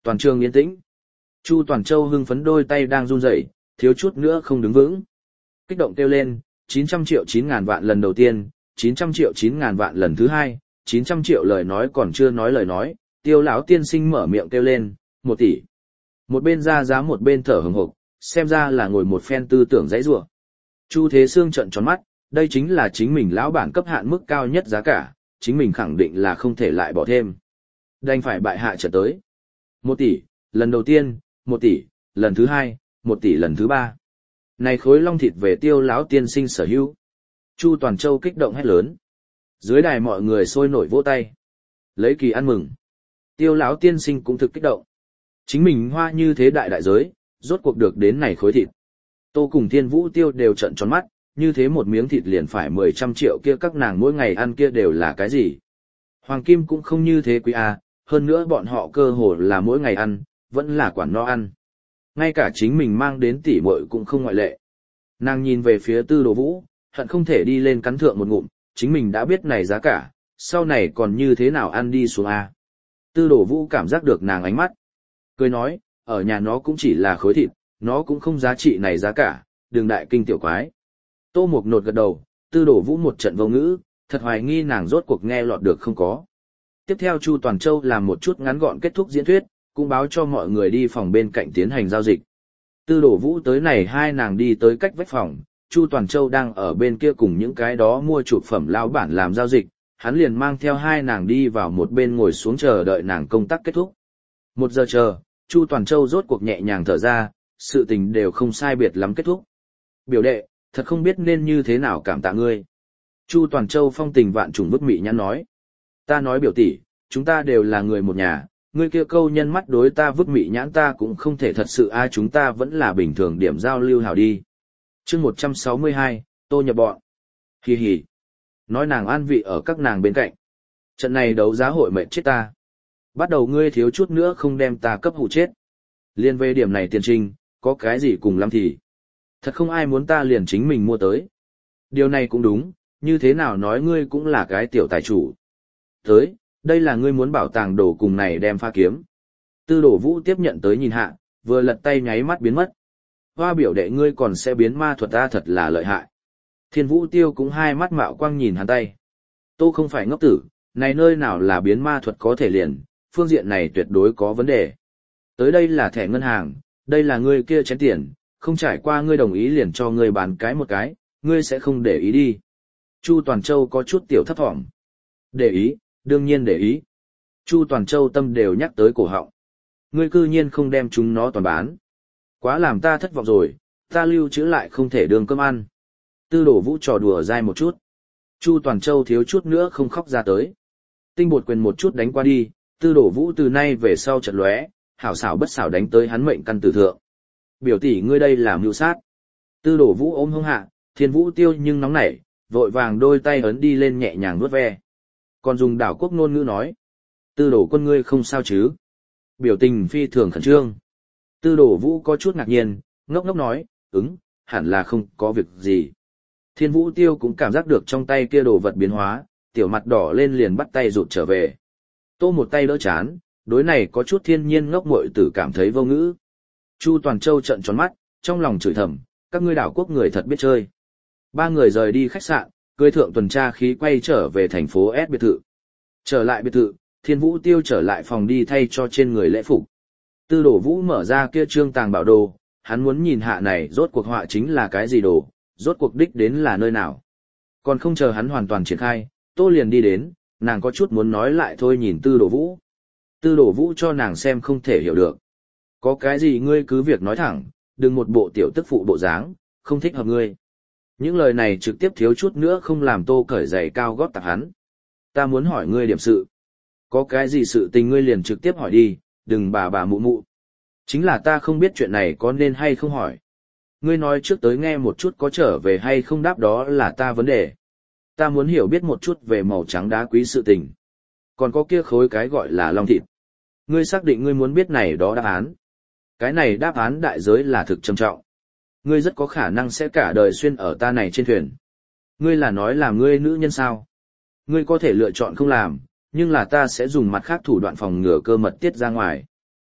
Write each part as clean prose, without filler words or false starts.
Toàn trường yên tĩnh. Chu Toàn Châu hưng phấn đôi tay đang run rẩy, thiếu chút nữa không đứng vững. Kích động kêu lên, 900 triệu 9.000 vạn lần đầu tiên, 900 triệu 9.000 vạn lần thứ hai, 900 triệu lời nói còn chưa nói lời nói, Tiêu lão tiên sinh mở miệng kêu lên, 1 tỷ. Một bên ra giá một bên thở hừng hực, xem ra là ngồi một phen tư tưởng dãy rủa. Chu Thế Sương trợn tròn mắt, đây chính là chính mình lão bản cấp hạn mức cao nhất giá cả, chính mình khẳng định là không thể lại bỏ thêm. Đành phải bại hạ trở tới. 1 tỷ, lần đầu tiên, 1 tỷ, lần thứ hai, 1 tỷ lần thứ ba. Này khối long thịt về Tiêu lão tiên sinh sở hữu. Chu Toàn Châu kích động hét lớn. Dưới đài mọi người sôi nổi vỗ tay. Lấy kỳ ăn mừng. Tiêu lão tiên sinh cũng thực kích động. Chính mình hoa như thế đại đại giới, rốt cuộc được đến này khối thịt. Tô cùng Thiên Vũ Tiêu đều trợn tròn mắt, như thế một miếng thịt liền phải 10 triệu kia, các nàng mỗi ngày ăn kia đều là cái gì? Hoàng kim cũng không như thế quý à, hơn nữa bọn họ cơ hồ là mỗi ngày ăn, vẫn là quản no ăn. Ngay cả chính mình mang đến tỷ muội cũng không ngoại lệ. Nàng nhìn về phía Tư Đồ Vũ, hận không thể đi lên cắn thượng một ngụm, chính mình đã biết này giá cả, sau này còn như thế nào ăn đi xuống à? Tư Đồ Vũ cảm giác được nàng ánh mắt. Cười nói, ở nhà nó cũng chỉ là khối thịt, nó cũng không giá trị này giá cả, đừng đại kinh tiểu quái. Tô Mục Nột gật đầu, Tư Đồ Vũ một trận vô ngữ, thật hoài nghi nàng rốt cuộc nghe lọt được không có. Tiếp theo Chu Toàn Châu làm một chút ngắn gọn kết thúc diễn thuyết, cũng báo cho mọi người đi phòng bên cạnh tiến hành giao dịch. Tư Đồ Vũ tới này hai nàng đi tới cách vách phòng, Chu Toàn Châu đang ở bên kia cùng những cái đó mua chụp phẩm lão bản làm giao dịch, hắn liền mang theo hai nàng đi vào một bên ngồi xuống chờ đợi nàng công tác kết thúc. 1 giờ chờ, Chu Toàn Châu rốt cuộc nhẹ nhàng thở ra, sự tình đều không sai biệt lắm kết thúc. Biểu đệ, thật không biết nên như thế nào cảm tạ ngươi. Chu Toàn Châu phong tình vạn trùng bức mị nhắn nói. Ta nói biểu tỷ, chúng ta đều là người một nhà, ngươi kia câu nhân mắt đối ta vứt mị nhãn ta cũng không thể thật sự ai, chúng ta vẫn là bình thường điểm giao lưu hảo đi. Chương 162, Tô nhập bọn. Hì hì. Nói nàng an vị ở các nàng bên cạnh. Trận này đấu giá hội mệt chết ta. Bắt đầu ngươi thiếu chút nữa không đem ta cấp hụ chết. Liên về điểm này tiền trinh, có cái gì cùng lắm thì. Thật không ai muốn ta liền chính mình mua tới. Điều này cũng đúng, như thế nào nói ngươi cũng là cái tiểu tài chủ. Tới, đây là ngươi muốn bảo tàng đồ cùng này đem pha kiếm. Tư Đồ Vũ tiếp nhận tới nhìn hạ, vừa lật tay nháy mắt biến mất. Hoa biểu đệ ngươi còn sẽ biến ma thuật ta thật là lợi hại. Thiên Vũ Tiêu cũng hai mắt mạo quang nhìn hắn tay. Tô không phải ngốc tử, này nơi nào là biến ma thuật có thể liền, phương diện này tuyệt đối có vấn đề. Tới đây là thẻ ngân hàng, đây là ngươi kia chén tiền, không trải qua ngươi đồng ý liền cho ngươi bán cái một cái, ngươi sẽ không để ý đi. Chu Toàn Châu có chút tiểu thấp thỏm. Để ý, đương nhiên để ý. Chu Toàn Châu tâm đều nhắc tới cổ họng. Ngươi cư nhiên không đem chúng nó toàn bán. Quá làm ta thất vọng rồi, ta lưu trữ lại không thể đường cơm ăn. Tư Đồ Vũ trò đùa dai một chút. Chu Toàn Châu thiếu chút nữa không khóc ra tới. Tinh bột quyền một chút đánh qua đi, Tư Đồ Vũ từ nay về sau chợt lóe, hảo xảo bất xảo đánh tới hắn mệnh căn tử thượng. Biểu tỷ ngươi đây là mưu sát. Tư Đồ Vũ ôm hông hạ, Thiên Vũ Tiêu nhưng nóng nảy, vội vàng đôi tay ấn đi lên nhẹ nhàng vuốt ve. Còn dùng đảo quốc ngôn ngữ nói. Tư Đồ quân ngươi không sao chứ? Biểu tình phi thường khẩn trương. Tư Đồ Vũ có chút ngạc nhiên, ngốc ngốc nói, hẳn là không có việc gì. Thiên Vũ Tiêu cũng cảm giác được trong tay kia đồ vật biến hóa, tiểu mặt đỏ lên liền bắt tay rụt trở về. Tô một tay đỡ chán, đối này có chút thiên nhiên ngốc muội tử cảm thấy vô ngữ. Chu Toàn Châu trợn tròn mắt, trong lòng chửi thầm, các ngươi đảo quốc người thật biết chơi. Ba người rời đi khách sạn, cưới thượng tuần tra khí quay trở về thành phố S biệt thự. Trở lại biệt thự, Thiên Vũ Tiêu trở lại phòng đi thay cho trên người lễ phục. Tư Đồ Vũ mở ra kia trương tàng bảo đồ, hắn muốn nhìn hạ này rốt cuộc họa chính là cái gì đồ, rốt cuộc đích đến là nơi nào. Còn không chờ hắn hoàn toàn triển khai, Tô liền đi đến, nàng có chút muốn nói lại thôi nhìn Tư Đồ Vũ. Tư Đồ Vũ cho nàng xem không thể hiểu được. Có cái gì ngươi cứ việc nói thẳng, đừng một bộ tiểu tức phụ bộ dáng, không thích hợp ngươi. Những lời này trực tiếp thiếu chút nữa không làm Tô cởi giày cao gót tạp hắn. Ta muốn hỏi ngươi điểm sự. Có cái gì sự tình ngươi liền trực tiếp hỏi đi, đừng bà mụ mụ. Chính là ta không biết chuyện này có nên hay không hỏi. Ngươi nói trước tới nghe một chút có trở về hay không đáp đó là ta vấn đề. Ta muốn hiểu biết một chút về màu trắng đá quý sự tình. Còn có kia khối cái gọi là long thịt. Ngươi xác định ngươi muốn biết này đó đáp án. Cái này đáp án đại giới là thực trầm trọng. Ngươi rất có khả năng sẽ cả đời xuyên ở ta này trên thuyền. Ngươi là nói làm ngươi nữ nhân sao? Ngươi có thể lựa chọn không làm, nhưng là ta sẽ dùng mặt khác thủ đoạn phòng ngừa cơ mật tiết ra ngoài.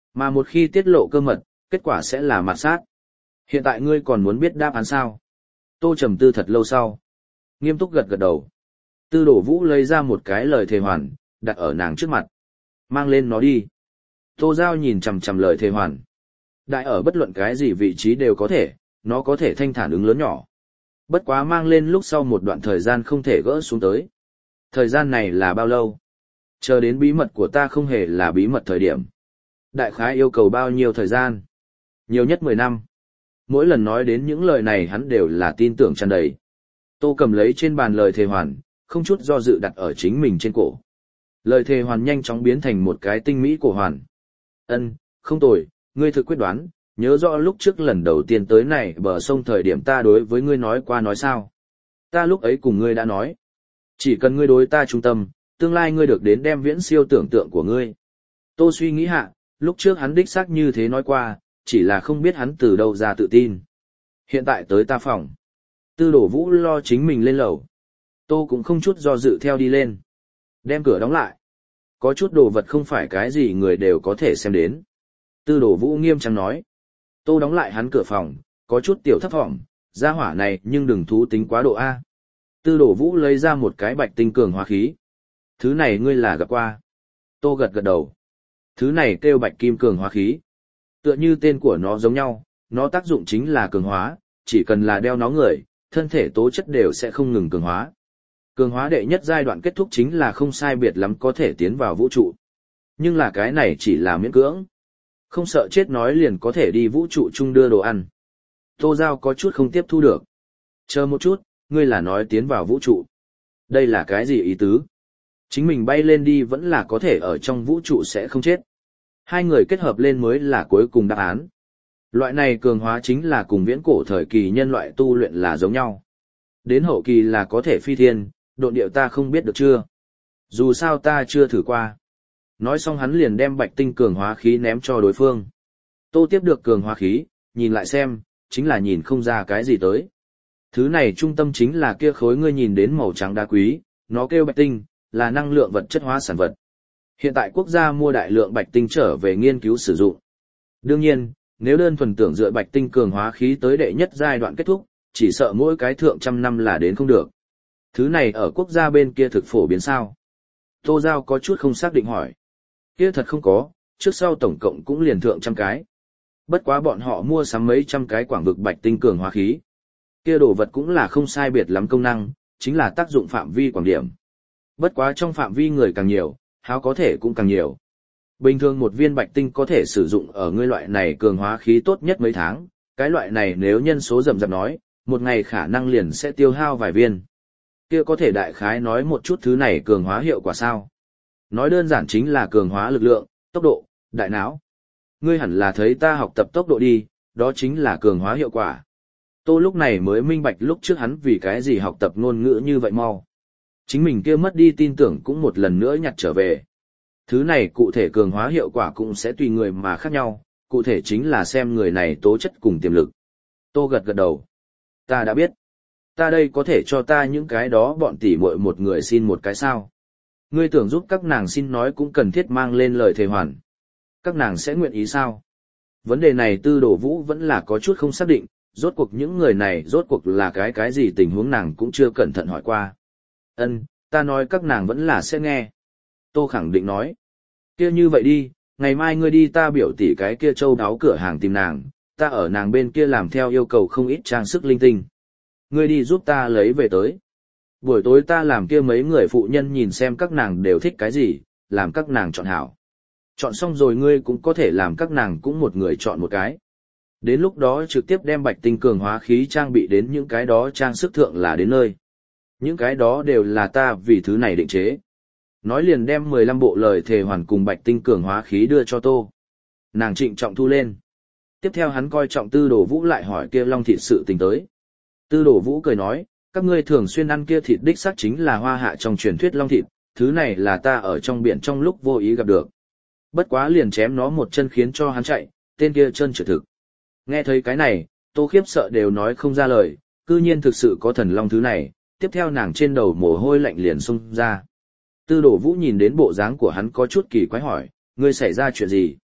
Mà một khi tiết lộ cơ mật, kết quả sẽ là mạt sát. Hiện tại ngươi còn muốn biết đáp án sao? Tô trầm tư thật lâu sau. Nghiêm túc gật gật đầu. Tư đổ vũ lấy ra một cái lời thề hoàn, đặt ở nàng trước mặt. Mang lên nó đi. Tô Giao nhìn chằm chằm lời thề hoàn. Đại ở bất luận cái gì vị trí đều có thể, nó có thể thanh thản ứng lớn nhỏ. Bất quá mang lên lúc sau một đoạn thời gian không thể gỡ xuống tới. Thời gian này là bao lâu? Chờ đến bí mật của ta không hề là bí mật thời điểm. Đại khái yêu cầu bao nhiêu thời gian? Nhiều nhất 10 năm. Mỗi lần nói đến những lời này hắn đều là tin tưởng tràn đầy. Tô cầm lấy trên bàn lời thề hoàn, không chút do dự đặt ở chính mình trên cổ. Lời thề hoàn nhanh chóng biến thành một cái tinh mỹ cổ hoàn. Ân, không tồi, ngươi thực quyết đoán, nhớ rõ lúc trước lần đầu tiên tới này bờ sông thời điểm ta đối với ngươi nói qua nói sao. Ta lúc ấy cùng ngươi đã nói. Chỉ cần ngươi đối ta trung tâm, tương lai ngươi được đến đem viễn siêu tưởng tượng của ngươi. Tô suy nghĩ hạ, lúc trước hắn đích xác như thế nói qua, chỉ là không biết hắn từ đâu ra tự tin. Hiện tại tới ta phòng. Tư đổ vũ lo chính mình lên lầu. Tô cũng không chút do dự theo đi lên. Đem cửa đóng lại. Có chút đồ vật không phải cái gì người đều có thể xem đến. Tư đổ vũ nghiêm trang nói. Tô đóng lại hắn cửa phòng, có chút tiểu thấp thỏm, ra hỏa này nhưng đừng thú tính quá độ A. Tư đổ vũ lấy ra một cái bạch tinh cường hóa khí. Thứ này ngươi là gặp qua. Tô gật gật đầu. Thứ này kêu bạch kim cường hóa khí. Tựa như tên của nó giống nhau, nó tác dụng chính là cường hóa, chỉ cần là đeo nó người, thân thể tố chất đều sẽ không ngừng cường hóa. Cường hóa đệ nhất giai đoạn kết thúc chính là không sai biệt lắm có thể tiến vào vũ trụ. Nhưng là cái này chỉ là miễn cưỡng. Không sợ chết nói liền có thể đi vũ trụ chung đưa đồ ăn. Tô Giao có chút không tiếp thu được. Chờ một chút, ngươi là nói tiến vào vũ trụ. Đây là cái gì ý tứ? Chính mình bay lên đi vẫn là có thể ở trong vũ trụ sẽ không chết. Hai người kết hợp lên mới là cuối cùng đáp án. Loại này cường hóa chính là cùng viễn cổ thời kỳ nhân loại tu luyện là giống nhau. Đến hậu kỳ là có thể phi thiên, độn điệu ta không biết được chưa? Dù sao ta chưa thử qua. Nói xong hắn liền đem bạch tinh cường hóa khí ném cho đối phương. Tô tiếp được cường hóa khí, nhìn lại xem, chính là nhìn không ra cái gì tới. Thứ này trung tâm chính là kia khối ngươi nhìn đến màu trắng đá quý, nó kêu bạch tinh, là năng lượng vật chất hóa sản vật. Hiện tại quốc gia mua đại lượng bạch tinh trở về nghiên cứu sử dụng. Đương nhiên, nếu đơn thuần tưởng dựa bạch tinh cường hóa khí tới đệ nhất giai đoạn kết thúc, chỉ sợ mỗi cái thượng trăm năm là đến không được. Thứ này ở quốc gia bên kia thực phổ biến sao? Tô Giao có chút không xác định hỏi. Kia thật không có, trước sau tổng cộng cũng liền thượng trăm cái. Bất quá bọn họ mua sắm mấy trăm cái quảng vực bạch tinh cường hóa khí. Kia đồ vật cũng là không sai biệt lắm công năng, chính là tác dụng phạm vi quảng điểm. Bất quá trong phạm vi người càng nhiều, háo có thể cũng càng nhiều. Bình thường một viên bạch tinh có thể sử dụng ở ngươi loại này cường hóa khí tốt nhất mấy tháng, cái loại này nếu nhân số rầm rạp nói, một ngày khả năng liền sẽ tiêu hao vài viên. Kia có thể đại khái nói một chút thứ này cường hóa hiệu quả sao? Nói đơn giản chính là cường hóa lực lượng, tốc độ, đại não. Ngươi hẳn là thấy ta học tập tốc độ đi, đó chính là cường hóa hiệu quả. Tô lúc này mới minh bạch lúc trước hắn vì cái gì học tập ngôn ngữ như vậy mau. Chính mình kia mất đi tin tưởng cũng một lần nữa nhặt trở về. Thứ này cụ thể cường hóa hiệu quả cũng sẽ tùy người mà khác nhau, cụ thể chính là xem người này tố chất cùng tiềm lực. Tô gật gật đầu. Ta đã biết. Ta đây có thể cho ta những cái đó bọn tỉ muội một người xin một cái sao. Ngươi tưởng giúp các nàng xin nói cũng cần thiết mang lên lời thề hoàn. Các nàng sẽ nguyện ý sao? Vấn đề này Tư Đồ Vũ vẫn là có chút không xác định, rốt cuộc những người này rốt cuộc là cái gì tình huống nàng cũng chưa cẩn thận hỏi qua. Ân, ta nói các nàng vẫn là sẽ nghe. Tô khẳng định nói. Kia như vậy đi, ngày mai ngươi đi ta biểu tỷ cái kia châu đáo cửa hàng tìm nàng, ta ở nàng bên kia làm theo yêu cầu không ít trang sức linh tinh. Ngươi đi giúp ta lấy về tới. Buổi tối ta làm kia mấy người phụ nhân nhìn xem các nàng đều thích cái gì, làm các nàng chọn hảo. Chọn xong rồi ngươi cũng có thể làm các nàng cũng một người chọn một cái. Đến lúc đó trực tiếp đem bạch tinh cường hóa khí trang bị đến những cái đó trang sức thượng là đến nơi. Những cái đó đều là ta vì thứ này định chế. Nói liền đem 15 bộ lời thề hoàn cùng bạch tinh cường hóa khí đưa cho Tô. Nàng trịnh trọng thu lên. Tiếp theo hắn coi trọng Tư Đồ Vũ lại hỏi kia long thịt sự tình tới. Tư Đồ Vũ cười nói, các ngươi thường xuyên ăn kia thịt đích xác chính là hoa hạ trong truyền thuyết long thịt, thứ này là ta ở trong biển trong lúc vô ý gặp được. Bất quá liền chém nó một chân khiến cho hắn chạy, tên kia chân trượt thực. Nghe thấy cái này, Tô khiếp sợ đều nói không ra lời, cư nhiên thực sự có thần long thứ này, tiếp theo nàng trên đầu mồ hôi lạnh liền xông ra. Tư Đồ Vũ nhìn đến bộ dáng của hắn có chút kỳ quái hỏi, ngươi xảy ra chuyện gì?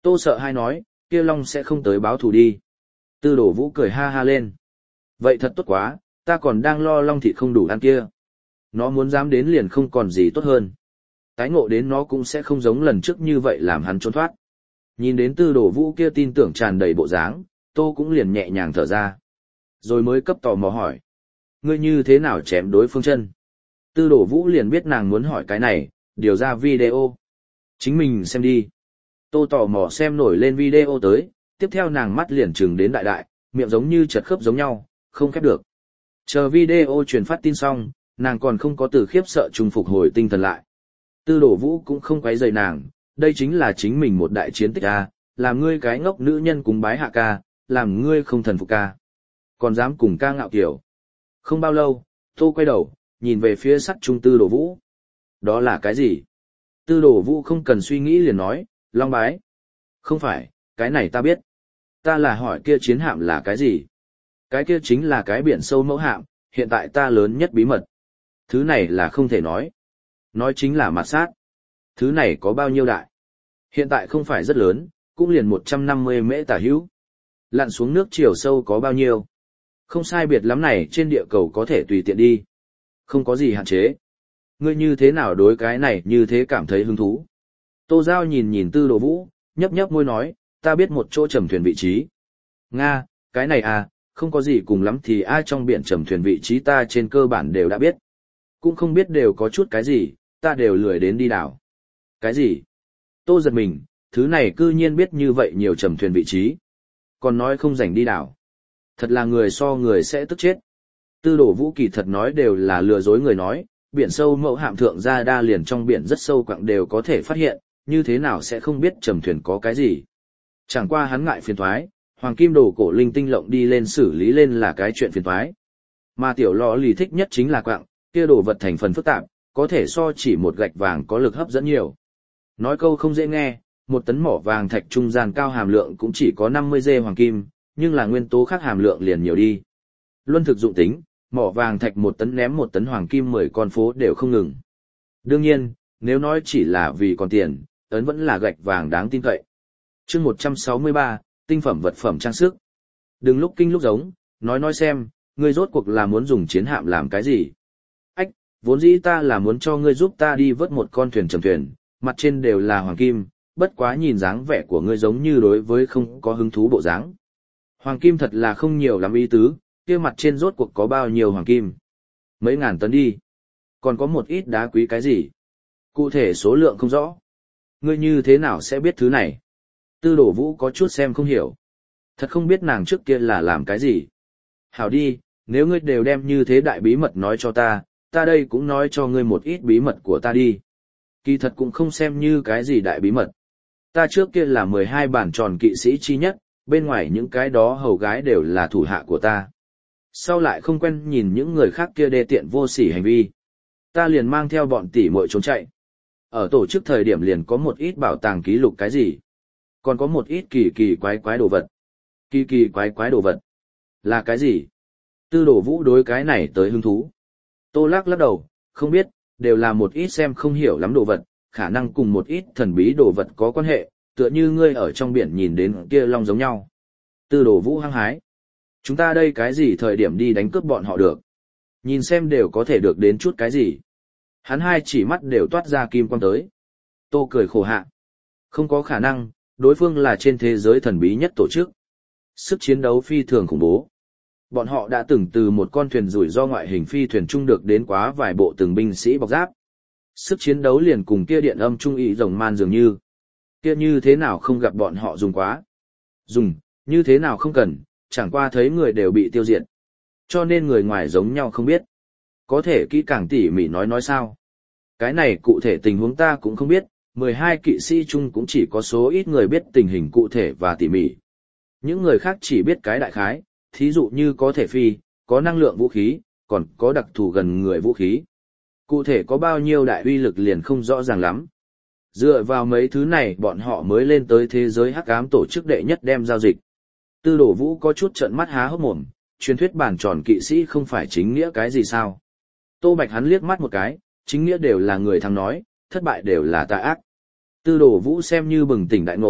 Tô sợ hai nói, kia Long sẽ không tới báo thù đi. Tư Đồ Vũ cười ha ha lên. Vậy thật tốt quá, ta còn đang lo Long thịt không đủ ăn kia. Nó muốn dám đến liền không còn gì tốt hơn. Tái ngộ đến nó cũng sẽ không giống lần trước như vậy làm hắn trốn thoát. Nhìn đến Tư Đồ Vũ kia tin tưởng tràn đầy bộ dáng, Tô cũng liền nhẹ nhàng thở ra. Rồi mới cấp tò mò hỏi. Ngươi như thế nào chém đối phương chân? Tư Đồ Vũ liền biết nàng muốn hỏi cái này, điều ra video. Chính mình xem đi. Tô tò mò xem nổi lên video tới, tiếp theo nàng mắt liền trừng đến đại đại, miệng giống như chật khớp giống nhau, không khép được. Chờ video truyền phát tin xong, nàng còn không có từ khiếp sợ trùng phục hồi tinh thần lại. Tư Đồ Vũ cũng không quấy rầy nàng, đây chính là chính mình một đại chiến tích a, làm ngươi cái ngốc nữ nhân cúng bái hạ ca, làm ngươi không thần phục ca. Còn dám cùng ca ngạo kiểu. Không bao lâu, Tô quay đầu, nhìn về phía sắt trung Tư Đồ Vũ. Đó là cái gì? Tư Đồ Vũ không cần suy nghĩ liền nói, Long bái. Không phải, cái này ta biết. Ta là hỏi kia chiến hạm là cái gì? Cái kia chính là cái biển sâu mẫu hạm, hiện tại ta lớn nhất bí mật. Thứ này là không thể nói. Nói chính là mặt sát. Thứ này có bao nhiêu đại? Hiện tại không phải rất lớn, cũng liền 150 mễ tả hữu. Lặn xuống nước chiều sâu có bao nhiêu? Không sai biệt lắm này trên địa cầu có thể tùy tiện đi. Không có gì hạn chế. Ngươi như thế nào đối cái này như thế cảm thấy hứng thú? Tô Giao nhìn nhìn Tư Đồ Vũ, nhấp nhấp môi nói, ta biết một chỗ trầm thuyền vị trí. Nga, cái này à, không có gì cùng lắm thì ai trong biển trầm thuyền vị trí ta trên cơ bản đều đã biết. Cũng không biết đều có chút cái gì, ta đều lười đến đi đảo. Cái gì? Tô giật mình, thứ này cư nhiên biết như vậy nhiều trầm thuyền vị trí. Còn nói không rảnh đi đảo. Thật là người so người sẽ tức chết. Tư Đồ Vũ kỳ thật nói đều là lừa dối người nói, biển sâu mẫu hạm thượng ra đa liền trong biển rất sâu quặng đều có thể phát hiện, như thế nào sẽ không biết trầm thuyền có cái gì. Chẳng qua hắn ngại phiền thoái, hoàng kim đồ cổ linh tinh lộng đi lên xử lý lên là cái chuyện phiền thoái. Mà tiểu lò lì thích nhất chính là quặng, kia đồ vật thành phần phức tạp, có thể so chỉ một gạch vàng có lực hấp dẫn nhiều. Nói câu không dễ nghe, một tấn mỏ vàng thạch trung gian cao hàm lượng cũng chỉ có 50 g hoàng kim, nhưng là nguyên tố khác hàm lượng liền nhiều đi. Luân thực dụng tính, mỏ vàng thạch 1 tấn ném 1 tấn hoàng kim 10 con phố đều không ngừng. Đương nhiên, nếu nói chỉ là vì còn tiền, ấn vẫn là gạch vàng đáng tin cậy. Chương 163, tinh phẩm vật phẩm trang sức. Đừng lúc kinh lúc giống, nói xem, ngươi rốt cuộc là muốn dùng chiến hạm làm cái gì? Ách, vốn dĩ ta là muốn cho ngươi giúp ta đi vớt một con thuyền trầm thuyền, mặt trên đều là hoàng kim, bất quá nhìn dáng vẻ của ngươi giống như đối với không có hứng thú bộ dáng. Hoàng kim thật là không nhiều lắm ý tứ, kia mặt trên rốt cuộc có bao nhiêu hoàng kim? Mấy ngàn tấn đi. Còn có một ít đá quý cái gì? Cụ thể số lượng không rõ. Ngươi như thế nào sẽ biết thứ này? Tư Đồ Vũ có chút xem không hiểu. Thật không biết nàng trước kia là làm cái gì. Hảo đi, nếu ngươi đều đem như thế đại bí mật nói cho ta, ta đây cũng nói cho ngươi một ít bí mật của ta đi. Kỳ thật cũng không xem như cái gì đại bí mật. Ta trước kia là 12 bản tròn kỵ sĩ chi nhất, bên ngoài những cái đó hầu gái đều là thủ hạ của ta. Sau lại không quen nhìn những người khác kia đê tiện vô sỉ hành vi. Ta liền mang theo bọn tỷ muội trốn chạy. Ở tổ chức thời điểm liền có một ít bảo tàng ký lục cái gì. Còn có một ít kỳ kỳ quái quái đồ vật. Kỳ kỳ quái quái đồ vật. Là cái gì? Tư Đồ Vũ đối cái này tới hứng thú. Tô lắc đầu, không biết, đều là một ít xem không hiểu lắm đồ vật, khả năng cùng một ít thần bí đồ vật có quan hệ, tựa như ngươi ở trong biển nhìn đến kia long giống nhau. Tư Đồ Vũ hăng hái. Chúng ta đây cái gì thời điểm đi đánh cướp bọn họ được? Nhìn xem đều có thể được đến chút cái gì. Hắn hai chỉ mắt đều toát ra kim quang tới. Tô cười khổ hạ. Không có khả năng, đối phương là trên thế giới thần bí nhất tổ chức. Sức chiến đấu phi thường khủng bố. Bọn họ đã từng từ một con thuyền rủi ro ngoại hình phi thuyền trung được đến quá vài bộ từng binh sĩ bọc giáp. Sức chiến đấu liền cùng kia điện âm trung ý rồng man dường như. Kia như thế nào không gặp bọn họ dùng quá. Dùng, như thế nào không cần, chẳng qua thấy người đều bị tiêu diệt. Cho nên người ngoài giống nhau không biết. Có thể kỹ càng tỉ mỉ nói sao. Cái này cụ thể tình huống ta cũng không biết, 12 kỵ sĩ chung cũng chỉ có số ít người biết tình hình cụ thể và tỉ mỉ. Những người khác chỉ biết cái đại khái, thí dụ như có thể phi, có năng lượng vũ khí, còn có đặc thù gần người vũ khí. Cụ thể có bao nhiêu đại uy lực liền không rõ ràng lắm. Dựa vào mấy thứ này bọn họ mới lên tới thế giới hắc ám tổ chức đệ nhất đem giao dịch. Tư Đồ Vũ có chút trợn mắt há hốc mồm, truyền thuyết bản tròn kỵ sĩ không phải chính nghĩa cái gì sao. Tô Bạch hắn liếc mắt một cái, chính nghĩa đều là người thắng nói, thất bại đều là tà ác. Tư Đồ Vũ xem như bừng tỉnh đại ngộ,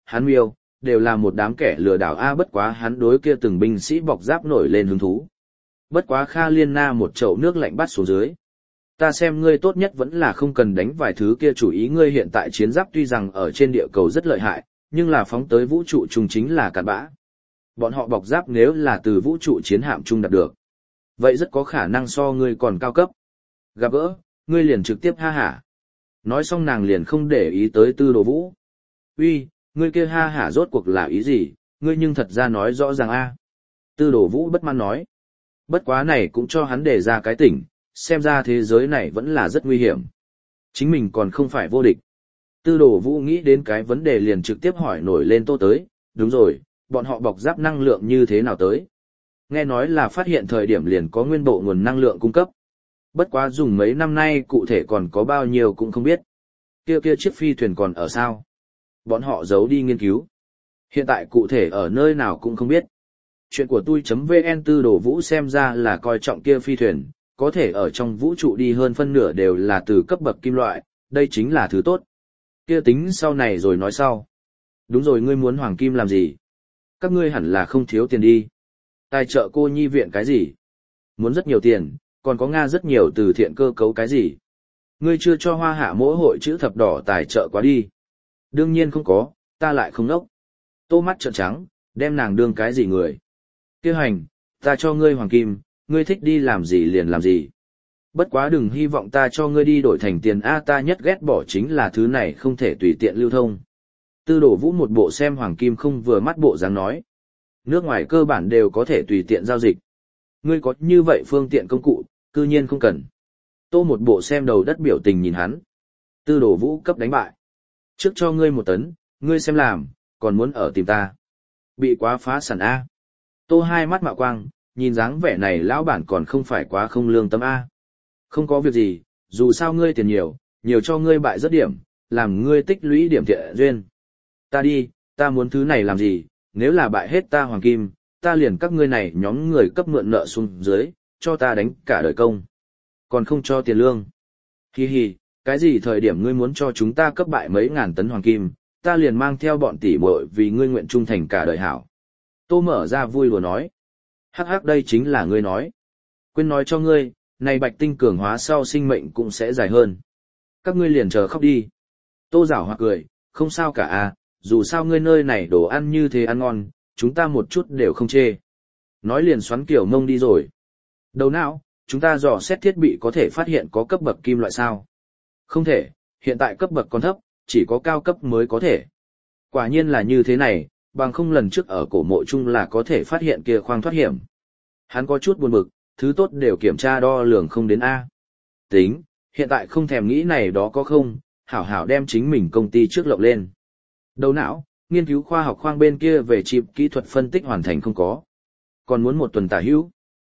hắn miêu, đều là một đám kẻ lừa đảo bất quá hắn đối kia từng binh sĩ bọc giáp nổi lên hứng thú. Bất quá Kha Liên Na một chậu nước lạnh bắt xuống dưới. Ta xem ngươi tốt nhất vẫn là không cần đánh vài thứ kia, chủ ý ngươi hiện tại chiến giáp tuy rằng ở trên địa cầu rất lợi hại, nhưng là phóng tới vũ trụ chung chính là cặn bã. Bọn họ bọc giáp nếu là từ vũ trụ chiến hạm chung đạt được, vậy rất có khả năng so ngươi còn cao cấp. Gặp gỡ, ngươi liền trực tiếp ha hả. Nói xong nàng liền không để ý tới Tư Đồ Vũ. Uy, ngươi kia ha hả rốt cuộc là ý gì, ngươi nhưng thật ra nói rõ ràng a. Tư Đồ Vũ bất mãn nói. Bất quá này cũng cho hắn đề ra cái tỉnh, xem ra thế giới này vẫn là rất nguy hiểm. Chính mình còn không phải vô địch. Tư Đồ Vũ nghĩ đến cái vấn đề liền trực tiếp hỏi nổi lên Tô tới, đúng rồi, bọn họ bọc giáp năng lượng như thế nào tới? Nghe nói là phát hiện thời điểm liền có nguyên bộ nguồn năng lượng cung cấp. Bất quá dùng mấy năm nay cụ thể còn có bao nhiêu cũng không biết. Kia chiếc phi thuyền còn ở sao? Bọn họ giấu đi nghiên cứu. Hiện tại cụ thể ở nơi nào cũng không biết. Chuyện của tôi.vn. Tư Đồ Vũ xem ra là coi trọng kia phi thuyền, có thể ở trong vũ trụ đi hơn phân nửa đều là từ cấp bậc kim loại, đây chính là thứ tốt. Kia tính sau này rồi nói sau. Đúng rồi, ngươi muốn hoàng kim làm gì? Các ngươi hẳn là không thiếu tiền đi. Tài trợ cô nhi viện cái gì? Muốn rất nhiều tiền, còn có Nga rất nhiều từ thiện cơ cấu cái gì? Ngươi chưa cho Hoa Hạ mỗi hội chữ thập đỏ tài trợ quá đi. Đương nhiên không có, ta lại không nốc. Tô mắt trợn trắng, đem nàng đương cái gì người? Kêu hành, ta cho ngươi hoàng kim, ngươi thích đi làm gì liền làm gì. Bất quá đừng hy vọng ta cho ngươi đi đổi thành tiền ta nhất ghét bỏ chính là thứ này không thể tùy tiện lưu thông. Tư Đồ Vũ một bộ xem hoàng kim không vừa mắt bộ dáng nói. Nước ngoài cơ bản đều có thể tùy tiện giao dịch. Ngươi có như vậy phương tiện công cụ, cư nhiên không cần. Tô một bộ xem đầu đất biểu tình nhìn hắn. Tư Đồ Vũ cấp đánh bại. Trước cho ngươi 1 tấn, ngươi xem làm, còn muốn ở tìm ta. Bị quá phá sản A. Tô hai mắt mạo quang, nhìn dáng vẻ này lão bản còn không phải quá không lương tâm A. Không có việc gì, dù sao ngươi tiền nhiều, nhiều cho ngươi bại rất điểm, làm ngươi tích lũy điểm thiện duyên. Ta đi, ta muốn thứ này làm gì, nếu là bại hết ta hoàng kim, ta liền các ngươi này nhóm người cấp mượn nợ xuống dưới, cho ta đánh cả đời công. Còn không cho tiền lương. Hi hi, cái gì thời điểm ngươi muốn cho chúng ta cấp bại mấy ngàn tấn hoàng kim, ta liền mang theo bọn tỷ muội vì ngươi nguyện trung thành cả đời hảo. Tô mở ra vui đùa nói. Hắc hắc, đây chính là ngươi nói. Quên nói cho ngươi, này bạch tinh cường hóa sau sinh mệnh cũng sẽ dài hơn. Các ngươi liền chờ khóc đi. Tô giảo hoặc cười, không sao cả dù sao ngươi nơi này đồ ăn như thế ăn ngon, chúng ta một chút đều không chê. Nói liền xoắn kiểu mông đi rồi. Đầu não, chúng ta dò xét thiết bị có thể phát hiện có cấp bậc kim loại sao? Không thể, hiện tại cấp bậc còn thấp, chỉ có cao cấp mới có thể. Quả nhiên là như thế này, bằng không lần trước ở cổ mộ chung là có thể phát hiện kia khoang thoát hiểm. Hắn có chút buồn bực, thứ tốt đều kiểm tra đo lường không đến A. Tính, hiện tại không thèm nghĩ này đó có không, hảo hảo đem chính mình công ty trước lộng lên. Đầu não, nghiên cứu khoa học khoang bên kia về chip kỹ thuật phân tích hoàn thành không có. Còn muốn 1 tuần tả hữu.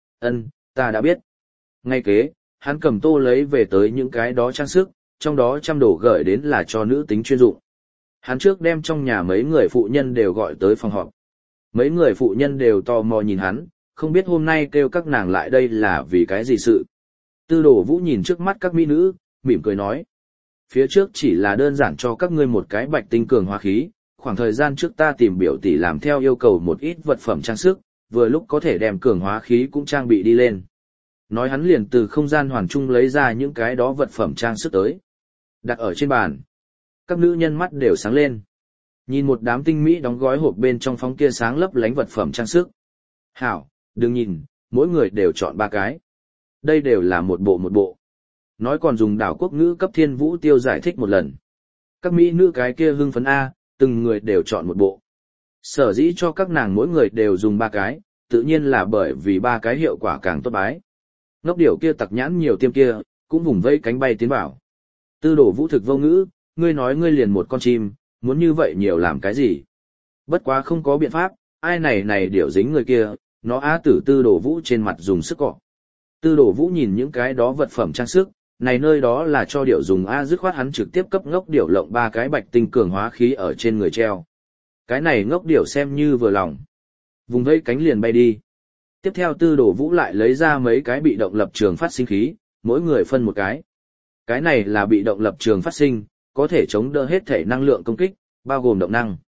Ta đã biết. Ngay kế, hắn cầm Tô lấy về tới những cái đó trang sức, trong đó trăm đồ gửi đến là cho nữ tính chuyên dụng. Hắn trước đem trong nhà mấy người phụ nhân đều gọi tới phòng họp. Mấy người phụ nhân đều tò mò nhìn hắn, không biết hôm nay kêu các nàng lại đây là vì cái gì sự. Tư Đồ Vũ nhìn trước mắt các mỹ nữ, mỉm cười nói. Phía trước chỉ là đơn giản cho các ngươi một cái bạch tinh cường hóa khí, khoảng thời gian trước ta tìm biểu tỷ làm theo yêu cầu một ít vật phẩm trang sức, vừa lúc có thể đem cường hóa khí cũng trang bị đi lên. Nói hắn liền từ không gian hoàn trung lấy ra những cái đó vật phẩm trang sức tới. Đặt ở trên bàn. Các nữ nhân mắt đều sáng lên. Nhìn một đám tinh mỹ đóng gói hộp bên trong phóng kia sáng lấp lánh vật phẩm trang sức. Hảo, đừng nhìn, mỗi người đều chọn 3 cái. Đây đều là một bộ. Nói còn dùng đảo quốc ngữ cấp Thiên Vũ Tiêu giải thích một lần. Các mỹ nữ cái kia hưng phấn từng người đều chọn một bộ. Sở dĩ cho các nàng mỗi người đều dùng 3 cái, tự nhiên là bởi vì 3 cái hiệu quả càng tốt bái. Ngốc điểu kia tặc nhãn nhiều tiêm kia, cũng vùng vẫy cánh bay tiến bảo. Tư Đồ Vũ thực vô ngữ, ngươi nói ngươi liền một con chim, muốn như vậy nhiều làm cái gì? Bất quá không có biện pháp, ai này điểu dính người kia, nó tử Tư Đồ Vũ trên mặt dùng sức cọ. Tư Đồ Vũ nhìn những cái đó vật phẩm trang sức, này nơi đó là cho điểu dùng dứt khoát hắn trực tiếp cấp ngốc điểu lộng 3 cái bạch tinh cường hóa khí ở trên người treo. Cái này ngốc điểu xem như vừa lòng. Vùng vẫy cánh liền bay đi. Tiếp theo Tư Đồ Vũ lại lấy ra mấy cái bị động lập trường phát sinh khí, mỗi người phân một cái. Cái này là bị động lập trường phát sinh, có thể chống đỡ hết thể năng lượng công kích, bao gồm động năng.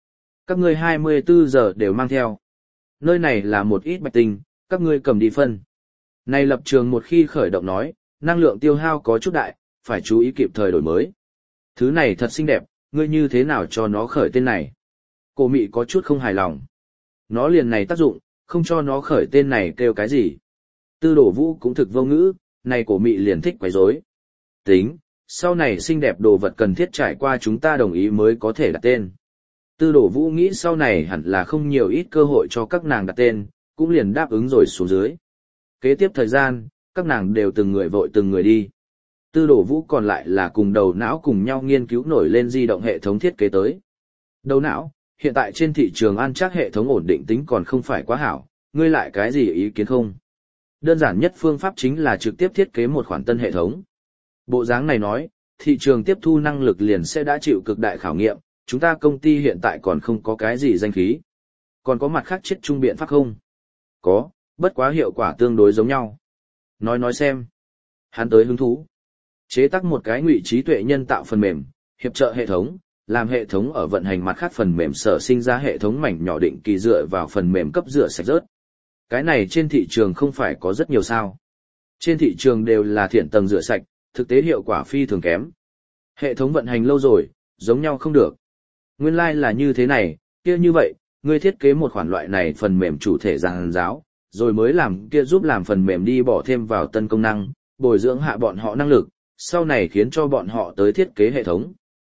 Các ngươi 24 giờ đều mang theo. Nơi này là một ít bạch tinh, các ngươi cầm đi phân. Này lập trường một khi khởi động nói, năng lượng tiêu hao có chút đại, phải chú ý kịp thời đổi mới. Thứ này thật xinh đẹp, ngươi như thế nào cho nó khởi tên này? Cổ mị có chút không hài lòng. Nó liền này tác dụng, không cho nó khởi tên này kêu cái gì. Tư đổ vũ cũng thực vô ngữ, này cổ mị liền thích quấy rối. Tính, sau này xinh đẹp đồ vật cần thiết trải qua chúng ta đồng ý mới có thể đặt tên. Tư đổ vũ nghĩ sau này hẳn là không nhiều ít cơ hội cho các nàng đặt tên, cũng liền đáp ứng rồi xuống dưới. Kế tiếp thời gian, các nàng đều từng người vội từng người đi. Tư đổ vũ còn lại là cùng đầu não cùng nhau nghiên cứu nổi lên di động hệ thống thiết kế tới. Đầu não, hiện tại trên thị trường an chắc hệ thống ổn định tính còn không phải quá hảo, ngươi lại cái gì ý kiến không? Đơn giản nhất phương pháp chính là trực tiếp thiết kế một khoản tân hệ thống. Bộ dáng này nói, thị trường tiếp thu năng lực liền sẽ đã chịu cực đại khảo nghiệm, chúng ta công ty hiện tại còn không có cái gì danh khí. Còn có mặt khác chết chung biện pháp không? Có, bất quá hiệu quả tương đối giống nhau. Nói xem. Hắn tới hứng thú. Chế tác một cái ngụy trí tuệ nhân tạo phần mềm, hiệp trợ hệ thống, làm hệ thống ở vận hành mặt khác phần mềm sở sinh ra hệ thống mảnh nhỏ định kỳ dựa vào phần mềm cấp rửa sạch rớt. Cái này trên thị trường không phải có rất nhiều sao. Trên thị trường đều là thiện tầng rửa sạch, thực tế hiệu quả phi thường kém. Hệ thống vận hành lâu rồi, giống nhau không được. Nguyên lai là như thế này, kia như vậy, ngươi thiết kế một khoản loại này phần mềm chủ thể giàn giáo, rồi mới làm kia giúp làm phần mềm đi bỏ thêm vào tân công năng, bồi dưỡng hạ bọn họ năng lực, sau này khiến cho bọn họ tới thiết kế hệ thống.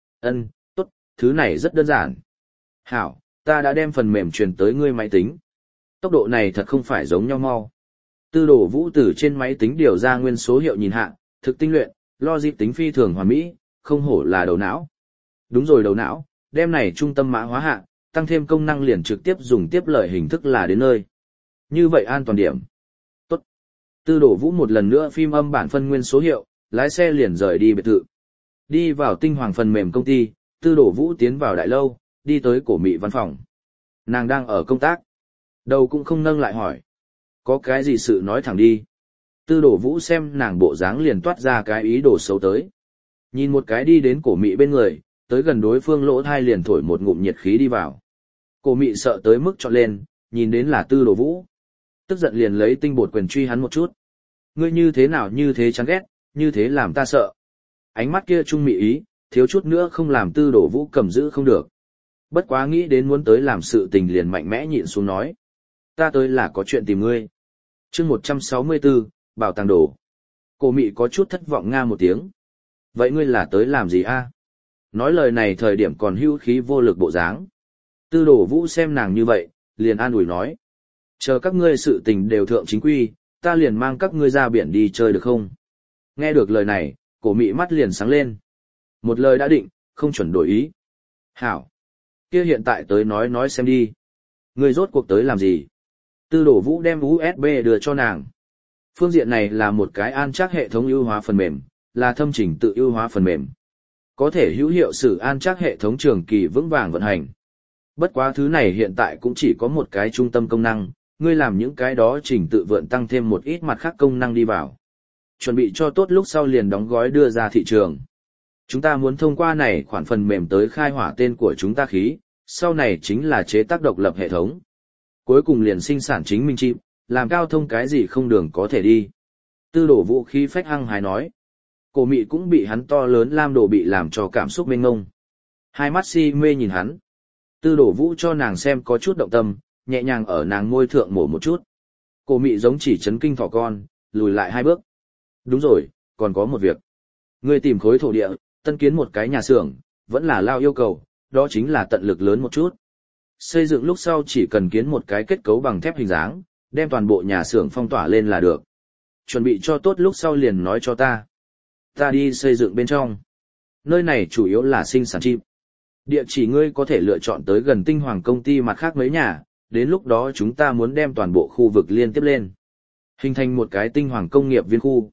Tốt, thứ này rất đơn giản. Hảo, ta đã đem phần mềm truyền tới ngươi máy tính. Tốc độ này thật không phải giống nhau mau. Tư đổ vũ từ trên máy tính điều ra nguyên số hiệu nhìn hạ, thực tinh luyện, logic tính phi thường hoàn mỹ, không hổ là đầu não. Đúng rồi đầu não, đem này trung tâm mã hóa hạ, tăng thêm công năng liền trực tiếp dùng tiếp lợi hình thức là đến nơi. Như vậy an toàn điểm. Tốt. Tư đổ vũ một lần nữa phim âm bản phân nguyên số hiệu, lái xe liền rời đi biệt thự. Đi vào tinh hoàng phần mềm công ty, tư đổ vũ tiến vào đại lâu, đi tới cổ mị văn phòng. Nàng đang ở công tác. Đầu cũng không nâng lại hỏi. Có cái gì sự nói thẳng đi. Tư đổ vũ xem nàng bộ dáng liền toát ra cái ý đồ xấu tới. Nhìn một cái đi đến cổ mị bên người, tới gần đối phương lỗ thai liền thổi một ngụm nhiệt khí đi vào. Cổ mị sợ tới mức trọn lên, nhìn đến là tư đổ vũ. Tức giận liền lấy tinh bột quyền truy hắn một chút. Ngươi như thế nào như thế chán ghét, như thế làm ta sợ. Ánh mắt kia trung mị ý, thiếu chút nữa không làm tư đổ vũ cầm giữ không được. Bất quá nghĩ đến muốn tới làm sự tình liền mạnh mẽ nhịn xuống nói. Ta tới là có chuyện tìm ngươi. Chương 164, bảo tàng đồ. Cổ mị có chút thất vọng nga một tiếng. Vậy ngươi là tới làm gì a? Nói lời này thời điểm còn hưu khí vô lực bộ dáng. Tư đổ vũ xem nàng như vậy, liền an ủi nói. Chờ các ngươi sự tình đều thượng chính quy, ta liền mang các ngươi ra biển đi chơi được không? Nghe được lời này, cổ mị mắt liền sáng lên. Một lời đã định, không chuẩn đổi ý. Hảo. Kia hiện tại tới nói xem đi. Ngươi rốt cuộc tới làm gì? Tư đổ vũ đem USB đưa cho nàng. Phương diện này là một cái an chắc hệ thống ưu hóa phần mềm, là thâm chỉnh tự ưu hóa phần mềm. Có thể hữu hiệu sử an chắc hệ thống trường kỳ vững vàng vận hành. Bất quá thứ này hiện tại cũng chỉ có một cái trung tâm công năng, ngươi làm những cái đó chỉnh tự vượn tăng thêm một ít mặt khác công năng đi vào. Chuẩn bị cho tốt lúc sau liền đóng gói đưa ra thị trường. Chúng ta muốn thông qua này khoản phần mềm tới khai hỏa tên của chúng ta khí, sau này chính là chế tác độc lập hệ thống. Cuối cùng liền sinh sản chính mình chip, làm cao thông cái gì không đường có thể đi. Tư đổ vũ khí phách hăng hái nói. Cổ mị cũng bị hắn to lớn lam đồ bị làm cho cảm xúc mênh ngông. Hai mắt si mê nhìn hắn. Tư đổ vũ cho nàng xem có chút động tâm, nhẹ nhàng ở nàng môi thượng mổ một chút. Cổ mị giống chỉ chấn kinh thỏ con, lùi lại 2 bước. Đúng rồi, còn có một việc. Ngươi tìm khối thổ địa, tân kiến một cái nhà xưởng, vẫn là lao yêu cầu, đó chính là tận lực lớn một chút. Xây dựng lúc sau chỉ cần kiến một cái kết cấu bằng thép hình dáng, đem toàn bộ nhà xưởng phong tỏa lên là được. Chuẩn bị cho tốt lúc sau liền nói cho ta. Ta đi xây dựng bên trong. Nơi này chủ yếu là sinh sản chip. Địa chỉ ngươi có thể lựa chọn tới gần tinh hoàng công ty mặt khác mấy nhà, đến lúc đó chúng ta muốn đem toàn bộ khu vực liên tiếp lên. Hình thành một cái tinh hoàng công nghiệp viên khu.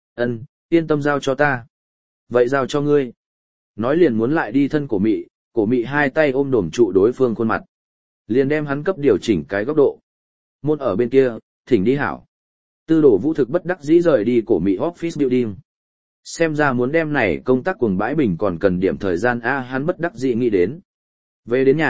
Yên tâm giao cho ta. Vậy giao cho ngươi. Nói liền muốn lại đi thân cổ mị 2 tay ôm đổm trụ đối phương khuôn mặt. Liền đem hắn cấp điều chỉnh cái góc độ. Môn ở bên kia, thỉnh đi hảo. Tư đổ vũ thực bất đắc dĩ rời đi cổ mị office building. Xem ra muốn đem này công tác cuồng bãi bình còn cần điểm thời gian hắn bất đắc dĩ nghĩ đến. Về đến nhà,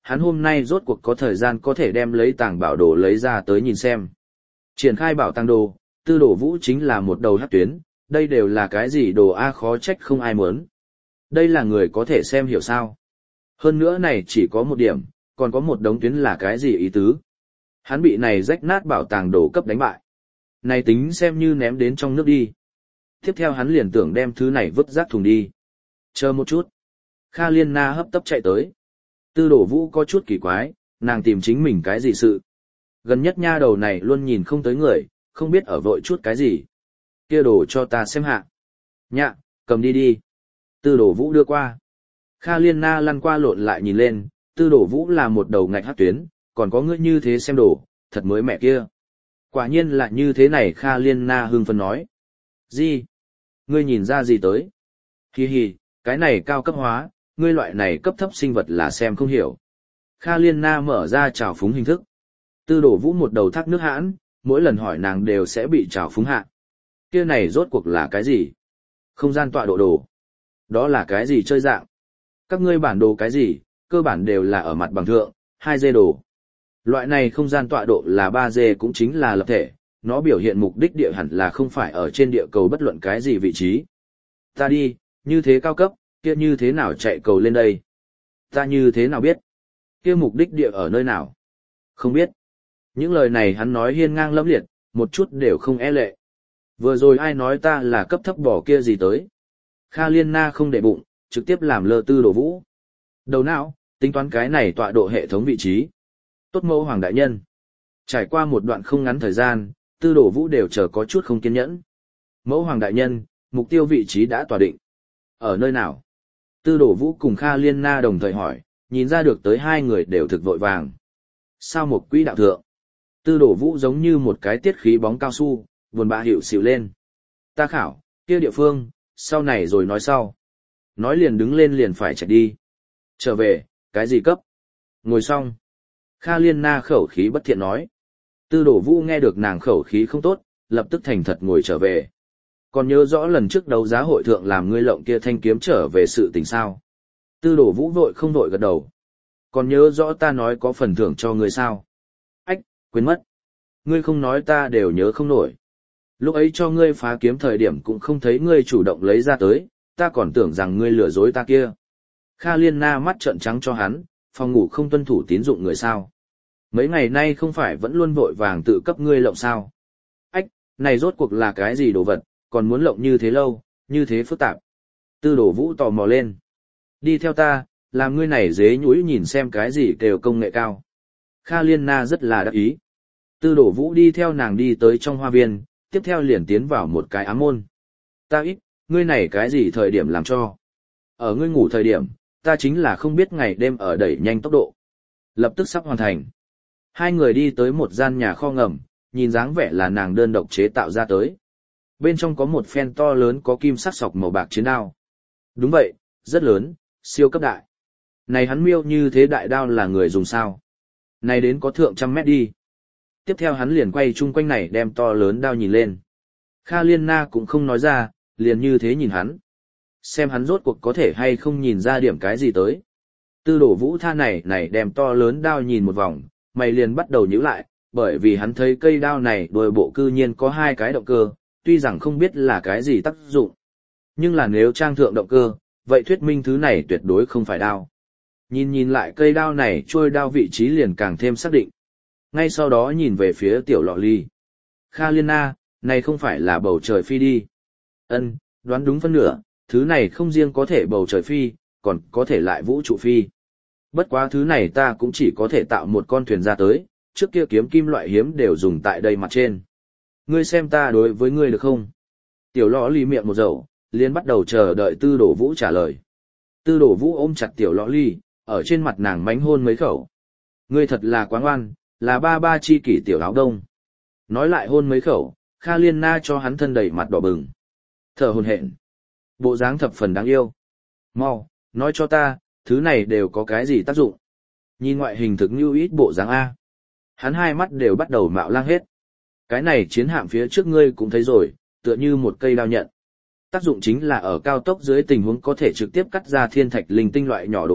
hắn hôm nay rốt cuộc có thời gian có thể đem lấy tàng bảo đồ lấy ra tới nhìn xem. Triển khai bảo tàng đồ, Tư Đồ Vũ chính là một đầu hắc tuyến, đây đều là cái gì đồ A khó trách không ai muốn. Đây là người có thể xem hiểu sao. Hơn nữa này chỉ có một điểm, còn có một đống tuyến là cái gì ý tứ. Hắn bị này rách nát bảo tàng đồ cấp đánh bại. Này tính xem như ném đến trong nước đi. Tiếp theo hắn liền tưởng đem thứ này vứt rác thùng đi. Chờ một chút. Kha Liên Na hấp tấp chạy tới. Tư Đồ Vũ có chút kỳ quái, nàng tìm chính mình cái gì sự. Gần nhất nha đầu này luôn nhìn không tới người, không biết ở vội chút cái gì. Kia đồ cho ta xem hạ. Nhạ, cầm đi đi. Tư Đồ Vũ đưa qua. Kha Liên Na lăn qua lộn lại nhìn lên, Tư Đồ Vũ là một đầu ngạch hắc tuyến, còn có ngươi như thế xem đồ, thật mới mẹ kia. Quả nhiên là như thế này Kha Liên Na hưng phấn nói. Gì? Ngươi nhìn ra gì tới? Hi hi, cái này cao cấp hóa, ngươi loại này cấp thấp sinh vật là xem không hiểu. Kha Liên Na mở ra trào phúng hình thức. Tư Đồ Vũ một đầu thác nước hãn, mỗi lần hỏi nàng đều sẽ bị trào phúng hạ. Kia này rốt cuộc là cái gì? Không gian tọa độ đồ. Đó là cái gì chơi dạng? Các ngươi bản đồ cái gì, cơ bản đều là ở mặt bằng thượng, 2D đồ. Loại này không gian tọa độ là 3D cũng chính là lập thể, nó biểu hiện mục đích địa hẳn là không phải ở trên địa cầu bất luận cái gì vị trí. Ta đi, như thế cao cấp, kia như thế nào chạy cầu lên đây? Ta như thế nào biết? Kia mục đích địa ở nơi nào? Không biết. Những lời này hắn nói hiên ngang lẫm liệt, một chút đều không e lệ. Vừa rồi ai nói ta là cấp thấp bỏ kia gì tới? Kha Liên Na không để bụng, trực tiếp làm lơ Tư Đồ Vũ. Đầu não, tính toán cái này tọa độ hệ thống vị trí. Tốt Mẫu Hoàng đại nhân. Trải qua một đoạn không ngắn thời gian, Tư Đồ Vũ đều chờ có chút không kiên nhẫn. Mẫu Hoàng đại nhân, mục tiêu vị trí đã tỏa định. Ở nơi nào? Tư Đồ Vũ cùng Kha Liên Na đồng thời hỏi, nhìn ra được tới hai người đều thực vội vàng. Sao một quỹ đạo thượng? Tư Đồ Vũ giống như một cái tiết khí bóng cao su, buồn bã hiệu xỉu lên. Ta khảo, kia địa phương, sau này rồi nói sau. Nói liền đứng lên liền phải chạy đi. Trở về, cái gì cấp? Ngồi xong. Kha Liên Na khẩu khí bất thiện nói. Tư Đồ Vũ nghe được nàng khẩu khí không tốt, lập tức thành thật ngồi trở về. Còn nhớ rõ lần trước đấu giá hội thượng làm ngươi lộng kia thanh kiếm trở về sự tình sao? Tư Đồ Vũ vội không vội gật đầu. Còn nhớ rõ ta nói có phần thưởng cho ngươi sao? Ách, quên mất. Ngươi không nói ta đều nhớ không nổi. Lúc ấy cho ngươi phá kiếm thời điểm cũng không thấy ngươi chủ động lấy ra tới, ta còn tưởng rằng ngươi lừa dối ta kia. Kha Liên Na mắt trợn trắng cho hắn, phòng ngủ không tuân thủ tín dụng người sao. Mấy ngày nay không phải vẫn luôn vội vàng tự cấp ngươi lộng sao. Ách, này rốt cuộc là cái gì đồ vật, còn muốn lộng như thế lâu, như thế phức tạp. Tư Đồ Vũ tò mò lên. Đi theo ta, làm ngươi này dế nhũi nhìn xem cái gì đều công nghệ cao. Kha Liên Na rất là đắc ý. Tư Đồ Vũ đi theo nàng đi tới trong hoa viên, tiếp theo liền tiến vào một cái ám môn. Ta ít, ngươi này cái gì thời điểm làm cho. Ở ngươi ngủ thời điểm, ta chính là không biết ngày đêm ở đẩy nhanh tốc độ. Lập tức sắp hoàn thành. Hai người đi tới một gian nhà kho ngầm, nhìn dáng vẻ là nàng đơn độc chế tạo ra tới. Bên trong có một phen to lớn có kim sắc sọc màu bạc chiến đao. Đúng vậy, rất lớn, siêu cấp đại. Này hắn miêu như thế đại đao là người dùng sao? Này đến có thượng trăm mét đi. Tiếp theo hắn liền quay chung quanh này đem to lớn đao nhìn lên. Kha Liên Na cũng không nói ra, liền như thế nhìn hắn. Xem hắn rốt cuộc có thể hay không nhìn ra điểm cái gì tới. Tư Đồ Vũ tha này đem to lớn đao nhìn một vòng, mày liền bắt đầu nhíu lại, bởi vì hắn thấy cây đao này đuôi bộ cư nhiên có hai cái động cơ, tuy rằng không biết là cái gì tác dụng. Nhưng là nếu trang thượng động cơ, vậy thuyết minh thứ này tuyệt đối không phải đao. Nhìn lại cây đao này trôi đao vị trí liền càng thêm xác định. Ngay sau đó nhìn về phía tiểu lọ ly. Kha Liên Na, này không phải là bầu trời phi đi. Ân, đoán đúng phân nửa, thứ này không riêng có thể bầu trời phi, còn có thể lại vũ trụ phi. Bất quá thứ này ta cũng chỉ có thể tạo một con thuyền ra tới, trước kia kiếm kim loại hiếm đều dùng tại đây mặt trên. Ngươi xem ta đối với ngươi được không? Tiểu lọ ly miệng một dầu, liền bắt đầu chờ đợi Tư Đồ Vũ trả lời. Tư Đồ Vũ ôm chặt tiểu lọ ly, ở trên mặt nàng mánh hôn mấy khẩu. Ngươi thật là quá ngoan, là ba ba chi kỷ tiểu áo đông. Nói lại hôn mấy khẩu, Kha Liên Na cho hắn thân đầy mặt đỏ bừng. Thở hổn hển. Bộ dáng thập phần đáng yêu. Mau, nói cho ta, thứ này đều có cái gì tác dụng? Nhìn ngoại hình thực như ít bộ dáng A. Hắn hai mắt đều bắt đầu mạo lang hết. Cái này chiến hạm phía trước ngươi cũng thấy rồi, tựa như một cây đao nhận. Tác dụng chính là ở cao tốc dưới tình huống có thể trực tiếp cắt ra thiên thạch linh tinh loại nhỏ đồ vật,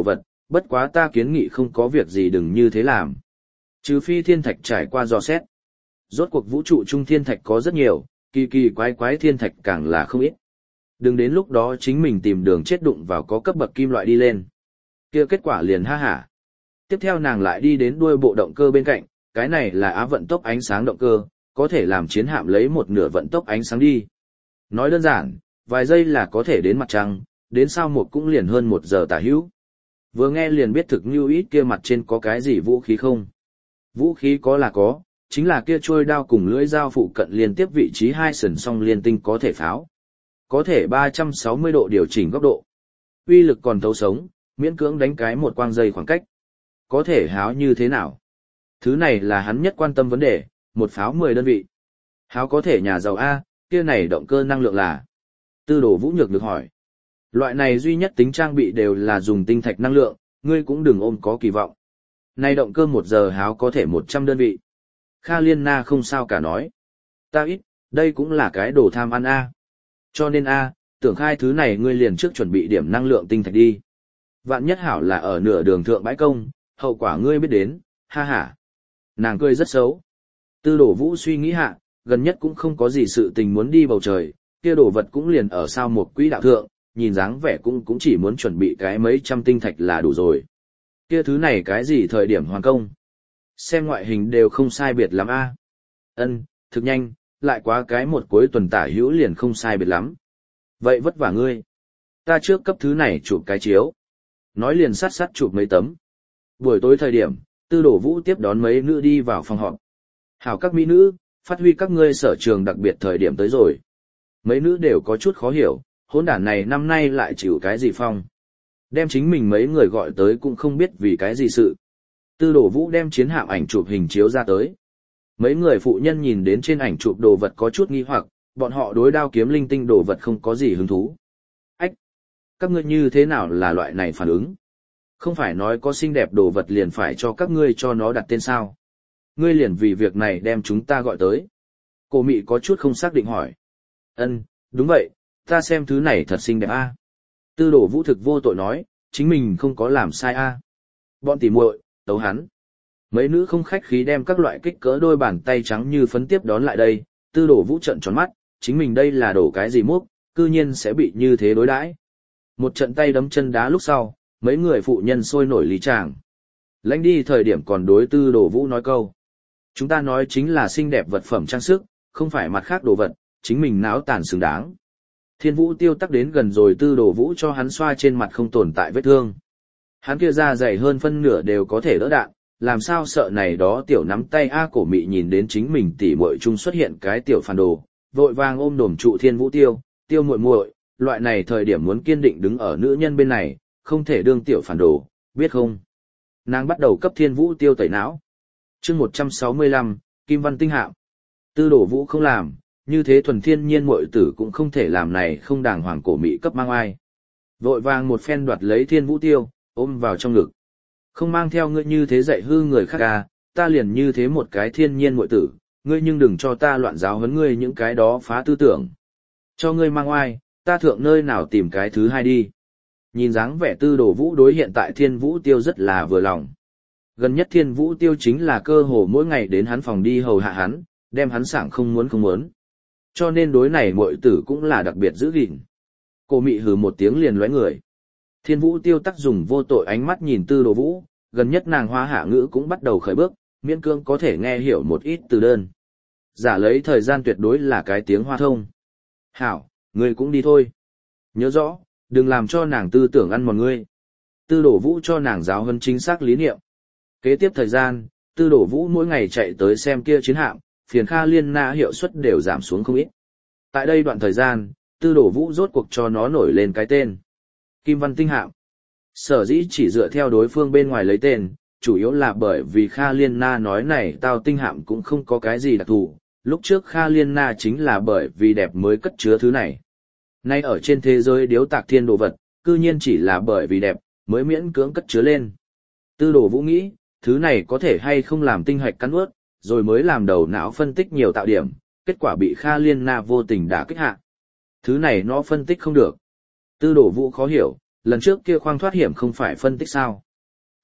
bất quá ta kiến nghị không có việc gì đừng như thế làm. Trừ phi thiên thạch trải qua dò xét. Rốt cuộc vũ trụ trung thiên thạch có rất nhiều, kỳ kỳ quái quái thiên thạch càng là không ít. Đừng đến lúc đó chính mình tìm đường chết đụng vào có cấp bậc kim loại đi lên. Kia kết quả liền ha hả. Tiếp theo nàng lại đi đến đuôi bộ động cơ bên cạnh, cái này là á vận tốc ánh sáng động cơ, có thể làm chiến hạm lấy một nửa vận tốc ánh sáng đi. Nói đơn giản, vài giây là có thể đến mặt trăng, đến sao một cũng liền hơn 1 giờ tả hữu. Vừa nghe liền biết thực như ít kia mặt trên có cái gì vũ khí không. Vũ khí có là có, chính là kia trôi đao cùng lưỡi dao phụ cận liên tiếp vị trí hai sừng song liên tinh có thể pháo. Có thể 360 độ điều chỉnh góc độ. Uy lực còn thấu sống, miễn cưỡng đánh cái một quang dây khoảng cách. Có thể háo như thế nào? Thứ này là hắn nhất quan tâm vấn đề, một pháo 10 đơn vị. Háo có thể nhà giàu A, kia này động cơ năng lượng là. Tư đồ Vũ Nhược được hỏi. Loại này duy nhất tính trang bị đều là dùng tinh thạch năng lượng, ngươi cũng đừng ôm có kỳ vọng. Này động cơ 1 giờ háo có thể 100 đơn vị. Kha Liên Na không sao cả nói. Ta ít, đây cũng là cái đồ tham ăn A. Cho nên A, tưởng khai thứ này ngươi liền trước chuẩn bị điểm năng lượng tinh thạch đi. Vạn nhất hảo là ở nửa đường thượng bãi công, hậu quả ngươi biết đến, ha ha. Nàng cười rất xấu. Tư đồ Vũ suy nghĩ hạ, gần nhất cũng không có gì sự tình muốn đi bầu trời, kia đồ vật cũng liền ở sao một quỹ đạo thượng, nhìn dáng vẻ cũng chỉ muốn chuẩn bị cái mấy trăm tinh thạch là đủ rồi. Kia thứ này cái gì thời điểm hoàn công? Xem ngoại hình đều không sai biệt lắm a. Ân, thực nhanh, lại quá cái một cuối tuần tả hữu liền không sai biệt lắm. Vậy vất vả ngươi. Ta trước cấp thứ này chụp cái chiếu. Nói liền sát chụp mấy tấm. Buổi tối thời điểm, Tư đồ Vũ tiếp đón mấy nữ đi vào phòng họp. Hảo các mỹ nữ, phát huy các ngươi sở trường đặc biệt thời điểm tới rồi. Mấy nữ đều có chút khó hiểu, hỗn đản này năm nay lại chịu cái gì phong. Đem chính mình mấy người gọi tới cũng không biết vì cái gì sự. Tư đồ Vũ đem chiến hạm ảnh chụp hình chiếu ra tới. Mấy người phụ nhân nhìn đến trên ảnh chụp đồ vật có chút nghi hoặc, bọn họ đối đao kiếm linh tinh đồ vật không có gì hứng thú. Ách! Các ngươi như thế nào là loại này phản ứng? Không phải nói có xinh đẹp đồ vật liền phải cho các ngươi cho nó đặt tên sao? Ngươi liền vì việc này đem chúng ta gọi tới. Cô Mị có chút không xác định hỏi. Ân, đúng vậy, ta xem thứ này thật xinh đẹp a. Tư đồ Vũ thực vô tội nói, chính mình không có làm sai a. Bọn tỉ muội, tấu hắn. Mấy nữ không khách khí đem các loại kích cỡ đôi bàn tay trắng như phấn tiếp đón lại đây, Tư đồ Vũ trợn tròn mắt, chính mình đây là đổ cái gì múc, cư nhiên sẽ bị như thế đối đãi. Một trận tay đấm chân đá lúc sau, mấy người phụ nhân sôi nổi lý tràng. Lãnh đi thời điểm còn đối Tư đồ Vũ nói câu. Chúng ta nói chính là xinh đẹp vật phẩm trang sức, không phải mặt khác đồ vật, chính mình náo tàn xứng đáng. Thiên Vũ Tiêu tắc đến gần rồi Tư đồ Vũ cho hắn xoa trên mặt không tồn tại vết thương. Hắn kia da dày hơn phân nửa đều có thể đỡ đạn, làm sao sợ này đó tiểu nắm tay A Cổ Mị nhìn đến chính mình tỉ muội chung xuất hiện cái tiểu phản đồ, vội vàng ôm đồm trụ Thiên Vũ Tiêu, Tiêu muội muội, loại này thời điểm muốn kiên định đứng ở nữ nhân bên này, không thể đương tiểu phản đồ, biết không? Nàng bắt đầu cấp Thiên Vũ Tiêu tẩy não. Chương 165, Kim Văn Tinh Hạm. Tư đồ Vũ không làm, như thế thuần thiên nhiên muội tử cũng không thể làm này không đàng hoàng Cổ Mị cấp mang ai. Vội vàng một phen đoạt lấy Thiên Vũ Tiêu, ôm vào trong ngực. Không mang theo ngươi như thế dạy hư người khác à, ta liền như thế một cái thiên nhiên muội tử, ngươi nhưng đừng cho ta loạn giáo huấn ngươi những cái đó phá tư tưởng. Cho ngươi mang oai, ta thượng nơi nào tìm cái thứ hai đi. Nhìn dáng vẻ Tư đồ Vũ đối hiện tại Thiên Vũ Tiêu rất là vừa lòng. Gần nhất Thiên Vũ Tiêu chính là cơ hồ mỗi ngày đến hắn phòng đi hầu hạ hắn, đem hắn sảng không muốn. Cho nên đối này muội tử cũng là đặc biệt giữ gìn. Cô Mị hừ một tiếng liền lóe người. Thiên Vũ Tiêu tắc dùng vô tội ánh mắt nhìn Tư đồ Vũ, gần nhất nàng hoa hạ ngữ cũng bắt đầu khởi bước, miễn cương có thể nghe hiểu một ít từ đơn. Giả lấy thời gian tuyệt đối là cái tiếng hoa thông. Hảo, ngươi cũng đi thôi. Nhớ rõ, đừng làm cho nàng tư tưởng ăn mòn ngươi. Tư đồ Vũ cho nàng giáo huấn chính xác lý niệm. Kế tiếp thời gian, Tư đồ Vũ mỗi ngày chạy tới xem kia chiến hạm, phiền Kha Liên Na hiệu suất đều giảm xuống không ít. Tại đây đoạn thời gian, Tư đồ Vũ rốt cuộc cho nó nổi lên cái tên. Kim Văn Tinh Hạm. Sở dĩ chỉ dựa theo đối phương bên ngoài lấy tên, chủ yếu là bởi vì Kha Liên Na nói này tao tinh hạm cũng không có cái gì đặc thù, lúc trước Kha Liên Na chính là bởi vì đẹp mới cất chứa thứ này. Nay ở trên thế giới điếu tạc thiên đồ vật, cư nhiên chỉ là bởi vì đẹp, mới miễn cưỡng cất chứa lên. Tư đồ Vũ nghĩ, thứ này có thể hay không làm tinh hạch cắn ướt, rồi mới làm đầu não phân tích nhiều tạo điểm, kết quả bị Kha Liên Na vô tình đả kích hạ. Thứ này nó phân tích không được. Tư đồ Vũ khó hiểu, lần trước kia khoang thoát hiểm không phải phân tích sao.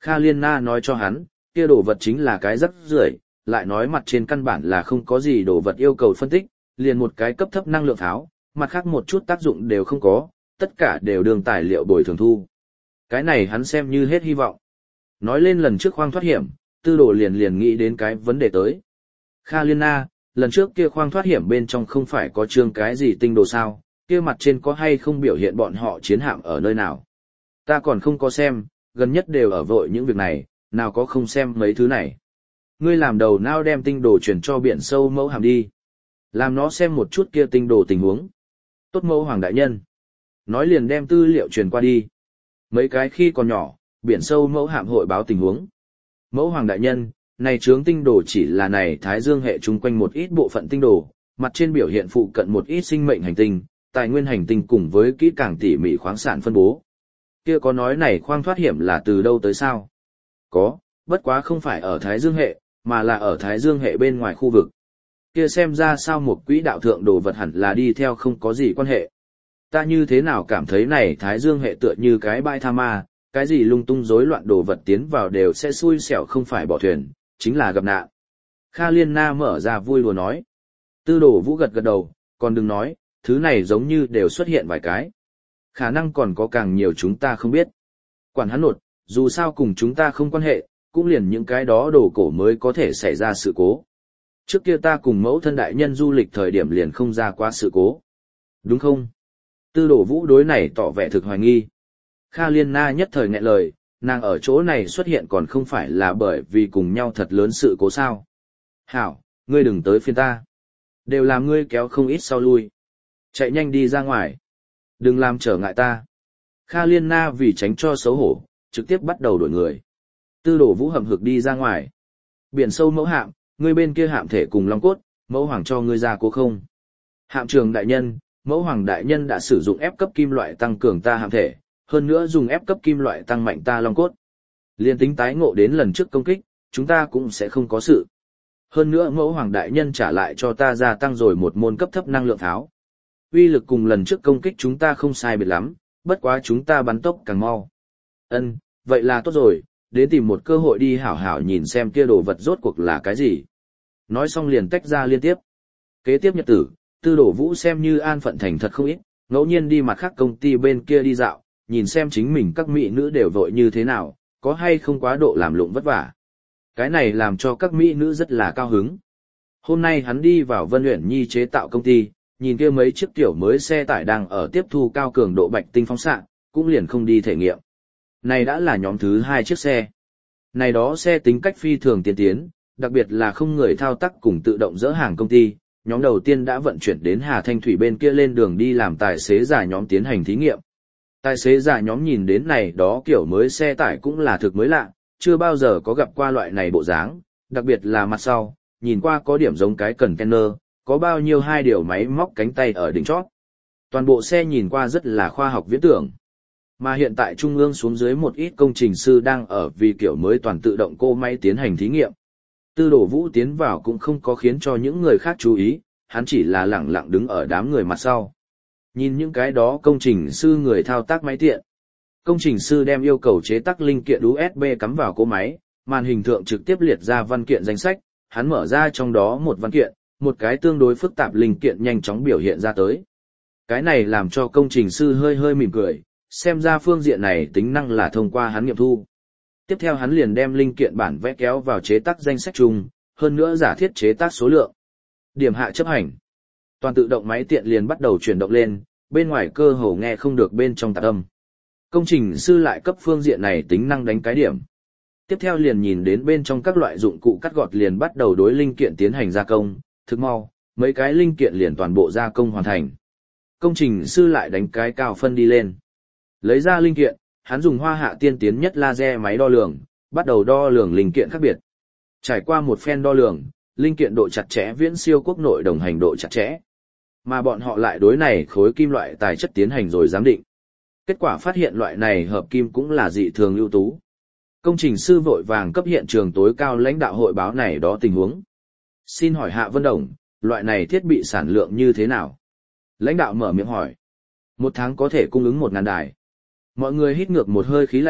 Kha Liên Na nói cho hắn, kia đồ vật chính là cái rắc rưởi, lại nói mặt trên căn bản là không có gì đồ vật yêu cầu phân tích, liền một cái cấp thấp năng lượng pháo, mặt khác một chút tác dụng đều không có, tất cả đều đường tài liệu bồi thường thu. Cái này hắn xem như hết hy vọng. Nói lên lần trước khoang thoát hiểm, Tư Đồ liền nghĩ đến cái vấn đề tới. Kha Liên Na, lần trước kia khoang thoát hiểm bên trong không phải có chương cái gì tinh đồ sao, kia mặt trên có hay không biểu hiện bọn họ chiến hạm ở nơi nào. Ta còn không có xem, gần nhất đều ở vội những việc này, nào có không xem mấy thứ này. Ngươi làm đầu não đem tinh đồ chuyển cho biển sâu mẫu hàm đi. Làm nó xem một chút kia tinh đồ tình huống. Tốt mẫu hoàng đại nhân. Nói liền đem tư liệu truyền qua đi. Mấy cái khi còn nhỏ, biển sâu mẫu hạm hội báo tình huống. Mẫu hoàng đại nhân, này chướng tinh đồ chỉ là này Thái Dương hệ chung quanh một ít bộ phận tinh đồ, mặt trên biểu hiện phụ cận một ít sinh mệnh hành tinh, tài nguyên hành tinh cùng với kỹ càng tỉ mỉ khoáng sản phân bố. Kia có nói này khoang thoát hiểm là từ đâu tới sao? Có, bất quá không phải ở Thái Dương hệ, mà là ở Thái Dương hệ bên ngoài khu vực. Kia xem ra sao một quỹ đạo thượng đồ vật hẳn là đi theo không có gì quan hệ. Ta như thế nào cảm thấy này Thái Dương hệ tựa như cái bãi tha ma, cái gì lung tung rối loạn đồ vật tiến vào đều sẽ xui xẻo không phải bỏ thuyền, chính là gặp nạn. Kha Liên Na mở ra vui lùa nói. Tư Đồ Vũ gật gật đầu, còn đừng nói, thứ này giống như đều xuất hiện vài cái. Khả năng còn có càng nhiều chúng ta không biết. Quản hắn nột, dù sao cùng chúng ta không quan hệ, cũng liền những cái đó đồ cổ mới có thể xảy ra sự cố. Trước kia ta cùng mẫu thân đại nhân du lịch thời điểm liền không ra qua sự cố. Đúng không? Tư Đồ Vũ đối này tỏ vẻ thực hoài nghi. Kha Liên Na nhất thời nghẹn lời, nàng ở chỗ này xuất hiện còn không phải là bởi vì cùng nhau thật lớn sự cố sao. Hảo, ngươi đừng tới phiên ta. Đều làm ngươi kéo không ít sau lui. Chạy nhanh đi ra ngoài. Đừng làm trở ngại ta. Kha Liên Na vì tránh cho xấu hổ, trực tiếp bắt đầu đuổi người. Tư Đồ Vũ hậm hực đi ra ngoài. Biển sâu mẫu hạm, ngươi bên kia hạm thể cùng long cốt, mẫu hoàng cho ngươi ra cố không. Hạm trường đại nhân, mẫu hoàng đại nhân đã sử dụng ép cấp kim loại tăng cường ta hạm thể, hơn nữa dùng ép cấp kim loại tăng mạnh ta long cốt. Liên tính tái ngộ đến lần trước công kích, chúng ta cũng sẽ không có sự. Hơn nữa mẫu hoàng đại nhân trả lại cho ta gia tăng rồi một môn cấp thấp năng lượng tháo. Uy lực cùng lần trước công kích chúng ta không sai biệt lắm, bất quá chúng ta bắn tốc càng mau. Ân, vậy là tốt rồi, đến tìm một cơ hội đi hảo hảo nhìn xem kia đồ vật rốt cuộc là cái gì. Nói xong liền tách ra liên tiếp. Kế tiếp nhật tử, Tư Đồ Vũ xem như an phận thành thật không ít, ngẫu nhiên đi mặt khác công ty bên kia đi dạo, nhìn xem chính mình các mỹ nữ đều vội như thế nào, có hay không quá độ làm lụng vất vả. Cái này làm cho các mỹ nữ rất là cao hứng. Hôm nay hắn đi vào Vân Uyển Nhi chế tạo công ty, nhìn kia mấy chiếc tiểu mới xe tải đang ở tiếp thu cao cường độ bạch tinh phóng xạ, cũng liền không đi thể nghiệm. Này đã là nhóm thứ 2 chiếc xe. Này đó xe tính cách phi thường tiên tiến, đặc biệt là không người thao tác cùng tự động dỡ hàng công ty. Nhóm đầu tiên đã vận chuyển đến Hà Thanh Thủy bên kia lên đường đi làm tài xế giả nhóm tiến hành thí nghiệm. Tài xế giả nhóm nhìn đến này đó kiểu mới xe tải cũng là thực mới lạ, chưa bao giờ có gặp qua loại này bộ dáng, đặc biệt là mặt sau, nhìn qua có điểm giống cái container, có bao nhiêu hai điều máy móc cánh tay ở đỉnh chót. Toàn bộ xe nhìn qua rất là khoa học viễn tưởng. Mà hiện tại trung ương xuống dưới một ít công trình sư đang ở vì kiểu mới toàn tự động cỗ máy tiến hành thí nghiệm. Tư Đồ Vũ tiến vào cũng không có khiến cho những người khác chú ý, hắn chỉ là lẳng lặng đứng ở đám người mặt sau. Nhìn những cái đó công trình sư người thao tác máy tiện. Công trình sư đem yêu cầu chế tác linh kiện USB cắm vào cỗ máy, màn hình thượng trực tiếp liệt ra văn kiện danh sách, hắn mở ra trong đó một văn kiện, một cái tương đối phức tạp linh kiện nhanh chóng biểu hiện ra tới. Cái này làm cho công trình sư hơi hơi mỉm cười, xem ra phương diện này tính năng là thông qua hắn nghiệm thu. Tiếp theo hắn liền đem linh kiện bản vẽ kéo vào chế tác danh sách chung, hơn nữa giả thiết chế tác số lượng. Điểm hạ chấp hành. Toàn tự động máy tiện liền bắt đầu chuyển động lên, bên ngoài cơ hồ nghe không được bên trong tạp âm. Công trình sư lại cấp phương diện này tính năng đánh cái điểm. Tiếp theo liền nhìn đến bên trong các loại dụng cụ cắt gọt liền bắt đầu đối linh kiện tiến hành gia công, thực mau, mấy cái linh kiện liền toàn bộ gia công hoàn thành. Công trình sư lại đánh cái cao phân đi lên. Lấy ra linh kiện, hắn dùng hoa hạ tiên tiến nhất laser máy đo lường, bắt đầu đo lường linh kiện khác biệt. Trải qua một phen đo lường, linh kiện độ chặt chẽ viễn siêu quốc nội đồng hành độ chặt chẽ. Mà bọn họ lại đối này khối kim loại tài chất tiến hành rồi giám định. Kết quả phát hiện loại này hợp kim cũng là dị thường ưu tú. Công trình sư vội vàng cấp hiện trường tối cao lãnh đạo hội báo này đó tình huống. Xin hỏi Hạ Vân Đồng, loại này thiết bị sản lượng như thế nào? Lãnh đạo mở miệng hỏi. 1 tháng có thể cung ứng 1000 đài. Mọi người hít ngược một hơi khí lạnh,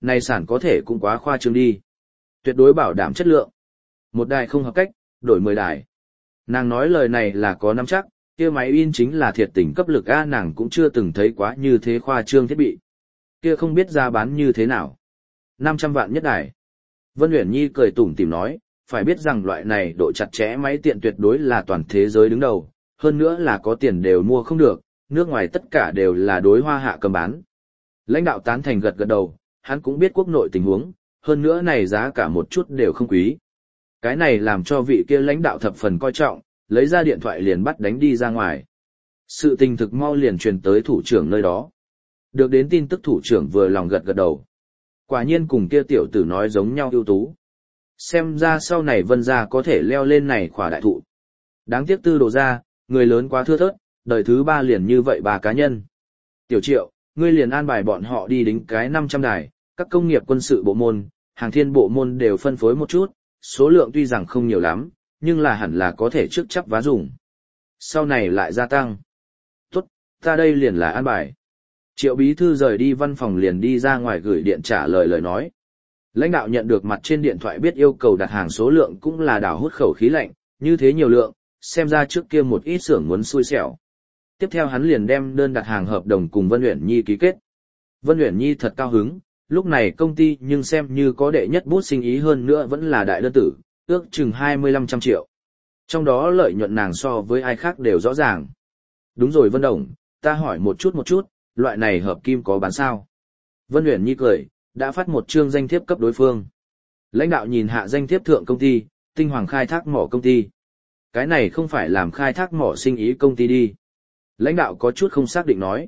Này sản có thể cũng quá khoa trương đi. Tuyệt đối bảo đảm chất lượng. Một đài không hợp cách, đổi 10 đài. Nàng nói lời này là có nắm chắc, kia máy in chính là thiệt tình cấp lực a, nàng cũng chưa từng thấy quá như thế khoa trương thiết bị. Kia không biết giá bán như thế nào. 500 vạn nhất đài. Vân Uyển Nhi cười tủm tỉm nói, phải biết rằng loại này độ chặt chẽ máy tiện tuyệt đối là toàn thế giới đứng đầu, hơn nữa là có tiền đều mua không được, nước ngoài tất cả đều là đối Hoa Hạ cầm bán. Lãnh đạo tán thành gật gật đầu, hắn cũng biết quốc nội tình huống, hơn nữa này giá cả một chút đều không quý. Cái này làm cho vị kia lãnh đạo thập phần coi trọng, lấy ra điện thoại liền bắt đánh đi ra ngoài. Sự tình thực mau liền truyền tới thủ trưởng nơi đó. Được đến tin tức thủ trưởng vừa lòng gật gật đầu. Quả nhiên cùng kia tiểu tử nói giống nhau ưu tú. Xem ra sau này Vân gia có thể leo lên này khỏa đại thụ. Đáng tiếc Tư Đồ gia, người lớn quá thưa thớt, đời thứ 3 liền như vậy 3 cá nhân. Tiểu Triệu, ngươi liền an bài bọn họ đi đính cái 500 đài, các công nghiệp quân sự bộ môn, hàng thiên bộ môn đều phân phối một chút, số lượng tuy rằng không nhiều lắm, nhưng là hẳn là có thể trước chắp vá dùng. Sau này lại gia tăng. Tốt, ta đây liền là an bài. Triệu bí thư rời đi văn phòng liền đi ra ngoài gửi điện trả lời lời nói. Lãnh đạo nhận được mặt trên điện thoại biết yêu cầu đặt hàng số lượng cũng là đảo hút khẩu khí lạnh, như thế nhiều lượng, xem ra trước kia một ít xưởng muốn xui xẻo. Tiếp theo hắn liền đem đơn đặt hàng hợp đồng cùng Vân Uyển Nhi ký kết. Vân Uyển Nhi thật cao hứng, lúc này công ty nhưng xem như có đệ nhất bút sinh ý hơn nữa vẫn là đại đơn tử, ước chừng 2500 triệu. Trong đó lợi nhuận nàng so với ai khác đều rõ ràng. Đúng rồi Vân Đồng, ta hỏi một chút, loại này hợp kim có bán sao? Vân Uyển Nhi cười, đã phát một chương danh thiếp cấp đối phương. Lãnh đạo nhìn hạ danh thiếp thượng công ty, Tinh Hoàng khai thác mỏ công ty. Cái này không phải làm khai thác mỏ sinh ý công ty đi. Lãnh đạo có chút không xác định nói.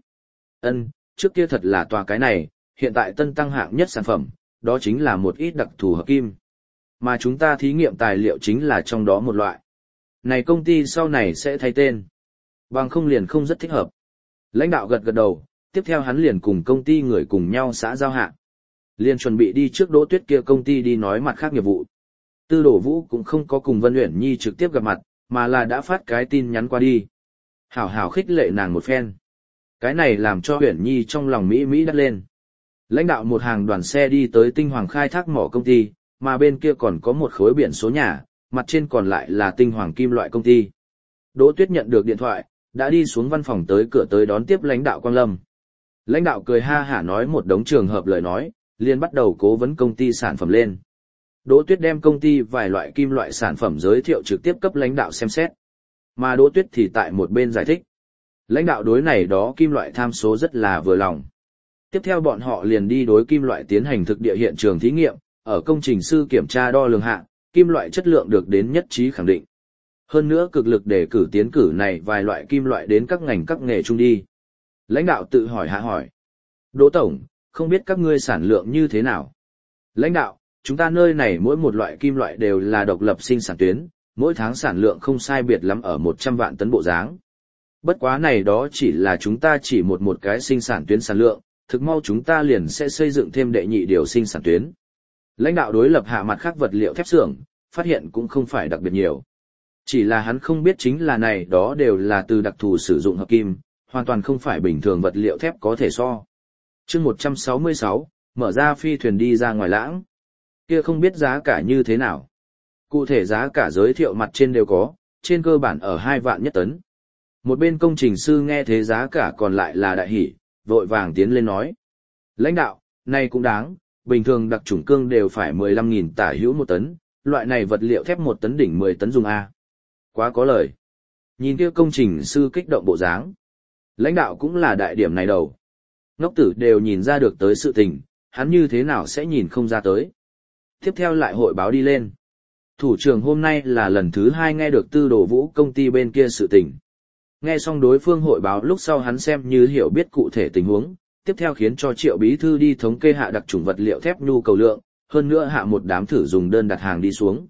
Trước kia thật là tòa cái này, hiện tại tân tăng hạng nhất sản phẩm, đó chính là một ít đặc thù hợp kim. Mà chúng ta thí nghiệm tài liệu chính là trong đó một loại. Này công ty sau này sẽ thay tên. Bằng không liền không rất thích hợp. Lãnh đạo gật gật đầu, tiếp theo hắn liền cùng công ty người cùng nhau xã giao hạng. Liền chuẩn bị đi trước Đỗ Tuyết kia công ty đi nói mặt khác nghiệp vụ. Tư Đổ Vũ cũng không có cùng Vân Uyển Nhi trực tiếp gặp mặt, mà là đã phát cái tin nhắn qua đi. Hảo hảo khích lệ nàng một phen. Cái này làm cho Uyển Nhi trong lòng mỹ đắt lên. Lãnh đạo một hàng đoàn xe đi tới Tinh Hoàng khai thác mỏ công ty, mà bên kia còn có một khối biển số nhà, mặt trên còn lại là Tinh Hoàng kim loại công ty. Đỗ Tuyết nhận được điện thoại, đã đi xuống văn phòng tới cửa tới đón tiếp lãnh đạo Quang Lâm. Lãnh đạo cười ha hả nói một đống trường hợp lời nói, liền bắt đầu cố vấn công ty sản phẩm lên. Đỗ Tuyết đem công ty vài loại kim loại sản phẩm giới thiệu trực tiếp cấp lãnh đạo xem xét. Mà Đỗ Tuyết thì tại một bên giải thích. Lãnh đạo đối này đó kim loại tham số rất là vừa lòng. Tiếp theo bọn họ liền đi đối kim loại tiến hành thực địa hiện trường thí nghiệm, ở công trình sư kiểm tra đo lường hạ, kim loại chất lượng được đến nhất trí khẳng định. Hơn nữa cực lực để cử tiến cử này vài loại kim loại đến các ngành các nghề chung đi. Lãnh đạo tự hỏi hạ hỏi. Đỗ Tổng, không biết các ngươi sản lượng như thế nào? Lãnh đạo, chúng ta nơi này mỗi một loại kim loại đều là độc lập sinh sản tuyến, mỗi tháng sản lượng không sai biệt lắm ở 100 vạn tấn bộ dáng. Bất quá này đó chỉ là chúng ta chỉ một cái sinh sản tuyến sản lượng, thực mau chúng ta liền sẽ xây dựng thêm đệ nhị điều sinh sản tuyến. Lãnh đạo đối lập hạ mặt khác vật liệu thép xưởng, phát hiện cũng không phải đặc biệt nhiều. Chỉ là hắn không biết chính là này đó đều là từ đặc thù sử dụng hợp kim, hoàn toàn không phải bình thường vật liệu thép có thể so. Chương 166, mở ra phi thuyền đi ra ngoài lãng. Kia không biết giá cả như thế nào. Cụ thể giá cả giới thiệu mặt trên đều có, trên cơ bản ở 2 vạn nhất tấn. Một bên công trình sư nghe thế giá cả còn lại là đại hỉ, vội vàng tiến lên nói. Lãnh đạo, này cũng đáng, bình thường đặc chủng cương đều phải 15.000 tả hữu 1 tấn, loại này vật liệu thép 1 tấn đỉnh 10 tấn dùng A. Quá có lời. Nhìn kia công trình sư kích động bộ dáng. Lãnh đạo cũng là đại điểm này đầu. Ngốc tử đều nhìn ra được tới sự tình, hắn như thế nào sẽ nhìn không ra tới. Tiếp theo lại hội báo đi lên. Thủ trưởng hôm nay là lần thứ 2 nghe được Tư Đồ Vũ công ty bên kia sự tình. Nghe xong đối phương hội báo lúc sau hắn xem như hiểu biết cụ thể tình huống, tiếp theo khiến cho Triệu bí thư đi thống kê hạ đặc chủng vật liệu thép nhu cầu lượng, hơn nữa hạ một đám thử dùng đơn đặt hàng đi xuống.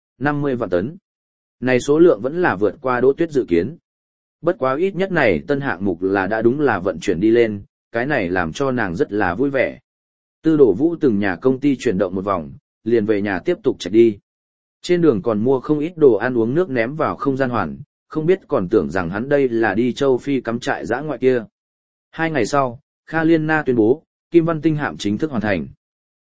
50 vạn tấn. Này số lượng vẫn là vượt qua Đỗ Tuyết dự kiến. Bất quá ít nhất này tân hạng mục là đã đúng là vận chuyển đi lên, cái này làm cho nàng rất là vui vẻ. Tư Đồ Vũ từng nhà công ty chuyển động một vòng, liền về nhà tiếp tục chạy đi. Trên đường còn mua không ít đồ ăn uống nước ném vào không gian hoàn, không biết còn tưởng rằng hắn đây là đi châu Phi cắm trại dã ngoại kia. 2 ngày sau, Kha Liên Na tuyên bố, Kim Văn Tinh hạm chính thức hoàn thành.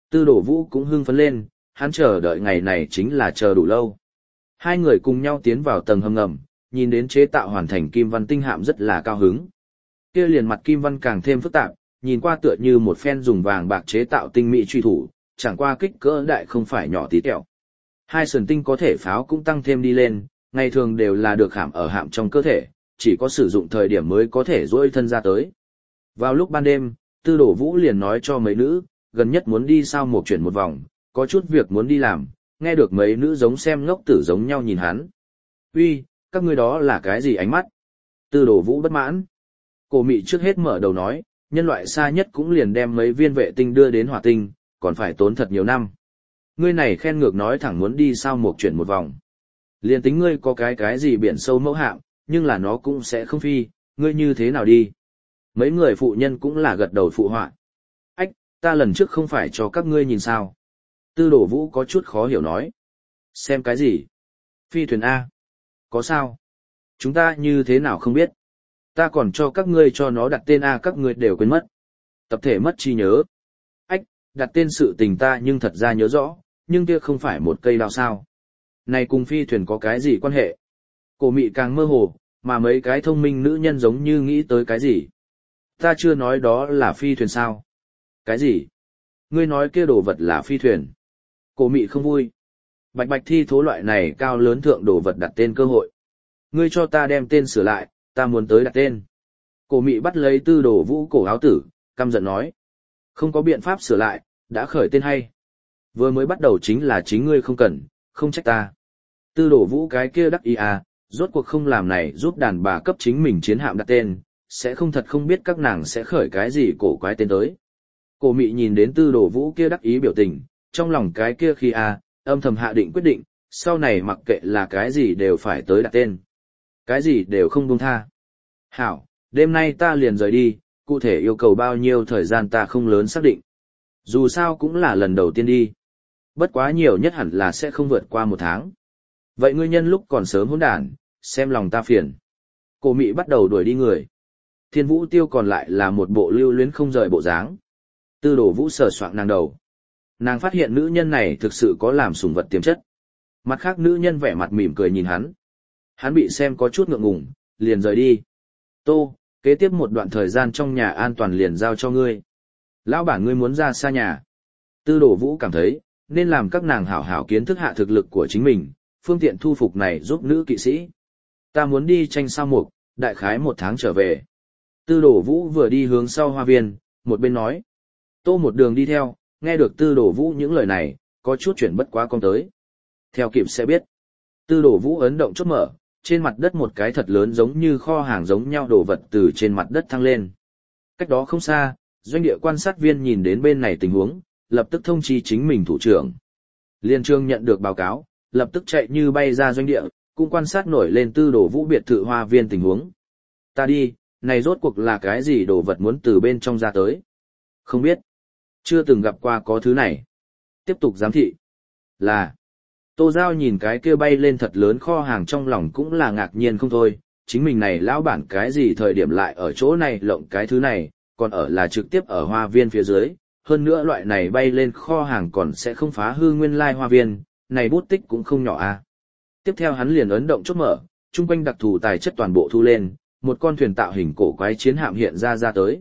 Tư Đổ Vũ cũng hưng phấn lên, hắn chờ đợi ngày này chính là chờ đủ lâu. Hai người cùng nhau tiến vào tầng hầm ngầm, nhìn đến chế tạo hoàn thành kim văn tinh hạm rất là cao hứng. Kia liền mặt kim văn càng thêm phức tạp, nhìn qua tựa như một phen dùng vàng bạc chế tạo tinh mỹ truy thủ, chẳng qua kích cỡ đại không phải nhỏ tí tẹo. Hai sườn tinh có thể pháo cũng tăng thêm đi lên, ngày thường đều là được khảm ở hạm trong cơ thể, chỉ có sử dụng thời điểm mới có thể duỗi thân ra tới. Vào lúc ban đêm, Tư Đổ Vũ liền nói cho mấy nữ, gần nhất muốn đi sao một chuyển một vòng, có chút việc muốn đi làm, nghe được mấy nữ giống xem ngốc tử giống nhau nhìn hắn. Uy, các ngươi đó là cái gì ánh mắt? Tư Đổ Vũ bất mãn. Cổ Mị trước hết mở đầu nói, nhân loại xa nhất cũng liền đem mấy viên vệ tinh đưa đến hỏa tinh, còn phải tốn thật nhiều năm. Ngươi này khen ngược nói thẳng muốn đi sao một chuyển một vòng. Liền tính ngươi có cái gì biển sâu mẫu hạm, nhưng là nó cũng sẽ không phi, ngươi như thế nào đi? Mấy người phụ nhân cũng là gật đầu phụ họa. Ách, ta lần trước không phải cho các ngươi nhìn sao? Tư Đổ Vũ có chút khó hiểu nói. Xem cái gì? Phi thuyền A. Có sao? Chúng ta như thế nào không biết? Ta còn cho các ngươi cho nó đặt tên A, các ngươi đều quên mất. Tập thể mất trí nhớ. Ách, đặt tên sự tình ta nhưng thật ra nhớ rõ, nhưng kia không phải một cây đao sao. Này cùng phi thuyền có cái gì quan hệ? Cổ Mị càng mơ hồ, mà mấy cái thông minh nữ nhân giống như nghĩ tới cái gì. Ta chưa nói đó là phi thuyền sao? Cái gì? Ngươi nói kia đồ vật là phi thuyền. Cổ Mị không vui. Bạch bạch thi thố loại này cao lớn thượng đồ vật đặt tên cơ hội. Ngươi cho ta đem tên sửa lại, ta muốn tới đặt tên. Cổ Mị bắt lấy Tư Đổ Vũ cổ áo tử, căm giận nói. Không có biện pháp sửa lại, đã khởi tên hay. Vừa mới bắt đầu chính là chính ngươi không cần, không trách ta. Tư Đổ Vũ cái kia đắc ý à, rốt cuộc không làm này giúp đàn bà cấp chính mình chiến hạm đặt tên, sẽ không thật không biết các nàng sẽ khởi cái gì cổ quái tên tới. Cổ Mị nhìn đến Tư Đổ Vũ kia đắc ý biểu tình, trong lòng cái kia khi à, âm thầm hạ định quyết định, sau này mặc kệ là cái gì đều phải tới đặt tên. Cái gì đều không buông tha. Hảo, đêm nay ta liền rời đi, cụ thể yêu cầu bao nhiêu thời gian ta không lớn xác định. Dù sao cũng là lần đầu tiên đi. Bất quá nhiều nhất hẳn là sẽ không vượt qua 1 tháng. Vậy ngươi nhân lúc còn sớm hỗn đản, xem lòng ta phiền. Cổ Mị bắt đầu đuổi đi người. Thiên Vũ Tiêu còn lại là một bộ lưu luyến không rời bộ dáng. Tư Đổ Vũ sờ soạng nàng đầu. Nàng phát hiện nữ nhân này thực sự có làm sủng vật tiềm chất. Mặt khác nữ nhân vẻ mặt mỉm cười nhìn hắn. Hắn bị xem có chút ngượng ngùng, liền rời đi. Tô, kế tiếp một đoạn thời gian trong nhà an toàn liền giao cho ngươi. Lão bản ngươi muốn ra xa nhà. Tư Đổ Vũ cảm thấy, nên làm các nàng hảo hảo kiến thức hạ thực lực của chính mình, phương tiện thu phục này giúp nữ kỵ sĩ. Ta muốn đi tranh sao mục, đại khái 1 tháng trở về. Tư Đổ Vũ vừa đi hướng sau hoa viên, một bên nói. Tô một đường đi theo, nghe được Tư Đổ Vũ những lời này, có chút chuyển bất quá con tới. Theo kịp sẽ biết. Tư Đổ Vũ ấn động chốt mở, trên mặt đất một cái thật lớn giống như kho hàng giống nhau đồ vật từ trên mặt đất thăng lên. Cách đó không xa, doanh địa quan sát viên nhìn đến bên này tình huống, lập tức thông chi chính mình thủ trưởng. Liên Trương nhận được báo cáo, lập tức chạy như bay ra doanh địa, cũng quan sát nổi lên Tư Đổ Vũ biệt thự hoa viên tình huống. Ta đi, này rốt cuộc là cái gì đồ vật muốn từ bên trong ra tới? Không biết. Chưa từng gặp qua có thứ này. Tiếp tục giám thị. Là. Tô Giao nhìn cái kia bay lên thật lớn kho hàng trong lòng cũng là ngạc nhiên không thôi. Chính mình này lão bản cái gì thời điểm lại ở chỗ này lộng cái thứ này, còn ở là trực tiếp ở hoa viên phía dưới. Hơn nữa loại này bay lên kho hàng còn sẽ không phá hư nguyên lai hoa viên, này bút tích cũng không nhỏ à. Tiếp theo hắn liền ấn động chốt mở, chung quanh đặc thù tài chất toàn bộ thu lên, một con thuyền tạo hình cổ quái chiến hạm hiện ra tới.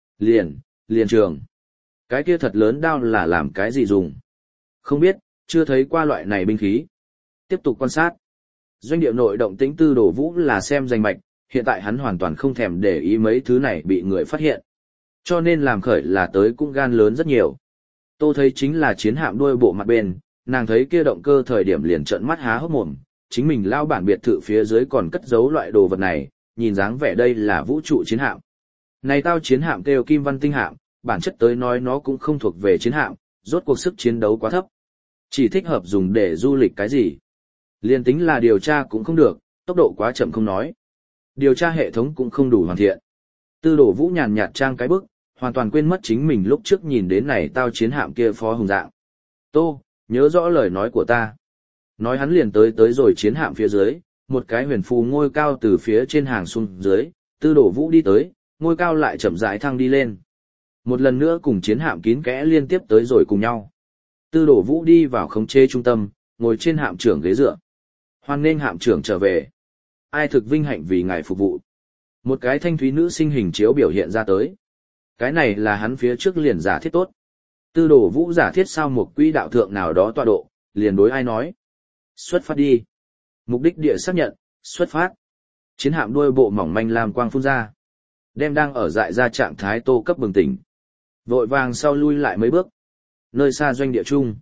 Liền trường. Cái kia thật lớn đao là làm cái gì dùng? Không biết, chưa thấy qua loại này binh khí. Tiếp tục quan sát. Doanh địa nội động tĩnh Tư Đổ Vũ là xem danh mạch, hiện tại hắn hoàn toàn không thèm để ý mấy thứ này bị người phát hiện. Cho nên làm khởi là tới cũng gan lớn rất nhiều. Tô thấy chính là chiến hạm đuôi bộ mặt bên, nàng thấy kia động cơ thời điểm liền trợn mắt há hốc mồm, chính mình lao bản biệt thự phía dưới còn cất giấu loại đồ vật này, nhìn dáng vẻ đây là vũ trụ chiến hạm. Này tao chiến hạm kêu Kim Văn Tinh hạm, bản chất tới nói nó cũng không thuộc về chiến hạm, rốt cuộc sức chiến đấu quá thấp. Chỉ thích hợp dùng để du lịch cái gì. Liên tính là điều tra cũng không được, tốc độ quá chậm không nói. Điều tra hệ thống cũng không đủ hoàn thiện. Tư Đổ Vũ nhàn nhạt trang cái bức, hoàn toàn quên mất chính mình lúc trước nhìn đến này tao chiến hạm kia phó hùng dạng. Tô, nhớ rõ lời nói của ta. Nói hắn liền tới rồi chiến hạm phía dưới, một cái huyền phù ngôi cao từ phía trên hàng xuống dưới, Tư Đổ Vũ đi tới, ngôi cao lại chậm rãi thăng đi lên. Một lần nữa cùng chiến hạm kín kẽ liên tiếp tới rồi cùng nhau. Tư Đồ Vũ đi vào khống chế trung tâm, ngồi trên hạm trưởng ghế dựa. Hoan nghênh hạm trưởng trở về. Ai thực vinh hạnh vì ngài phục vụ. Một cái thanh thúy nữ sinh hình chiếu biểu hiện ra tới. Cái này là hắn phía trước liền giả thiết tốt. Tư Đồ Vũ giả thiết sao một quỹ đạo thượng nào đó tọa độ, liền đối ai nói. Xuất phát đi. Mục đích địa xác nhận, xuất phát. Chiến hạm đuôi bộ mỏng manh lam quang phun ra. Đem đang ở dại ra trạng thái Tô Cấp bừng tỉnh. Vội vàng sau lui lại mấy bước. Nơi xa doanh địa trung.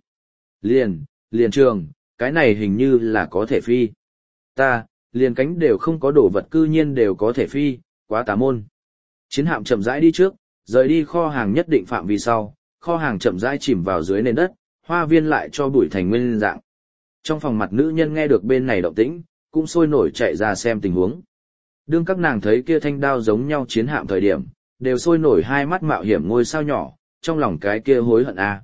Liền trường, cái này hình như là có thể phi. Liền cánh đều không có đồ vật cư nhiên đều có thể phi, quá tà môn. Chiến hạm chậm rãi đi trước, rời đi kho hàng nhất định phạm vi sau, kho hàng chậm rãi chìm vào dưới nền đất, hoa viên lại cho bụi thành nguyên dạng. Trong phòng mặt nữ nhân nghe được bên này động tĩnh, cũng sôi nổi chạy ra xem tình huống. Đương các nàng thấy kia thanh đao giống nhau chiến hạm thời điểm, đều sôi nổi hai mắt mạo hiểm ngôi sao nhỏ, trong lòng cái kia hối hận a.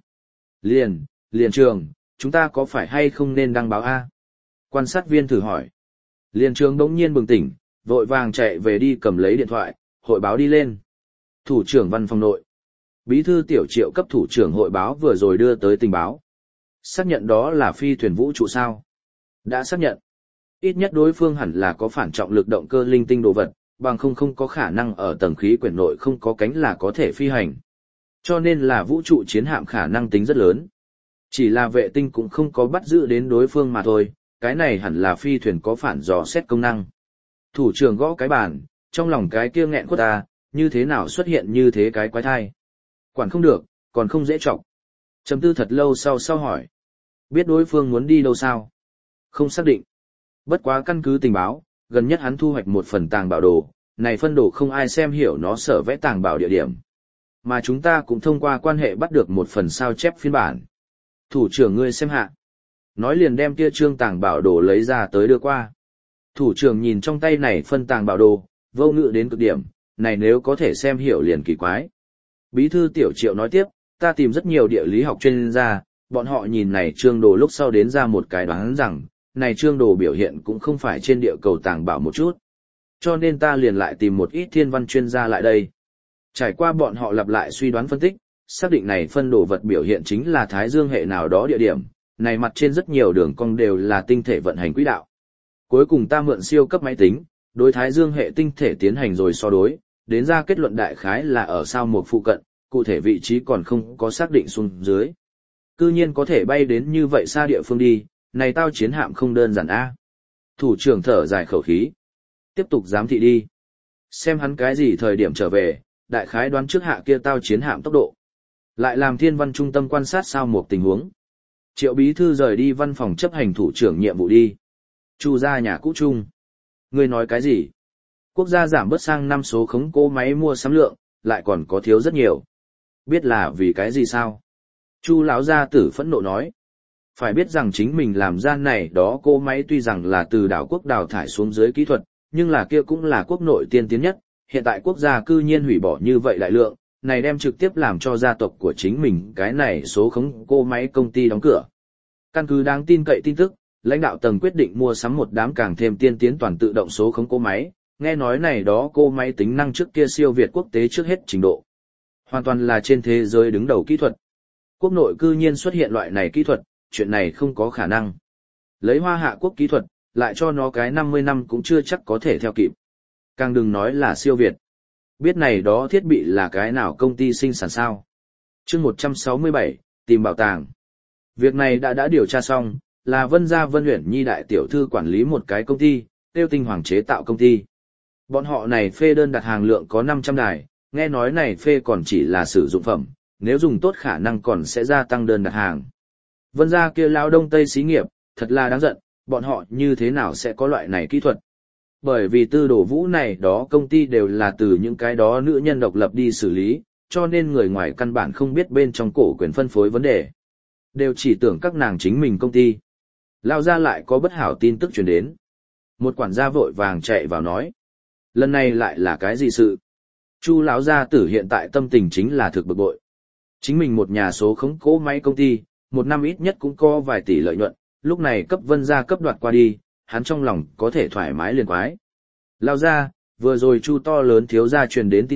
Liền trường, chúng ta có phải hay không nên đăng báo a? Quan sát viên thử hỏi. Liền trường đống nhiên bừng tỉnh, vội vàng chạy về đi cầm lấy điện thoại, hội báo đi lên. Thủ trưởng văn phòng nội. Bí thư tiểu triệu cấp thủ trưởng hội báo vừa rồi đưa tới tình báo. Xác nhận đó là phi thuyền vũ trụ sao? Đã xác nhận. Ít nhất đối phương hẳn là có phản trọng lực động cơ linh tinh đồ vật, bằng không có khả năng ở tầng khí quyển nội không có cánh là có thể phi hành. Cho nên là vũ trụ chiến hạm khả năng tính rất lớn. Chỉ là vệ tinh cũng không có bắt giữ đến đối phương mà thôi, cái này hẳn là phi thuyền có phản dò xét công năng. Thủ trưởng gõ cái bàn, trong lòng cái kia nghẹn quất ta, như thế nào xuất hiện như thế cái quái thai. Quản không được, còn không dễ trọng. Trầm tư thật lâu sau hỏi. Biết đối phương muốn đi đâu sao? Không xác định. Bất quá căn cứ tình báo, gần nhất hắn thu hoạch một phần tàng bảo đồ, này phân đồ không ai xem hiểu nó sở vẽ tàng bảo địa điểm. Mà chúng ta cũng thông qua quan hệ bắt được một phần sao chép phiên bản. Thủ trưởng ngươi xem hạ. Nói liền đem kia trương tàng bảo đồ lấy ra tới đưa qua. Thủ trưởng nhìn trong tay này phân tàng bảo đồ, vô ngữ đến cực điểm, này nếu có thể xem hiểu liền kỳ quái. Bí thư tiểu triệu nói tiếp, ta tìm rất nhiều địa lý học chuyên gia, bọn họ nhìn này trương đồ lúc sau đến ra một cái đoán rằng, này trương đồ biểu hiện cũng không phải trên địa cầu tàng bảo một chút. Cho nên ta liền lại tìm một ít thiên văn chuyên gia lại đây. Trải qua bọn họ lặp lại suy đoán phân tích, xác định này phân đồ vật biểu hiện chính là Thái Dương hệ nào đó địa điểm, này mặt trên rất nhiều đường cong đều là tinh thể vận hành quỹ đạo. Cuối cùng ta mượn siêu cấp máy tính, đối Thái Dương hệ tinh thể tiến hành rồi so đối, đến ra kết luận đại khái là ở sao một phụ cận, cụ thể vị trí còn không có xác định xuống dưới. Cư nhiên có thể bay đến như vậy xa địa phương đi, này tao chiến hạm không đơn giản a. Thủ trưởng thở dài khẩu khí. Tiếp tục giám thị đi. Xem hắn cái gì thời điểm trở về, đại khái đoán trước hạ kia tao chiến hạm tốc độ. Lại làm thiên văn trung tâm quan sát sao một tình huống. Triệu bí thư rời đi văn phòng chấp hành thủ trưởng nhiệm vụ đi. Chu ra nhà cũ chung. Ngươi nói cái gì? Quốc gia giảm bớt sang năm số khống cố máy mua sắm lượng, lại còn có thiếu rất nhiều. Biết là vì cái gì sao? Chu lão gia tử phẫn nộ nói. Phải biết rằng chính mình làm ra này đó cô máy tuy rằng là từ đảo quốc đào thải xuống dưới kỹ thuật, nhưng là kia cũng là quốc nội tiên tiến nhất, hiện tại quốc gia cư nhiên hủy bỏ như vậy đại lượng, này đem trực tiếp làm cho gia tộc của chính mình cái này số khống cô máy công ty đóng cửa. Căn cứ đáng tin cậy tin tức, lãnh đạo tầng quyết định mua sắm một đám càng thêm tiên tiến toàn tự động số khống cô máy, nghe nói này đó cô máy tính năng trước kia siêu việt quốc tế trước hết trình độ. Hoàn toàn là trên thế giới đứng đầu kỹ thuật. Quốc nội cư nhiên xuất hiện loại này kỹ thuật, chuyện này không có khả năng. Lấy Hoa Hạ quốc kỹ thuật, lại cho nó cái 50 năm cũng chưa chắc có thể theo kịp. Càng đừng nói là siêu việt. Biết này đó thiết bị là cái nào công ty sinh sản sao. Chương 167, tìm bảo tàng. Việc này đã điều tra xong, là Vân Gia Vân Uyển Nhi đại tiểu thư quản lý một cái công ty, Tiêu Tinh Hoàng chế tạo công ty. Bọn họ này phê đơn đặt hàng lượng có 500 đài, nghe nói này phê còn chỉ là sử dụng phẩm, nếu dùng tốt khả năng còn sẽ gia tăng đơn đặt hàng. Vân Gia kia lao đông tây xí nghiệp, thật là đáng giận, bọn họ như thế nào sẽ có loại này kỹ thuật. Bởi vì Tư Đồ Vũ này đó công ty đều là từ những cái đó nữ nhân độc lập đi xử lý, cho nên người ngoài căn bản không biết bên trong cổ quyền phân phối vấn đề. Đều chỉ tưởng các nàng chính mình công ty. Lao ra lại có bất hảo tin tức truyền đến. Một quản gia vội vàng chạy vào nói. Lần này lại là cái gì sự? Chu lão gia tử hiện tại tâm tình chính là thực bực bội. Chính mình một nhà số khống cố máy công ty, một năm ít nhất cũng có vài tỷ lợi nhuận, lúc này cấp Vân gia cấp đoạt qua đi, hắn trong lòng có thể thoải mái liền quái. Lao ra, vừa rồi Chu to lớn thiếu gia truyền đến tin tức,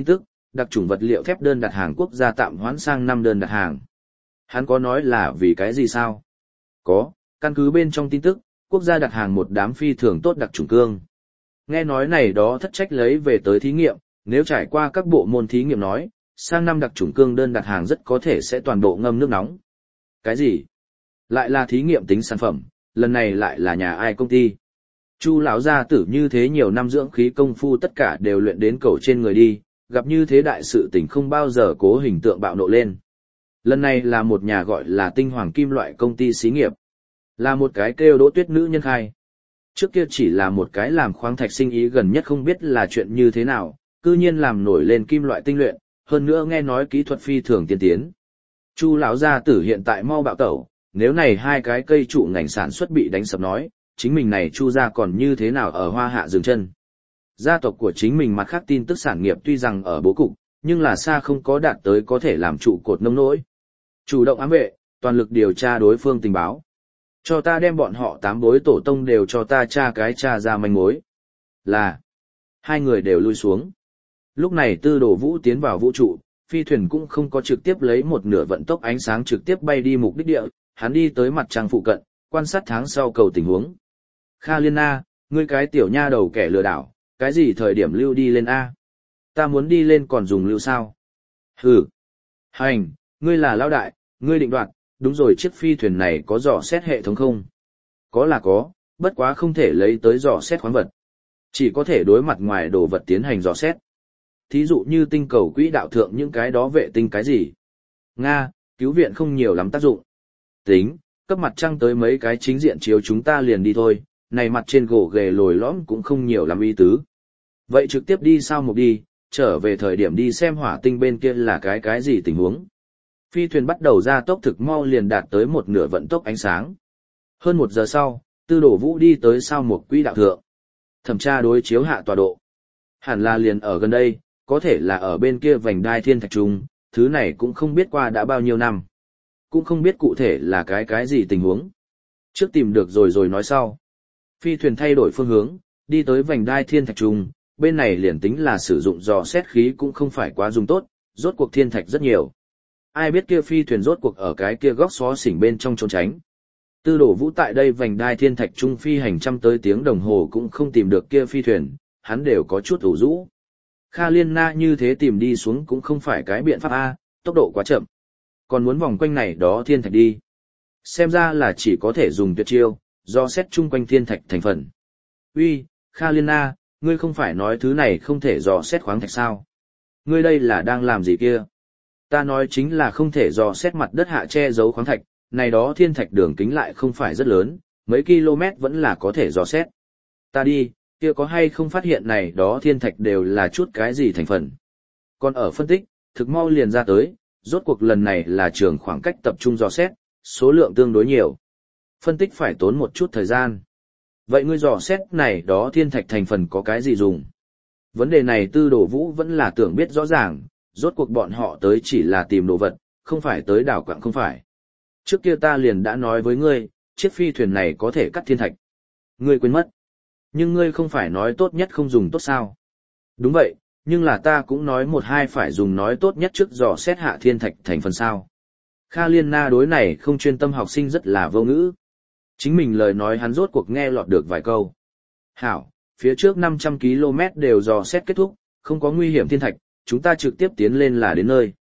đặc chủng vật liệu thép đơn đặt hàng quốc gia tạm hoãn sang năm đơn đặt hàng. Hắn có nói là vì cái gì sao? Có, căn cứ bên trong tin tức, quốc gia đặt hàng một đám phi thường tốt đặc chủng cương. Nghe nói này đó thất trách lấy về tới thí nghiệm, nếu trải qua các bộ môn thí nghiệm nói, sang năm đặc chủng cương đơn đặt hàng rất có thể sẽ toàn bộ ngâm nước nóng. Cái gì? Lại là thí nghiệm tính sản phẩm, lần này lại là nhà ai công ty? Chu lão gia tử như thế nhiều năm dưỡng khí công phu tất cả đều luyện đến cầu trên người đi, gặp như thế đại sự tình không bao giờ cố hình tượng bạo nộ lên. Lần này là một nhà gọi là Tinh Hoàng Kim loại công ty xí nghiệp, là một cái kêu Đỗ Tuyết nữ nhân khai. Trước kia chỉ là một cái làm khoáng thạch sinh ý gần nhất không biết là chuyện như thế nào, cư nhiên làm nổi lên kim loại tinh luyện, hơn nữa nghe nói kỹ thuật phi thường tiên tiến. Chu lão gia tử hiện tại mau bạo tẩu, nếu này hai cái cây trụ ngành sản xuất bị đánh sập nói, chính mình này Chu gia còn như thế nào ở Hoa Hạ dừng chân. Gia tộc của chính mình mặt khác tin tức sản nghiệp tuy rằng ở bố cục, nhưng là xa không có đạt tới có thể làm trụ cột nông nỗi. Chủ động ám vệ, toàn lực điều tra đối phương tình báo. Cho ta đem bọn họ 8 bối tổ tông đều cho ta tra ra manh mối. Là, hai người đều lui xuống. Lúc này Tư Đồ Vũ tiến vào vũ trụ, phi thuyền cũng không có trực tiếp lấy một nửa vận tốc ánh sáng trực tiếp bay đi mục đích địa, hắn đi tới mặt trăng phụ cận, quan sát tháng sau cầu tình huống. Kha Liên Na, ngươi cái tiểu nha đầu kẻ lừa đảo, cái gì thời điểm lưu đi lên A? Ta muốn đi lên còn dùng lưu sao? Hừ. Hành, ngươi là lão đại, ngươi định đoạt, đúng rồi chiếc phi thuyền này có dò xét hệ thống không? Có là có, bất quá không thể lấy tới dò xét khoáng vật. Chỉ có thể đối mặt ngoài đồ vật tiến hành dò xét. Thí dụ như tinh cầu quỹ đạo thượng những cái đó vệ tinh cái gì. Nga, cứu viện không nhiều lắm tác dụng. Tính, cấp mặt trăng tới mấy cái chính diện chiếu chúng ta liền đi thôi, này mặt trên gỗ ghề lồi lõm cũng không nhiều lắm ý tứ. Vậy trực tiếp đi sao một đi, trở về thời điểm đi xem hỏa tinh bên kia là cái gì tình huống. Phi thuyền bắt đầu ra tốc thực mau liền đạt tới một nửa vận tốc ánh sáng. Hơn 1 giờ sau, Tư Đồ Vũ đi tới sao một quỹ đạo thượng. Thẩm tra đối chiếu hạ tọa độ. Hẳn là liền ở gần đây, có thể là ở bên kia vành đai thiên thạch trung, thứ này cũng không biết qua đã bao nhiêu năm. Cũng không biết cụ thể là cái gì tình huống. Trước tìm được rồi nói sau. Phi thuyền thay đổi phương hướng, đi tới vành đai thiên thạch trung, bên này liền tính là sử dụng dò xét khí cũng không phải quá dùng tốt, rốt cuộc thiên thạch rất nhiều. Ai biết kia phi thuyền rốt cuộc ở cái kia góc xó xỉnh bên trong trốn tránh. Tư Đồ Vũ tại đây vành đai thiên thạch trung phi hành trăm tới tiếng đồng hồ cũng không tìm được kia phi thuyền, hắn đều có chút ủ rũ. Kha Liên Na như thế tìm đi xuống cũng không phải cái biện pháp A, tốc độ quá chậm. Còn muốn vòng quanh này đó thiên thạch đi. Xem ra là chỉ có thể dùng tuyệt chiêu, do xét chung quanh thiên thạch thành phần. Uy, Kha Liên Na, ngươi không phải nói thứ này không thể dò xét khoáng thạch sao? Ngươi đây là đang làm gì kia? Ta nói chính là không thể dò xét mặt đất hạ che giấu khoáng thạch, này đó thiên thạch đường kính lại không phải rất lớn, mấy km vẫn là có thể dò xét. Ta đi, kia có hay không phát hiện này đó thiên thạch đều là chút cái gì thành phần. Còn ở phân tích, thực mau liền ra tới, rốt cuộc lần này là trường khoảng cách tập trung dò xét, số lượng tương đối nhiều. Phân tích phải tốn một chút thời gian. Vậy ngươi dò xét này đó thiên thạch thành phần có cái gì dùng? Vấn đề này Tư Đồ Vũ vẫn là tưởng biết rõ ràng, rốt cuộc bọn họ tới chỉ là tìm đồ vật, không phải tới đảo quặng không phải. Trước kia ta liền đã nói với ngươi, chiếc phi thuyền này có thể cắt thiên thạch. Ngươi quên mất. Nhưng ngươi không phải nói tốt nhất không dùng tốt sao? Đúng vậy, nhưng là ta cũng nói một hai phải dùng nói tốt nhất trước dò xét hạ thiên thạch thành phần sao. Kha Liên Na đối này không chuyên tâm học sinh rất là vô ngữ. Chính mình lời nói hắn rốt cuộc nghe lọt được vài câu. Hảo, phía trước 500 km đều dò xét kết thúc, không có nguy hiểm thiên thạch, chúng ta trực tiếp tiến lên là đến nơi.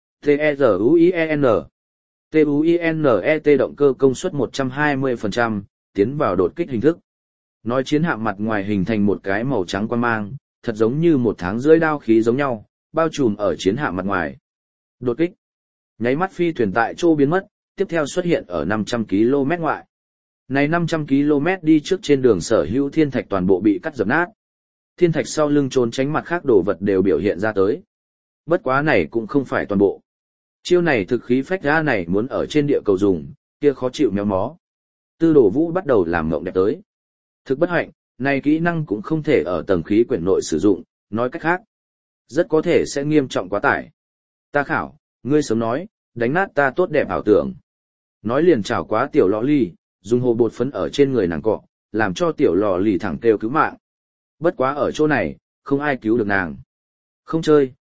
T-E-Z-U-I-E-N T-U-I-N-E-T động cơ công suất 120%, tiến vào đột kích hình thức. Nói chiến hạm mặt ngoài hình thành một cái màu trắng quang mang, thật giống như một tháng rưỡi đao khí giống nhau, bao trùm ở chiến hạm mặt ngoài. Đột kích. Nháy mắt phi thuyền tại chỗ biến mất, tiếp theo xuất hiện ở 500 km ngoại. Này 500 km đi trước trên đường sở hữu thiên thạch toàn bộ bị cắt dập nát. Thiên thạch sau lưng trốn tránh mặt khác đồ vật đều biểu hiện ra tới. Bất quá này cũng không phải toàn bộ. Chiêu này thực khí phách ra này muốn ở trên địa cầu dùng, kia khó chịu méo mó. Tư Đồ Vũ bắt đầu làm mộng đẹp tới. Thực bất hạnh, này kỹ năng cũng không thể ở tầng khí quyển nội sử dụng, nói cách khác. Rất có thể sẽ nghiêm trọng quá tải. Ta khảo, ngươi sớm nói, đánh nát ta tốt đẹp ảo tưởng. Nói liền chảo quá tiểu lọ ly, dùng hồ bột phấn ở trên người nàng cọ, làm cho tiểu lọ lì thẳng kêu cứu mạng. Bất quá ở chỗ này, không ai cứu được nàng. Không chơi,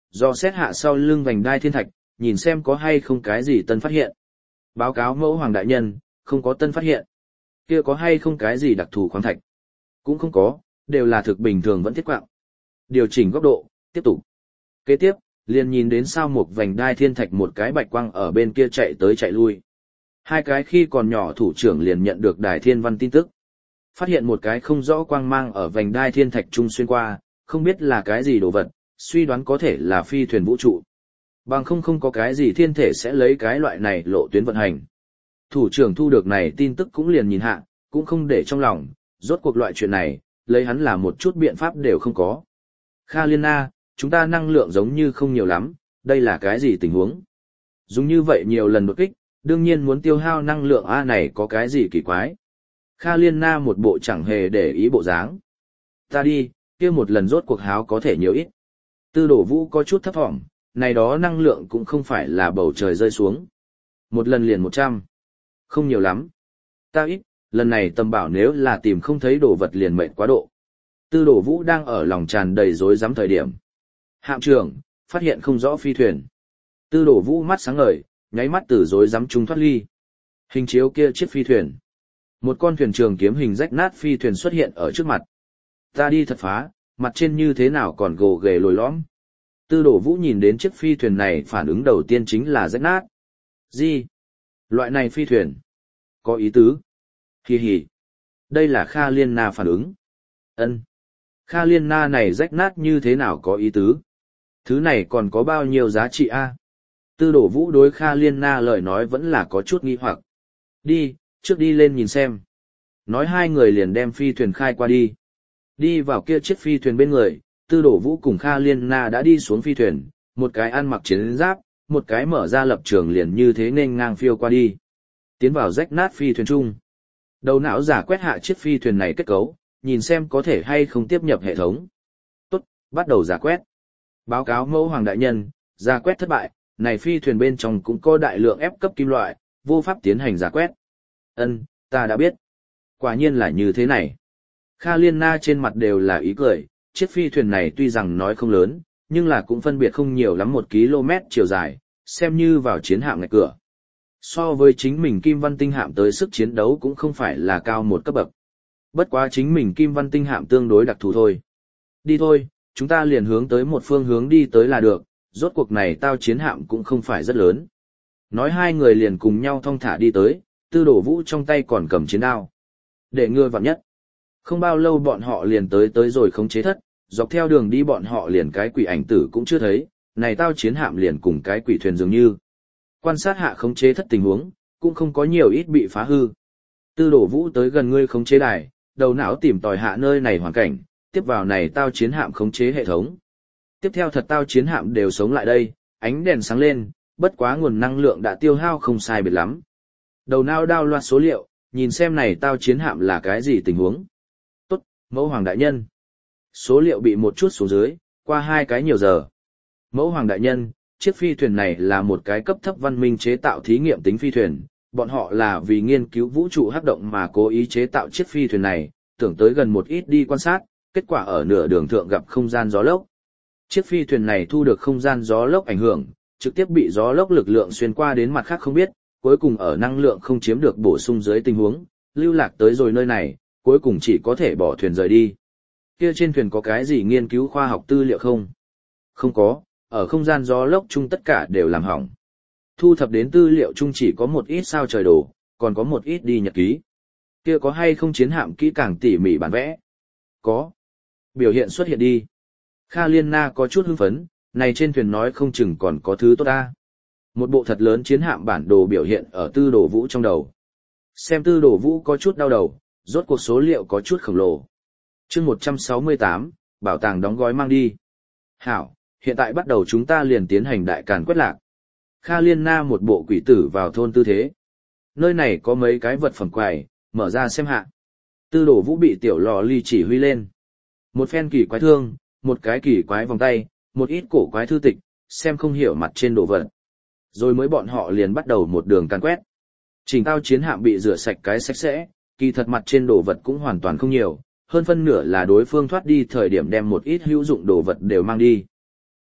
do xét hạ sau lưng vành đai thiên thạch, nhìn xem có hay không cái gì tân phát hiện. Báo cáo mẫu hoàng đại nhân, không có tân phát hiện. Kia có hay không cái gì đặc thù khoáng thạch? Cũng không có, đều là thực bình thường vẫn thiết quạng. Điều chỉnh góc độ, tiếp tục. Kế tiếp, liền nhìn đến sao một vành đai thiên thạch một cái bạch quang ở bên kia chạy tới chạy lui. Hai cái khi còn nhỏ thủ trưởng liền nhận được đài thiên văn tin tức. Phát hiện một cái không rõ quang mang ở vành đai thiên thạch trung xuyên qua, không biết là cái gì đồ vật, suy đoán có thể là phi thuyền vũ trụ. Bằng không có cái gì thiên thể sẽ lấy cái loại này lộ tuyến vận hành. Thủ trưởng thu được này tin tức cũng liền nhìn hạ, cũng không để trong lòng, rốt cuộc loại chuyện này, lấy hắn là một chút biện pháp đều không có. Kha Liên Na, chúng ta năng lượng giống như không nhiều lắm, đây là cái gì tình huống? Dùng như vậy nhiều lần đột kích, đương nhiên muốn tiêu hao năng lượng A này có cái gì kỳ quái? Kha Liên Na một bộ chẳng hề để ý bộ dáng. Ta đi, kia một lần rốt cuộc háo có thể nhiều ít. Tư Đổ Vũ có chút thấp thỏm, này đó năng lượng cũng không phải là bầu trời rơi xuống. Một lần liền 100. Không nhiều lắm. Ta ít, lần này Tâm bảo nếu là tìm không thấy đồ vật liền mệnh quá độ. Tư Đổ Vũ đang ở lòng tràn đầy rối rắm thời điểm. Hạm trưởng, phát hiện không rõ phi thuyền. Tư Đổ Vũ mắt sáng ngời, nháy mắt từ rối rắm trung thoát ly. Hình chiếu kia chiếc phi thuyền. Một con thuyền trường kiếm hình rách nát phi thuyền xuất hiện ở trước mặt. Ta đi thật phá, mặt trên như thế nào còn gồ ghề lồi lõm. Tư Đổ Vũ nhìn đến chiếc phi thuyền này phản ứng đầu tiên chính là rách nát. Gì? Loại này phi thuyền? Có ý tứ. Hì hì. Đây là Kha Liên Na phản ứng. Ân. Kha Liên Na này rách nát như thế nào có ý tứ? Thứ này còn có bao nhiêu giá trị a? Tư Đổ Vũ đối Kha Liên Na lời nói vẫn là có chút nghi hoặc. Đi, trước đi lên nhìn xem. Nói hai người liền đem phi thuyền khai qua đi. Đi vào kia chiếc phi thuyền bên người, Tư Đổ Vũ cùng Kha Liên Na đã đi xuống phi thuyền, một cái ăn mặc chiến giáp, một cái mở ra lập trường liền như thế nên ngang phiêu qua đi. Tiến vào rách nát phi thuyền chung. Đầu não giả quét hạ chiếc phi thuyền này kết cấu, nhìn xem có thể hay không tiếp nhập hệ thống. Tốt, bắt đầu giả quét. Báo cáo mẫu hoàng đại nhân, giả quét thất bại, này phi thuyền bên trong cũng có đại lượng ép cấp kim loại, vô pháp tiến hành giả quét. Ân, ta đã biết. Quả nhiên là như thế này. Kha Liên Na trên mặt đều là ý cười, chiếc phi thuyền này tuy rằng nói không lớn, nhưng là cũng phân biệt không nhiều lắm 1 km chiều dài, xem như vào chiến hạm ngạch cửa. So với chính mình Kim Văn Tinh hạm tới sức chiến đấu cũng không phải là cao một cấp bậc. Bất quá chính mình Kim Văn Tinh hạm tương đối đặc thù thôi. Đi thôi, chúng ta liền hướng tới một phương hướng đi tới là được, rốt cuộc này tao chiến hạm cũng không phải rất lớn. Nói hai người liền cùng nhau thong thả đi tới, Tư Đổ Vũ trong tay còn cầm chiến đao. Để ngừa vạn nhất. Không bao lâu bọn họ liền tới rồi khống chế thất, dọc theo đường đi bọn họ liền cái quỷ ảnh tử cũng chưa thấy, này tao chiến hạm liền cùng cái quỷ thuyền dường như. Quan sát hạ khống chế thất tình huống, cũng không có nhiều ít bị phá hư. Tư Đổ Vũ tới gần ngươi khống chế đài, đầu não tìm tòi hạ nơi này hoàn cảnh, tiếp vào này tao chiến hạm khống chế hệ thống. Tiếp theo thật tao chiến hạm đều sống lại đây, ánh đèn sáng lên, bất quá nguồn năng lượng đã tiêu hao không sai biệt lắm. Đầu não đao loạt số liệu, nhìn xem này tao chiến hạm là cái gì tình huống. Tốt, mẫu hoàng đại nhân. Số liệu bị một chút xuống dưới, qua 2 cái nhiều giờ. Mẫu hoàng đại nhân, chiếc phi thuyền này là một cái cấp thấp văn minh chế tạo thí nghiệm tính phi thuyền, bọn họ là vì nghiên cứu vũ trụ hắc động mà cố ý chế tạo chiếc phi thuyền này, tưởng tới gần một ít đi quan sát, kết quả ở nửa đường thượng gặp không gian gió lốc. Chiếc phi thuyền này thu được không gian gió lốc ảnh hưởng, trực tiếp bị gió lốc lực lượng xuyên qua đến mặt khác không biết, cuối cùng ở năng lượng không chiếm được bổ sung dưới tình huống, lưu lạc tới rồi nơi này, cuối cùng chỉ có thể bỏ thuyền rời đi. Kia trên thuyền có cái gì nghiên cứu khoa học tư liệu không? Không có, ở không gian gió lốc chung tất cả đều làm hỏng. Thu thập đến tư liệu chung chỉ có một ít sao trời đồ, còn có một ít đi nhật ký. Kia có hay không chiến hạm kỹ càng tỉ mỉ bản vẽ? Có. Biểu hiện xuất hiện đi. Kha Liên Na có chút hưng phấn, này trên thuyền nói không chừng còn có thứ tốt ta. Một bộ thật lớn chiến hạm bản đồ biểu hiện ở Tư Đổ Vũ trong đầu. Xem Tư Đổ Vũ có chút đau đầu, rốt cuộc số liệu có chút khổng lồ. Chương 168, bảo tàng đóng gói mang đi. Hảo, hiện tại bắt đầu chúng ta liền tiến hành đại càn quét lạc. Kha Liên Na một bộ quỷ tử vào thôn tư thế. Nơi này có mấy cái vật phẩm quầy, mở ra xem hạ. Tư Đổ Vũ bị tiểu lò ly chỉ huy lên. Một phen kỳ quái thương, một cái kỳ quái vòng tay, một ít cổ quái thư tịch, xem không hiểu mặt trên đồ vật. Rồi mới bọn họ liền bắt đầu một đường càn quét. Trình tao chiến hạm bị rửa sạch cái sạch sẽ, kỳ thật mặt trên đồ vật cũng hoàn toàn không nhiều, hơn phân nửa là đối phương thoát đi thời điểm đem một ít hữu dụng đồ vật đều mang đi.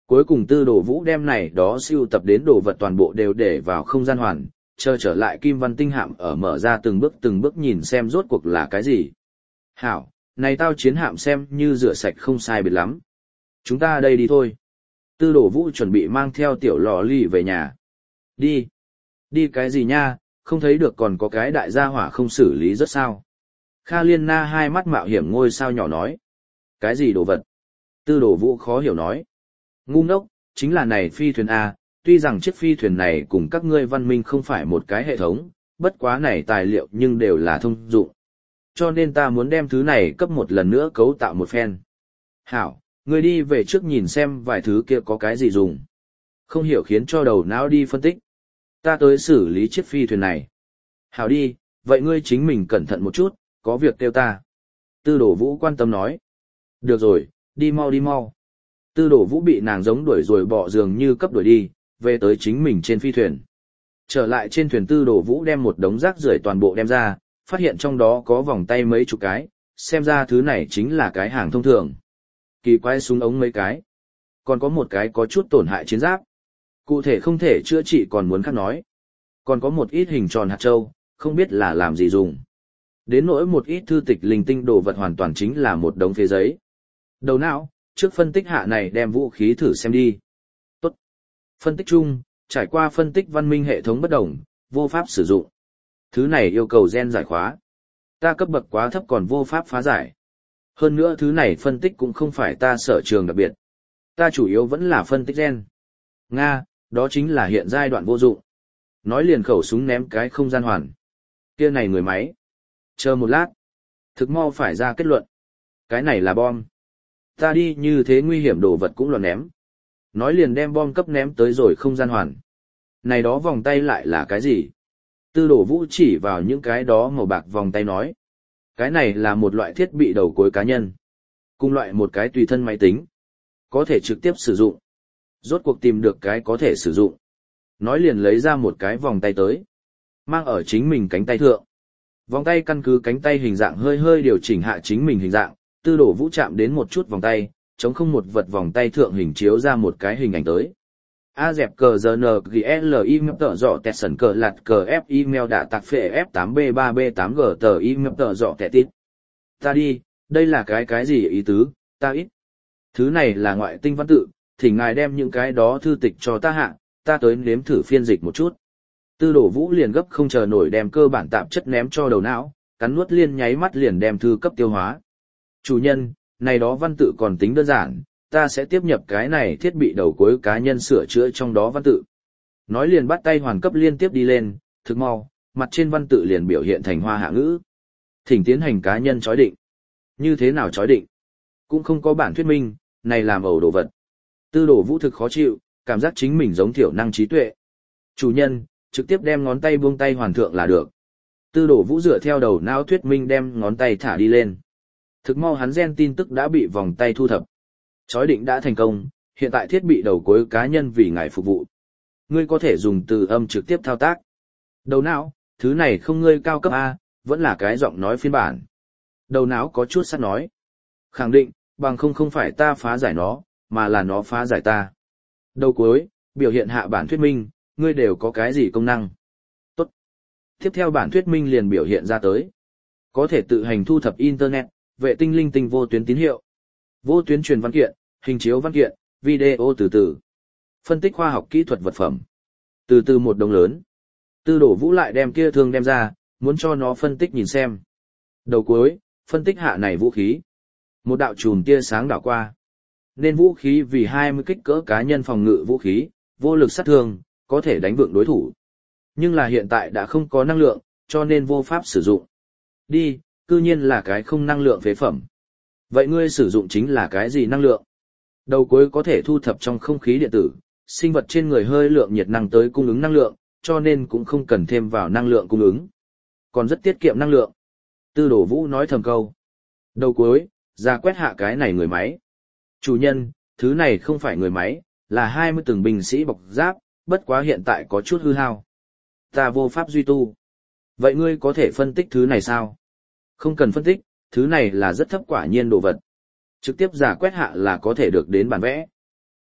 Cuối cùng Tư Đồ Vũ đem này đó siêu tập đến đồ vật toàn bộ đều để vào không gian hoàn, chờ trở lại Kim Văn Tinh hạm ở mở ra từng bước nhìn xem rốt cuộc là cái gì. Hảo, này tao chiến hạm xem như rửa sạch không sai biệt lắm. Chúng ta đây đi thôi. Tư Đồ Vũ chuẩn bị mang theo tiểu lò ly về nhà. Đi. Đi cái gì nha, không thấy được còn có cái đại gia hỏa không xử lý rất sao. Kha Liên Na hai mắt mạo hiểm ngôi sao nhỏ nói. Cái gì đồ vật? Tư Đồ Vũ khó hiểu nói. Ngu ngốc, chính là này phi thuyền A, tuy rằng chiếc phi thuyền này cùng các ngươi văn minh không phải một cái hệ thống, bất quá này tài liệu nhưng đều là thông dụng. Cho nên ta muốn đem thứ này cấp một lần nữa cấu tạo một phen. Hảo, ngươi đi về trước nhìn xem vài thứ kia có cái gì dùng. Không hiểu khiến cho đầu não đi phân tích. Ta tới xử lý chiếc phi thuyền này. Hảo đi, vậy ngươi chính mình cẩn thận một chút, có việc kêu ta. Tư Đồ Vũ quan tâm nói. Được rồi, đi mau đi mau. Tư Đồ Vũ bị nàng giống đuổi rồi bỏ giường như cấp đuổi đi, về tới chính mình trên phi thuyền. Trở lại trên thuyền Tư Đồ Vũ đem một đống rác rưởi toàn bộ đem ra, phát hiện trong đó có vòng tay mấy chục cái, xem ra thứ này chính là cái hàng thông thường. Kỳ quái súng ống mấy cái. Còn có một cái có chút tổn hại chiến giáp. Cụ thể không thể chữa trị còn muốn khác nói. Còn có một ít hình tròn hạt châu, không biết là làm gì dùng. Đến nỗi một ít thư tịch linh tinh đồ vật hoàn toàn chính là một đống phế giấy. Đầu não, trước phân tích hạ này đem vũ khí thử xem đi. Tốt. Phân tích chung, trải qua phân tích văn minh hệ thống bất đồng, vô pháp sử dụng. Thứ này yêu cầu gen giải khóa. Ta cấp bậc quá thấp còn vô pháp phá giải. Hơn nữa thứ này phân tích cũng không phải ta sở trường đặc biệt. Ta chủ yếu vẫn là phân tích gen. Nga, đó chính là hiện giai đoạn vô dụng. Nói liền khẩu súng ném cái không gian hoàn. Kia này người máy. Chờ một lát. Thực mau phải ra kết luận. Cái này là bom. Ta đi như thế nguy hiểm đồ vật cũng là ném. Nói liền đem bom cấp ném tới rồi không gian hoàn. Này đó vòng tay lại là cái gì? Tư Đồ Vũ chỉ vào những cái đó màu bạc vòng tay nói. Cái này là một loại thiết bị đầu cuối cá nhân. Cùng loại một cái tùy thân máy tính. Có thể trực tiếp sử dụng. Rốt cuộc tìm được cái có thể sử dụng. Nói liền lấy ra một cái vòng tay tới. Mang ở chính mình cánh tay thượng. Vòng tay căn cứ cánh tay hình dạng hơi hơi điều chỉnh hạ chính mình hình dạng. Tư Đồ Vũ chạm đến một chút vòng tay, chống không một vật vòng tay thượng hình chiếu ra một cái hình ảnh tới. A dẹp cờ giờ n g l email tờ dọ tẹt sần cờ lạt cờ f email đã tạc phệ f 8 b 3 b 8 g tờ email tờ dọ tẹt tít. Ta đi, đây là cái gì ý tứ, ta ít. Thứ này là ngoại tinh văn tự, thỉnh ngài đem những cái đó thư tịch cho ta hạ, ta tới nếm thử phiên dịch một chút. Tư Đồ Vũ liền gấp không chờ nổi đem cơ bản tạp chất ném cho đầu não, cắn nuốt liên nháy mắt liền đem thư cấp tiêu hóa. Chủ nhân, này đó văn tự còn tính đơn giản, ta sẽ tiếp nhập cái này thiết bị đầu cuối cá nhân sửa chữa trong đó văn tự. Nói liền bắt tay hoàn cấp liên tiếp đi lên, thực mau, mặt trên văn tự liền biểu hiện thành hoa hạ ngữ. Thỉnh tiến hành cá nhân chói định. Như thế nào chói định? Cũng không có bản thuyết minh, này làm ẩu đồ vật. Tư Đồ Vũ thực khó chịu, cảm giác chính mình giống thiểu năng trí tuệ. Chủ nhân, trực tiếp đem ngón tay buông tay hoàn thượng là được. Tư Đồ Vũ dựa theo đầu não thuyết minh đem ngón tay thả đi lên. Thực mau hắn gen tin tức đã bị vòng tay thu thập. Chói định đã thành công, hiện tại thiết bị đầu cuối cá nhân vì ngài phục vụ. Ngươi có thể dùng từ âm trực tiếp thao tác. Đầu não, thứ này không ngươi cao cấp A, vẫn là cái giọng nói phiên bản. Đầu não có chút sắt nói. Khẳng định, bằng không phải ta phá giải nó, mà là nó phá giải ta. Đầu cuối, biểu hiện hạ bản thuyết minh, ngươi đều có cái gì công năng. Tốt. Tiếp theo bản thuyết minh liền biểu hiện ra tới. Có thể tự hành thu thập Internet, vệ tinh linh tinh vô tuyến tín hiệu. Vô tuyến truyền văn kiện, hình chiếu văn kiện, video từ từ. Phân tích khoa học kỹ thuật vật phẩm. Từ từ một đồng lớn. Tư Đồ Vũ lại đem kia thương đem ra, muốn cho nó phân tích nhìn xem. Đầu cuối, phân tích hạ này vũ khí. Một đạo chùm tia sáng đảo qua. Nên vũ khí vì 20 kích cỡ cá nhân phòng ngự vũ khí, vô lực sát thương, có thể đánh vượng đối thủ. Nhưng là hiện tại đã không có năng lượng, cho nên vô pháp sử dụng. Đi, cư nhiên là cái không năng lượng phế phẩm. Vậy ngươi sử dụng chính là cái gì năng lượng? Đầu cuối có thể thu thập trong không khí điện tử, sinh vật trên người hơi lượng nhiệt năng tới cung ứng năng lượng, cho nên cũng không cần thêm vào năng lượng cung ứng. Còn rất tiết kiệm năng lượng. Tư Đồ Vũ nói thầm câu. Đầu cuối, ra quét hạ cái này người máy. Chủ nhân, thứ này không phải người máy, là 20 từng binh sĩ bọc giáp, bất quá hiện tại có chút hư hao. Ta vô pháp duy tu. Vậy ngươi có thể phân tích thứ này sao? Không cần phân tích, thứ này là rất thấp quả nhiên đồ vật. Trực tiếp giả quét hạ là có thể được đến bản vẽ.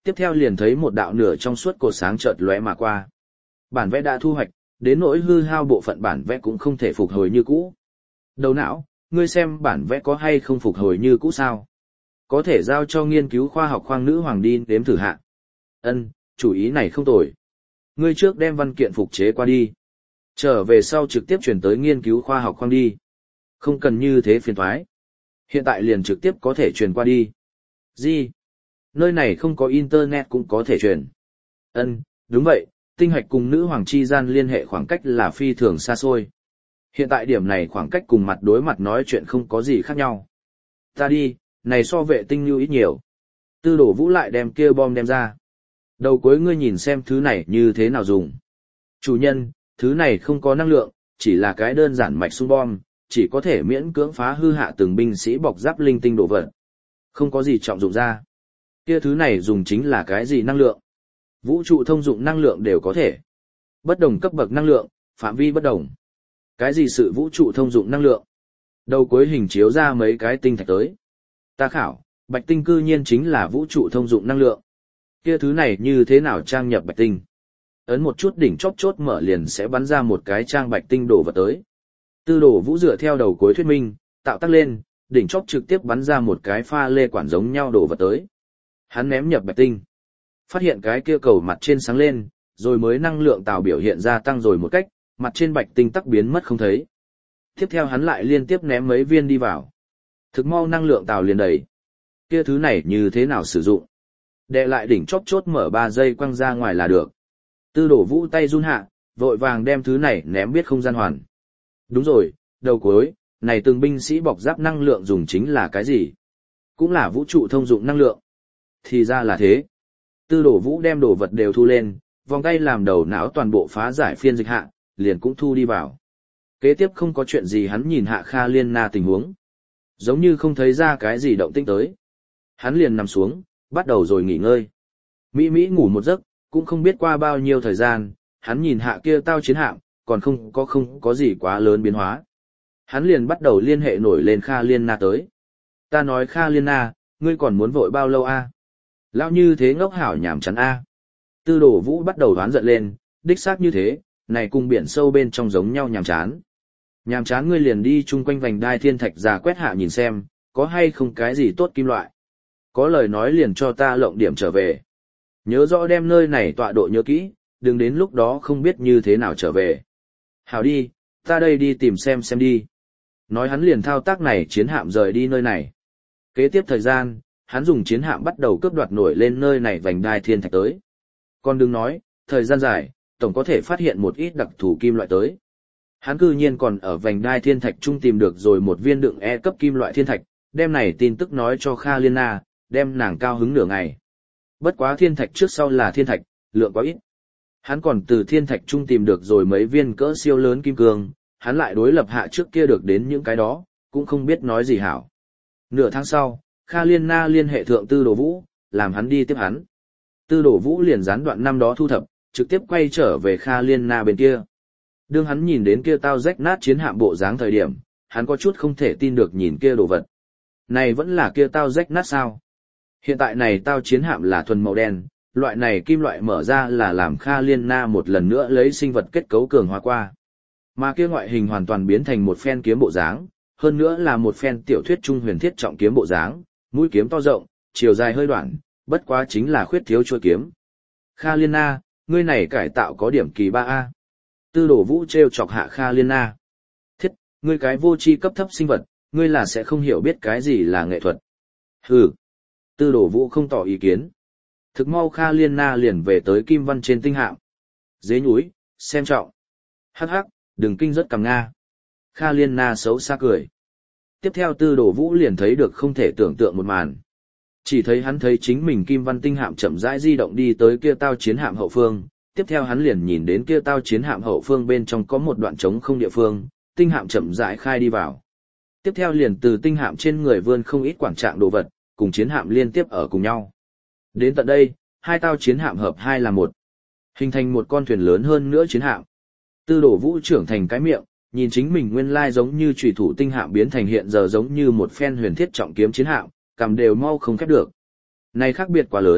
Tiếp theo liền thấy một đạo nửa trong suốt cột sáng chợt lóe mà qua. Bản vẽ đã thu hoạch, đến nỗi hư hao bộ phận bản vẽ cũng không thể phục hồi như cũ. Đầu não, ngươi xem bản vẽ có hay không phục hồi như cũ sao? Có thể giao cho nghiên cứu khoa học khoang nữ hoàng đi đếm thử hạ. Ân, chủ ý này không tồi. Ngươi trước đem văn kiện phục chế qua đi. Trở về sau trực tiếp chuyển tới nghiên cứu khoa học khoang đi. Không cần như thế phiền toái. Hiện tại liền trực tiếp có thể truyền qua đi. Gì? Nơi này không có internet cũng có thể truyền. Ân, đúng vậy, tinh hạch cùng nữ hoàng chi gian liên hệ khoảng cách là phi thường xa xôi. Hiện tại điểm này khoảng cách cùng mặt đối mặt nói chuyện không có gì khác nhau. Ta đi, này so vệ tinh như ít nhiều. Tư Đồ Vũ lại đem kia bom đem ra. Đầu cuối ngươi nhìn xem thứ này như thế nào dùng. Chủ nhân, thứ này không có năng lượng, chỉ là cái đơn giản mạch xung bom, chỉ có thể miễn cưỡng phá hư hạ từng binh sĩ bọc giáp linh tinh đồ vật. Không có gì trọng dụng ra. Kia thứ này dùng chính là cái gì năng lượng? Vũ trụ thông dụng năng lượng đều có thể. Bất đồng cấp bậc năng lượng, phạm vi bất đồng. Cái gì sự vũ trụ thông dụng năng lượng? Đầu cuối hình chiếu ra mấy cái tinh thạch tới. Ta khảo, bạch tinh cư nhiên chính là vũ trụ thông dụng năng lượng. Kia thứ này như thế nào trang nhập bạch tinh? Ấn một chút đỉnh chóp chốt mở liền sẽ bắn ra một cái trang bạch tinh đổ vật tới. Tư Đồ Vũ dựa theo đầu cuối thuyết minh, tạo tác lên, đỉnh chóp trực tiếp bắn ra một cái pha lê quản giống nhau đổ vật tới. Hắn ném nhập bạch tinh. Phát hiện cái kia cầu mặt trên sáng lên, rồi mới năng lượng tàu biểu hiện ra tăng rồi một cách, mặt trên bạch tinh tắc biến mất không thấy. Tiếp theo hắn lại liên tiếp ném mấy viên đi vào. Thực mau năng lượng tàu liền đầy. Kia thứ này như thế nào sử dụng? Đệ lại đỉnh chóp chốt mở 3 giây quăng ra ngoài là được. Tư Đồ Vũ tay run hạ, vội vàng đem thứ này ném biết không gian hoàn. Đúng rồi, đầu cuối, này từng binh sĩ bọc giáp năng lượng dùng chính là cái gì? Cũng là vũ trụ thông dụng năng lượng. Thì ra là thế. Tư Đồ Vũ đem đồ vật đều thu lên, vòng tay làm đầu não toàn bộ phá giải phiên dịch hạ, liền cũng thu đi vào. Kế tiếp không có chuyện gì hắn nhìn hạ Kha Liên Na tình huống. Giống như không thấy ra cái gì động tĩnh tới. Hắn liền nằm xuống, bắt đầu rồi nghỉ ngơi. Mỹ Mỹ ngủ một giấc, cũng không biết qua bao nhiêu thời gian, hắn nhìn hạ kia tao chiến hạm, còn không có gì quá lớn biến hóa. Hắn liền bắt đầu liên hệ nổi lên Kha Liên Na tới. Ta nói Kha Liên Na, ngươi còn muốn vội bao lâu a? Lão như thế ngốc hảo nhảm chán a. Tư Đồ Vũ bắt đầu đoán giận lên, đích xác như thế, này cùng biển sâu bên trong giống nhau nhàm chán. Nhàm chán ngươi liền đi chung quanh vành đai thiên thạch ra quét hạ nhìn xem, có hay không cái gì tốt kim loại. Có lời nói liền cho ta lộng điểm trở về. Nhớ rõ đem nơi này tọa độ nhớ kỹ, đừng đến lúc đó không biết như thế nào trở về. Hảo đi, ta đây đi tìm xem đi. Nói hắn liền thao tác này chiến hạm rời đi nơi này. Kế tiếp thời gian, hắn dùng chiến hạm bắt đầu cướp đoạt nổi lên nơi này vành đai thiên thạch tới. Còn đừng nói, thời gian dài, tổng có thể phát hiện một ít đặc thù kim loại tới. Hắn cư nhiên còn ở vành đai thiên thạch trung tìm được rồi một viên đựng E cấp kim loại thiên thạch, đem này tin tức nói cho Kha Liên Na, đem nàng cao hứng nửa ngày. Bất quá thiên thạch trước sau là thiên thạch, lượng quá ít. Hắn còn từ thiên thạch trung tìm được rồi mấy viên cỡ siêu lớn kim cương, hắn lại đối lập hạ trước kia được đến những cái đó, cũng không biết nói gì hảo. Nửa tháng sau, Kha Liên Na liên hệ thượng Tư Đồ Vũ, làm hắn đi tiếp hắn. Tư Đồ Vũ liền gián đoạn năm đó thu thập, trực tiếp quay trở về Kha Liên Na bên kia. Đương hắn nhìn đến kia tao rách nát chiến hạm bộ dáng thời điểm, hắn có chút không thể tin được nhìn kia đồ vật. Này vẫn là kia tao rách nát sao? Hiện tại này tao chiến hạm là thuần màu đen, loại này kim loại mở ra là làm Kha Liên Na một lần nữa lấy sinh vật kết cấu cường hóa qua. Mà kia ngoại hình hoàn toàn biến thành một phen kiếm bộ dáng, hơn nữa là một phen tiểu thuyết trung huyền thiết trọng kiếm bộ dáng, mũi kiếm to rộng, chiều dài hơi đoạn, bất quá chính là khuyết thiếu chuôi kiếm. Kha Liên Na, ngươi này cải tạo có điểm kỳ 3A. Tư Đồ Vũ trêu chọc hạ Kha Liên Na. Thiết, ngươi cái vô tri cấp thấp sinh vật, ngươi là sẽ không hiểu biết cái gì là nghệ thuật. Hừ. Tư Đồ Vũ không tỏ ý kiến. Thực mau Kha Liên Na liền về tới Kim Văn trên tinh hạm. Dế nhúi, xem trọng. Hắc hắc, đừng kinh rất cầm Nga. Kha Liên Na xấu xa cười. Tiếp theo Tư Đồ Vũ liền thấy được không thể tưởng tượng một màn. Chỉ thấy hắn thấy chính mình Kim Văn tinh hạm chậm rãi di động đi tới kia tao chiến hạm hậu phương. Tiếp theo hắn liền nhìn đến kia tao chiến hạm hậu phương bên trong có một đoạn trống không địa phương, tinh hạm chậm rãi khai đi vào. Tiếp theo liền từ tinh hạm trên người vươn không ít quảng trạng đồ vật, cùng chiến hạm liên tiếp ở cùng nhau. Đến tận đây, hai tao chiến hạm hợp hai là một, hình thành một con thuyền lớn hơn nữa chiến hạm. Tư Đồ Vũ trưởng thành cái miệng, nhìn chính mình nguyên lai giống như chủy thủ tinh hạm biến thành hiện giờ giống như một phen huyền thiết trọng kiếm chiến hạm, cầm đều mau không khép được. Này khác biệt quá lớn,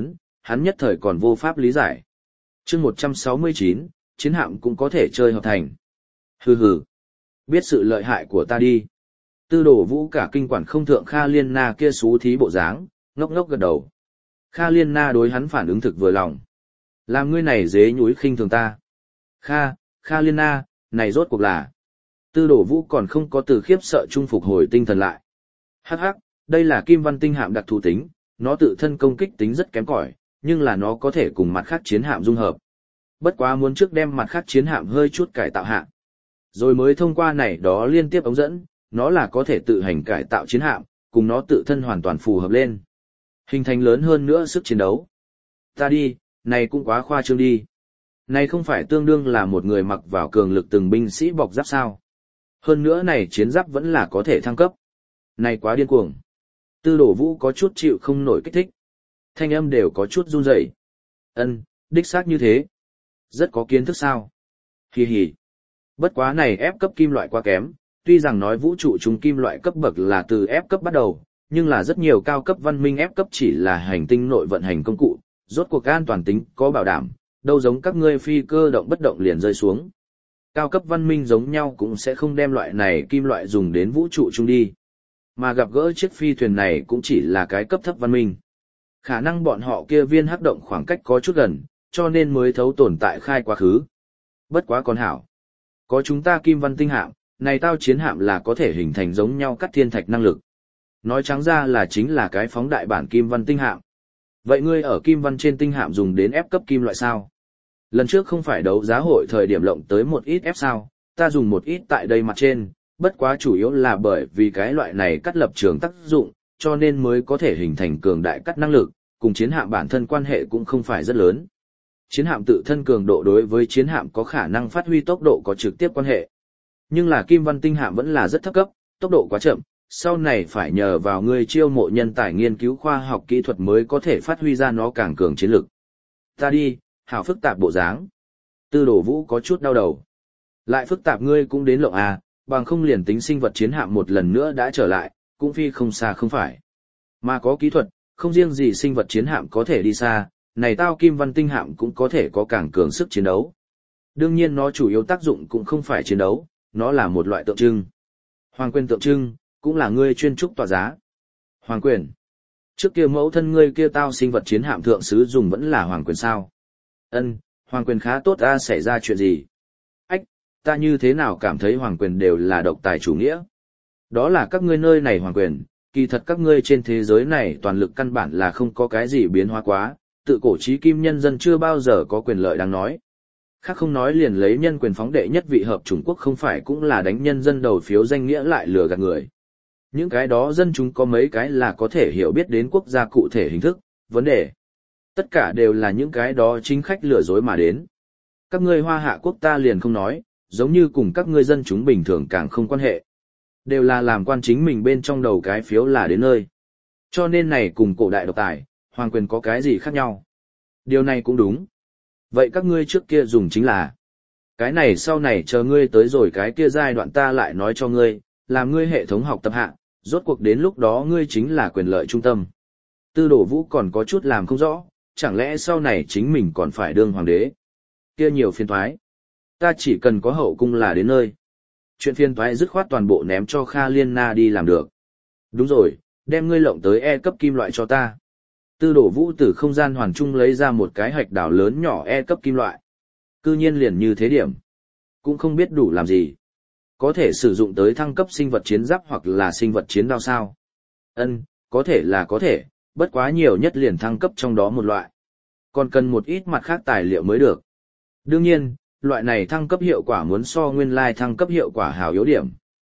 hắn nhất thời còn vô pháp lý giải. Chương 169, chiến hạm cũng có thể chơi hợp thành. Hừ hừ, biết sự lợi hại của ta đi. Tư Đồ Vũ cả kinh quản không thượng Kha Liên Na kia xú thí bộ dáng, ngốc ngốc gật đầu. Kha Liên Na đối hắn phản ứng thực vừa lòng. Làm ngươi này dế nhúi khinh thường ta. Kha Liên Na, này rốt cuộc là. Tư Đồ Vũ còn không có từ khiếp sợ trung phục hồi tinh thần lại. Hắc hắc, đây là Kim Văn tinh hạm đặc thù tính, nó tự thân công kích tính rất kém cỏi, nhưng là nó có thể cùng mặt khác chiến hạm dung hợp. Bất quá muốn trước đem mặt khác chiến hạm hơi chút cải tạo hạ. Rồi mới thông qua này đó liên tiếp ống dẫn, nó là có thể tự hành cải tạo chiến hạm, cùng nó tự thân hoàn toàn phù hợp lên. Hình thành lớn hơn nữa sức chiến đấu. Ta đi, này cũng quá khoa trương đi. Này không phải tương đương là một người mặc vào cường lực từng binh sĩ bọc giáp sao. Hơn nữa này chiến giáp vẫn là có thể thăng cấp. Này quá điên cuồng. Tư Đồ Vũ có chút chịu không nổi kích thích. Thanh âm đều có chút run rẩy. Đích xác như thế. Rất có kiến thức sao. Hì hì. Bất quá này ép cấp kim loại quá kém, tuy rằng nói vũ trụ chúng kim loại cấp bậc là từ ép cấp bắt đầu, nhưng là rất nhiều cao cấp văn minh ép cấp chỉ là hành tinh nội vận hành công cụ, rốt cuộc an toàn tính có bảo đảm, đâu giống các ngươi phi cơ động bất động liền rơi xuống. Cao cấp văn minh giống nhau cũng sẽ không đem loại này kim loại dùng đến vũ trụ chung đi. Mà gặp gỡ chiếc phi thuyền này cũng chỉ là cái cấp thấp văn minh. Khả năng bọn họ kia viên hắc động khoảng cách có chút gần, cho nên mới thấu tồn tại khai quá khứ. Bất quá còn hảo. Có chúng ta Kim Văn tinh hạm, này tao chiến hạm là có thể hình thành giống nhau cắt thiên thạch năng lực. Nói trắng ra là chính là cái phóng đại bản Kim Văn tinh hạm. Vậy ngươi ở Kim Văn trên tinh hạm dùng đến ép cấp kim loại sao? Lần trước không phải đấu giá hội thời điểm lộng tới một ít ép sao, ta dùng một ít tại đây mặt trên, bất quá chủ yếu là bởi vì cái loại này cắt lập trường tác dụng, cho nên mới có thể hình thành cường đại cắt năng lực, cùng chiến hạm bản thân quan hệ cũng không phải rất lớn. Chiến hạm tự thân cường độ đối với chiến hạm có khả năng phát huy tốc độ có trực tiếp quan hệ. Nhưng là Kim Văn tinh hạm vẫn là rất thấp cấp, tốc độ quá chậm, sau này phải nhờ vào ngươi chiêu mộ nhân tài nghiên cứu khoa học kỹ thuật mới có thể phát huy ra nó càng cường chiến lực. Ta đi, hảo phức tạp bộ dáng. Tư Đồ Vũ có chút đau đầu. Lại phức tạp ngươi cũng đến lộng à, bằng không liền tính sinh vật chiến hạm một lần nữa đã trở lại, cũng phi không xa không phải. Mà có kỹ thuật, không riêng gì sinh vật chiến hạm có thể đi xa, này tao Kim Văn tinh hạm cũng có thể có càng cường sức chiến đấu. Đương nhiên nó chủ yếu tác dụng cũng không phải chiến đấu, nó là một loại tượng trưng. Hoàng quyền tượng trưng, cũng là ngươi chuyên trúc tỏa giá. Hoàng quyền. Trước kia mẫu thân ngươi kia tao sinh vật chiến hạm thượng sứ dùng vẫn là hoàng quyền sao? Hoàng quyền khá tốt a, xảy ra chuyện gì? Ách, ta như thế nào cảm thấy hoàng quyền đều là độc tài chủ nghĩa? Đó là các ngươi nơi này hoàng quyền, kỳ thật các ngươi trên thế giới này toàn lực căn bản là không có cái gì biến hóa quá, tự cổ chí kim nhân dân chưa bao giờ có quyền lợi đáng nói. Khác không nói liền lấy nhân quyền phóng đệ nhất vị hợp chủng quốc không phải cũng là đánh nhân dân đầu phiếu danh nghĩa lại lừa gạt người. Những cái đó dân chúng có mấy cái là có thể hiểu biết đến quốc gia cụ thể hình thức, vấn đề. Tất cả đều là những cái đó chính khách lừa dối mà đến. Các ngươi Hoa Hạ quốc ta liền không nói, giống như cùng các ngươi dân chúng bình thường càng không quan hệ. Đều là làm quan chính mình bên trong đầu cái phiếu là đến nơi. Cho nên này cùng cổ đại độc tài, hoàng quyền có cái gì khác nhau. Điều này cũng đúng. Vậy các ngươi trước kia dùng chính là cái này sau này chờ ngươi tới rồi cái kia giai đoạn ta lại nói cho ngươi, làm ngươi hệ thống học tập hạ, rốt cuộc đến lúc đó ngươi chính là quyền lợi trung tâm. Tư Đồ Vũ còn có chút làm không rõ, chẳng lẽ sau này chính mình còn phải đương hoàng đế. Kia nhiều phiền toái. Ta chỉ cần có hậu cung là đến nơi. Chuyện phiền toái dứt khoát toàn bộ ném cho Kha Liên Na đi làm được. Đúng rồi, đem ngươi lộng tới E cấp kim loại cho ta. Tư Đồ Vũ từ không gian hoàn trung lấy ra một cái hạch đảo lớn nhỏ E cấp kim loại. Cư nhiên liền như thế điểm. Cũng không biết đủ làm gì. Có thể sử dụng tới thăng cấp sinh vật chiến giáp hoặc là sinh vật chiến đao sao? Có thể là có thể, bất quá nhiều nhất liền thăng cấp trong đó một loại. Còn cần một ít mặt khác tài liệu mới được. Đương nhiên, loại này thăng cấp hiệu quả muốn so nguyên lai thăng cấp hiệu quả hào yếu điểm.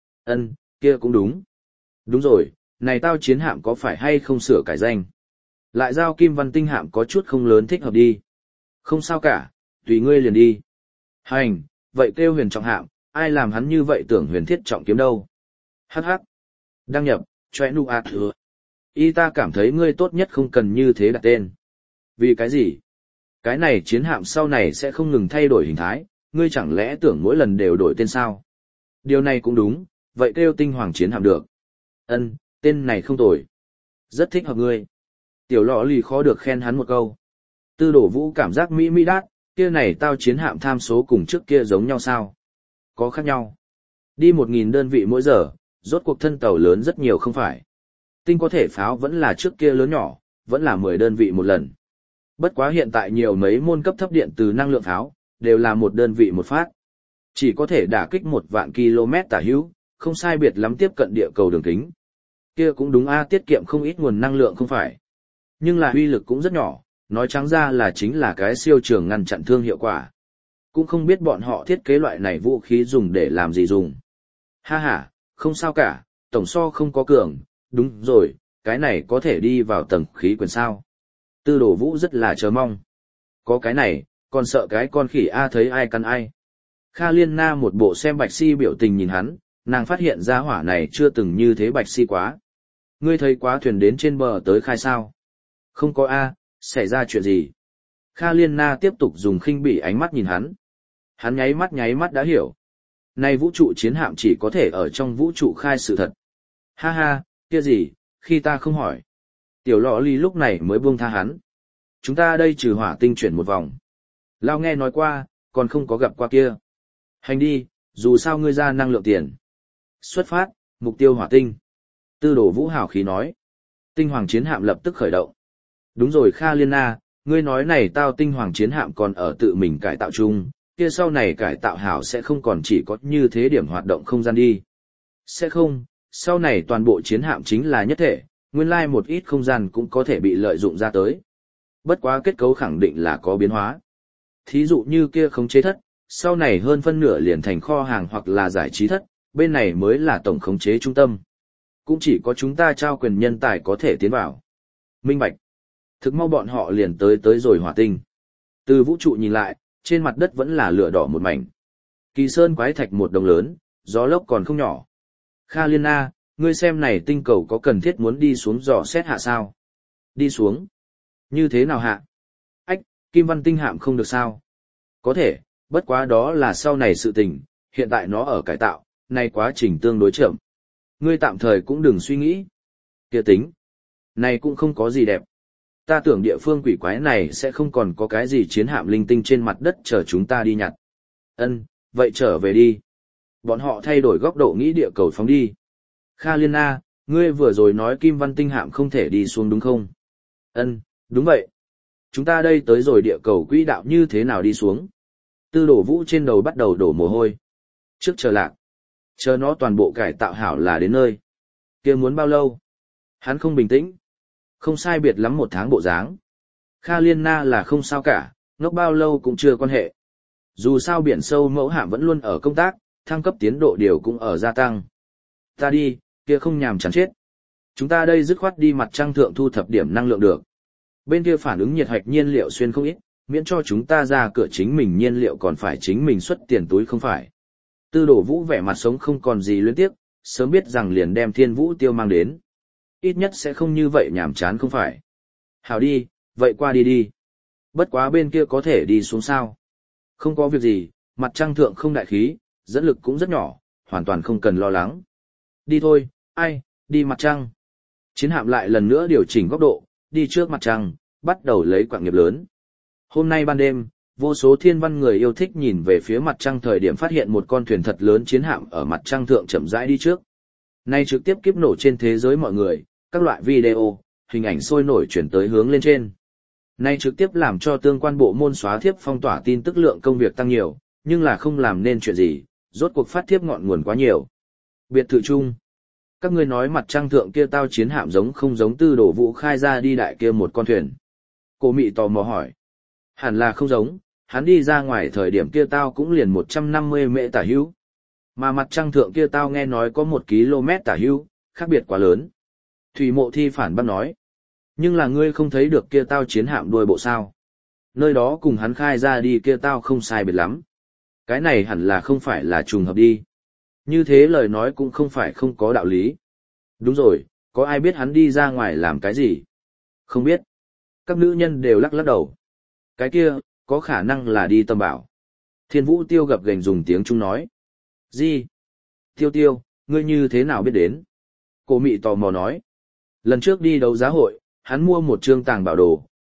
Kia cũng đúng. Đúng rồi, này tao chiến hạm có phải hay không sửa cải danh? Lại giao Kim Văn tinh hạm có chút không lớn thích hợp đi. Không sao cả, tùy ngươi liền đi. Hành, vậy kêu Huyền Trọng hạm, ai làm hắn như vậy tưởng Huyền Thiết Trọng kiếm đâu? Hắc hắc. Đăng nhập, choe nu a thừa. Y ta cảm thấy ngươi tốt nhất không cần như thế đặt tên. Vì cái gì? Cái này chiến hạm sau này sẽ không ngừng thay đổi hình thái, ngươi chẳng lẽ tưởng mỗi lần đều đổi tên sao? Điều này cũng đúng, vậy kêu Tinh Hoàng chiến hạm được. Tên này không tồi. Rất thích hợp ngươi. Tiểu lọ lì khó được khen hắn một câu. Tư Đồ Vũ cảm giác mỹ mỹ đát, kia này tao chiến hạm tham số cùng trước kia giống nhau sao? Có khác nhau. Đi 1.000 đơn vị mỗi giờ, rốt cuộc thân tàu lớn rất nhiều không phải. Tinh có thể pháo vẫn là trước kia lớn nhỏ, vẫn là 10 đơn vị một lần. Bất quá hiện tại nhiều mấy môn cấp thấp điện từ năng lượng pháo, đều là một đơn vị một phát. Chỉ có thể đả kích 1.000 km tả hữu, không sai biệt lắm tiếp cận địa cầu đường kính. Kia cũng đúng a, tiết kiệm không ít nguồn năng lượng không phải. Nhưng là uy lực cũng rất nhỏ, nói trắng ra là chính là cái siêu trường ngăn chặn thương hiệu quả. Cũng không biết bọn họ thiết kế loại này vũ khí dùng để làm gì dùng. Ha ha, không sao cả, tổng so không có cường, đúng rồi, cái này có thể đi vào tầng khí quyển sao. Tư Đồ Vũ rất là chờ mong. Có cái này, còn sợ cái con khỉ A thấy ai căn ai. Kha Liên Na một bộ xem Bạch Si biểu tình nhìn hắn, nàng phát hiện ra hỏa này chưa từng như thế Bạch Si quá. Ngươi thấy quá thuyền đến trên bờ tới khai sao? Không có A, xảy ra chuyện gì? Kha Liên Na tiếp tục dùng khinh bỉ ánh mắt nhìn hắn. Hắn nháy mắt đã hiểu. Này vũ trụ chiến hạm chỉ có thể ở trong vũ trụ khai sự thật. Ha ha, kia gì, khi ta không hỏi. Tiểu lọ ly lúc này mới buông tha hắn. Chúng ta đây trừ hỏa tinh chuyển một vòng. Lao nghe nói qua, còn không có gặp qua kia. Hành đi, dù sao ngươi ra năng lượng tiền. Xuất phát, mục tiêu hỏa tinh. Tư Đồ Vũ hào khí nói. Tinh hoàng chiến hạm lập tức khởi động. Đúng rồi Kha Liên Na, ngươi nói này tao tinh hoàng chiến hạm còn ở tự mình cải tạo chung, kia sau này cải tạo hảo sẽ không còn chỉ có như thế điểm hoạt động không gian đi. Sẽ không, sau này toàn bộ chiến hạm chính là nhất thể, nguyên lai một ít không gian cũng có thể bị lợi dụng ra tới. Bất quá kết cấu khẳng định là có biến hóa. Thí dụ như kia khống chế thất, sau này hơn phân nửa liền thành kho hàng hoặc là giải trí thất, bên này mới là tổng khống chế trung tâm. Cũng chỉ có chúng ta trao quyền nhân tài có thể tiến vào. Minh bạch. Thực mau bọn họ liền tới rồi hỏa tinh. Từ vũ trụ nhìn lại, trên mặt đất vẫn là lửa đỏ một mảnh. Kỳ sơn quái thạch một đồng lớn, gió lốc còn không nhỏ. Kha Liên Na, ngươi xem này tinh cầu có cần thiết muốn đi xuống dò xét hạ sao? Đi xuống? Như thế nào hạ? Ách, Kim Văn tinh hạm không được sao? Có thể, bất quá đó là sau này sự tình, hiện tại nó ở cải tạo, này quá trình tương đối chậm. Ngươi tạm thời cũng đừng suy nghĩ. Kia tính. Này cũng không có gì đẹp. Ta tưởng địa phương quỷ quái này sẽ không còn có cái gì chiến hạm linh tinh trên mặt đất chờ chúng ta đi nhặt. Ân, vậy trở về đi. Bọn họ thay đổi góc độ nghĩ địa cầu phóng đi. Kha Liên Na, ngươi vừa rồi nói Kim Văn tinh hạm không thể đi xuống đúng không? Ân, đúng vậy. Chúng ta đây tới rồi địa cầu quỹ đạo như thế nào đi xuống? Tư Đồ Vũ trên đầu bắt đầu đổ mồ hôi. Trước chờ lạc. Chờ nó toàn bộ cải tạo hảo là đến nơi. Kia muốn bao lâu? Hắn không bình tĩnh. Không sai biệt lắm 1 tháng bộ dáng. Kha Liên Na là không sao cả, ngốc bao lâu cũng chưa quan hệ. Dù sao biển sâu mẫu hạm vẫn luôn ở công tác, thăng cấp tiến độ điều cũng ở gia tăng. Ta đi, kia không nhàm chán chết. Chúng ta đây dứt khoát đi mặt trăng thượng thu thập điểm năng lượng được. Bên kia phản ứng nhiệt hạch nhiên liệu xuyên không ít, miễn cho chúng ta ra cửa chính mình nhiên liệu còn phải chính mình xuất tiền túi không phải. Tư Đồ Vũ vẻ mặt sống không còn gì luyến tiếc, sớm biết rằng liền đem Thiên Vũ Tiêu mang đến. Ít nhất sẽ không như vậy nhàm chán không phải. Hảo đi, vậy qua đi đi. Bất quá bên kia có thể đi xuống sao. Không có việc gì, mặt trăng thượng không đại khí, dẫn lực cũng rất nhỏ, hoàn toàn không cần lo lắng. Đi thôi, ai, đi mặt trăng. Chiến hạm lại lần nữa điều chỉnh góc độ, đi trước mặt trăng, bắt đầu lấy quạng nghiệp lớn. Hôm nay ban đêm, vô số thiên văn người yêu thích nhìn về phía mặt trăng thời điểm phát hiện một con thuyền thật lớn chiến hạm ở mặt trăng thượng chậm rãi đi trước. Nay trực tiếp kiếp nổ trên thế giới mọi người, các loại video, hình ảnh sôi nổi chuyển tới hướng lên trên. Nay trực tiếp làm cho tương quan bộ môn xóa thiếp phong tỏa tin tức lượng công việc tăng nhiều, nhưng là không làm nên chuyện gì, rốt cuộc phát thiếp ngọn nguồn quá nhiều. Biệt thự chung. Các ngươi nói mặt trăng thượng kia tao chiến hạm giống không giống Tư Đồ Vũ khai ra đi đại kia một con thuyền. Cô Mị tò mò hỏi. Hẳn là không giống, hắn đi ra ngoài thời điểm kia tao cũng liền 150 mễ tả hữu. Mà mặt trăng thượng kia tao nghe nói có 1 km tả hữu, khác biệt quá lớn. Thủy Mộ Thi phản bác nói. Nhưng là ngươi không thấy được kia tao chiến hạm đuôi bộ sao. Nơi đó cùng hắn khai ra đi kia tao không sai biệt lắm. Cái này hẳn là không phải là trùng hợp đi. Như thế lời nói cũng không phải không có đạo lý. Đúng rồi, có ai biết hắn đi ra ngoài làm cái gì? Không biết. Các nữ nhân đều lắc lắc đầu. Cái kia, có khả năng là đi tầm bảo. Thiên Vũ Tiêu gập gềnh dùng tiếng Trung nói. Gì? Tiêu Tiêu, ngươi như thế nào biết đến? Cô Mị tò mò nói. Lần trước đi đấu giá hội, hắn mua một trương tàng bảo đồ,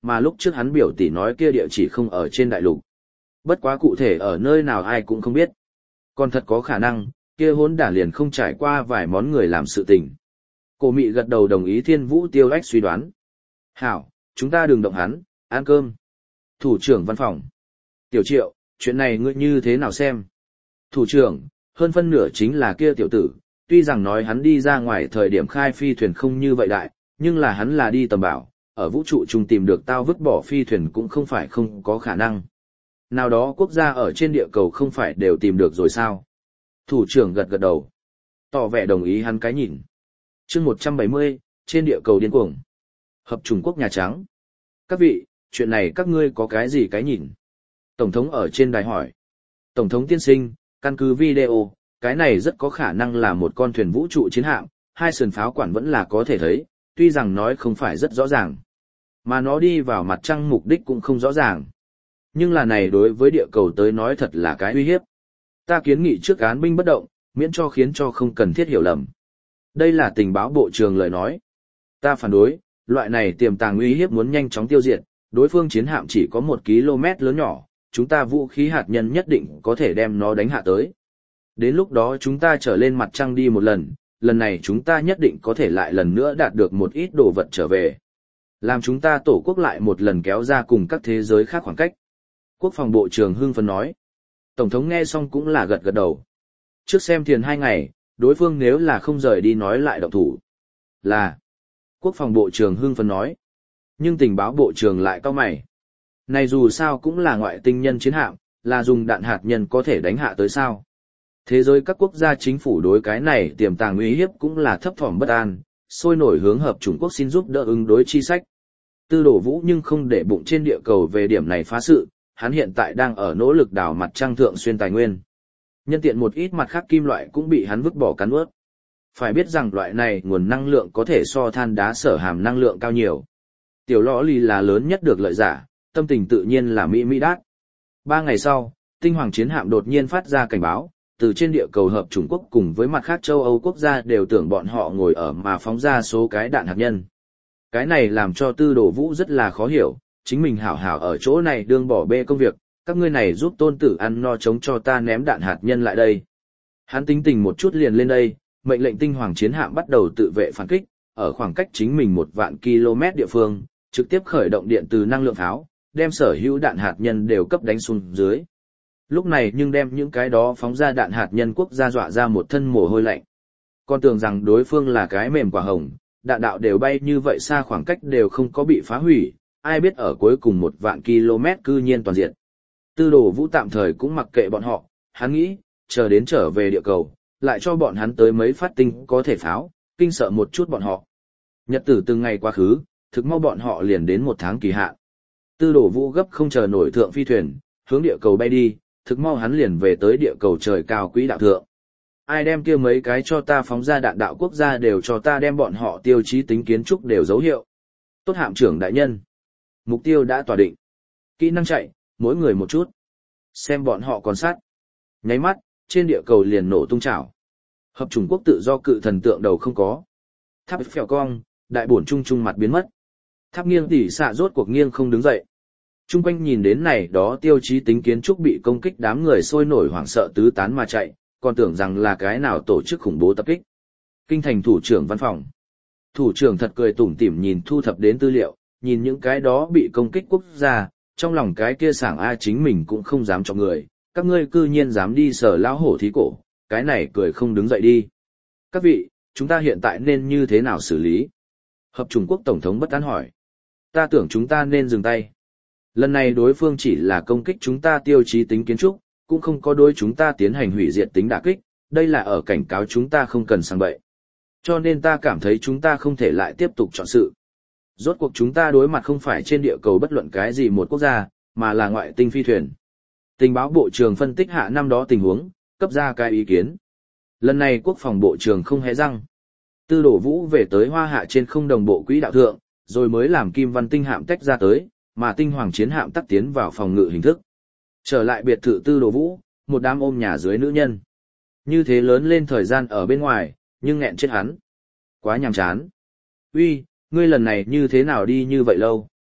mà lúc trước hắn biểu tỷ nói kia địa chỉ không ở trên đại lục. Bất quá cụ thể ở nơi nào ai cũng không biết. Còn thật có khả năng, kia hỗn đản liền không trải qua vài món người làm sự tình. Cổ mị gật đầu đồng ý Thiên Vũ Tiêu Ách suy đoán. Hảo, chúng ta đừng động hắn, ăn cơm. Thủ trưởng văn phòng. Tiểu Triệu, chuyện này ngươi như thế nào xem? Thủ trưởng, hơn phân nửa chính là kia tiểu tử, tuy rằng nói hắn đi ra ngoài thời điểm khai phi thuyền không như vậy đại, nhưng là hắn là đi tầm bảo, ở vũ trụ chung tìm được tao vứt bỏ phi thuyền cũng không phải không có khả năng. Nào đó quốc gia ở trên địa cầu không phải đều tìm được rồi sao? Thủ trưởng gật gật đầu, tỏ vẻ đồng ý hắn cái nhìn. Chương 170, trên địa cầu điên cuồng. Hợp chủng quốc Nhà Trắng. Các vị, chuyện này các ngươi có cái gì cái nhìn? Tổng thống ở trên đài hỏi. Tổng thống tiên sinh, căn cứ video, cái này rất có khả năng là một con thuyền vũ trụ chiến hạm, hai sườn pháo quản vẫn là có thể thấy, tuy rằng nói không phải rất rõ ràng. Mà nó đi vào mặt trăng mục đích cũng không rõ ràng. Nhưng là này đối với địa cầu tới nói thật là cái uy hiếp. Ta kiến nghị trước án binh bất động, miễn cho khiến cho không cần thiết hiểu lầm. Đây là tình báo bộ trưởng lời nói. Ta phản đối, loại này tiềm tàng uy hiếp muốn nhanh chóng tiêu diệt, đối phương chiến hạm chỉ có 1 km lớn nhỏ, chúng ta vũ khí hạt nhân nhất định có thể đem nó đánh hạ tới. Đến lúc đó chúng ta trở lên mặt trăng đi một lần, lần này chúng ta nhất định có thể lại lần nữa đạt được một ít đồ vật trở về. Làm chúng ta tổ quốc lại một lần kéo ra cùng các thế giới khác khoảng cách. Quốc phòng bộ trưởng hưng phấn nói. Tổng thống nghe xong cũng là gật gật đầu. Trước xem thiền 2 ngày, đối phương nếu là không rời đi nói lại động thủ. Là. Quốc phòng bộ trưởng hưng phấn nói. Nhưng tình báo bộ trưởng lại cau mày. Này dù sao cũng là ngoại tinh nhân chiến hạm, là dùng đạn hạt nhân có thể đánh hạ tới sao. Thế giới các quốc gia chính phủ đối cái này tiềm tàng uy hiếp cũng là thấp thỏm bất an, sôi nổi hướng hợp Trung Quốc xin giúp đỡ ứng đối chi sách. Tư Đồ Vũ nhưng không để bụng trên địa cầu về điểm này phá sự, hắn hiện tại đang ở nỗ lực đào mặt trăng thượng xuyên tài nguyên. Nhân tiện một ít mặt khác kim loại cũng bị hắn vứt bỏ cắn ướt. Phải biết rằng loại này nguồn năng lượng có thể so than đá sở hàm năng lượng cao nhiều. Tiểu Lõ Lì là lớn nhất được lợi giả, tâm tình tự nhiên là mỹ đát. 3 ngày sau, tinh hoàng chiến hạm đột nhiên phát ra cảnh báo, từ trên địa cầu hợp Trung Quốc cùng với mặt khác châu Âu quốc gia đều tưởng bọn họ ngồi ở mà phóng ra số cái đạn hạt nhân. Cái này làm cho Tư Đồ Vũ rất là khó hiểu, chính mình hảo hảo ở chỗ này đương bỏ bê công việc, các ngươi này giúp tôn tử ăn no chống cho ta ném đạn hạt nhân lại đây. Hắn tính tình một chút liền lên đây, mệnh lệnh tinh hoàng chiến hạm bắt đầu tự vệ phản kích, ở khoảng cách chính mình 1 vạn km địa phương, trực tiếp khởi động điện từ năng lượng pháo, đem sở hữu đạn hạt nhân đều cấp đánh xuống dưới. Lúc này nhưng đem những cái đó phóng ra đạn hạt nhân quốc gia dọa ra một thân mồ hôi lạnh. Con tưởng rằng đối phương là cái mềm quả hồng, đạn đạo đều bay như vậy xa khoảng cách đều không có bị phá hủy, ai biết ở cuối cùng 1 vạn km cư nhiên toàn diện. Tư Đồ Vũ tạm thời cũng mặc kệ bọn họ, hắn nghĩ, chờ đến trở về địa cầu, lại cho bọn hắn tới mấy phát tinh có thể pháo, kinh sợ một chút bọn họ. Nhật tử từng ngày quá khứ, thực mau bọn họ liền đến 1 tháng kỳ hạn. Tư Đồ Vũ gấp không chờ nổi thượng phi thuyền, hướng địa cầu bay đi, thực mau hắn liền về tới địa cầu trời cao quỹ đạo thượng. Ai đem kia mấy cái cho ta phóng ra đạn đạo quốc gia đều cho ta đem bọn họ tiêu chí tính kiến trúc đều dấu hiệu. Tốt hạm trưởng đại nhân. Mục tiêu đã tỏa định. Kỹ năng chạy, mỗi người một chút. Xem bọn họ còn sát. Nháy mắt, trên địa cầu liền nổ tung chảo. Hợp Trung Quốc tự do cự thần tượng đầu không có. Tháp phèo cong, đại bổn trung trung mặt biến mất. Tháp nghiêng tỉ xạ rốt cuộc nghiêng không đứng dậy. Trung quanh nhìn đến này đó tiêu chí tính kiến trúc bị công kích đám người sôi nổi hoảng sợ tứ tán mà chạy, còn tưởng rằng là cái nào tổ chức khủng bố tập kích. Kinh thành thủ trưởng văn phòng. Thủ trưởng thật cười tủm tỉm nhìn thu thập đến tư liệu, nhìn những cái đó bị công kích quốc gia, trong lòng cái kia sảng a chính mình cũng không dám cho người, các ngươi cư nhiên dám đi sở lão hổ thí cổ, cái này cười không đứng dậy đi. Các vị, chúng ta hiện tại nên như thế nào xử lý? Hợp Trung Quốc Tổng thống bất an hỏi. Ta tưởng chúng ta nên dừng tay. Lần này đối phương chỉ là công kích chúng ta tiêu chí tính kiến trúc, cũng không có đối chúng ta tiến hành hủy diệt tính đả kích, đây là ở cảnh cáo chúng ta không cần sang bậy. Cho nên ta cảm thấy chúng ta không thể lại tiếp tục chọn sự. Rốt cuộc chúng ta đối mặt không phải trên địa cầu bất luận cái gì một quốc gia, mà là ngoại tinh phi thuyền. Tình báo bộ trưởng phân tích hạ năm đó tình huống, cấp ra cái ý kiến. Lần này quốc phòng bộ trưởng không hé răng. Tư Đồ Vũ về tới Hoa Hạ trên không đồng bộ quỹ đạo thượng, rồi mới làm Kim Văn tinh hạm tách ra tới, mà tinh hoàng chiến hạm tắt tiến vào phòng ngự hình thức. Trở lại biệt thự Tư Đồ Vũ, một đám ôm nhà dưới nữ nhân. Như thế lớn lên thời gian ở bên ngoài, nhưng nghẹn chết hắn. Quá nhàm chán. Uy, ngươi lần này như thế nào đi như vậy lâu,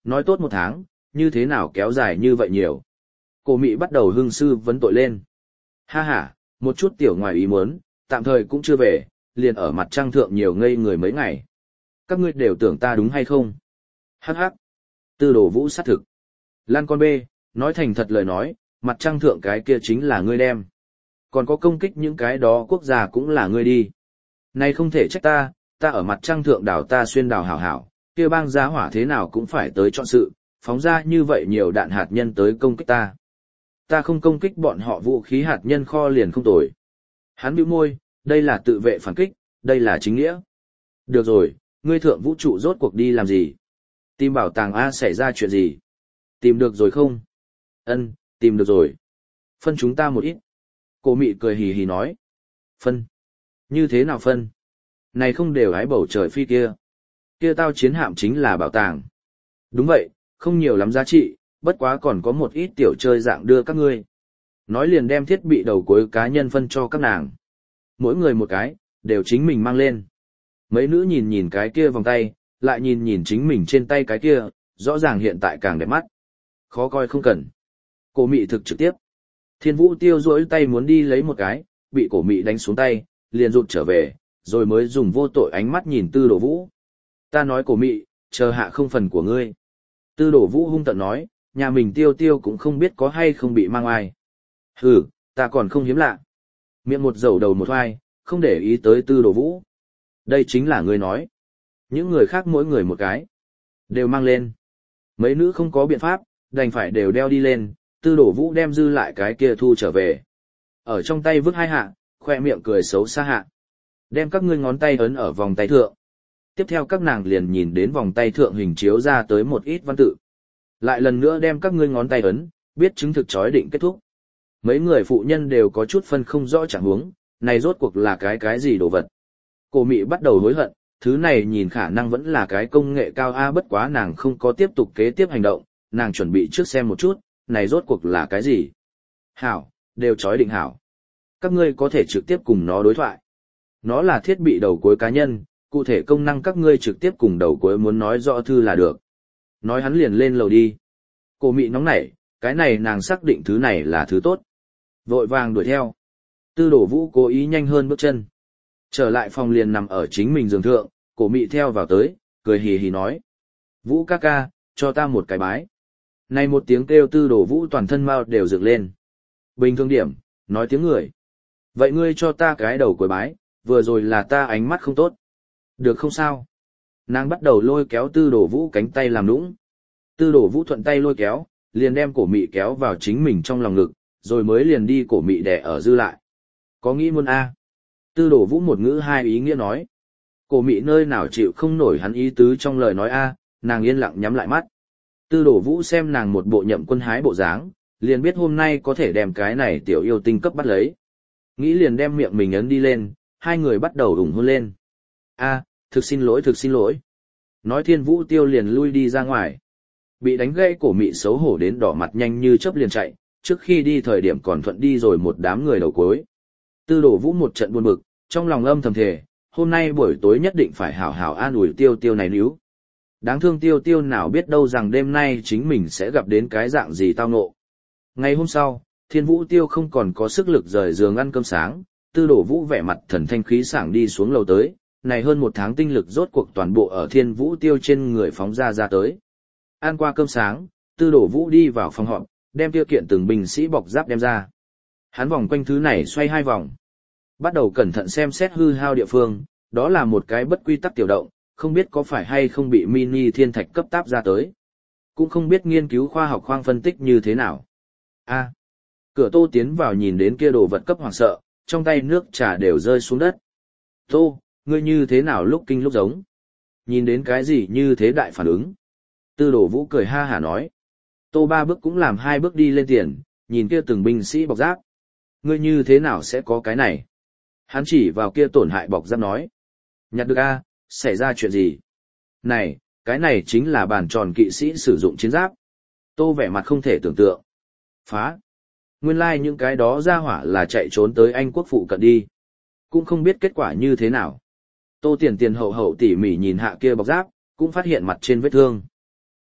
nói tốt một tháng, như thế nào kéo dài như vậy nhiều. Cổ mị bắt đầu hưng sư vấn tội lên. Ha ha, một chút tiểu ngoài ý muốn, tạm thời cũng chưa về, liền ở mặt trăng thượng nhiều ngây người mấy ngày. Các ngươi đều tưởng ta đúng hay không? Hắc hắc. Tư Đồ Vũ sát thực. Lan con bê, nói thành thật lời nói, mặt trăng thượng cái kia chính là ngươi đem. Còn có công kích những cái đó quốc gia cũng là ngươi đi. Này không thể trách ta, ta ở mặt trăng thượng đảo ta xuyên đảo hảo hảo, kia bang giá hỏa thế nào cũng phải tới chọn sự, phóng ra như vậy nhiều đạn hạt nhân tới công kích ta. Ta không công kích bọn họ vũ khí hạt nhân kho liền không tồi. Hắn bĩu môi, đây là tự vệ phản kích, đây là chính nghĩa. Được rồi, ngươi thượng vũ trụ rốt cuộc đi làm gì? Tìm bảo tàng A xảy ra chuyện gì? Tìm được rồi không? Ân, tìm được rồi. Phân chúng ta một ít. Cô mị cười hì hì nói. Phân? Như thế nào phân? Này không đều hái bầu trời phi kia. Kia tao chiến hạm chính là bảo tàng. Đúng vậy, không nhiều lắm giá trị, bất quá còn có một ít tiểu chơi dạng đưa các ngươi. Nói liền đem thiết bị đầu cuối cá nhân phân cho các nàng. Mỗi người một cái, đều chính mình mang lên. Mấy nữ nhìn nhìn cái kia vòng tay, lại nhìn nhìn chính mình trên tay cái kia, rõ ràng hiện tại càng đẹp mắt. Khó coi không cần. Cổ mị thực trực tiếp. Thiên Vũ Tiêu duỗi tay muốn đi lấy một cái, bị cổ mị đánh xuống tay, liền rụt trở về, rồi mới dùng vô tội ánh mắt nhìn Tư Đồ Vũ. Ta nói cổ mị, chờ hạ không phần của ngươi. Tư Đồ Vũ hung tợn nói, nhà mình Tiêu Tiêu cũng không biết có hay không bị mang ai. Hừ, ta còn không hiếm lạ. Miệng một dầu đầu một hoai, không để ý tới Tư Đồ Vũ. Đây chính là ngươi nói. Những người khác mỗi người một cái. Đều mang lên. Mấy nữ không có biện pháp, đành phải đều đeo đi lên, Tư Đồ Vũ đem dư lại cái kia thu trở về. Ở trong tay vứt hai hạ, khoe miệng cười xấu xa hạ. Đem các ngươi ngón tay ấn ở vòng tay thượng. Tiếp theo các nàng liền nhìn đến vòng tay thượng hình chiếu ra tới một ít văn tự. Lại lần nữa đem các ngươi ngón tay ấn, biết chứng thực chói định kết thúc. Mấy người phụ nhân đều có chút phân không rõ trạng huống, này rốt cuộc là cái gì đồ vật. Cô mị bắt đầu hối hận, thứ này nhìn khả năng vẫn là cái công nghệ cao A, bất quá nàng không có tiếp tục kế tiếp hành động, nàng chuẩn bị trước xem một chút, này rốt cuộc là cái gì. Hảo, đều chói định hảo. Các ngươi có thể trực tiếp cùng nó đối thoại. Nó là thiết bị đầu cuối cá nhân, cụ thể công năng các ngươi trực tiếp cùng đầu cuối muốn nói rõ thư là được. Nói hắn liền lên lầu đi. Cô mị nóng nảy, cái này nàng xác định thứ này là thứ tốt. Vội vàng đuổi theo. Tư Đồ Vũ cố ý nhanh hơn bước chân. Trở lại phòng liền nằm ở chính mình giường thượng, cổ mị theo vào tới, cười hì hì nói. Vũ ca ca, cho ta một cái bái. Này một tiếng kêu Tư Đồ Vũ toàn thân mau đều dựng lên. Bình thường điểm, nói tiếng người. Vậy ngươi cho ta cái đầu cuối bái, vừa rồi là ta ánh mắt không tốt. Được không sao? Nàng bắt đầu lôi kéo Tư Đồ Vũ cánh tay làm nũng. Tư Đồ Vũ thuận tay lôi kéo, liền đem cổ mị kéo vào chính mình trong lòng ngực, rồi mới liền đi cổ mị đè ở dư lại. Có nghĩ muốn A. Tư Đồ Vũ một ngữ hai ý nghĩa nói. Cổ mị nơi nào chịu không nổi hắn ý tứ trong lời nói A, nàng yên lặng nhắm lại mắt. Tư Đồ Vũ xem nàng một bộ nhậm quân hái bộ dáng, liền biết hôm nay có thể đem cái này tiểu yêu tinh cấp bắt lấy. Nghĩ liền đem miệng mình ấn đi lên, hai người bắt đầu ủng hôn lên. A, thực xin lỗi thực xin lỗi. Nói Thiên Vũ Tiêu liền lui đi ra ngoài. Bị đánh gãy cổ mị xấu hổ đến đỏ mặt nhanh như chớp liền chạy, trước khi đi thời điểm còn thuận đi rồi một đám người đầu cuối. Tư Đồ Vũ một trận buồn bực, trong lòng âm thầm thề, hôm nay buổi tối nhất định phải hảo hảo an ủi Tiêu Tiêu này níu. Đáng thương Tiêu Tiêu nào biết đâu rằng đêm nay chính mình sẽ gặp đến cái dạng gì tao ngộ. Ngày hôm sau, Thiên Vũ Tiêu không còn có sức lực rời giường ăn cơm sáng, Tư Đồ Vũ vẻ mặt thần thanh khí sảng đi xuống lầu tới, này hơn một tháng tinh lực rốt cuộc toàn bộ ở Thiên Vũ Tiêu trên người phóng ra tới. Ăn qua cơm sáng, Tư Đồ Vũ đi vào phòng họp, đem tiêu kiện từng binh sĩ bọc giáp đem ra. Hắn vòng quanh thứ này xoay hai vòng. Bắt đầu cẩn thận xem xét hư hao địa phương, đó là một cái bất quy tắc tiểu động, không biết có phải hay không bị mini thiên thạch cấp táp ra tới. Cũng không biết nghiên cứu khoa học khoang phân tích như thế nào. A. Cửa Tô tiến vào nhìn đến kia đồ vật cấp hoảng sợ, trong tay nước trà đều rơi xuống đất. Tô, ngươi như thế nào lúc kinh lúc giống? Nhìn đến cái gì như thế đại phản ứng? Tư Đồ Vũ cười ha hả nói. Tô ba bước cũng làm hai bước đi lên tiền, nhìn kia từng binh sĩ bọc giáp. Ngươi như thế nào sẽ có cái này? Hắn chỉ vào kia tổn hại bọc giáp nói. Nhặt được a, xảy ra chuyện gì? Này, cái này chính là bàn tròn kỵ sĩ sử dụng chiến giáp. Tô vẻ mặt không thể tưởng tượng. Phá. Nguyên lai những cái đó ra hỏa là chạy trốn tới Anh quốc phụ cận đi. Cũng không biết kết quả như thế nào. Tô tiền tiền hậu hậu tỉ mỉ nhìn hạ kia bọc giáp, cũng phát hiện mặt trên vết thương.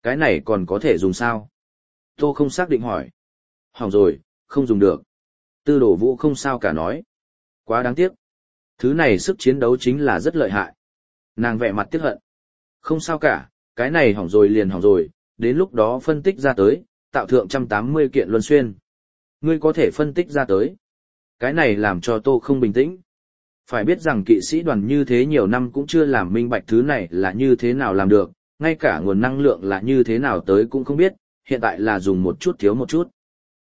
Cái này còn có thể dùng sao? Tô không xác định hỏi. Hỏng rồi, không dùng được. Tư Đồ Vũ không sao cả nói. Quá đáng tiếc. Thứ này sức chiến đấu chính là rất lợi hại. Nàng vẻ mặt tiếc hận. Không sao cả, cái này hỏng rồi liền hỏng rồi, đến lúc đó phân tích ra tới, tạo thượng 180 kiện luân xuyên. Ngươi có thể phân tích ra tới. Cái này làm cho Tô không bình tĩnh. Phải biết rằng kỵ sĩ đoàn như thế nhiều năm cũng chưa làm minh bạch thứ này là như thế nào làm được, ngay cả nguồn năng lượng là như thế nào tới cũng không biết, hiện tại là dùng một chút thiếu một chút.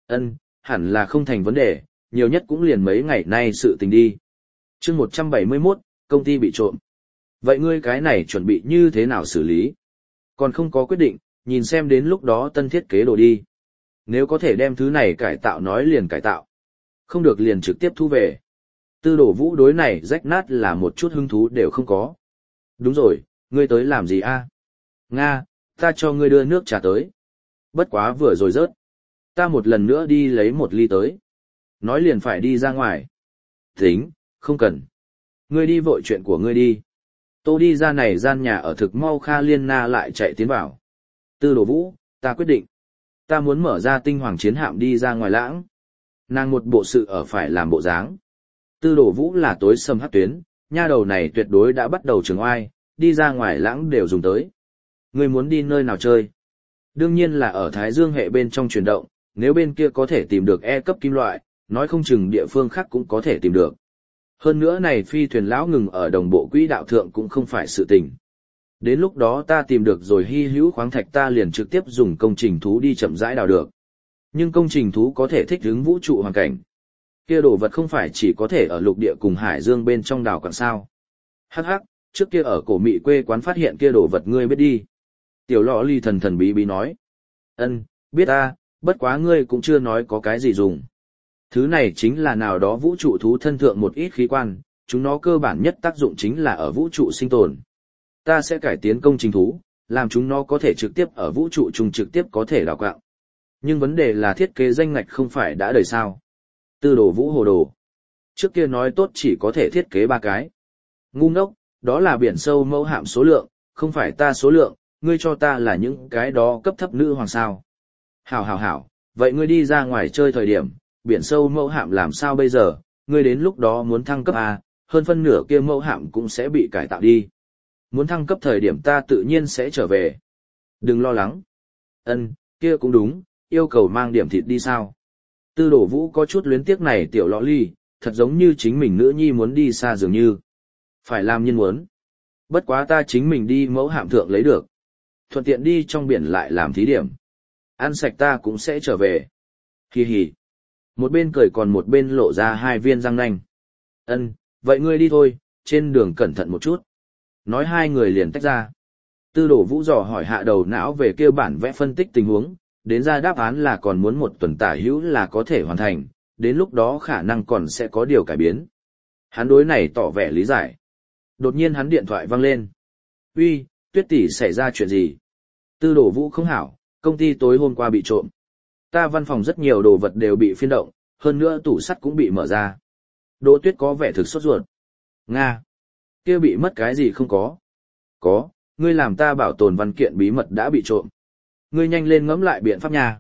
Hẳn là không thành vấn đề, nhiều nhất cũng liền mấy ngày nay sự tình đi. Chương 171, công ty bị trộm. Vậy ngươi cái này chuẩn bị như thế nào xử lý? Còn không có quyết định, nhìn xem đến lúc đó tân thiết kế đồ đi. Nếu có thể đem thứ này cải tạo nói liền cải tạo. Không được liền trực tiếp thu về. Tư Đồ Vũ đối này rách nát là một chút hứng thú đều không có. Đúng rồi, ngươi tới làm gì a? Nga, ta cho ngươi đưa nước trà tới. Bất quá vừa rồi rớt. Ta một lần nữa đi lấy một ly tới. Nói liền phải đi ra ngoài. Tính, không cần. Ngươi đi vội chuyện của ngươi đi. Tô đi ra này gian nhà ở thực mau Kha Liên Na lại chạy tiến vào. Tư Đồ Vũ, ta quyết định. Ta muốn mở ra tinh hoàng chiến hạm đi ra ngoài lãng. Nàng một bộ sự ở phải làm bộ dáng. Tư Đồ Vũ là tối sầm hắc tuyến, nha đầu này tuyệt đối đã bắt đầu trường oai, đi ra ngoài lãng đều dùng tới. Ngươi muốn đi nơi nào chơi? Đương nhiên là ở Thái Dương hệ bên trong chuyển động, nếu bên kia có thể tìm được E cấp kim loại, nói không chừng địa phương khác cũng có thể tìm được. Hơn nữa này phi thuyền lão ngừng ở đồng bộ quỹ đạo thượng cũng không phải sự tình. Đến lúc đó ta tìm được rồi hy hữu khoáng thạch ta liền trực tiếp dùng công trình thú đi chậm rãi đào được. Nhưng công trình thú có thể thích ứng vũ trụ hoàn cảnh. Kia đồ vật không phải chỉ có thể ở lục địa cùng hải dương bên trong đào quặng sao. Hắc hắc, trước kia ở cổ mị quê quán phát hiện kia đồ vật ngươi biết đi. Tiểu lọ ly thần thần bí bí nói. Biết ta, bất quá ngươi cũng chưa nói có cái gì dùng. Thứ này chính là nào đó vũ trụ thú thân thượng một ít khí quan, chúng nó cơ bản nhất tác dụng chính là ở vũ trụ sinh tồn. Ta sẽ cải tiến công trình thú, làm chúng nó có thể trực tiếp ở vũ trụ chung trực tiếp có thể đào quạng. Nhưng vấn đề là thiết kế danh ngạch không phải đã đời sao. Tư Đồ Vũ hồ đồ. Trước kia nói tốt chỉ có thể thiết kế 3 cái. Ngu ngốc, đó là biển sâu mẫu hạm số lượng, không phải ta số lượng, ngươi cho ta là những cái đó cấp thấp nữ hoàng sao. Hảo, vậy ngươi đi ra ngoài chơi thời điểm, biển sâu mẫu hạm làm sao bây giờ, ngươi đến lúc đó muốn thăng cấp A, hơn phân nửa kia mẫu hạm cũng sẽ bị cải tạo đi. Muốn thăng cấp thời điểm ta tự nhiên sẽ trở về. Đừng lo lắng. Kia cũng đúng, yêu cầu mang điểm thịt đi sao. Tư Đồ Vũ có chút luyến tiếc này tiểu lọ ly, thật giống như chính mình nữ nhi muốn đi xa dường như. Phải làm nhiên muốn. Bất quá ta chính mình đi mẫu hạm thượng lấy được. Thuận tiện đi trong biển lại làm thí điểm. Ăn sạch ta cũng sẽ trở về. Hi hi. Một bên cười còn một bên lộ ra 2 viên răng nanh. Vậy ngươi đi thôi, trên đường cẩn thận một chút. Nói 2 người liền tách ra. Tư Đồ Vũ dò hỏi hạ đầu não về kia bản vẽ phân tích tình huống, đến ra đáp án là còn muốn 1 tuần tả hữu là có thể hoàn thành, đến lúc đó khả năng còn sẽ có điều cải biến. Hắn đối này tỏ vẻ lý giải. Đột nhiên hắn điện thoại vang lên. Uy, Tuyết tỷ xảy ra chuyện gì? Tư Đồ Vũ không hảo, công ty tối hôm qua bị trộm. Ta văn phòng rất nhiều đồ vật đều bị phiên động, hơn nữa tủ sắt cũng bị mở ra. Đỗ Tuyết có vẻ thực sốt ruột. Nga. Kia bị mất cái gì không có? Có, ngươi làm ta bảo tồn văn kiện bí mật đã bị trộm. Ngươi nhanh lên ngẫm lại biện pháp nha.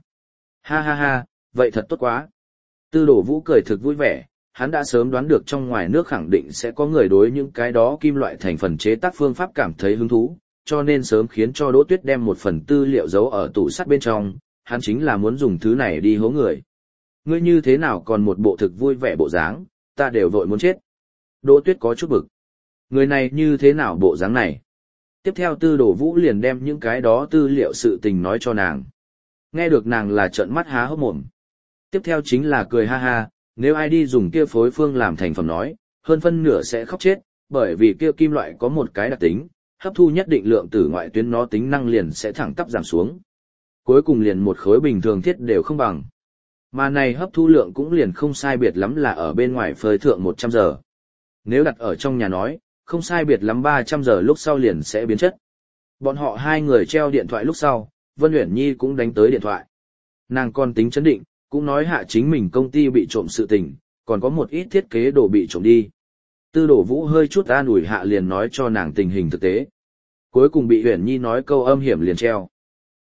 Ha, vậy thật tốt quá. Tư Đồ Vũ cười thực vui vẻ, hắn đã sớm đoán được trong ngoài nước khẳng định sẽ có người đối những cái đó kim loại thành phần chế tác phương pháp cảm thấy hứng thú, cho nên sớm khiến cho Đỗ Tuyết đem một phần tư liệu giấu ở tủ sắt bên trong, hắn chính là muốn dùng thứ này đi hố người. Ngươi như thế nào còn một bộ thực vui vẻ bộ dáng, ta đều vội muốn chết. Đỗ Tuyết có chút bực. Người này như thế nào bộ dáng này? Tiếp theo Tư Đồ Vũ liền đem những cái đó tư liệu sự tình nói cho nàng. Nghe được nàng là trợn mắt há hốc mồm. Tiếp theo chính là cười ha ha, nếu ai đi dùng kia phối phương làm thành phẩm nói, hơn phân nửa sẽ khóc chết, bởi vì kia kim loại có một cái đặc tính, hấp thu nhất định lượng tử ngoại tuyến nó tính năng liền sẽ thẳng tắp giảm xuống. Cuối cùng liền một khối bình thường thiết đều không bằng. Mà này hấp thu lượng cũng liền không sai biệt lắm là ở bên ngoài phơi thượng 100 giờ. Nếu đặt ở trong nhà nói, không sai biệt lắm 300 giờ lúc sau liền sẽ biến chất. Bọn họ 2 người treo điện thoại lúc sau, Vân Uyển Nhi cũng đánh tới điện thoại. Nàng còn tính chấn định, cũng nói hạ chính mình công ty bị trộm sự tình, còn có một ít thiết kế đồ bị trộm đi. Tư Đồ Vũ hơi chút an ủi hạ liền nói cho nàng tình hình thực tế. Cuối cùng bị Uyển Nhi nói câu âm hiểm liền treo.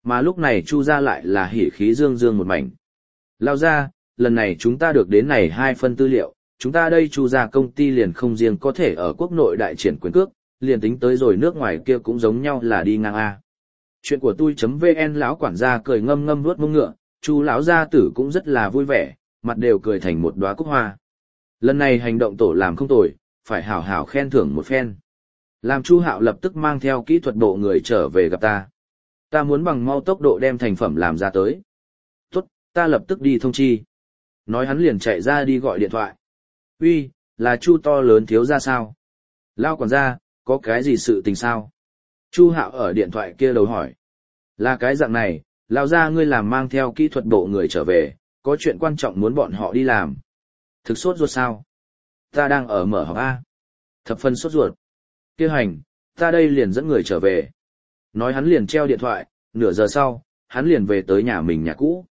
Mà lúc này Chu gia lại là hỉ khí dương dương một mảnh. Lao ra, lần này chúng ta được đến này 2 phân tư liệu, chúng ta đây Chu gia công ty liền không riêng có thể ở quốc nội đại triển quyền cước, liền tính tới rồi nước ngoài kia cũng giống nhau là đi ngang A. Chuyện của tôi.vn lão quản gia cười ngâm ngâm vuốt mông ngựa, Chu lão gia tử cũng rất là vui vẻ, mặt đều cười thành một đóa cúc hoa. Lần này hành động tổ làm không tồi, phải hảo hảo khen thưởng một phen. Làm Chu Hạo lập tức mang theo kỹ thuật bộ người trở về gặp ta. Ta muốn bằng mau tốc độ đem thành phẩm làm ra tới. Tốt, ta lập tức đi thông chi. Nói hắn liền chạy ra đi gọi điện thoại. Uy, là Chu to lớn thiếu gia sao? Lao quản gia, có cái gì sự tình sao? Chu Hạo ở điện thoại kia đầu hỏi. Là cái dạng này, Lao gia ngươi làm mang theo kỹ thuật bộ người trở về, có chuyện quan trọng muốn bọn họ đi làm. Thực sốt ruột sao? Ta đang ở mở họp A. Thập phân sốt ruột. Kêu hành, ta đây liền dẫn người trở về. Nói hắn liền treo điện thoại, nửa giờ sau, hắn liền về tới nhà mình nhà cũ.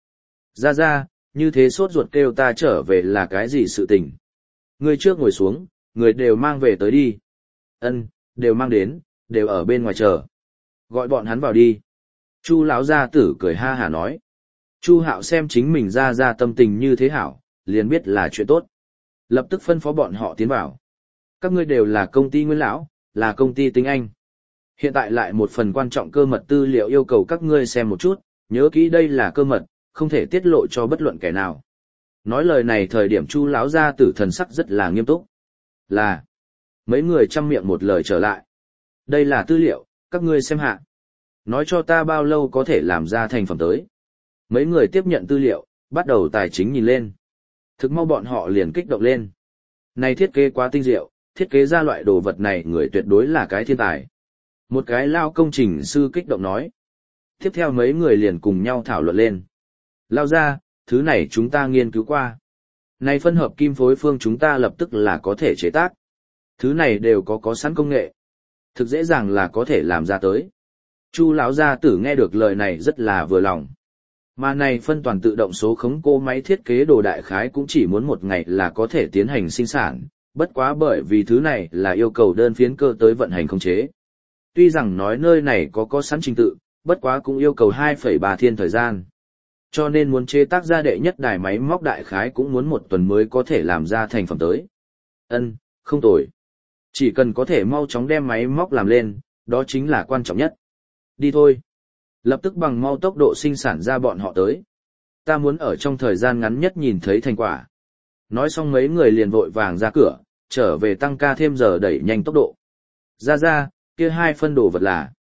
Ra, như thế sốt ruột kêu ta trở về là cái gì sự tình? Người trước ngồi xuống, người đều mang về tới đi. Ân, đều mang đến, đều ở bên ngoài chờ. Gọi bọn hắn vào đi. Chu lão gia tử cười ha hả nói. Chu Hạo xem chính mình ra tâm tình như thế hảo, liền biết là chuyện tốt. Lập tức phân phó bọn họ tiến vào. Các ngươi đều là công ty Nguyên lão, là công ty Tinh Anh. Hiện tại lại một phần quan trọng cơ mật tư liệu yêu cầu các ngươi xem một chút, nhớ kỹ đây là cơ mật, không thể tiết lộ cho bất luận kẻ nào. Nói lời này thời điểm Chu lão gia tử thần sắc rất là nghiêm túc. Là, mấy người chăm miệng một lời trở lại. Đây là tư liệu, các ngươi xem hạ. Nói cho ta bao lâu có thể làm ra thành phẩm tới. Mấy người tiếp nhận tư liệu, bắt đầu tài chính nhìn lên. Thực mau bọn họ liền kích động lên. Này thiết kế quá tinh diệu, thiết kế ra loại đồ vật này người tuyệt đối là cái thiên tài. Một cái lao công trình sư kích động nói. Tiếp theo mấy người liền cùng nhau thảo luận lên. Lao ra, thứ này chúng ta nghiên cứu qua. Này phân hợp kim phối phương chúng ta lập tức là có thể chế tác. Thứ này đều có sẵn công nghệ. Thực dễ dàng là có thể làm ra tới. Chu lão gia tử nghe được lời này rất là vừa lòng. Mà này phân toàn tự động số khống cô máy thiết kế đồ đại khái cũng chỉ muốn một ngày là có thể tiến hành sinh sản, bất quá bởi vì thứ này là yêu cầu đơn phiến cơ tới vận hành khống chế. Tuy rằng nói nơi này có sẵn trình tự, bất quá cũng yêu cầu 2,3 thiên thời gian. Cho nên muốn chế tác ra đệ nhất đài máy móc đại khái cũng muốn 1 tuần mới có thể làm ra thành phẩm tới. Ân, không tồi. Chỉ cần có thể mau chóng đem máy móc làm lên, đó chính là quan trọng nhất. Đi thôi. Lập tức bằng mau tốc độ sinh sản ra bọn họ tới. Ta muốn ở trong thời gian ngắn nhất nhìn thấy thành quả. Nói xong mấy người liền vội vàng ra cửa, trở về tăng ca thêm giờ đẩy nhanh tốc độ. Ra, kia 2 phân đồ vật là.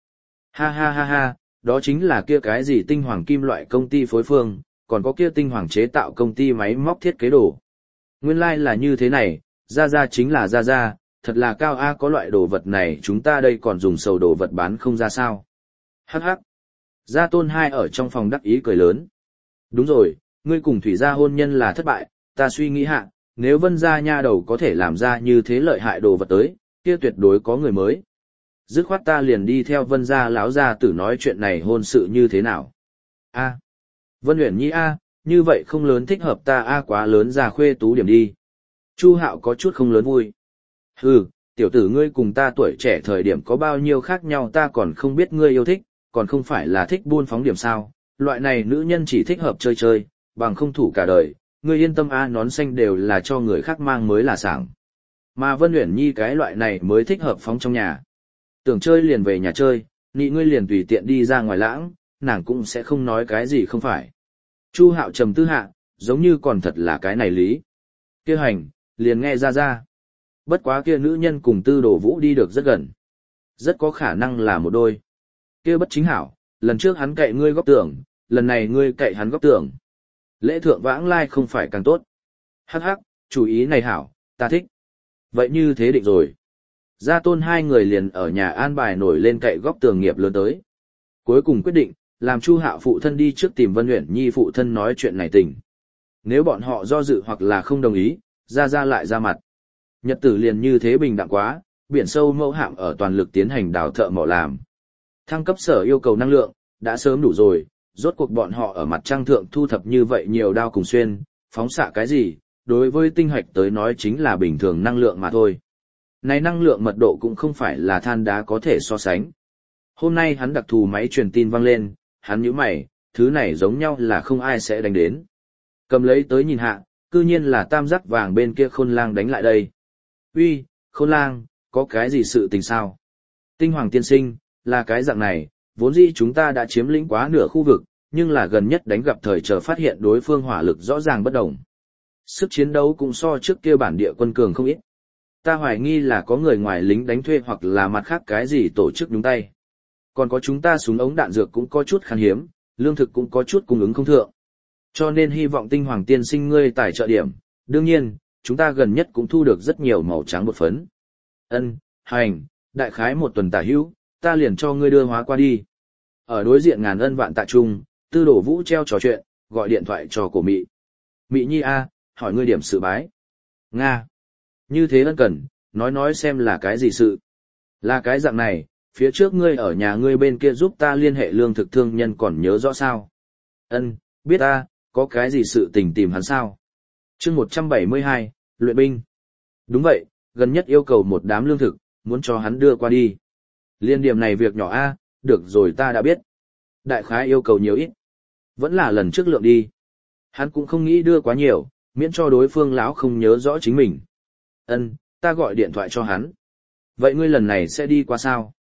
Ha, đó chính là kia cái gì tinh hoàng kim loại công ty phối phương, còn có kia tinh hoàng chế tạo công ty máy móc thiết kế đồ. Nguyên lai là như thế này, ra chính là ra, thật là cao A có loại đồ vật này chúng ta đây còn dùng sầu đồ vật bán không ra sao. Hắc. Gia Tôn hai ở trong phòng đắc ý cười lớn. Đúng rồi, ngươi cùng Thủy gia hôn nhân là thất bại, ta suy nghĩ hạ, nếu Vân gia nha đầu có thể làm ra như thế lợi hại đồ vật tới, kia tuyệt đối có người mới. Dứt khoát ta liền đi theo Vân gia lão gia tử nói chuyện này hôn sự như thế nào. Vân Uyển Nhi như vậy không lớn thích hợp ta quá lớn già khuê tú điểm đi. Chu Hạo có chút không lớn vui. Hừ, tiểu tử ngươi cùng ta tuổi trẻ thời điểm có bao nhiêu khác nhau ta còn không biết ngươi yêu thích, còn không phải là thích buôn phóng điểm sao, loại này nữ nhân chỉ thích hợp chơi, bằng không thủ cả đời, ngươi yên tâm nón xanh đều là cho người khác mang mới là sảng. Mà Vân Uyển Nhi cái loại này mới thích hợp phóng trong nhà. Tưởng chơi liền về nhà chơi, nị ngươi liền tùy tiện đi ra ngoài lãng, nàng cũng sẽ không nói cái gì không phải. Chu Hạo trầm tư hạ, giống như còn thật là cái này lý. Kia hành, liền nghe ra. Bất quá kia nữ nhân cùng Tư Đồ Vũ đi được rất gần. Rất có khả năng là một đôi. Kia bất chính hảo, lần trước hắn cậy ngươi góc tường, lần này ngươi cậy hắn góc tường. Lễ thượng vãng lai không phải càng tốt. Hắc, chủ ý này hảo, ta thích. Vậy như thế định rồi. Gia Tôn hai người liền ở nhà an bài nổi lên cậy góc tường nghiệp lớn tới. Cuối cùng quyết định, làm Chu Hạo phụ thân đi trước tìm Vân Uyển Nhi phụ thân nói chuyện này tình. Nếu bọn họ do dự hoặc là không đồng ý, ra lại ra mặt. Nhật tử liền như thế bình đẳng quá, biển sâu mẫu hạm ở toàn lực tiến hành đào thợ mỏ làm. Thăng cấp sở yêu cầu năng lượng, đã sớm đủ rồi, rốt cuộc bọn họ ở mặt trăng thượng thu thập như vậy nhiều đao cùng xuyên, phóng xạ cái gì, đối với tinh hạch tới nói chính là bình thường năng lượng mà thôi. Này năng lượng mật độ cũng không phải là than đá có thể so sánh. Hôm nay hắn đặc thù máy truyền tin vang lên, hắn nhíu mày, thứ này giống nhau là không ai sẽ đánh đến. Cầm lấy tới nhìn hạ, cư nhiên là tam giác vàng bên kia Khôn Lang đánh lại đây. Uy, Khôn Lang, có cái gì sự tình sao? Tinh Hoàng tiên sinh, là cái dạng này, vốn dĩ chúng ta đã chiếm lĩnh quá nửa khu vực, nhưng là gần nhất đánh gặp thời chờ phát hiện đối phương hỏa lực rõ ràng bất đồng. Sức chiến đấu cũng so trước kia bản địa quân cường không ít. Ta hoài nghi là có người ngoài lính đánh thuê hoặc là mặt khác cái gì tổ chức nhúng tay. Còn có chúng ta súng ống đạn dược cũng có chút khan hiếm, lương thực cũng có chút cung ứng không thượng. Cho nên hy vọng Tinh Hoàng tiên sinh ngươi tài trợ điểm, đương nhiên, chúng ta gần nhất cũng thu được rất nhiều màu trắng bột phấn. Hành, đại khái một tuần tả hữu, ta liền cho ngươi đưa hóa qua đi. Ở đối diện ngàn ân vạn tạ trung, Tư Đồ Vũ treo trò chuyện, gọi điện thoại cho cổ Mị. Mị nhi a, hỏi ngươi điểm sự bái. Nga. Như thế ân cần, nói xem là cái gì sự. Là cái dạng này, phía trước ngươi ở nhà ngươi bên kia giúp ta liên hệ lương thực thương nhân còn nhớ rõ sao. Biết ta, có cái gì sự tình tìm hắn sao. Chương 172, luyện binh. Đúng vậy, gần nhất yêu cầu một đám lương thực, muốn cho hắn đưa qua đi. Liên điểm này việc nhỏ a, được rồi ta đã biết. Đại khái yêu cầu nhiều ít. Vẫn là lần trước lượng đi. Hắn cũng không nghĩ đưa quá nhiều, miễn cho đối phương lão không nhớ rõ chính mình. Ta gọi điện thoại cho hắn. Vậy ngươi lần này sẽ đi qua sao?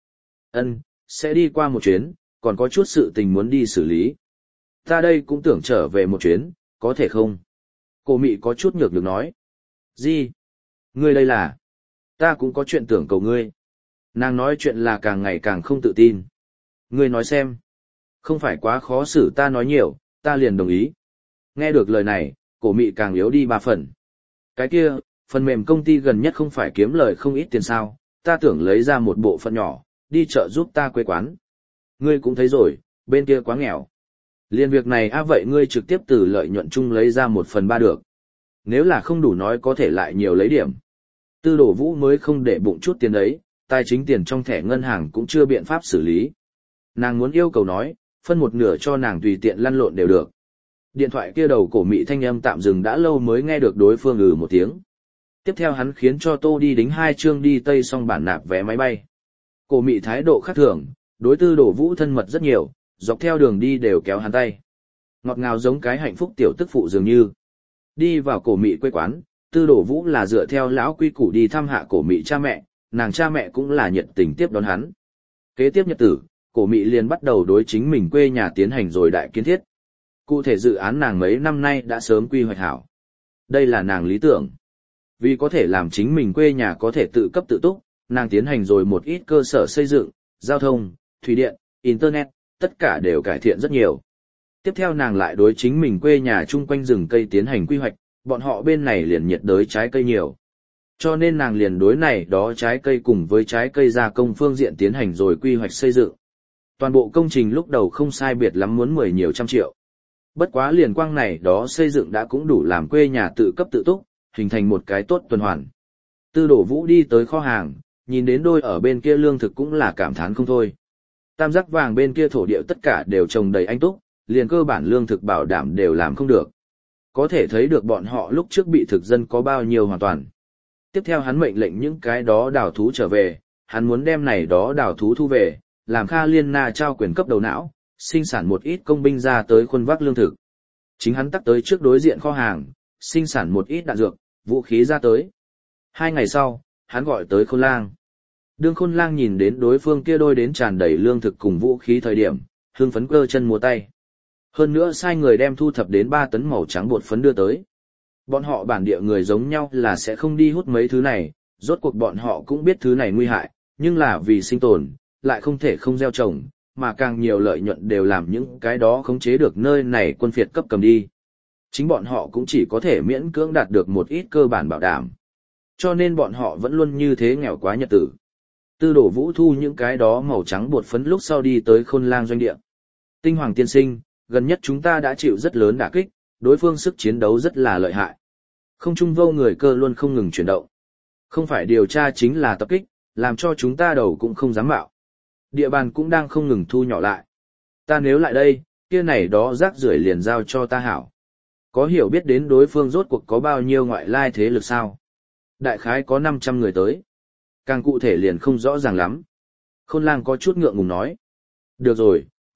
Sẽ đi qua một chuyến, còn có chút sự tình muốn đi xử lý. Ta đây cũng tưởng trở về một chuyến, có thể không? Cô Mị có chút nhược được nói. Gì? Ngươi đây là? Ta cũng có chuyện tưởng cầu ngươi. Nàng nói chuyện là càng ngày càng không tự tin. Ngươi nói xem. Không phải quá khó xử ta nói nhiều, ta liền đồng ý. Nghe được lời này, Cổ Mị càng yếu đi 3 phần. Cái kia, phần mềm công ty gần nhất không phải kiếm lời không ít tiền sao, ta tưởng lấy ra một bộ phận nhỏ, đi chợ giúp ta quê quán. Ngươi cũng thấy rồi, bên kia quá nghèo. Liên việc này vậy ngươi trực tiếp từ lợi nhuận chung lấy ra 1/3 được. Nếu là không đủ nói có thể lại nhiều lấy điểm. Tư Đồ Vũ mới không để bụng chút tiền đấy, tài chính tiền trong thẻ ngân hàng cũng chưa biện pháp xử lý. Nàng muốn yêu cầu nói, phân một nửa cho nàng tùy tiện lăn lộn đều được. Điện thoại kia đầu Cổ Mị thanh âm tạm dừng đã lâu mới nghe được đối phương một tiếng. Tiếp theo hắn khiến cho Tô đi đính 2 chương đi Tây xong bản nạp vé máy bay. Cổ Mị thái độ khác thường, đối Tư Đồ Vũ thân mật rất nhiều, dọc theo đường đi đều kéo hắn tay. Ngọt ngào giống cái hạnh phúc tiểu tức phụ dường như. Đi vào Cổ Mị quê quán, Tư Đồ Vũ là dựa theo lão quy củ đi thăm hạ Cổ Mị cha mẹ, nàng cha mẹ cũng là nhiệt tình tiếp đón hắn. Kế tiếp nhật tử, Cổ Mị liền bắt đầu đối chính mình quê nhà tiến hành rồi đại kiến thiết. Cụ thể dự án nàng mấy năm nay đã sớm quy hoạch hảo. Đây là nàng lý tưởng. Vì có thể làm chính mình quê nhà có thể tự cấp tự túc, nàng tiến hành rồi một ít cơ sở xây dựng, giao thông, thủy điện, internet, tất cả đều cải thiện rất nhiều. Tiếp theo nàng lại đối chính mình quê nhà chung quanh rừng cây tiến hành quy hoạch, bọn họ bên này liền nhiệt đới trái cây nhiều. Cho nên nàng liền đối này đó trái cây cùng với trái cây gia công phương diện tiến hành rồi quy hoạch xây dựng. Toàn bộ công trình lúc đầu không sai biệt lắm muốn 10 nhiều trăm triệu. Bất quá liền quang này đó xây dựng đã cũng đủ làm quê nhà tự cấp tự túc, hình thành một cái tốt tuần hoàn. Tư Đồ Vũ đi tới kho hàng, nhìn đến đôi ở bên kia lương thực cũng là cảm thán không thôi. Tam giác vàng bên kia thổ địa tất cả đều trồng đầy anh túc, liền cơ bản lương thực bảo đảm đều làm không được. Có thể thấy được bọn họ lúc trước bị thực dân có bao nhiêu hoàn toàn. Tiếp theo hắn mệnh lệnh những cái đó đào thú trở về, hắn muốn đem này đó đào thú thu về, làm Kha Liên Na trao quyền cấp đầu não, sinh sản một ít công binh ra tới khuân vác lương thực. Chính hắn tắc tới trước đối diện kho hàng, sinh sản một ít đạn dược, vũ khí ra tới. 2 ngày sau, hắn gọi tới Khôn Lang. Đương Khôn Lang nhìn đến đối phương kia đôi đến tràn đầy lương thực cùng vũ khí thời điểm, hưng phấn cơ chân múa tay. Hơn nữa sai người đem thu thập đến 3 tấn màu trắng bột phấn đưa tới. Bọn họ bản địa người giống nhau là sẽ không đi hút mấy thứ này, rốt cuộc bọn họ cũng biết thứ này nguy hại, nhưng là vì sinh tồn, lại không thể không gieo trồng, mà càng nhiều lợi nhuận đều làm những cái đó khống chế được nơi này quân phiệt cấp cầm đi. Chính bọn họ cũng chỉ có thể miễn cưỡng đạt được một ít cơ bản bảo đảm. Cho nên bọn họ vẫn luôn như thế nghèo quá nhật tử. Tư Đồ Vũ thu những cái đó màu trắng bột phấn lúc sau đi tới Khôn Lang doanh địa. Tinh Hoàng tiên sinh, gần nhất chúng ta đã chịu rất lớn đả kích, đối phương sức chiến đấu rất là lợi hại. Không trung vô người cơ luôn không ngừng chuyển động. Không phải điều tra chính là tập kích, làm cho chúng ta đầu cũng không dám mạo. Địa bàn cũng đang không ngừng thu nhỏ lại. Ta nếu lại đây, kia này đó rác rưởi liền giao cho ta hảo. Có hiểu biết đến đối phương rốt cuộc có bao nhiêu ngoại lai thế lực sao? Đại khái có 500 người tới. Càng cụ thể liền không rõ ràng lắm. Khôn Lang có chút ngượng ngùng nói. Được rồi,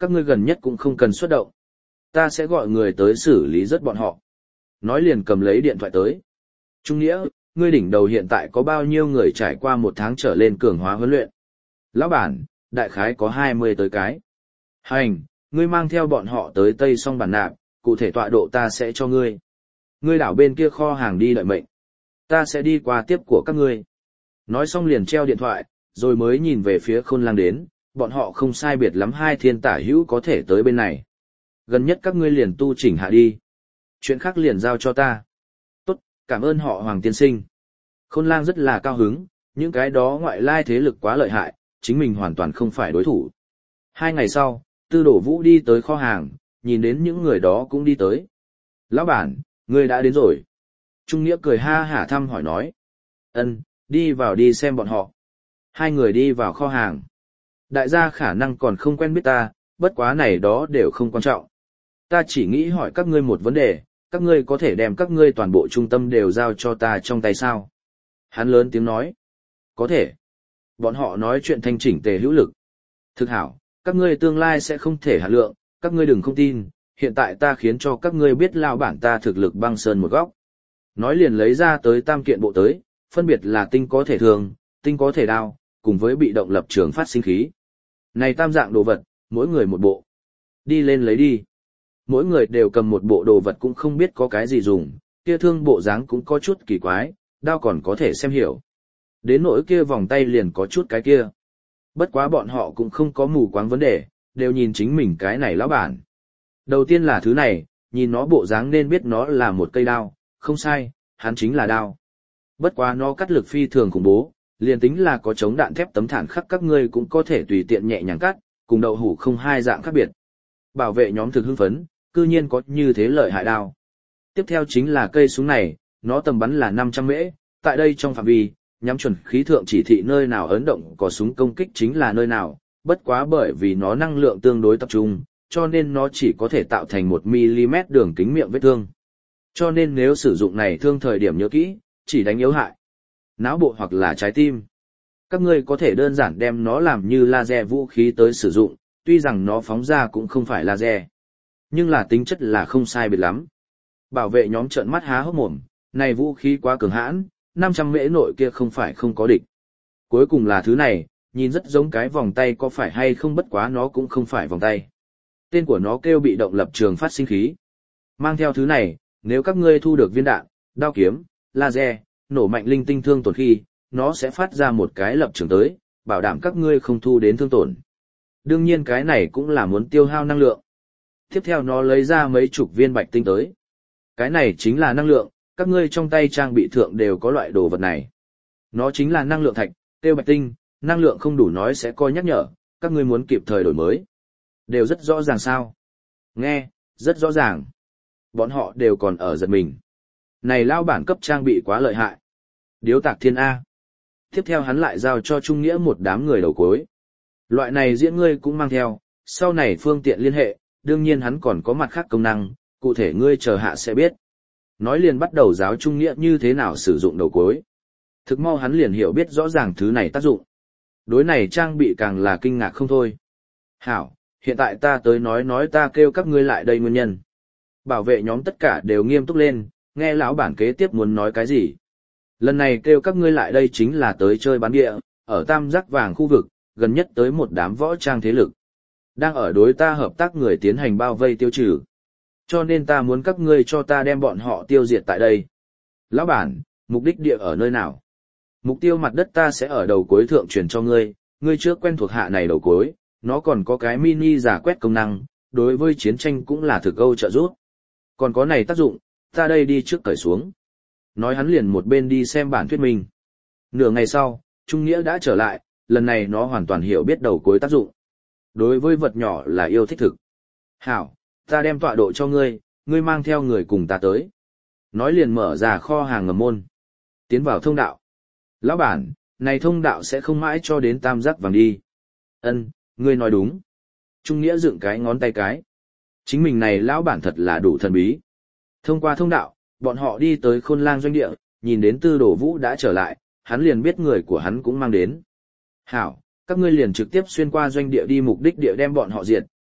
Các ngươi gần nhất cũng không cần xuất động. Ta sẽ gọi người tới xử lý rất bọn họ. Nói liền cầm lấy điện thoại tới. Trung nghĩa, ngươi đỉnh đầu hiện tại có bao nhiêu người trải qua 1 tháng trở lên cường hóa huấn luyện? Lão bản, đại khái có 20 tới cái. Hành, ngươi mang theo bọn họ tới Tây Song Bản Nạp, cụ thể tọa độ ta sẽ cho ngươi. Ngươi đảo bên kia kho hàng đi đợi mệnh. Ta sẽ đi qua tiếp của các ngươi. Nói xong liền treo điện thoại, rồi mới nhìn về phía Khôn Lang đến, bọn họ không sai biệt lắm 2 thiên tả hữu có thể tới bên này. Gần nhất các ngươi liền tu chỉnh hạ đi. Chuyện khác liền giao cho ta. Tốt, cảm ơn họ Hoàng tiên sinh. Khôn Lang rất là cao hứng, những cái đó ngoại lai thế lực quá lợi hại, chính mình hoàn toàn không phải đối thủ. 2 ngày sau, Tư Đổ Vũ đi tới kho hàng, nhìn đến những người đó cũng đi tới. Lão bản, ngươi đã đến rồi. Trung Nghĩa cười ha hả thăm hỏi nói. Ân, đi vào đi xem bọn họ. 2 người đi vào kho hàng. Đại gia khả năng còn không quen biết ta, bất quá này đó đều không quan trọng. Ta chỉ nghĩ hỏi các ngươi một vấn đề, các ngươi có thể đem các ngươi toàn bộ trung tâm đều giao cho ta trong tay sao? Hắn lớn tiếng nói. Có thể. Bọn họ nói chuyện thanh chỉnh tề hữu lực. Thực hảo, các ngươi tương lai sẽ không thể hạ lượng, các ngươi đừng không tin, hiện tại ta khiến cho các ngươi biết lão bản ta thực lực băng sơn một góc. Nói liền lấy ra tới tam kiện bộ tới, phân biệt là tinh có thể thường, tinh có thể đao, cùng với bị động lập trường phát sinh khí. Này tam dạng đồ vật, mỗi người một bộ. Đi lên lấy đi. Mỗi người đều cầm một bộ đồ vật cũng không biết có cái gì dùng, kia thương bộ dáng cũng có chút kỳ quái, đao còn có thể xem hiểu. Đến nỗi kia vòng tay liền có chút cái kia. Bất quá bọn họ cũng không có mù quáng vấn đề, đều nhìn chính mình cái này lão bản. Đầu tiên là thứ này, nhìn nó bộ dáng nên biết nó là một cây đao, không sai, hắn chính là đao. Bất quá nó cắt lực phi thường khủng bố, liền tính là có chống đạn thép tấm thản khắc các ngươi cũng có thể tùy tiện nhẹ nhàng cắt, cùng đậu hủ không hai dạng khác biệt. Bảo vệ nhóm thực hưng phấn, cư nhiên có như thế lợi hại đao. Tiếp theo chính là cây súng này, nó tầm bắn là 500 mễ, tại đây trong phạm vi, nhắm chuẩn khí thượng chỉ thị nơi nào ấn động có súng công kích chính là nơi nào, bất quá bởi vì nó năng lượng tương đối tập trung, cho nên nó chỉ có thể tạo thành 1mm đường kính miệng vết thương. Cho nên nếu sử dụng này thương thời điểm nhớ kỹ, chỉ đánh yếu hại não bộ hoặc là trái tim. Các ngươi có thể đơn giản đem nó làm như laser vũ khí tới sử dụng, tuy rằng nó phóng ra cũng không phải laser, nhưng là tính chất là không sai biệt lắm. Bảo vệ nhóm trợn mắt há hốc mồm, này vũ khí quá cường hãn, 500 mễ nội kia không phải không có địch. Cuối cùng là thứ này, nhìn rất giống cái vòng tay có phải hay không, bất quá nó cũng không phải vòng tay. Tên của nó kêu bị động lập trường phát sinh khí. Mang theo thứ này, nếu các ngươi thu được viên đạn, đao kiếm, laser, nổ mạnh linh tinh thương tổn khi, nó sẽ phát ra một cái lập trường tới, bảo đảm các ngươi không thu đến thương tổn. Đương nhiên cái này cũng là muốn tiêu hao năng lượng. Tiếp theo nó lấy ra mấy chục viên bạch tinh tới. Cái này chính là năng lượng, các ngươi trong tay trang bị thượng đều có loại đồ vật này. Nó chính là năng lượng thạch, tiêu bạch tinh, năng lượng không đủ nói sẽ coi nhắc nhở, các ngươi muốn kịp thời đổi mới. Đều rất rõ ràng sao? Nghe, rất rõ ràng. Bọn họ đều còn ở giật mình. Này lao bản cấp trang bị quá lợi hại. Điếu tạc thiên A. Tiếp theo hắn lại giao cho Trung Nghĩa một đám người đầu cuối. Loại này diễn ngươi cũng mang theo, sau này phương tiện liên hệ, đương nhiên hắn còn có mặt khác công năng, cụ thể ngươi chờ hạ sẽ biết. Nói liền bắt đầu giáo Trung Nghĩa như thế nào sử dụng đầu cuối. Thực mau hắn liền hiểu biết rõ ràng thứ này tác dụng. Đối này trang bị càng là kinh ngạc không thôi. Hảo, hiện tại ta tới nói ta kêu các ngươi lại đây nguyên nhân. Bảo vệ nhóm tất cả đều nghiêm túc lên, nghe lão bản kế tiếp muốn nói cái gì. Lần này kêu các ngươi lại đây chính là tới chơi bán địa, ở Tam Giác Vàng khu vực, gần nhất tới một đám võ trang thế lực. Đang ở đối ta hợp tác người tiến hành bao vây tiêu trừ. Cho nên ta muốn các ngươi cho ta đem bọn họ tiêu diệt tại đây. Lão bản, mục đích địa ở nơi nào? Mục tiêu mặt đất ta sẽ ở đầu cuối thượng truyền cho ngươi, ngươi trước quen thuộc hạ này đầu cuối, nó còn có cái mini giả quét công năng, đối với chiến tranh cũng là thực câu trợ giúp. Còn có này tác dụng, ta đây đi trước cởi xuống. Nói hắn liền một bên đi xem bản thuyết minh. Nửa ngày sau, Trung Nghĩa đã trở lại, lần này nó hoàn toàn hiểu biết đầu cuối tác dụng. Đối với vật nhỏ là yêu thích thực. Hảo, ta đem tọa độ cho ngươi, ngươi mang theo người cùng ta tới. Nói liền mở ra kho hàng ngầm môn. Tiến vào thông đạo. Lão bản, này thông đạo sẽ không mãi cho đến Tam Giác Vàng đi. Ân, ngươi nói đúng. Trung Nghĩa dựng cái ngón tay cái. Chính mình này lão bản thật là đủ thần bí. Thông qua thông đạo, bọn họ đi tới Khôn Lang doanh địa, nhìn đến Tư Đồ Vũ đã trở lại, hắn liền biết người của hắn cũng mang đến. Hảo, các ngươi liền trực tiếp xuyên qua doanh địa đi mục đích địa đem bọn họ diệt,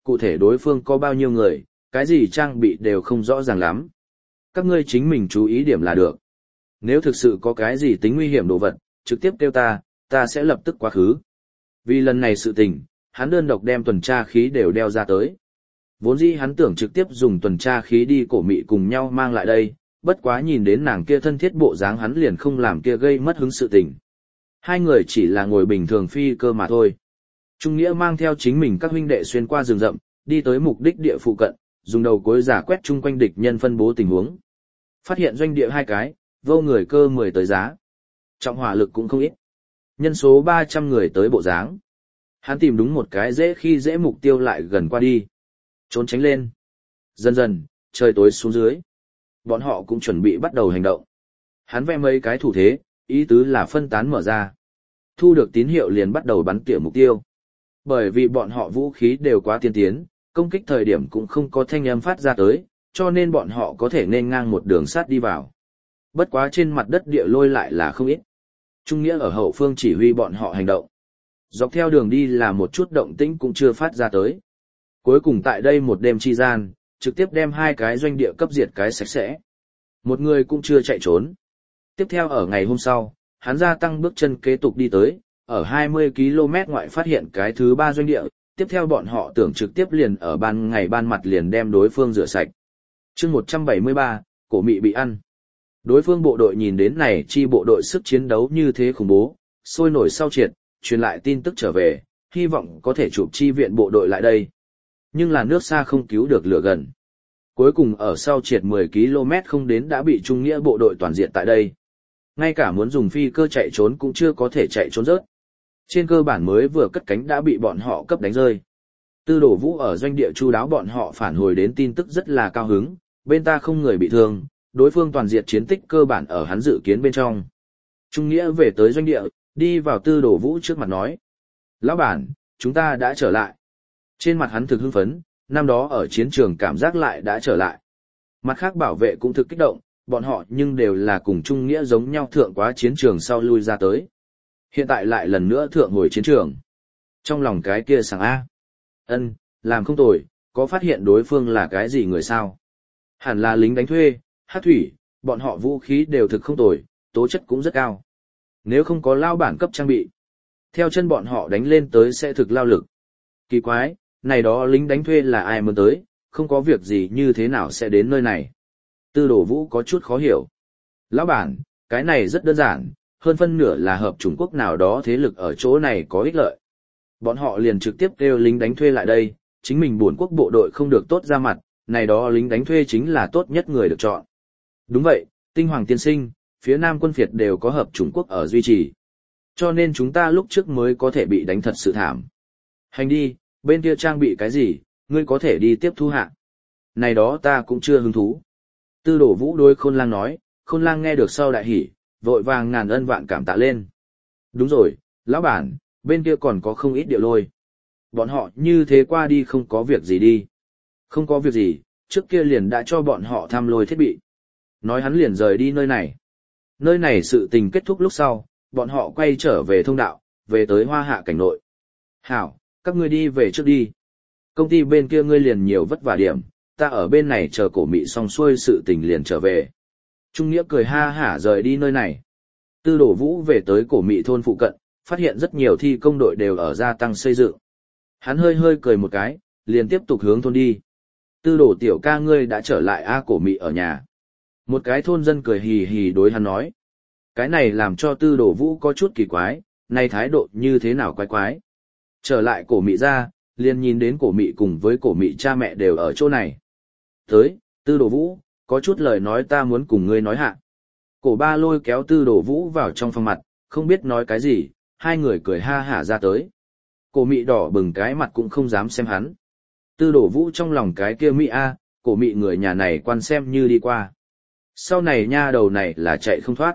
cụ thể đối phương có bao nhiêu người, cái gì trang bị đều không rõ ràng lắm. Các ngươi chính mình chú ý điểm là được. Nếu thực sự có cái gì tính nguy hiểm đồ vật, trực tiếp kêu ta sẽ lập tức quá khứ. Vì lần này sự tình, hắn đơn độc đem tuần tra khí đều đeo ra tới. Vốn dĩ hắn tưởng trực tiếp dùng tuần tra khí đi cổ mị cùng nhau mang lại đây, bất quá nhìn đến nàng kia thân thiết bộ dáng hắn liền không làm kia gây mất hứng sự tình. Hai người chỉ là ngồi bình thường phi cơ mà thôi. Trung Nghĩa mang theo chính mình các huynh đệ xuyên qua rừng rậm, đi tới mục đích địa phụ cận, dùng đầu cối giả quét chung quanh địch nhân phân bố tình huống. Phát hiện doanh địa 2 cái, vô người cơ 10 tới giá. Trọng hỏa lực cũng không ít. Nhân số 300 người tới bộ dáng. Hắn tìm đúng một cái dễ mục tiêu lại gần qua đi. Trốn tránh lên. Dần dần, trời tối xuống dưới. Bọn họ cũng chuẩn bị bắt đầu hành động. Hắn vẽ mấy cái thủ thế, ý tứ là phân tán mở ra. Thu được tín hiệu liền bắt đầu bắn tỉa mục tiêu. Bởi vì bọn họ vũ khí đều quá tiên tiến, công kích thời điểm cũng không có thanh âm phát ra tới, cho nên bọn họ có thể nên ngang một đường sắt đi vào. Bất quá trên mặt đất địa lôi lại là không ít. Trung Nghĩa ở hậu phương chỉ huy bọn họ hành động. Dọc theo đường đi là một chút động tĩnh cũng chưa phát ra tới. Cuối cùng tại đây một đêm chi gian, trực tiếp đem 2 cái doanh địa cấp diệt cái sạch sẽ. Một người cũng chưa chạy trốn. Tiếp theo ở ngày hôm sau, hắn gia tăng bước chân kế tục đi tới, ở 20 km ngoại phát hiện cái thứ 3 doanh địa, tiếp theo bọn họ tưởng trực tiếp liền ở ban ngày ban mặt liền đem đối phương rửa sạch. Chương 173, cổ mị bị ăn. Đối phương bộ đội nhìn đến này chi bộ đội sức chiến đấu như thế khủng bố, sôi nổi sau triệt, truyền lại tin tức trở về, hy vọng có thể chụp chi viện bộ đội lại đây. Nhưng là nước xa không cứu được lửa gần. Cuối cùng ở sau triệt 10 km không đến đã bị Trung Nghĩa bộ đội toàn diện tại đây. Ngay cả muốn dùng phi cơ chạy trốn cũng chưa có thể chạy trốn rớt. Trên cơ bản mới vừa cất cánh đã bị bọn họ cấp đánh rơi. Tư Đổ Vũ ở doanh địa chu đáo bọn họ phản hồi đến tin tức rất là cao hứng, bên ta không người bị thương, đối phương toàn diện chiến tích cơ bản ở hắn dự kiến bên trong. Trung Nghĩa về tới doanh địa, đi vào Tư Đổ Vũ trước mặt nói. Lão bản, chúng ta đã trở lại. Trên mặt hắn thực hưng phấn, năm đó ở chiến trường cảm giác lại đã trở lại. Mặt khác bảo vệ cũng thực kích động, bọn họ nhưng đều là cùng Trung Nghĩa giống nhau thượng quá chiến trường sau lui ra tới. Hiện tại lại lần nữa thượng hồi chiến trường. Trong lòng cái kia sảng A. Ân, làm không tồi, có phát hiện đối phương là cái gì người sao? Hẳn là lính đánh thuê, hát thủy, bọn họ vũ khí đều thực không tồi, tố chất cũng rất cao. Nếu không có lao bản cấp trang bị, theo chân bọn họ đánh lên tới sẽ thực lao lực. Kỳ quái, này đó lính đánh thuê là ai muốn tới, không có việc gì như thế nào sẽ đến nơi này. Tư Đổ Vũ có chút khó hiểu. Lão bản, cái này rất đơn giản, hơn phân nửa là hợp Trung Quốc nào đó thế lực ở chỗ này có ích lợi. Bọn họ liền trực tiếp kêu lính đánh thuê lại đây, chính mình buồn quốc bộ đội không được tốt ra mặt, này đó lính đánh thuê chính là tốt nhất người được chọn. Đúng vậy, Tinh Hoàng tiên sinh, phía Nam quân phiệt đều có hợp Trung Quốc ở duy trì. Cho nên chúng ta lúc trước mới có thể bị đánh thật sự thảm. Hành đi, bên kia trang bị cái gì, ngươi có thể đi tiếp thu hạ. Này đó ta cũng chưa hứng thú. Tư Đổ Vũ đối Khôn Lang nói, Khôn Lang nghe được sau đại hỉ, vội vàng ngàn ân vạn cảm tạ lên. Đúng rồi, lão bản, bên kia còn có không ít địa lôi. Bọn họ như thế qua đi không có việc gì đi. Không có việc gì, trước kia liền đã cho bọn họ thăm lôi thiết bị. Nói hắn liền rời đi nơi này. Nơi này sự tình kết thúc lúc sau, bọn họ quay trở về thông đạo, về tới Hoa Hạ cảnh nội. Hảo, các ngươi đi về trước đi. Công ty bên kia ngươi liền nhiều vất vả điểm, ta ở bên này chờ cổ mị xong xuôi sự tình liền trở về. Trung Nghĩa cười ha hả rời đi nơi này. Tư Đổ Vũ về tới cổ mị thôn phụ cận, phát hiện rất nhiều thi công đội đều ở gia tăng xây dựng. Hắn hơi hơi cười một cái, liền tiếp tục hướng thôn đi. Tư Đổ tiểu ca ngươi đã trở lại a cổ mị ở nhà. Một cái thôn dân cười hì hì đối hắn nói. Cái này làm cho Tư Đổ Vũ có chút kỳ quái, này thái độ như thế nào quái quái. Trở lại cổ mị ra, liền nhìn đến cổ mị cùng với cổ mị cha mẹ đều ở chỗ này. Tới, Tư Đổ Vũ, có chút lời nói ta muốn cùng ngươi nói hạ. Cổ ba lôi kéo Tư Đổ Vũ vào trong phòng mặt, không biết nói cái gì, hai người cười ha hả ra tới. Cổ mị đỏ bừng cái mặt cũng không dám xem hắn. Tư Đổ Vũ trong lòng cái kia mị a, cổ mị người nhà này quan xem như đi qua. Sau này nha đầu này là chạy không thoát.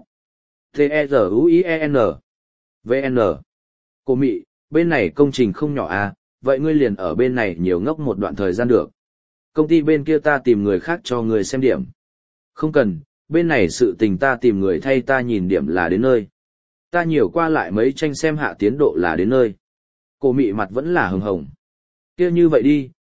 T-E-Z-U-I-E-N V-N Cổ mị, bên này công trình không nhỏ a, vậy ngươi liền ở bên này nhiều ngốc một đoạn thời gian được. Công ty bên kia ta tìm người khác cho người xem điểm. Không cần, bên này sự tình ta tìm người thay ta nhìn điểm là đến nơi. Ta nhiều qua lại mấy tranh xem hạ tiến độ là đến nơi. Cổ mị mặt vẫn là hừng hồng. Kia như vậy đi,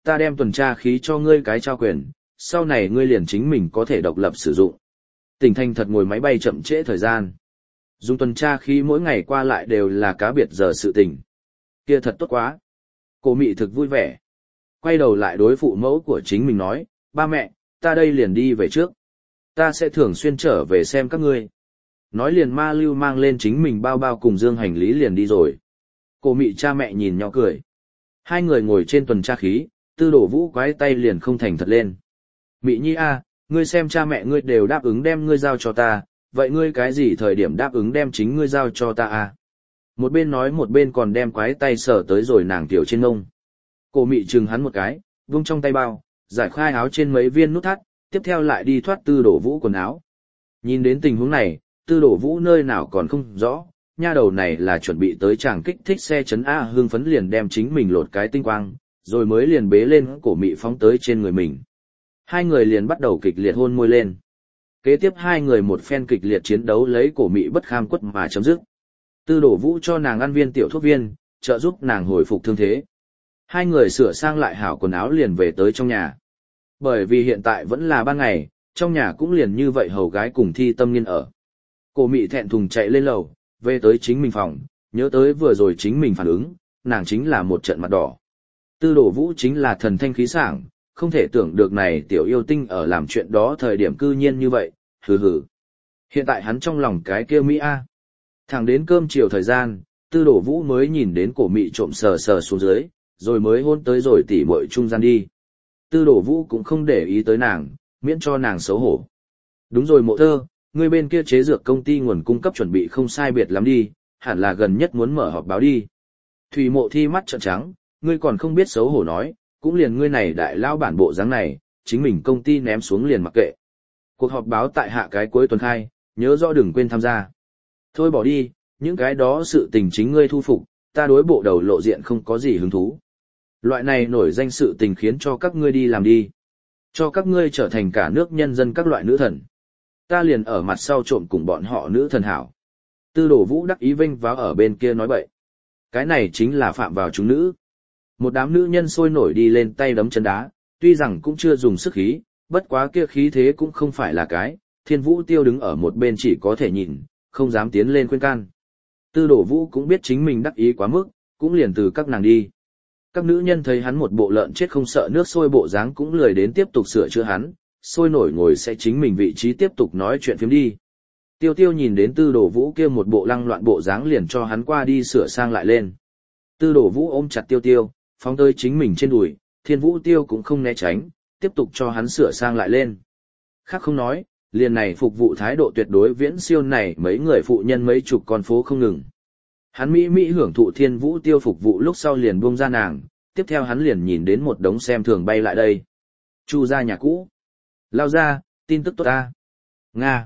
ta đem tuần tra khí cho ngươi cái trao quyền, sau này ngươi liền chính mình có thể độc lập sử dụng. Tỉnh thành thật ngồi máy bay chậm trễ thời gian. Dùng tuần tra khí mỗi ngày qua lại đều là cá biệt giờ sự tình. Kia thật tốt quá. Cổ mị thực vui vẻ. Quay đầu lại đối phụ mẫu của chính mình nói, ba mẹ, ta đây liền đi về trước. Ta sẽ thường xuyên trở về xem các ngươi. Nói liền ma lưu mang lên chính mình bao bao cùng dương hành lý liền đi rồi. Cổ mị cha mẹ nhìn nhau cười. Hai người ngồi trên tuần tra khí, Tư Đổ Vũ quái tay liền không thành thật lên. Mị nhi a, ngươi xem cha mẹ ngươi đều đáp ứng đem ngươi giao cho ta, vậy ngươi cái gì thời điểm đáp ứng đem chính ngươi giao cho ta a? Một bên nói một bên còn đem quái tay sờ tới rồi nàng tiểu trên ngông. Cổ mị chừng hắn một cái, vung trong tay bao, giải khai áo trên mấy viên nút thắt, tiếp theo lại đi thoát Tư Đổ Vũ quần áo. Nhìn đến tình huống này, Tư Đổ Vũ nơi nào còn không rõ, nha đầu này là chuẩn bị tới chàng kích thích xe chấn A hưng phấn liền đem chính mình lột cái tinh quang, rồi mới liền bế lên cổ mị phóng tới trên người mình. Hai người liền bắt đầu kịch liệt hôn môi lên. Kế tiếp hai người một phen kịch liệt chiến đấu lấy cổ mị bất kham quất mà chấm dứt. Tư Đổ Vũ cho nàng ăn viên tiểu thuốc viên, trợ giúp nàng hồi phục thương thế. Hai người sửa sang lại hảo quần áo liền về tới trong nhà. Bởi vì hiện tại vẫn là ban ngày, trong nhà cũng liền như vậy hầu gái cùng Thi Tâm Nghiên ở. Cổ mị thẹn thùng chạy lên lầu, về tới chính mình phòng, nhớ tới vừa rồi chính mình phản ứng, nàng chính là một trận mặt đỏ. Tư Đổ Vũ chính là thần thanh khí sảng, không thể tưởng được này tiểu yêu tinh ở làm chuyện đó thời điểm cư nhiên như vậy, hừ hừ. Hiện tại hắn trong lòng cái kia Mỹ A. Thẳng đến cơm chiều thời gian, Tư Đổ Vũ mới nhìn đến cổ mị trộm sờ sờ xuống dưới, rồi mới hôn tới rồi tỉ muội trung gian đi. Tư Đổ Vũ cũng không để ý tới nàng, miễn cho nàng xấu hổ. Đúng rồi Mộ Thơ, người bên kia chế dược công ty nguồn cung cấp chuẩn bị không sai biệt lắm đi, hẳn là gần nhất muốn mở họp báo đi. Thủy Mộ Thi mắt trợn trắng, ngươi còn không biết xấu hổ nói, cũng liền ngươi này đại lao bản bộ dáng này, chính mình công ty ném xuống liền mặc kệ. Cuộc họp báo tại hạ cái cuối tuần khai, nhớ rõ đừng quên tham gia. Thôi bỏ đi, những cái đó sự tình chính ngươi thu phục, ta đối bộ đầu lộ diện không có gì hứng thú. Loại này nổi danh sự tình khiến cho các ngươi đi làm đi. Cho các ngươi trở thành cả nước nhân dân các loại nữ thần. Ta liền ở mặt sau trộm cùng bọn họ nữ thần hảo. Tư Đổ Vũ đắc ý vinh váo ở bên kia nói bậy. Cái này chính là phạm vào chúng nữ. Một đám nữ nhân sôi nổi đi lên tay đấm chân đá, tuy rằng cũng chưa dùng sức khí, bất quá kia khí thế cũng không phải là cái, Thiên Vũ Tiêu đứng ở một bên chỉ có thể nhìn, không dám tiến lên khuyên can. Tư Đổ Vũ cũng biết chính mình đắc ý quá mức, cũng liền từ các nàng đi. Các nữ nhân thấy hắn một bộ lợn chết không sợ nước sôi bộ dáng cũng lười đến tiếp tục sửa chữa hắn, sôi nổi ngồi sẽ chính mình vị trí tiếp tục nói chuyện phiếm đi. Tiêu Tiêu nhìn đến Tư Đổ Vũ kia một bộ lăng loạn bộ dáng liền cho hắn qua đi sửa sang lại lên. Tư Đổ Vũ ôm chặt Tiêu Tiêu, phóng tới chính mình trên đùi, Thiên Vũ Tiêu cũng không né tránh, tiếp tục cho hắn sửa sang lại lên. Khác không nói, liền này phục vụ thái độ tuyệt đối viễn siêu này mấy người phụ nhân mấy chục con phố không ngừng. Hắn mỹ hưởng thụ Thiên Vũ Tiêu phục vụ lúc sau liền buông ra nàng, tiếp theo hắn liền nhìn đến một đống xem thường bay lại đây. Chu ra nhà cũ. Lao ra, tin tức tốt ta. Nga.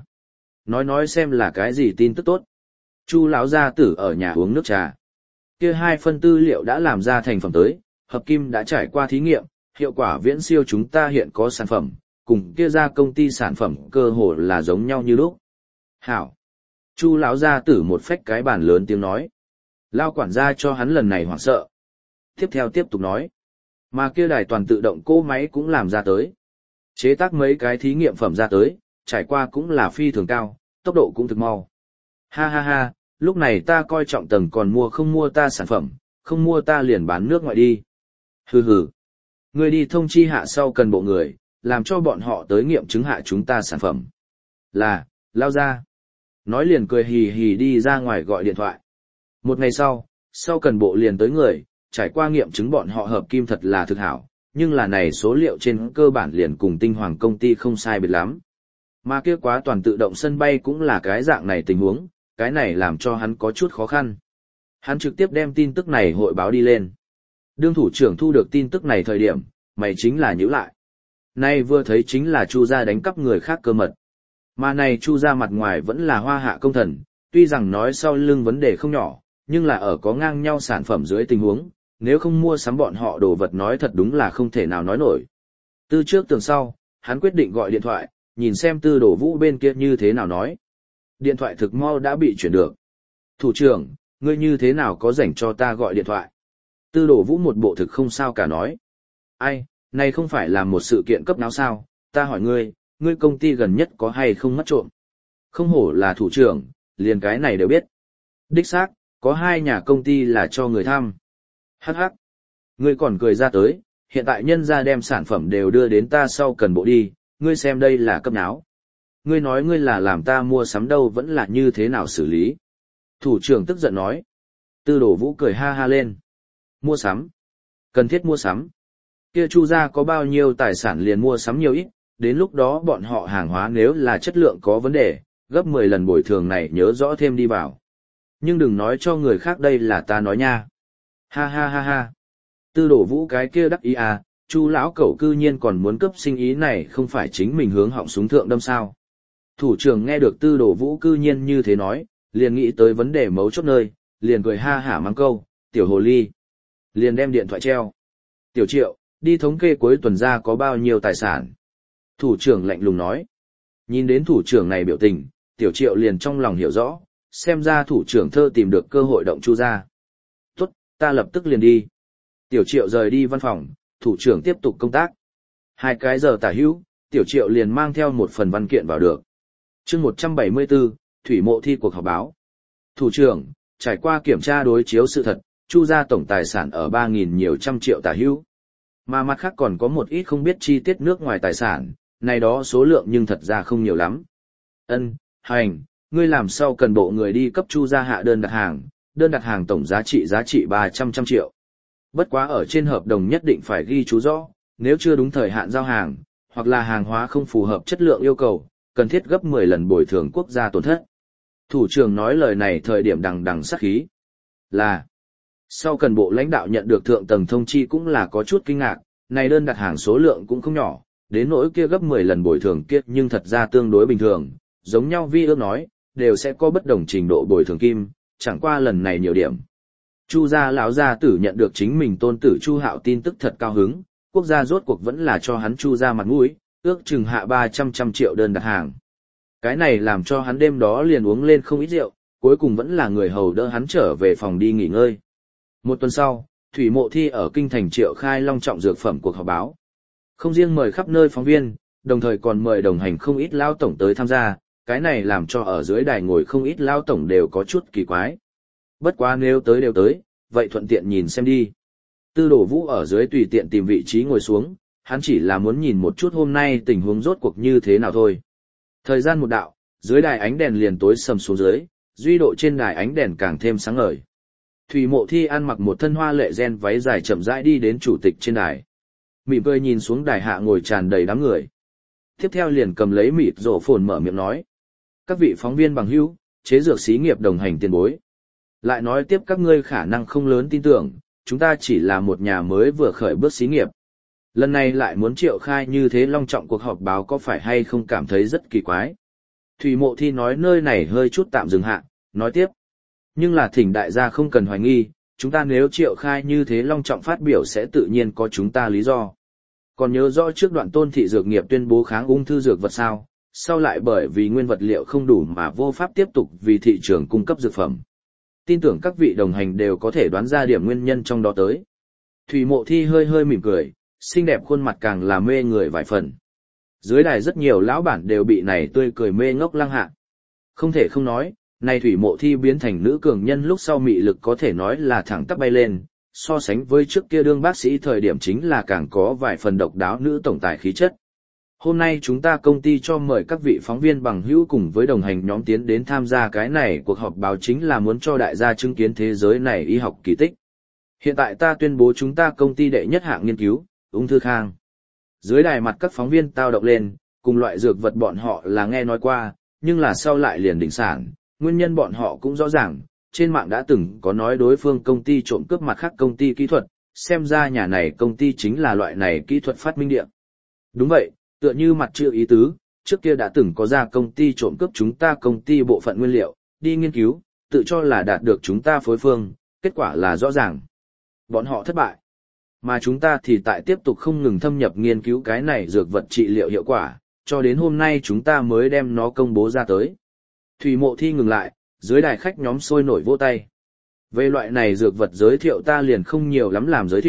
Nói xem là cái gì tin tức tốt. Chu lão gia tử ở nhà uống nước trà. Kia hai phân tư liệu đã làm ra thành phẩm tới, hợp kim đã trải qua thí nghiệm, hiệu quả viễn siêu chúng ta hiện có sản phẩm, cùng kia ra công ty sản phẩm cơ hồ là giống nhau như lúc. Hảo. Chu lão gia tử một phách cái bàn lớn tiếng nói. Lao quản gia cho hắn lần này hoảng sợ. Tiếp theo tiếp tục nói. Mà kia đài toàn tự động cỗ máy cũng làm ra tới. Chế tác mấy cái thí nghiệm phẩm ra tới, trải qua cũng là phi thường cao, tốc độ cũng thực mau. Ha ha ha, lúc này ta coi trọng tầng còn mua không mua ta sản phẩm, không mua ta liền bán nước ngoài đi. Hừ hừ. Người đi thông chi hạ sau cần bộ người, làm cho bọn họ tới nghiệm chứng hạ chúng ta sản phẩm. Là, lao ra. Nói liền cười hì hì đi ra ngoài gọi điện thoại. Một ngày sau cần bộ liền tới người, trải qua nghiệm chứng bọn họ hợp kim thật là thực hảo, nhưng là này số liệu trên cơ bản liền cùng tinh hoàng công ty không sai biệt lắm. Mà kia quá toàn tự động sân bay cũng là cái dạng này tình huống, cái này làm cho hắn có chút khó khăn. Hắn trực tiếp đem tin tức này hội báo đi lên. Đương thủ trưởng thu được tin tức này thời điểm, mày chính là nhíu lại. Nay vừa thấy chính là Chu gia đánh cắp người khác cơ mật. Mà này Chu gia mặt ngoài vẫn là hoa hạ công thần, tuy rằng nói sau lưng vấn đề không nhỏ, nhưng là ở có ngang nhau sản phẩm dưới tình huống, nếu không mua sắm bọn họ đồ vật nói thật đúng là không thể nào nói nổi. Từ trước tường sau, hắn quyết định gọi điện thoại, nhìn xem Tư Đổ Vũ bên kia như thế nào nói. Điện thoại thực mau đã bị chuyển được. Thủ trưởng, ngươi như thế nào có rảnh cho ta gọi điện thoại? Tư Đổ Vũ một bộ thực không sao cả nói. Ai, này không phải là một sự kiện cấp náo sao, ta hỏi ngươi công ty gần nhất có hay không mất trộm? Không hổ là thủ trưởng, liền cái này đều biết. Đích xác, có 2 nhà công ty là cho người thăm. Hắc hắc. Ngươi còn cười ra tới, hiện tại nhân gia đem sản phẩm đều đưa đến ta sau cần bộ đi, ngươi xem đây là cấp náo. Ngươi nói ngươi là làm ta mua sắm đâu vẫn là như thế nào xử lý. Thủ trưởng tức giận nói. Tư Đồ Vũ cười ha ha lên. Mua sắm. Cần thiết mua sắm. Kia Chu gia có bao nhiêu tài sản liền mua sắm nhiều ít, đến lúc đó bọn họ hàng hóa nếu là chất lượng có vấn đề, gấp 10 lần bồi thường này nhớ rõ thêm đi vào. Nhưng đừng nói cho người khác đây là ta nói nha. Ha ha ha ha. Tư Đồ Vũ cái kia đắc ý à, Chu lão cẩu cư nhiên còn muốn cấp sinh ý này không phải chính mình hướng họng súng thượng đâm sao. Thủ trưởng nghe được Tư Đồ Vũ cư nhiên như thế nói, liền nghĩ tới vấn đề mấu chốt nơi, liền cười ha hả mang câu, tiểu hồ ly. Liền đem điện thoại treo. Tiểu Triệu, đi thống kê cuối tuần ra có bao nhiêu tài sản. Thủ trưởng lạnh lùng nói. Nhìn đến thủ trưởng này biểu tình, Tiểu Triệu liền trong lòng hiểu rõ, xem ra thủ trưởng thơ tìm được cơ hội động Chu gia. Tốt, ta lập tức liền đi. Tiểu Triệu rời đi văn phòng, thủ trưởng tiếp tục công tác. 2 cái giờ tả hữu, Tiểu Triệu liền mang theo một phần văn kiện vào được. Chương 174, Thủy Mộ thi cuộc họp báo. Thủ trưởng, trải qua kiểm tra đối chiếu sự thật, Chu gia tổng tài sản ở 3.000 nhiều trăm triệu tả hữu. Mà mặt khác còn có một ít không biết chi tiết nước ngoài tài sản, này đó số lượng nhưng thật ra không nhiều lắm. Hành, ngươi làm sao cần bộ người đi cấp Chu gia hạ đơn đặt hàng tổng giá trị 300 triệu. Bất quá ở trên hợp đồng nhất định phải ghi chú rõ, nếu chưa đúng thời hạn giao hàng, hoặc là hàng hóa không phù hợp chất lượng yêu cầu, cần thiết gấp 10 lần bồi thường quốc gia tổn thất. Thủ trưởng nói lời này thời điểm đằng đằng sát khí. Là, sau cần bộ lãnh đạo nhận được thượng tầng thông chi cũng là có chút kinh ngạc, này đơn đặt hàng số lượng cũng không nhỏ, đến nỗi kia gấp 10 lần bồi thường kia nhưng thật ra tương đối bình thường, giống nhau vi ước nói, đều sẽ có bất đồng trình độ bồi thường kim, chẳng qua lần này nhiều điểm. Chu gia lão gia tử nhận được chính mình tôn tử Chu Hạo tin tức thật cao hứng, quốc gia rốt cuộc vẫn là cho hắn Chu gia mặt mũi, ước chừng hạ 300 triệu đơn đặt hàng. Cái này làm cho hắn đêm đó liền uống lên không ít rượu, cuối cùng vẫn là người hầu đỡ hắn trở về phòng đi nghỉ ngơi. Một tuần sau, Thủy Mộ thi ở kinh thành triệu khai long trọng dược phẩm cuộc họp báo. Không riêng mời khắp nơi phóng viên, đồng thời còn mời đồng hành không ít lao tổng tới tham gia, cái này làm cho ở dưới đài ngồi không ít lao tổng đều có chút kỳ quái. Bất quá nếu tới đều tới, vậy thuận tiện nhìn xem đi. Tư Đồ Vũ ở dưới tùy tiện tìm vị trí ngồi xuống, hắn chỉ là muốn nhìn một chút hôm nay tình huống rốt cuộc như thế nào thôi. Thời gian một đạo, dưới đài ánh đèn liền tối sầm xuống dưới, duy độ trên đài ánh đèn càng thêm sáng ngời. Thủy Mộ thi ăn mặc một thân hoa lệ ren váy dài chậm rãi đi đến chủ tịch trên đài. Mỉm cười nhìn xuống đài hạ ngồi tràn đầy đám người. Tiếp theo liền cầm lấy mịt rổ phồn mở miệng nói. Các vị phóng viên bằng hữu, chế dược xí nghiệp đồng hành tiền bối. Lại nói tiếp các ngươi khả năng không lớn tin tưởng, chúng ta chỉ là một nhà mới vừa khởi bước xí nghiệp. Lần này lại muốn triệu khai như thế long trọng cuộc họp báo có phải hay không cảm thấy rất kỳ quái. Thủy Mộ thi nói nơi này hơi chút tạm dừng hạ, nói tiếp. Nhưng là thỉnh đại gia không cần hoài nghi, chúng ta nếu triệu khai như thế long trọng phát biểu sẽ tự nhiên có chúng ta lý do. Còn nhớ rõ trước đoạn Tôn thị dược nghiệp tuyên bố kháng ung thư dược vật sao, sau lại bởi vì nguyên vật liệu không đủ mà vô pháp tiếp tục vì thị trường cung cấp dược phẩm. Tin tưởng các vị đồng hành đều có thể đoán ra điểm nguyên nhân trong đó tới. Thủy Mộ thi hơi hơi mỉm cười, xinh đẹp khuôn mặt càng là mê người vài phần. Dưới đài rất nhiều lão bản đều bị này tươi cười mê ngốc lăng hạ. Không thể không nói, này Thủy Mộ thi biến thành nữ cường nhân lúc sau mị lực có thể nói là thẳng tắp bay lên, so sánh với trước kia đương bác sĩ thời điểm chính là càng có vài phần độc đáo nữ tổng tài khí chất. Hôm nay chúng ta công ty cho mời các vị phóng viên bằng hữu cùng với đồng hành nhóm tiến đến tham gia cái này cuộc họp báo chính là muốn cho đại gia chứng kiến thế giới này y học kỳ tích. Hiện tại ta tuyên bố chúng ta công ty đệ nhất hạng nghiên cứu, ung thư khang. Dưới đài mặt các phóng viên tao động lên, cùng loại dược vật bọn họ là nghe nói qua, nhưng là sau lại liền đỉnh sản, nguyên nhân bọn họ cũng rõ ràng, trên mạng đã từng có nói đối phương công ty trộm cướp mặt khác công ty kỹ thuật, xem ra nhà này công ty chính là loại này kỹ thuật phát minh địa. Đúng vậy, tựa như mặt chữ ý tứ, trước kia đã từng có ra công ty trộm cướp chúng ta công ty bộ phận nguyên liệu, đi nghiên cứu, tự cho là đạt được chúng ta phối phương, kết quả là rõ ràng. Bọn họ thất bại. Mà chúng ta thì tại tiếp tục không ngừng thâm nhập nghiên cứu cái này dược vật trị liệu hiệu quả, cho đến hôm nay chúng ta mới đem nó công bố ra tới. Thủy Mộ thi ngừng lại, dưới đài khách nhóm sôi nổi vỗ tay. Về loại này dược vật giới thiệu ta liền không nhiều lắm làm giới thiệu,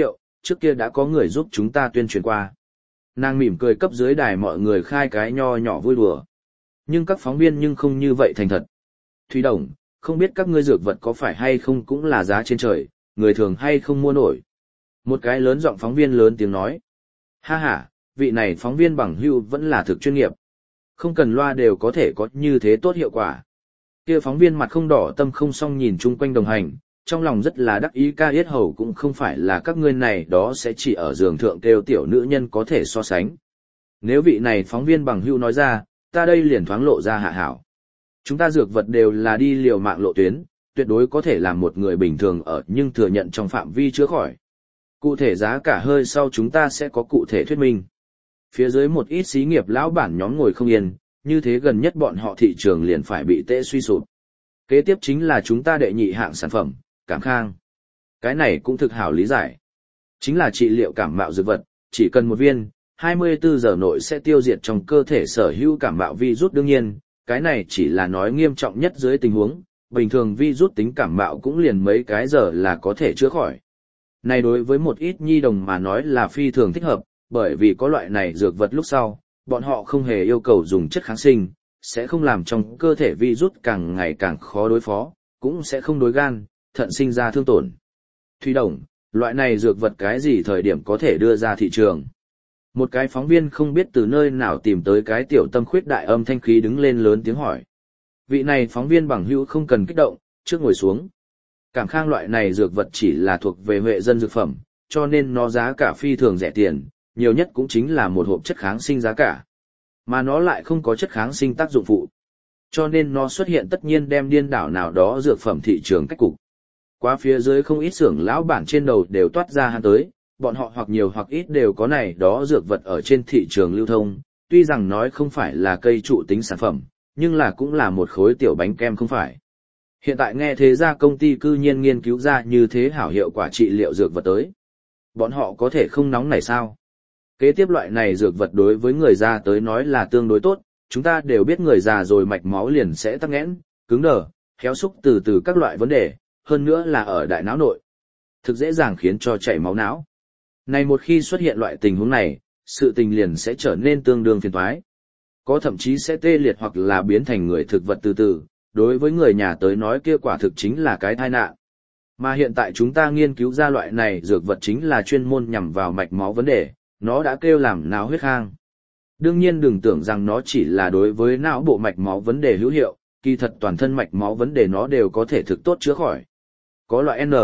trước kia đã có người giúp chúng ta tuyên truyền qua. Nàng mỉm cười cấp dưới đài mọi người khai cái nho nhỏ vui đùa. Nhưng các phóng viên nhưng không như vậy thành thật. Thúy Đồng, không biết các ngươi dược vật có phải hay không cũng là giá trên trời, người thường hay không mua nổi. Một cái lớn giọng phóng viên lớn tiếng nói. Ha ha, vị này phóng viên bằng hữu vẫn là thực chuyên nghiệp. Không cần loa đều có thể có như thế tốt hiệu quả. Kia phóng viên mặt không đỏ tâm không xong nhìn chung quanh đồng hành, trong lòng rất là đắc ý ca yết hầu cũng không phải là các ngươi này đó sẽ chỉ ở giường thượng kêu tiểu nữ nhân có thể so sánh. Nếu vị này phóng viên bằng hữu nói ra, ta đây liền thoáng lộ ra hạ hảo. Chúng ta dược vật đều là đi liều mạng lộ tuyến, tuyệt đối có thể làm một người bình thường ở nhưng thừa nhận trong phạm vi chữa khỏi. Cụ thể giá cả hơi sau chúng ta sẽ có cụ thể thuyết minh. Phía dưới một ít xí nghiệp lão bản nhóm ngồi không yên, như thế gần nhất bọn họ thị trường liền phải bị tệ suy sụp. Kế tiếp chính là chúng ta đệ nhị hạng sản phẩm, cảm khang. Cái này cũng thực hảo lý giải. Chính là trị liệu cảm mạo dược vật, chỉ cần một viên, 24 giờ nội sẽ tiêu diệt trong cơ thể sở hữu cảm mạo virus. Đương nhiên, cái này chỉ là nói nghiêm trọng nhất dưới tình huống, bình thường virus tính cảm mạo cũng liền mấy cái giờ là có thể chữa khỏi. Này đối với một ít nhi đồng mà nói là phi thường thích hợp, bởi vì có loại này dược vật lúc sau, bọn họ không hề yêu cầu dùng chất kháng sinh, sẽ không làm trong cơ thể virus càng ngày càng khó đối phó, cũng sẽ không đối gan, thận sinh ra thương tổn. Thúy Đồng, loại này dược vật cái gì thời điểm có thể đưa ra thị trường? Một cái phóng viên không biết từ nơi nào tìm tới cái tiểu tâm khuyết đại âm thanh khí đứng lên lớn tiếng hỏi. Vị này phóng viên bằng hữu không cần kích động, trước ngồi xuống. Cảm khang loại này dược vật chỉ là thuộc về huệ dân dược phẩm, cho nên nó giá cả phi thường rẻ tiền, nhiều nhất cũng chính là một hộp chất kháng sinh giá cả. Mà nó lại không có chất kháng sinh tác dụng phụ. Cho nên nó xuất hiện tất nhiên đem điên đảo nào đó dược phẩm thị trường cách cục. Qua phía dưới không ít xưởng lão bản trên đầu đều toát ra hắn tới, bọn họ hoặc nhiều hoặc ít đều có này đó dược vật ở trên thị trường lưu thông, tuy rằng nói không phải là cây trụ tính sản phẩm, nhưng là cũng là một khối tiểu bánh kem không phải. Hiện tại nghe thế ra công ty cư nhiên nghiên cứu ra như thế hảo hiệu quả trị liệu dược vật tới. Bọn họ có thể không nóng này sao? Kế tiếp loại này dược vật đối với người già tới nói là tương đối tốt, chúng ta đều biết người già rồi mạch máu liền sẽ tắc nghẽn, cứng đờ, héo xúc từ từ các loại vấn đề, hơn nữa là ở đại não nội. Thực dễ dàng khiến cho chảy máu não. Này một khi xuất hiện loại tình huống này, sự tình liền sẽ trở nên tương đương phiền toái. Có thậm chí sẽ tê liệt hoặc là biến thành người thực vật từ từ, đối với người nhà tới nói kia quả thực chính là cái tai nạn. Mà hiện tại chúng ta nghiên cứu ra loại này dược vật chính là chuyên môn nhằm vào mạch máu vấn đề, nó đã kêu làm não huyết khang. Đương nhiên đừng tưởng rằng nó chỉ là đối với não bộ mạch máu vấn đề hữu hiệu, kỳ thật toàn thân mạch máu vấn đề nó đều có thể thực tốt chữa khỏi. Có loại N,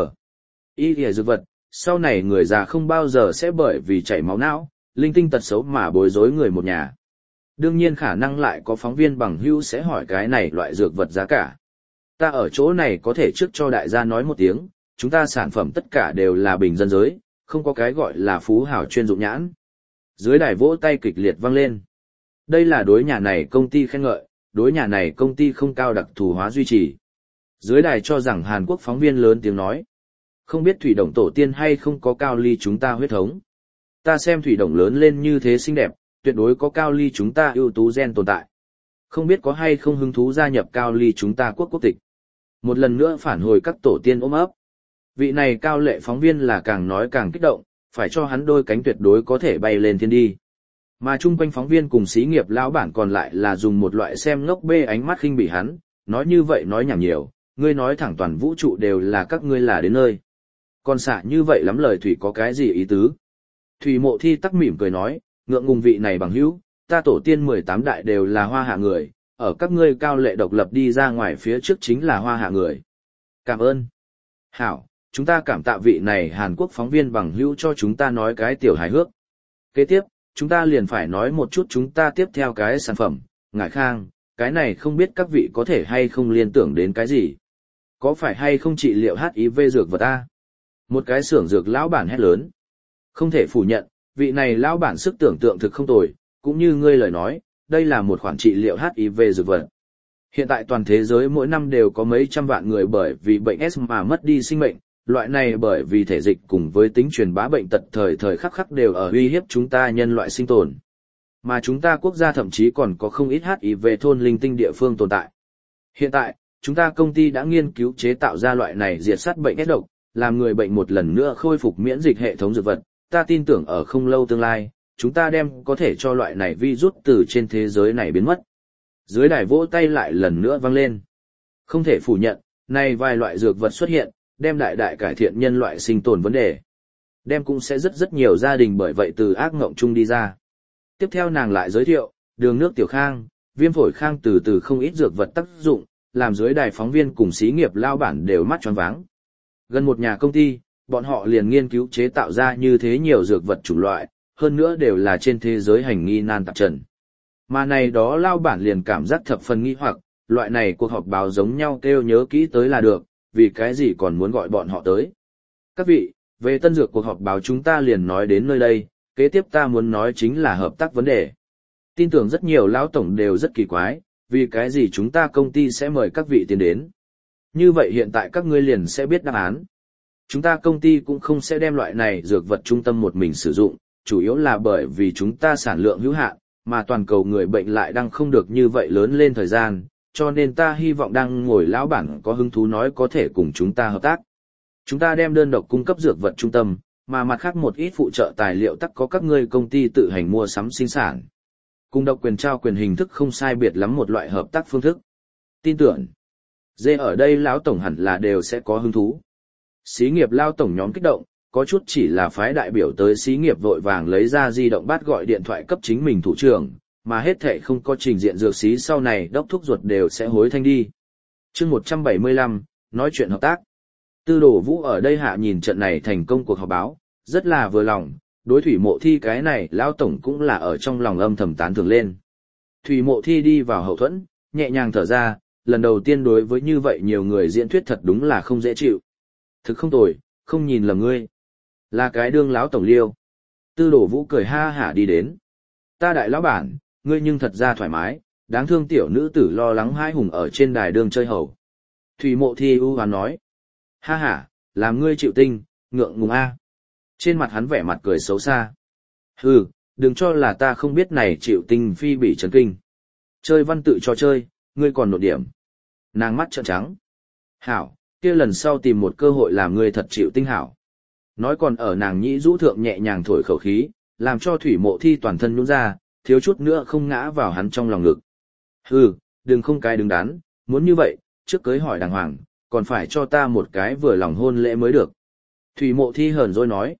Y thìa dược vật, sau này người già không bao giờ sẽ bởi vì chảy máu não, linh tinh tật xấu mà bối rối người một nhà. Đương nhiên khả năng lại có phóng viên bằng hữu sẽ hỏi cái này loại dược vật giá cả. Ta ở chỗ này có thể trước cho đại gia nói một tiếng, chúng ta sản phẩm tất cả đều là bình dân giới, không có cái gọi là phú hảo chuyên dụng nhãn. Dưới đài vỗ tay kịch liệt vang lên. Đây là đối nhà này công ty khen ngợi, đối nhà này công ty không cao đặc thù hóa duy trì. Dưới đài cho rằng Hàn Quốc phóng viên lớn tiếng nói. Không biết Thủy Đồng tổ tiên hay không có cao ly chúng ta huyết thống. Ta xem Thủy Đồng lớn lên như thế xinh đẹp, tuyệt đối có cao ly chúng ta ưu tú gen tồn tại. Không biết có hay không hứng thú gia nhập cao ly chúng ta quốc tịch. Một lần nữa phản hồi các tổ tiên ôm ấp. Vị này cao lệ phóng viên là càng nói càng kích động, phải cho hắn đôi cánh tuyệt đối có thể bay lên thiên đi. Mà chung quanh phóng viên cùng xí nghiệp lão bản còn lại là dùng một loại xem ngốc bê ánh mắt khinh bỉ hắn, nói như vậy nói nhảm nhiều, ngươi nói thẳng toàn vũ trụ đều là các ngươi là đến nơi. Còn xả như vậy lắm lời Thủy có cái gì ý tứ? Thủy Mộ Thi tắc mỉm cười nói, ngượng ngùng vị này bằng hữu, ta tổ tiên 18 đại đều là hoa hạ người, ở các ngươi cao lệ độc lập đi ra ngoài phía trước chính là hoa hạ người. Cảm ơn. Hảo, chúng ta cảm tạ vị này Hàn Quốc phóng viên bằng hữu cho chúng ta nói cái tiểu hài hước. Kế tiếp, chúng ta liền phải nói một chút chúng ta tiếp theo cái sản phẩm, ngải khang, cái này không biết các vị có thể hay không liên tưởng đến cái gì. Có phải hay không trị liệu HIV dược vật ta? Một cái xưởng dược lão bản hét lớn. Không thể phủ nhận, vị này lão bản sức tưởng tượng thực không tồi, cũng như ngươi lời nói, đây là một khoản trị liệu HIV dược vật. Hiện tại toàn thế giới mỗi năm đều có mấy trăm vạn người bởi vì bệnh S mà mất đi sinh mệnh, loại này bởi vì thể dịch cùng với tính truyền bá bệnh tật thời thời khắc khắc đều ở uy hiếp chúng ta nhân loại sinh tồn. Mà chúng ta quốc gia thậm chí còn có không ít HIV thôn linh tinh địa phương tồn tại. Hiện tại, chúng ta công ty đã nghiên cứu chế tạo ra loại này diệt sát bệnh S độc, làm người bệnh một lần nữa khôi phục miễn dịch hệ thống dược vật, ta tin tưởng ở không lâu tương lai, chúng ta đem có thể cho loại này virus từ trên thế giới này biến mất. Dưới đài vỗ tay lại lần nữa vang lên. Không thể phủ nhận, này vài loại dược vật xuất hiện, đem đại đại cải thiện nhân loại sinh tồn vấn đề. Đem cũng sẽ rất nhiều gia đình bởi vậy từ ác ngộng chung đi ra. Tiếp theo nàng lại giới thiệu, đường nước tiểu khang, viêm phổi khang từ từ không ít dược vật tác dụng, làm dưới đài phóng viên cùng xí nghiệp lao bản đều mắt tròn váng. Gần một nhà công ty, bọn họ liền nghiên cứu chế tạo ra như thế nhiều dược vật chủng loại, hơn nữa đều là trên thế giới hành nghi nan tạp trần. Mà này đó lao bản liền cảm giác thập phần nghi hoặc, loại này cuộc họp báo giống nhau kêu nhớ kỹ tới là được, vì cái gì còn muốn gọi bọn họ tới. Các vị, về tân dược cuộc họp báo chúng ta liền nói đến nơi đây, kế tiếp ta muốn nói chính là hợp tác vấn đề. Tin tưởng rất nhiều lão tổng đều rất kỳ quái, vì cái gì chúng ta công ty sẽ mời các vị tiến đến. Như vậy hiện tại các ngươi liền sẽ biết đáp án. Chúng ta công ty cũng không sẽ đem loại này dược vật trung tâm một mình sử dụng, chủ yếu là bởi vì chúng ta sản lượng hữu hạn, mà toàn cầu người bệnh lại đang không được như vậy lớn lên thời gian, cho nên ta hy vọng đang ngồi lão bản có hứng thú nói có thể cùng chúng ta hợp tác. Chúng ta đem đơn độc cung cấp dược vật trung tâm, mà mặt khác một ít phụ trợ tài liệu tắc có các ngươi công ty tự hành mua sắm sinh sản. Cùng độc quyền trao quyền hình thức không sai biệt lắm một loại hợp tác phương thức. Tin tưởng, dê ở đây lão tổng hẳn là đều sẽ có hứng thú. Xí nghiệp lao tổng nhóm kích động, có chút chỉ là phái đại biểu tới xí nghiệp vội vàng lấy ra di động bắt gọi điện thoại cấp chính mình thủ trưởng, mà hết thệ không có trình diện dược xí sau này đốc thúc ruột đều sẽ hối thanh đi. Chương 175, nói chuyện hợp tác. Tư Đồ Vũ ở đây hạ nhìn trận này thành công cuộc họp báo, rất là vừa lòng, đối Thủy Mộ Thi cái này lão tổng cũng là ở trong lòng âm thầm tán thưởng lên. Thủy Mộ Thi đi vào hậu thuẫn, nhẹ nhàng thở ra, lần đầu tiên đối với như vậy nhiều người diễn thuyết thật đúng là không dễ chịu. Thực không tồi, không nhìn lầm ngươi. Là cái đương lão tổng liêu. Tư Đồ Vũ cười ha hả đi đến. Ta đại lão bản, ngươi nhưng thật ra thoải mái, đáng thương tiểu nữ tử lo lắng hai hùng ở trên đài đường chơi hầu. Thủy Mộ Thi ưu hoán nói. Ha ha, làm ngươi chịu tinh, ngượng ngùng a. Trên mặt hắn vẻ mặt cười xấu xa. Hừ, đừng cho là ta không biết này chịu tinh phi bị chấn kinh. Chơi văn tự cho chơi, ngươi còn nộp điểm. Nàng mắt trợn trắng. Hảo, kia lần sau tìm một cơ hội làm ngươi thật chịu tinh hảo. Nói còn ở nàng nhĩ rũ thượng nhẹ nhàng thổi khẩu khí, làm cho Thủy Mộ Thi toàn thân nhũn ra, thiếu chút nữa không ngã vào hắn trong lòng ngực. Hừ, đừng không cái đứng đắn, muốn như vậy, trước cưới hỏi đàng hoàng, còn phải cho ta một cái vừa lòng hôn lễ mới được. Thủy Mộ Thi hờn dỗi nói.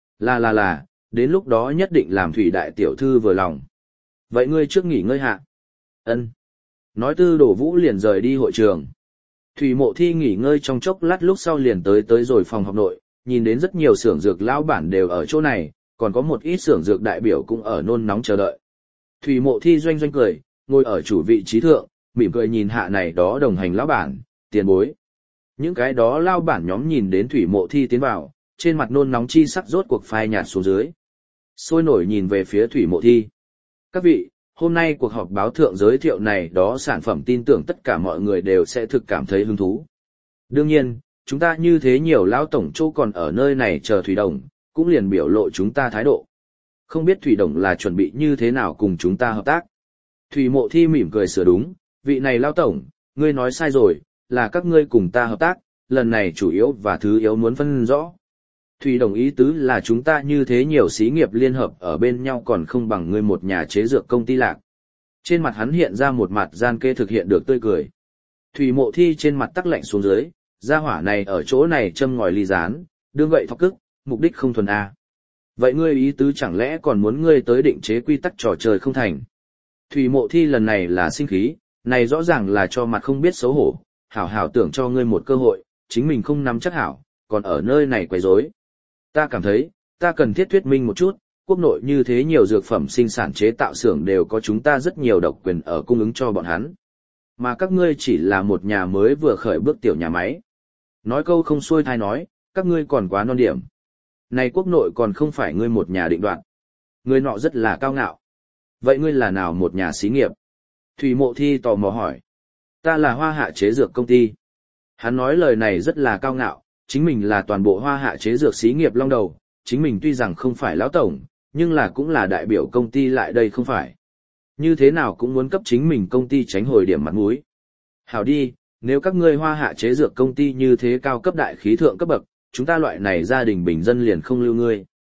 Là, đến lúc đó nhất định làm Thủy đại tiểu thư vừa lòng. Vậy ngươi trước nghỉ ngơi hạ. Ân. Nói Tư Đồ Vũ liền rời đi hội trường. Thủy Mộ Thi nghỉ ngơi trong chốc lát lúc sau liền tới rồi phòng họp nội, nhìn đến rất nhiều xưởng dược lão bản đều ở chỗ này, còn có một ít xưởng dược đại biểu cũng ở nôn nóng chờ đợi. Thủy Mộ Thi doanh doanh cười, ngồi ở chủ vị trí thượng, mỉm cười nhìn hạ này đó đồng hành lão bản, tiền bối. Những cái đó lao bản nhóm nhìn đến Thủy Mộ Thi tiến vào, trên mặt nôn nóng chi sắc rốt cuộc phai nhạt xuống dưới. Sôi nổi nhìn về phía Thủy Mộ Thi. Các vị, hôm nay cuộc họp báo thượng giới thiệu này đó sản phẩm tin tưởng tất cả mọi người đều sẽ thực cảm thấy hứng thú. Đương nhiên, chúng ta như thế nhiều lão tổng châu còn ở nơi này chờ Thủy Đồng, cũng liền biểu lộ chúng ta thái độ. Không biết Thủy Đồng là chuẩn bị như thế nào cùng chúng ta hợp tác. Thủy Mộ Thi mỉm cười sửa đúng, vị này lão tổng, ngươi nói sai rồi, là các ngươi cùng ta hợp tác, lần này chủ yếu và thứ yếu muốn phân rõ. Thủy Đồng ý tứ là chúng ta như thế nhiều xí nghiệp liên hợp ở bên nhau còn không bằng ngươi một nhà chế dược công ty lạc. Trên mặt hắn hiện ra một mặt gian kê thực hiện được tươi cười. Thủy Mộ Thi trên mặt tắc lạnh xuống dưới, gia hỏa này ở chỗ này châm ngòi ly gián, đương gậy thọc cức, mục đích không thuần A. Vậy ngươi ý tứ chẳng lẽ còn muốn ngươi tới định chế quy tắc trò chơi không thành? Thủy Mộ Thi lần này là sinh khí, này rõ ràng là cho mặt không biết xấu hổ, hảo tưởng cho ngươi một cơ hội, chính mình không nắm chắc hảo, còn ở nơi này quấy rối. Ta cảm thấy, ta cần thiết thuyết minh một chút, quốc nội như thế nhiều dược phẩm sinh sản chế tạo xưởng đều có chúng ta rất nhiều độc quyền ở cung ứng cho bọn hắn. Mà các ngươi chỉ là một nhà mới vừa khởi bước tiểu nhà máy. Nói câu không xuôi thai nói, các ngươi còn quá non điểm. Này quốc nội còn không phải ngươi một nhà định đoạt. Ngươi nọ rất là cao ngạo. Vậy ngươi là nào một nhà xí nghiệp? Thủy Mộ Thi tò mò hỏi. Ta là Hoa Hạ chế dược công ty. Hắn nói lời này rất là cao ngạo, chính mình là toàn bộ Hoa Hạ chế dược xí nghiệp long đầu, chính mình tuy rằng không phải lão tổng, nhưng là cũng là đại biểu công ty lại đây không phải. Như thế nào cũng muốn cấp chính mình công ty tránh hồi điểm mặt mũi. Hảo đi, nếu các ngươi Hoa Hạ chế dược công ty như thế cao cấp đại khí thượng cấp bậc, chúng ta loại này gia đình bình dân liền không lưu ngươi.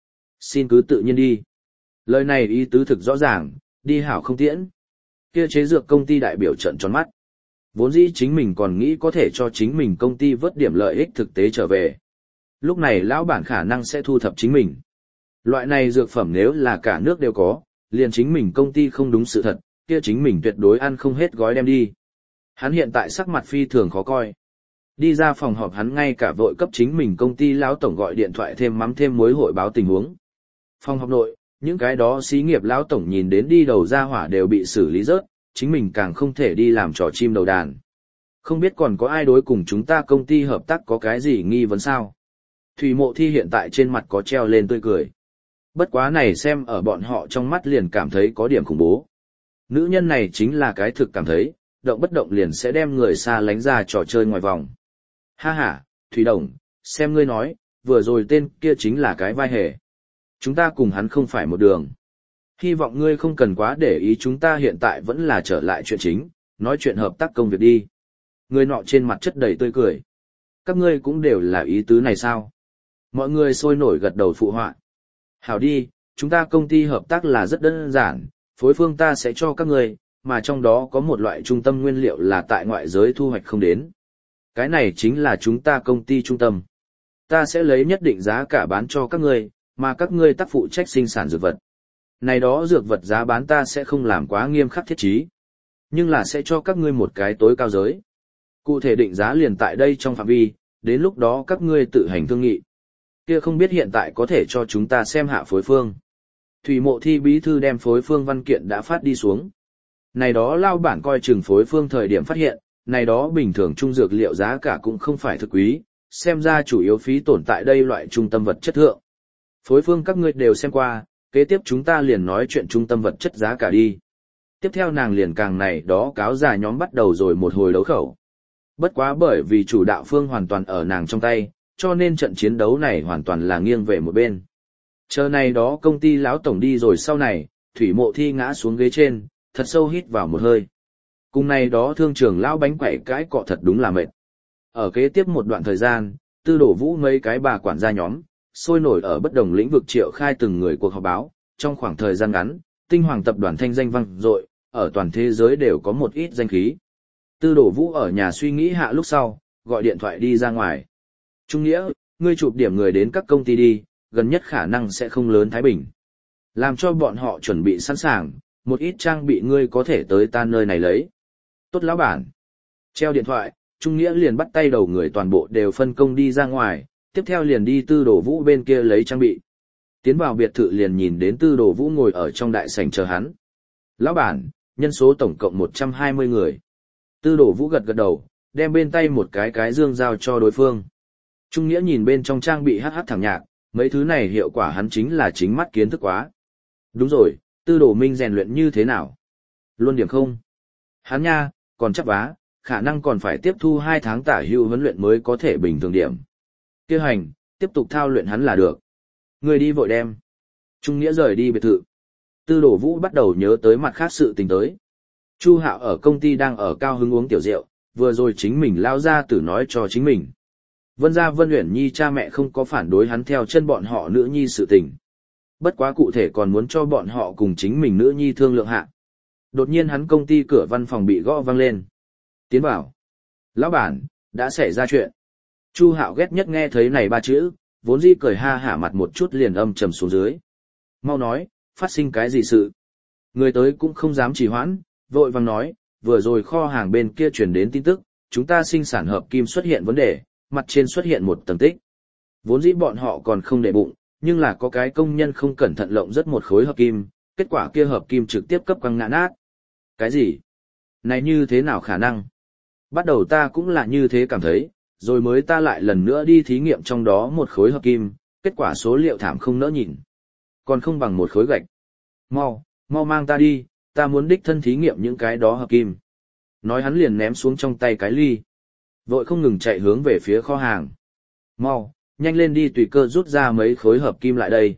xin cứ tự nhiên đi. Lời này ý tứ thực rõ ràng, đi hảo không tiễn. Kia chế dược công ty đại biểu trợn tròn mắt. Vốn dĩ chính mình còn nghĩ có thể cho chính mình công ty vớt điểm lợi ích thực tế trở về. Lúc này lão bản khả năng sẽ thu thập chính mình. Loại này dược phẩm nếu là cả nước đều có, liền chính mình công ty không đúng sự thật, kia chính mình tuyệt đối ăn không hết gói đem đi. Hắn hiện tại sắc mặt phi thường khó coi. Đi ra phòng họp hắn ngay cả vội cấp chính mình công ty lão tổng gọi điện thoại thêm mắm thêm muối hội báo tình huống. Phòng họp nội, những cái đó xí nghiệp lão tổng nhìn đến đi đầu ra hỏa đều bị xử lý rớt, chính mình càng không thể đi làm trò chim đầu đàn. Không biết còn có ai đối cùng chúng ta công ty hợp tác có cái gì nghi vấn sao? Thủy Mộ Thi hiện tại trên mặt có treo lên tươi cười. Bất quá này xem ở bọn họ trong mắt liền cảm thấy có điểm khủng bố. Nữ nhân này chính là cái thực cảm thấy, động bất động liền sẽ đem người xa lánh ra trò chơi ngoài vòng. Ha ha, Thủy Đồng, xem ngươi nói, vừa rồi tên kia chính là cái vai hề. Chúng ta cùng hắn không phải một đường. Hy vọng ngươi không cần quá để ý, chúng ta hiện tại vẫn là trở lại chuyện chính, nói chuyện hợp tác công việc đi. Người nọ trên mặt chất đầy tươi cười. Các ngươi cũng đều là ý tứ này sao? Mọi người sôi nổi gật đầu phụ họa. Hảo đi, chúng ta công ty hợp tác là rất đơn giản, phối phương ta sẽ cho các ngươi, mà trong đó có một loại trung tâm nguyên liệu là tại ngoại giới thu hoạch không đến. Cái này chính là chúng ta công ty trung tâm. Ta sẽ lấy nhất định giá cả bán cho các ngươi, mà các ngươi tác phụ trách sinh sản dược vật. Này đó dược vật giá bán ta sẽ không làm quá nghiêm khắc thiết chí, nhưng là sẽ cho các ngươi một cái tối cao giới. Cụ thể định giá liền tại đây trong phạm vi, đến lúc đó các ngươi tự hành thương nghị. Kia không biết hiện tại có thể cho chúng ta xem hạ phối phương. Thủy Mộ Thi bí thư đem phối phương văn kiện đã phát đi xuống. Này đó lao bản coi chừng phối phương thời điểm phát hiện, này đó bình thường trung dược liệu giá cả cũng không phải thực quý, xem ra chủ yếu phí tổn tại đây loại trung tâm vật chất thượng. Phối phương các ngươi đều xem qua, kế tiếp chúng ta liền nói chuyện trung tâm vật chất giá cả đi. Tiếp theo nàng liền càng này đó cáo già nhóm bắt đầu rồi một hồi đấu khẩu. Bất quá bởi vì chủ đạo phương hoàn toàn ở nàng trong tay, cho nên trận chiến đấu này hoàn toàn là nghiêng về một bên. Chờ này đó công ty lão tổng đi rồi sau này, Thủy Mộ Thi ngã xuống ghế trên, thật sâu hít vào một hơi. Cùng này đó thương trường lão bánh quẩy cãi cọ thật đúng là mệt. Ở kế tiếp một đoạn thời gian, Tư Đổ Vũ mấy cái bà quản gia nhóm, sôi nổi ở bất đồng lĩnh vực triệu khai từng người cuộc họp báo, trong khoảng thời gian ngắn, Tinh Hoàng tập đoàn thanh danh vang dội, ở toàn thế giới đều có một ít danh khí. Tư Đổ Vũ ở nhà suy nghĩ hạ lúc sau, gọi điện thoại đi ra ngoài. Trung Nghĩa, ngươi chụp điểm người đến các công ty đi, gần nhất khả năng sẽ không lớn Thái Bình. Làm cho bọn họ chuẩn bị sẵn sàng, một ít trang bị ngươi có thể tới ta nơi này lấy. Tốt lão bản. Treo điện thoại, Trung Nghĩa liền bắt tay đầu người toàn bộ đều phân công đi ra ngoài, tiếp theo liền đi Tư Đổ Vũ bên kia lấy trang bị. Tiến vào biệt thự liền nhìn đến Tư Đổ Vũ ngồi ở trong đại sảnh chờ hắn. Lão bản, nhân số tổng cộng 120 người. Tư Đổ Vũ gật gật đầu, đem bên tay một cái dương giao cho đối phương. Trung Nghĩa nhìn bên trong trang bị hát thẳng nhạc, mấy thứ này hiệu quả hắn chính là chính mắt kiến thức quá. Đúng rồi, Tư Đổ Minh rèn luyện như thế nào? Luôn điểm không? Hắn nha, còn chắc vá, khả năng còn phải tiếp thu 2 tháng tả hữu huấn luyện mới có thể bình thường điểm. Kêu hành, tiếp tục thao luyện hắn là được. Người đi vội đem. Trung Nghĩa rời đi biệt thự. Tư Đổ Vũ bắt đầu nhớ tới mặt khác sự tình tới. Chu Hạo ở công ty đang ở cao hứng uống tiểu rượu, vừa rồi chính mình lao ra tử nói cho chính mình. Vân gia Vân Uyển Nhi cha mẹ không có phản đối hắn theo chân bọn họ nữ nhi sự tình. Bất quá cụ thể còn muốn cho bọn họ cùng chính mình nữ nhi thương lượng hạ. Đột nhiên hắn công ty cửa văn phòng bị gõ vang lên. Tiến vào. Lão bản, đã xảy ra chuyện. Chu Hạo ghét nhất nghe thấy này 3 chữ, vốn dĩ cười ha hả mặt một chút liền âm trầm xuống dưới. Mau nói, phát sinh cái gì sự? Người tới cũng không dám trì hoãn, vội vàng nói, vừa rồi kho hàng bên kia truyền đến tin tức, chúng ta sinh sản hợp kim xuất hiện vấn đề, mặt trên xuất hiện một tầng tích. Vốn dĩ bọn họ còn không để bụng, nhưng là có cái công nhân không cẩn thận lộng rất một khối hợp kim, kết quả kia hợp kim trực tiếp cấp quăng ngã nát. Cái gì? Này như thế nào khả năng? Bắt đầu ta cũng là như thế cảm thấy, rồi mới ta lại lần nữa đi thí nghiệm trong đó một khối hợp kim, kết quả số liệu thảm không nỡ nhìn. Còn không bằng một khối gạch. Mau mang ta đi, ta muốn đích thân thí nghiệm những cái đó hợp kim. Nói hắn liền ném xuống trong tay cái ly. Vội không ngừng chạy hướng về phía kho hàng. Mau, nhanh lên đi tùy cơ rút ra mấy khối hợp kim lại đây.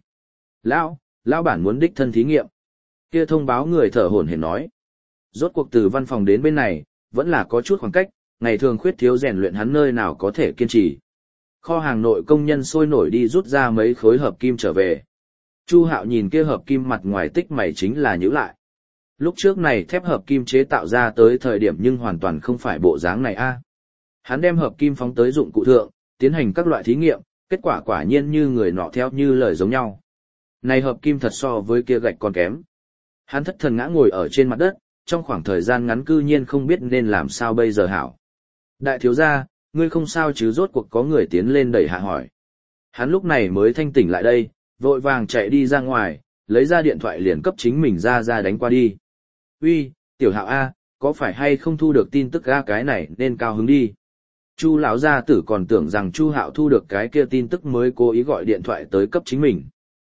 Lão bản muốn đích thân thí nghiệm. Kia thông báo người thở hổn hển nói. Rốt cuộc từ văn phòng đến bên này, vẫn là có chút khoảng cách, ngày thường khuyết thiếu rèn luyện hắn nơi nào có thể kiên trì. Kho hàng nội công nhân sôi nổi đi rút ra mấy khối hợp kim trở về. Chu Hạo nhìn kia hợp kim mặt ngoài tích mày chính là nhíu lại. Lúc trước này thép hợp kim chế tạo ra tới thời điểm nhưng hoàn toàn không phải bộ dáng này a. Hắn đem hợp kim phóng tới dụng cụ thượng, tiến hành các loại thí nghiệm, kết quả quả nhiên như người nọ theo như lời giống nhau. Này hợp kim thật so với kia gạch còn kém. Hắn thất thần ngã ngồi ở trên mặt đất, trong khoảng thời gian ngắn cư nhiên không biết nên làm sao bây giờ hảo. Đại thiếu gia, ngươi không sao chứ, rốt cuộc có người tiến lên đẩy hạ hỏi. Hắn lúc này mới thanh tỉnh lại đây, vội vàng chạy đi ra ngoài, lấy ra điện thoại liền cấp chính mình ra đánh qua đi. Uy, tiểu Hạo A, có phải hay không thu được tin tức A, cái này nên cao hứng đi. Chu lão gia tử còn tưởng rằng Chu Hạo thu được cái kia tin tức mới cố ý gọi điện thoại tới cấp chính mình.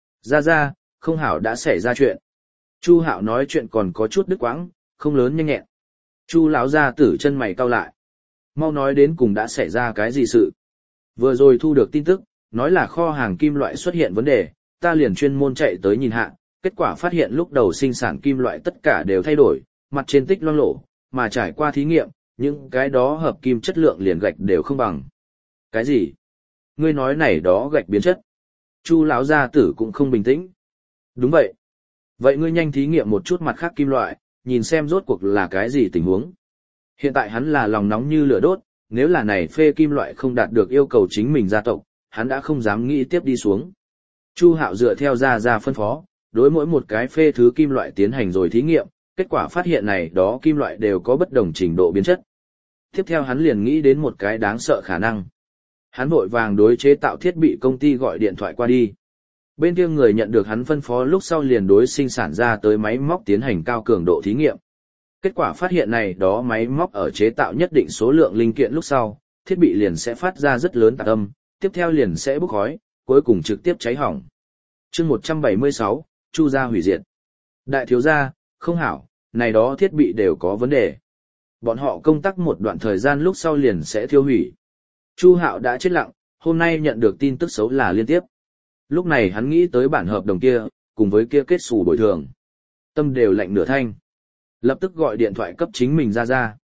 Ra, không hảo đã xảy ra chuyện. Chu Hạo nói chuyện còn có chút đứt quãng, không lớn nhanh nhẹn. Chu lão gia tử chân mày cau lại. Mau nói đến cùng đã xảy ra cái gì sự. Vừa rồi thu được tin tức, nói là kho hàng kim loại xuất hiện vấn đề, ta liền chuyên môn chạy tới nhìn hạ, kết quả phát hiện lúc đầu sinh sản kim loại tất cả đều thay đổi, mặt trên tích loang lổ, mà trải qua thí nghiệm, những cái đó hợp kim chất lượng liền gạch đều không bằng. Cái gì? Ngươi nói này đó gạch biến chất. Chu lão gia tử cũng không bình tĩnh. Đúng vậy. Vậy ngươi nhanh thí nghiệm một chút mặt khác kim loại, nhìn xem rốt cuộc là cái gì tình huống. Hiện tại hắn là lòng nóng như lửa đốt, nếu là này phê kim loại không đạt được yêu cầu chính mình gia tộc, hắn đã không dám nghĩ tiếp đi xuống. Chu Hạo dựa theo ra phân phó, đối mỗi một cái phê thứ kim loại tiến hành rồi thí nghiệm, kết quả phát hiện này đó kim loại đều có bất đồng trình độ biến chất. Tiếp theo hắn liền nghĩ đến một cái đáng sợ khả năng. Hắn vội vàng đối chế tạo thiết bị công ty gọi điện thoại qua đi. Bên kia người nhận được hắn phân phó lúc sau liền đối sinh sản ra tới máy móc tiến hành cao cường độ thí nghiệm. Kết quả phát hiện này đó máy móc ở chế tạo nhất định số lượng linh kiện lúc sau, thiết bị liền sẽ phát ra rất lớn tạc âm, tiếp theo liền sẽ bốc khói, cuối cùng trực tiếp cháy hỏng. Chương 176, Chu gia hủy diệt. Đại thiếu gia, không hảo, này đó thiết bị đều có vấn đề. Bọn họ công tác một đoạn thời gian lúc sau liền sẽ thiêu hủy. Chu Hạo đã chết lặng, hôm nay nhận được tin tức xấu là liên tiếp. Lúc này hắn nghĩ tới bản hợp đồng kia, cùng với kia kết xù bồi thường. Tâm đều lạnh nửa thanh. Lập tức gọi điện thoại cấp chính mình ra.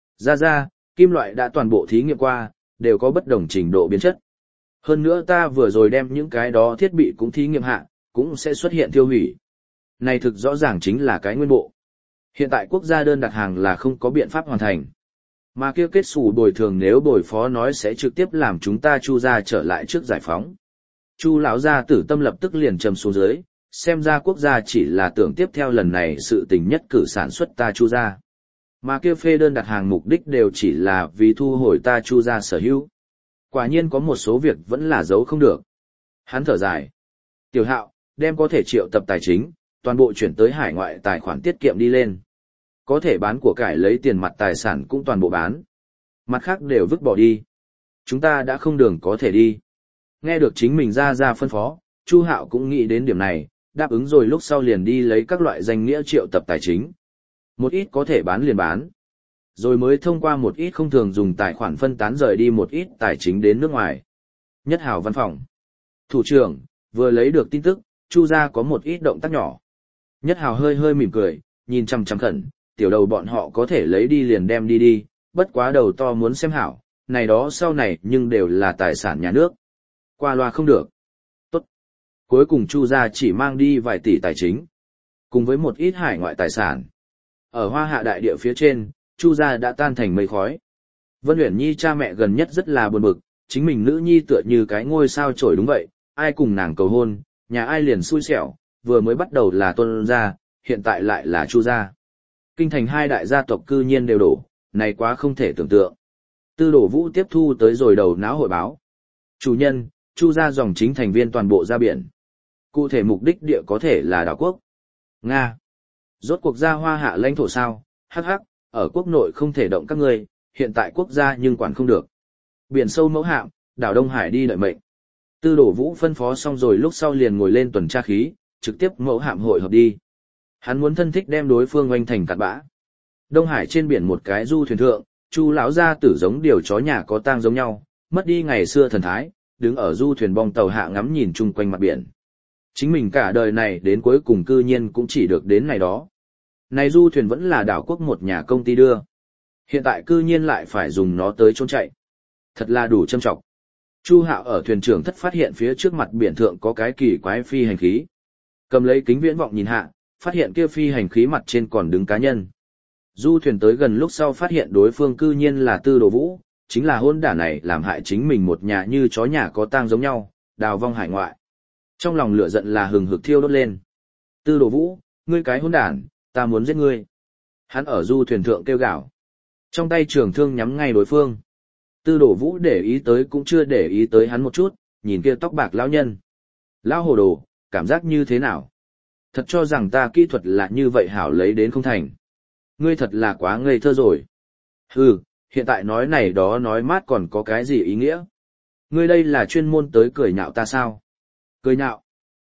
Ra, kim loại đã toàn bộ thí nghiệm qua, đều có bất đồng trình độ biến chất. Hơn nữa ta vừa rồi đem những cái đó thiết bị cũng thí nghiệm hạ, cũng sẽ xuất hiện tiêu hủy. Này thực rõ ràng chính là cái nguyên bộ. Hiện tại quốc gia đơn đặt hàng là không có biện pháp hoàn thành. Mà kia kết xù bồi thường nếu bồi phó nói sẽ trực tiếp làm chúng ta Chu gia trở lại trước giải phóng. Chu lão gia tử tâm lập tức liền trầm xuống dưới, xem ra quốc gia chỉ là tưởng tiếp theo lần này sự tình nhất cử sản xuất ta Chu gia. Mà kia phê đơn đặt hàng mục đích đều chỉ là vì thu hồi ta Chu gia sở hữu. Quả nhiên có một số việc vẫn là giấu không được. Hắn thở dài. Tiểu Hạo, đem có thể triệu tập tài chính, toàn bộ chuyển tới hải ngoại tài khoản tiết kiệm đi lên. Có thể bán của cải lấy tiền mặt tài sản cũng toàn bộ bán. Mặt khác đều vứt bỏ đi. Chúng ta đã không đường có thể đi. Nghe được chính mình ra phân phó, Chu Hạo cũng nghĩ đến điểm này, đáp ứng rồi lúc sau liền đi lấy các loại danh nghĩa triệu tập tài chính. Một ít có thể bán liền bán. Rồi mới thông qua một ít không thường dùng tài khoản phân tán rời đi một ít tài chính đến nước ngoài. Nhất Hào văn phòng. Thủ trưởng, vừa lấy được tin tức, Chu gia có một ít động tác nhỏ. Nhất Hào hơi mỉm cười, nhìn chằm chằm khẩn, tiểu đầu bọn họ có thể lấy đi liền đem đi, bất quá đầu to muốn xem hảo, này đó sau này nhưng đều là tài sản nhà nước. Qua loa không được. Tốt. Cuối cùng Chu gia chỉ mang đi vài tỷ tài chính, cùng với một ít hải ngoại tài sản. Ở Hoa Hạ đại địa phía trên, Chu gia đã tan thành mây khói. Vân Uyển Nhi cha mẹ gần nhất rất là buồn bực, chính mình nữ nhi tựa như cái ngôi sao chổi đúng vậy, ai cùng nàng cầu hôn, nhà ai liền xui xẻo, vừa mới bắt đầu là Tôn gia, hiện tại lại là Chu gia. Kinh thành hai đại gia tộc cư nhiên đều đổ, này quá không thể tưởng tượng. Tư Đổ Vũ tiếp thu tới rồi đầu não hội báo. Chủ nhân, Chu gia dòng chính thành viên toàn bộ ra biển. Cụ thể mục đích địa có thể là đảo quốc. Nga. Rốt cuộc gia Hoa Hạ lãnh thổ sao? Hắc hắc, ở quốc nội không thể động các ngươi, hiện tại quốc gia nhưng quản không được. Biển sâu mẫu hạm, đảo Đông Hải đi đợi mệnh. Tư Đổ Vũ phân phó xong rồi lúc sau liền ngồi lên tuần tra khí, trực tiếp mẫu hạm hội hợp đi. Hắn muốn thân thích đem đối phương oanh thành cặn bã. Đông Hải trên biển một cái du thuyền thượng, Chu lão gia tử giống điều chó nhà có tang giống nhau, mất đi ngày xưa thần thái, đứng ở du thuyền bong tàu hạ ngắm nhìn chung quanh mặt biển. Chính mình cả đời này đến cuối cùng cư nhiên cũng chỉ được đến này đó. Này du thuyền vẫn là đảo quốc một nhà công ty đưa. Hiện tại cư nhiên lại phải dùng nó tới trốn chạy. Thật là đủ châm trọng. Chu Hạo ở thuyền trưởng thất phát hiện phía trước mặt biển thượng có cái kỳ quái phi hành khí. Cầm lấy kính viễn vọng nhìn hạ, phát hiện kia phi hành khí mặt trên còn đứng cá nhân. Du thuyền tới gần lúc sau phát hiện đối phương cư nhiên là Tư Đồ Vũ, chính là hôn đả này làm hại chính mình một nhà như chó nhà có tang giống nhau, đào vong hải ngoại. Trong lòng lửa giận là hừng hực thiêu đốt lên. Tư Đồ Vũ, ngươi cái hôn đản, ta muốn giết ngươi. Hắn ở du thuyền thượng kêu gào. Trong tay trường thương nhắm ngay đối phương. Tư Đồ Vũ để ý tới cũng chưa để ý tới hắn một chút, nhìn kia tóc bạc lão nhân. Lão hồ đồ, cảm giác như thế nào? Thật cho rằng ta kỹ thuật là như vậy hảo lấy đến không thành. Ngươi thật là quá ngây thơ rồi. Hừ, hiện tại nói này đó nói mát còn có cái gì ý nghĩa? Ngươi đây là chuyên môn tới cười nhạo ta sao? Cười nhạo?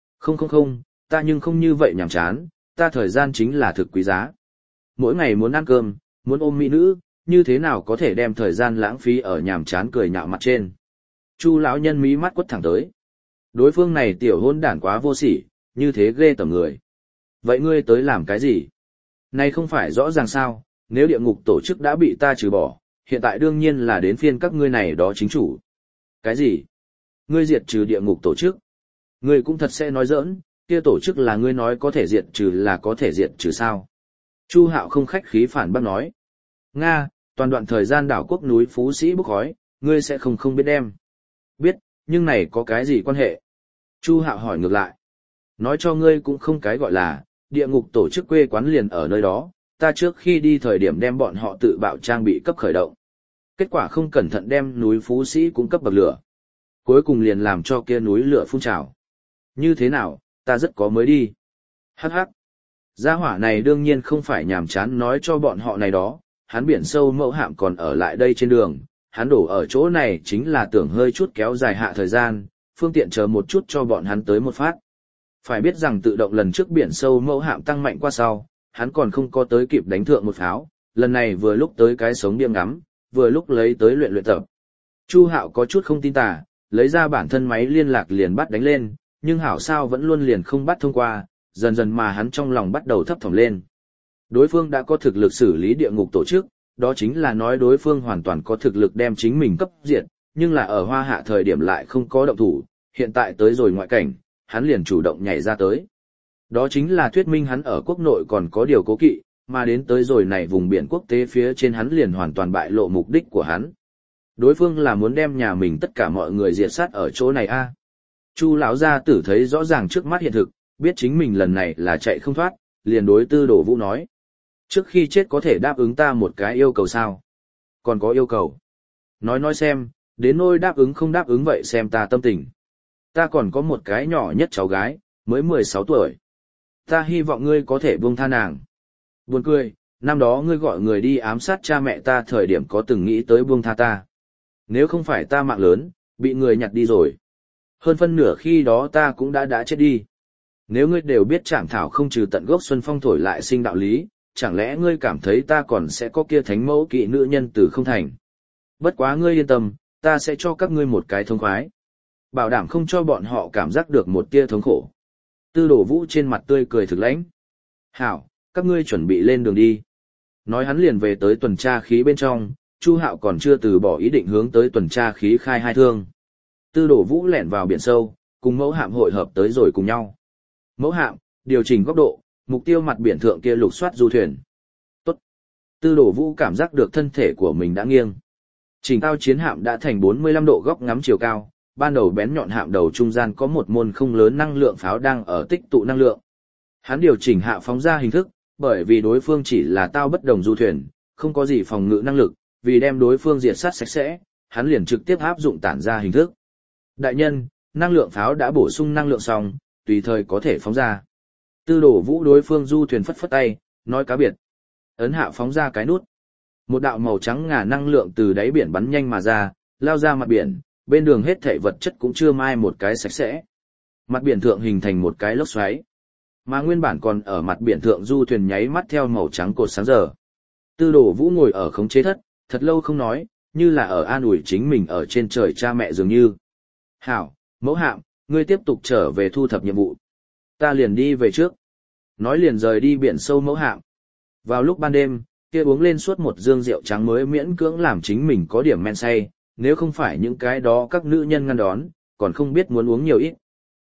Không, ta nhưng không như vậy nhảm chán, ta thời gian chính là thực quý giá. Mỗi ngày muốn ăn cơm, muốn ôm mỹ nữ, như thế nào có thể đem thời gian lãng phí ở nhảm chán cười nhạo mặt trên? Chu lão nhân mí mắt quất thẳng tới. Đối phương này tiểu hôn đản quá vô sỉ, như thế ghê tởm người. Vậy ngươi tới làm cái gì? Này không phải rõ ràng sao, nếu địa ngục tổ chức đã bị ta trừ bỏ, hiện tại đương nhiên là đến phiên các ngươi này đó chính chủ. Cái gì? Ngươi diệt trừ địa ngục tổ chức? Ngươi cũng thật sẽ nói giỡn, kia tổ chức là ngươi nói có thể diệt trừ là có thể diệt trừ sao? Chu Hạo không khách khí phản bác nói. Nga, toàn đoạn thời gian đảo quốc núi Phú Sĩ bốc khói, ngươi sẽ không biết đem. Biết, nhưng này có cái gì quan hệ? Chu Hạo hỏi ngược lại. Nói cho ngươi cũng không cái gọi là, địa ngục tổ chức quê quán liền ở nơi đó, ta trước khi đi thời điểm đem bọn họ tự bạo trang bị cấp khởi động. Kết quả không cẩn thận đem núi Phú Sĩ cũng cấp bậc lửa. Cuối cùng liền làm cho kia núi lửa phun trào. Như thế nào, ta rất có mới đi. Hắc hắc. Gia hỏa này đương nhiên không phải nhàm chán nói cho bọn họ này đó, hắn biển sâu mẫu hạm còn ở lại đây trên đường, hắn đổ ở chỗ này chính là tưởng hơi chút kéo dài hạ thời gian, phương tiện chờ một chút cho bọn hắn tới một phát. Phải biết rằng tự động lần trước biển sâu mẫu hạm tăng mạnh qua sau, hắn còn không có tới kịp đánh thượng một pháo, lần này vừa lúc tới cái sống điên ngắm, vừa lúc lấy tới luyện tập. Chu Hạo có chút không tin tà, lấy ra bản thân máy liên lạc liền bắt đánh lên, nhưng hảo sao vẫn luôn liền không bắt thông qua, dần dần mà hắn trong lòng bắt đầu thấp thỏm lên. Đối phương đã có thực lực xử lý địa ngục tổ chức, đó chính là nói đối phương hoàn toàn có thực lực đem chính mình cấp diệt, nhưng là ở Hoa Hạ thời điểm lại không có động thủ, hiện tại tới rồi ngoại cảnh, hắn liền chủ động nhảy ra tới. Đó chính là thuyết minh hắn ở quốc nội còn có điều cố kỵ, mà đến tới rồi này vùng biển quốc tế phía trên hắn liền hoàn toàn bại lộ mục đích của hắn. Đối phương là muốn đem nhà mình tất cả mọi người diệt sát ở chỗ này a. Chu lão gia tử thấy rõ ràng trước mắt hiện thực, biết chính mình lần này là chạy không thoát, liền đối Tư Đồ Vũ nói. Trước khi chết có thể đáp ứng ta một cái yêu cầu sao? Còn có yêu cầu? Nói xem, đến nỗi đáp ứng không đáp ứng vậy xem ta tâm tình. Ta còn có một cái nhỏ nhất cháu gái, mới 16 tuổi. Ta hy vọng ngươi có thể buông tha nàng. Buồn cười, năm đó ngươi gọi người đi ám sát cha mẹ ta thời điểm có từng nghĩ tới buông tha ta. Nếu không phải ta mạng lớn, bị người nhặt đi rồi. Hơn phân nửa khi đó ta cũng đã chết đi. Nếu ngươi đều biết Trảm Thảo không trừ tận gốc xuân phong thổi lại sinh đạo lý, chẳng lẽ ngươi cảm thấy ta còn sẽ có kia thánh mẫu kỵ nữ nhân từ không thành. Bất quá ngươi yên tâm, ta sẽ cho các ngươi một cái thông khoái. Bảo đảm không cho bọn họ cảm giác được một tia thống khổ. Tư Đồ Vũ trên mặt tươi cười thực lãnh. Hảo, các ngươi chuẩn bị lên đường đi. Nói hắn liền về tới tuần tra khí bên trong, Chu Hạo còn chưa từ bỏ ý định hướng tới tuần tra khí khai hai thương. Tư Đồ Vũ lẻn vào biển sâu, cùng mẫu hạm hội hợp tới rồi cùng nhau. Mẫu hạm, điều chỉnh góc độ, mục tiêu mặt biển thượng kia lục soát du thuyền. Tốt. Tư Đồ Vũ cảm giác được thân thể của mình đã nghiêng. Trình tao chiến hạm đã thành 45 độ góc ngắm chiều cao, ban đầu bén nhọn hạm đầu trung gian có một môn không lớn năng lượng pháo đang ở tích tụ năng lượng. Hắn điều chỉnh hạ phóng ra hình thức, bởi vì đối phương chỉ là tao bất đồng du thuyền, không có gì phòng ngự năng lực, vì đem đối phương diệt sát sạch sẽ, hắn liền trực tiếp áp dụng tản ra hình thức. Đại nhân, năng lượng pháo đã bổ sung năng lượng xong, tùy thời có thể phóng ra. Tư Đồ Vũ đối phương du thuyền phất phất tay, nói cá biệt. Ấn hạ phóng ra cái nút. Một đạo màu trắng ngà năng lượng từ đáy biển bắn nhanh mà ra, lao ra mặt biển, bên đường hết thảy vật chất cũng chưa mai một cái sạch sẽ. Mặt biển thượng hình thành một cái lốc xoáy. Mà nguyên bản còn ở mặt biển thượng du thuyền nháy mắt theo màu trắng cột sáng giờ. Tư Đồ Vũ ngồi ở khống chế thất, thật lâu không nói, như là ở an ủi chính mình ở trên trời cha mẹ dường như. Hảo, mẫu hạm, ngươi tiếp tục trở về thu thập nhiệm vụ. Ta liền đi về trước. Nói liền rời đi biển sâu mẫu hạm. Vào lúc ban đêm, kia uống lên suốt một dương rượu trắng mới miễn cưỡng làm chính mình có điểm men say, nếu không phải những cái đó các nữ nhân ngăn đón, còn không biết muốn uống nhiều ít.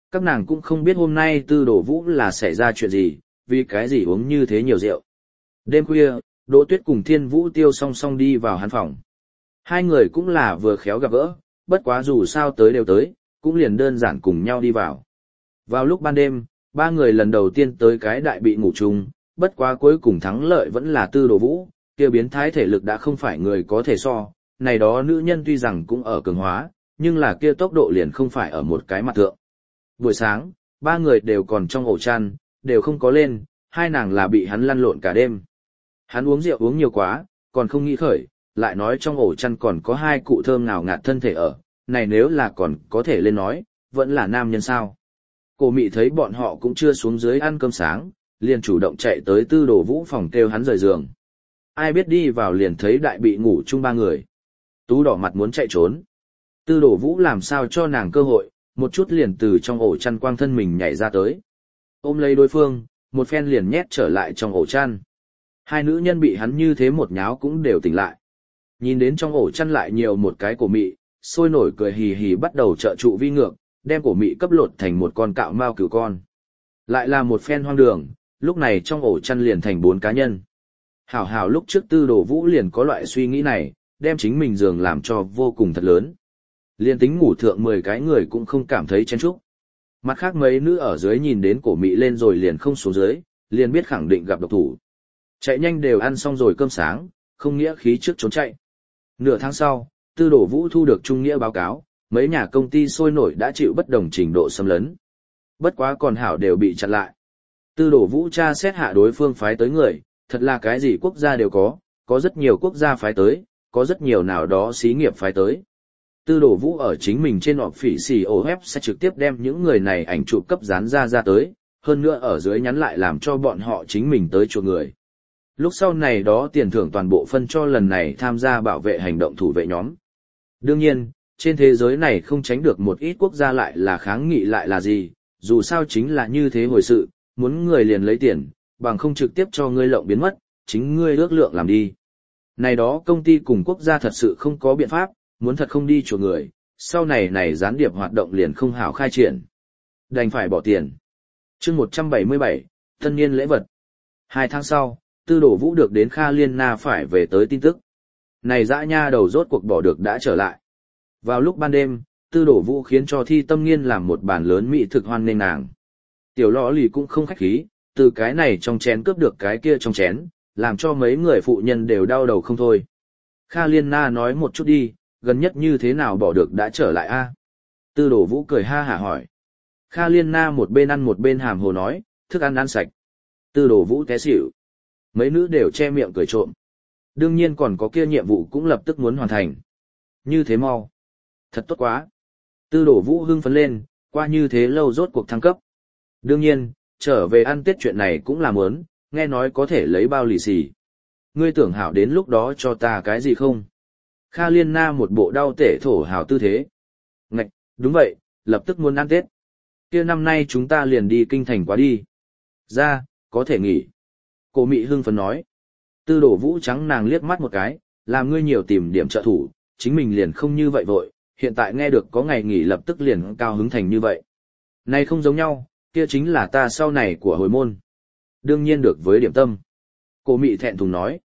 Các nàng cũng không biết hôm nay Tư Đồ Vũ là xảy ra chuyện gì, vì cái gì uống như thế nhiều rượu. Đêm khuya, Đỗ Tuyết cùng Thiên Vũ Tiêu song song đi vào hắn phòng. Hai người cũng là vừa khéo gặp gỡ, bất quá dù sao tới đều tới, cũng liền đơn giản cùng nhau đi vào. Vào lúc ban đêm, ba người lần đầu tiên tới cái đại bị ngủ chung, bất quá cuối cùng thắng lợi vẫn là Tư Đồ Vũ, kia biến thái thể lực đã không phải người có thể so, này đó nữ nhân tuy rằng cũng ở cường hóa, nhưng là kia tốc độ liền không phải ở một cái mặt thượng. Buổi sáng, ba người đều còn trong ổ chăn, đều không có lên, hai nàng là bị hắn lăn lộn cả đêm. Hắn uống rượu uống nhiều quá, còn không nghĩ khởi, lại nói trong ổ chăn còn có hai cụ thơm ngào ngạt thân thể ở, này nếu là còn có thể lên nói, vẫn là nam nhân sao. Cô Mị thấy bọn họ cũng chưa xuống dưới ăn cơm sáng, liền chủ động chạy tới Tư Đồ Vũ phòng kêu hắn rời giường. Ai biết đi vào liền thấy đại bị ngủ chung ba người. Tú đỏ mặt muốn chạy trốn. Tư Đồ Vũ làm sao cho nàng cơ hội, một chút liền từ trong ổ chăn quang thân mình nhảy ra tới. Ôm lấy đối phương, một phen liền nhét trở lại trong ổ chăn. Hai nữ nhân bị hắn như thế một nháo cũng đều tỉnh lại. Nhìn đến trong ổ chăn lại nhiều một cái Cổ Mị, sôi nổi cười hì hì bắt đầu trợ trụ vi ngược, đem Cổ Mị cấp lột thành một con cạo mao cừu con. Lại là một phen hoang đường, lúc này trong ổ chăn liền thành 4 cá nhân. Hảo hảo lúc trước Tư Đồ Vũ liền có loại suy nghĩ này, đem chính mình giường làm cho vô cùng thật lớn. Liên tính ngủ thượng 10 cái người cũng không cảm thấy chen chúc. Mặt khác mấy nữ ở dưới nhìn đến Cổ Mị lên rồi liền không xuống dưới, liền biết khẳng định gặp độc thủ. Chạy nhanh đều ăn xong rồi cơm sáng, không nghĩa khí trước trốn chạy. Nửa tháng sau, Tư Đồ Vũ thu được trung nghĩa báo cáo, mấy nhà công ty sôi nổi đã chịu bất đồng trình độ xâm lấn. Bất quá còn hảo đều bị chặn lại. Tư Đồ Vũ tra xét hạ đối phương phái tới người, thật là cái gì quốc gia đều có rất nhiều quốc gia phái tới, có rất nhiều nào đó xí nghiệp phái tới. Tư Đồ Vũ ở chính mình trên họp phỉ xì web sẽ trực tiếp đem những người này ảnh chụp cấp dán ra tới, hơn nữa ở dưới nhắn lại làm cho bọn họ chính mình tới chuộc người. Lúc sau này đó tiền thưởng toàn bộ phân cho lần này tham gia bảo vệ hành động thủ vệ nhóm. Đương nhiên, trên thế giới này không tránh được một ít quốc gia lại là kháng nghị lại là gì, dù sao chính là như thế hồi sự, muốn người liền lấy tiền, bằng không trực tiếp cho ngươi lộng biến mất, chính ngươi ước lượng làm đi. Này đó công ty cùng quốc gia thật sự không có biện pháp, muốn thật không đi chuộc người, sau này gián điệp hoạt động liền không hảo khai triển. Đành phải bỏ tiền. Chương 177, tân niên lễ vật. 2 tháng sau, Tư Đồ Vũ được đến Kha Liên Na phải về tới tin tức. Này dã nha đầu rốt cuộc bỏ được đã trở lại. Vào lúc ban đêm, Tư Đồ Vũ khiến cho Thi Tâm Nghiên làm một bàn lớn mỹ thực hoan nghênh nàng. Tiểu lọ lì cũng không khách khí, từ cái này trong chén cướp được cái kia trong chén, làm cho mấy người phụ nhân đều đau đầu không thôi. Kha Liên Na nói một chút đi, gần nhất như thế nào bỏ được đã trở lại a? Tư Đồ Vũ cười ha hả hỏi. Kha Liên Na một bên ăn một bên hàm hồ nói, thức ăn sạch. Tư Đồ Vũ té xỉu. Mấy nữ đều che miệng cười trộm. Đương nhiên còn có kia nhiệm vụ cũng lập tức muốn hoàn thành. Như thế mau. Thật tốt quá. Tư Đồ Vũ hưng phấn lên, qua như thế lâu rốt cuộc thăng cấp. Đương nhiên, trở về ăn Tết chuyện này cũng là muốn, nghe nói có thể lấy bao lì xì. Ngươi tưởng hảo đến lúc đó cho ta cái gì không? Kha Liên Na một bộ đau tể thổ hào tư thế. Ngạch, đúng vậy, lập tức muốn ăn Tết. Kia năm nay chúng ta liền đi kinh thành quá đi. Ra, có thể nghỉ. Cô Mị hưng phấn nói. Tư Đồ Vũ trắng nàng liếc mắt một cái, làm ngươi nhiều tìm điểm trợ thủ, chính mình liền không như vậy vội, hiện tại nghe được có ngày nghỉ lập tức liền cao hứng thành như vậy. Này không giống nhau, kia chính là ta sau này của hồi môn. Đương nhiên được với điểm tâm. Cô Mị thẹn thùng nói.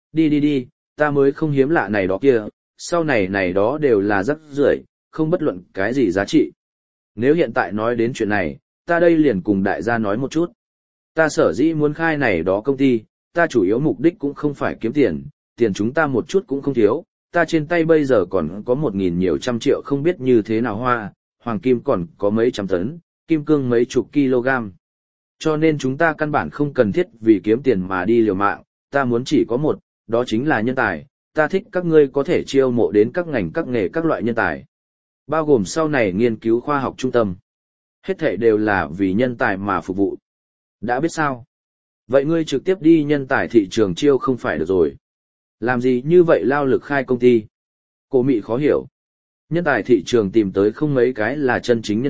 Đi, ta mới không hiếm lạ này đó kia, sau này đó đều là rắc rưởi, không bất luận cái gì giá trị. Nếu hiện tại nói đến chuyện này, ta đây liền cùng đại gia nói một chút. Ta sở dĩ muốn khai này đó công ty, ta chủ yếu mục đích cũng không phải kiếm tiền, tiền chúng ta một chút cũng không thiếu, ta trên tay bây giờ còn có 1.000 nhiều trăm triệu không biết như thế nào hoa, hoàng kim còn có mấy trăm tấn, kim cương mấy chục kg. Cho nên chúng ta căn bản không cần thiết vì kiếm tiền mà đi liều mạng, ta muốn chỉ có một, đó chính là nhân tài, ta thích các ngươi có thể chiêu mộ đến các ngành các nghề các loại nhân tài. Bao gồm sau này nghiên cứu khoa học trung tâm. Hết thảy đều là vì nhân tài mà phục vụ. Đã biết sao? Vậy ngươi trực tiếp đi nhân tài thị trường chiêu không phải được rồi. Làm gì như vậy lao lực khai công ty? Cô Mị khó hiểu. Nhân tài thị trường tìm tới không mấy cái là chân chính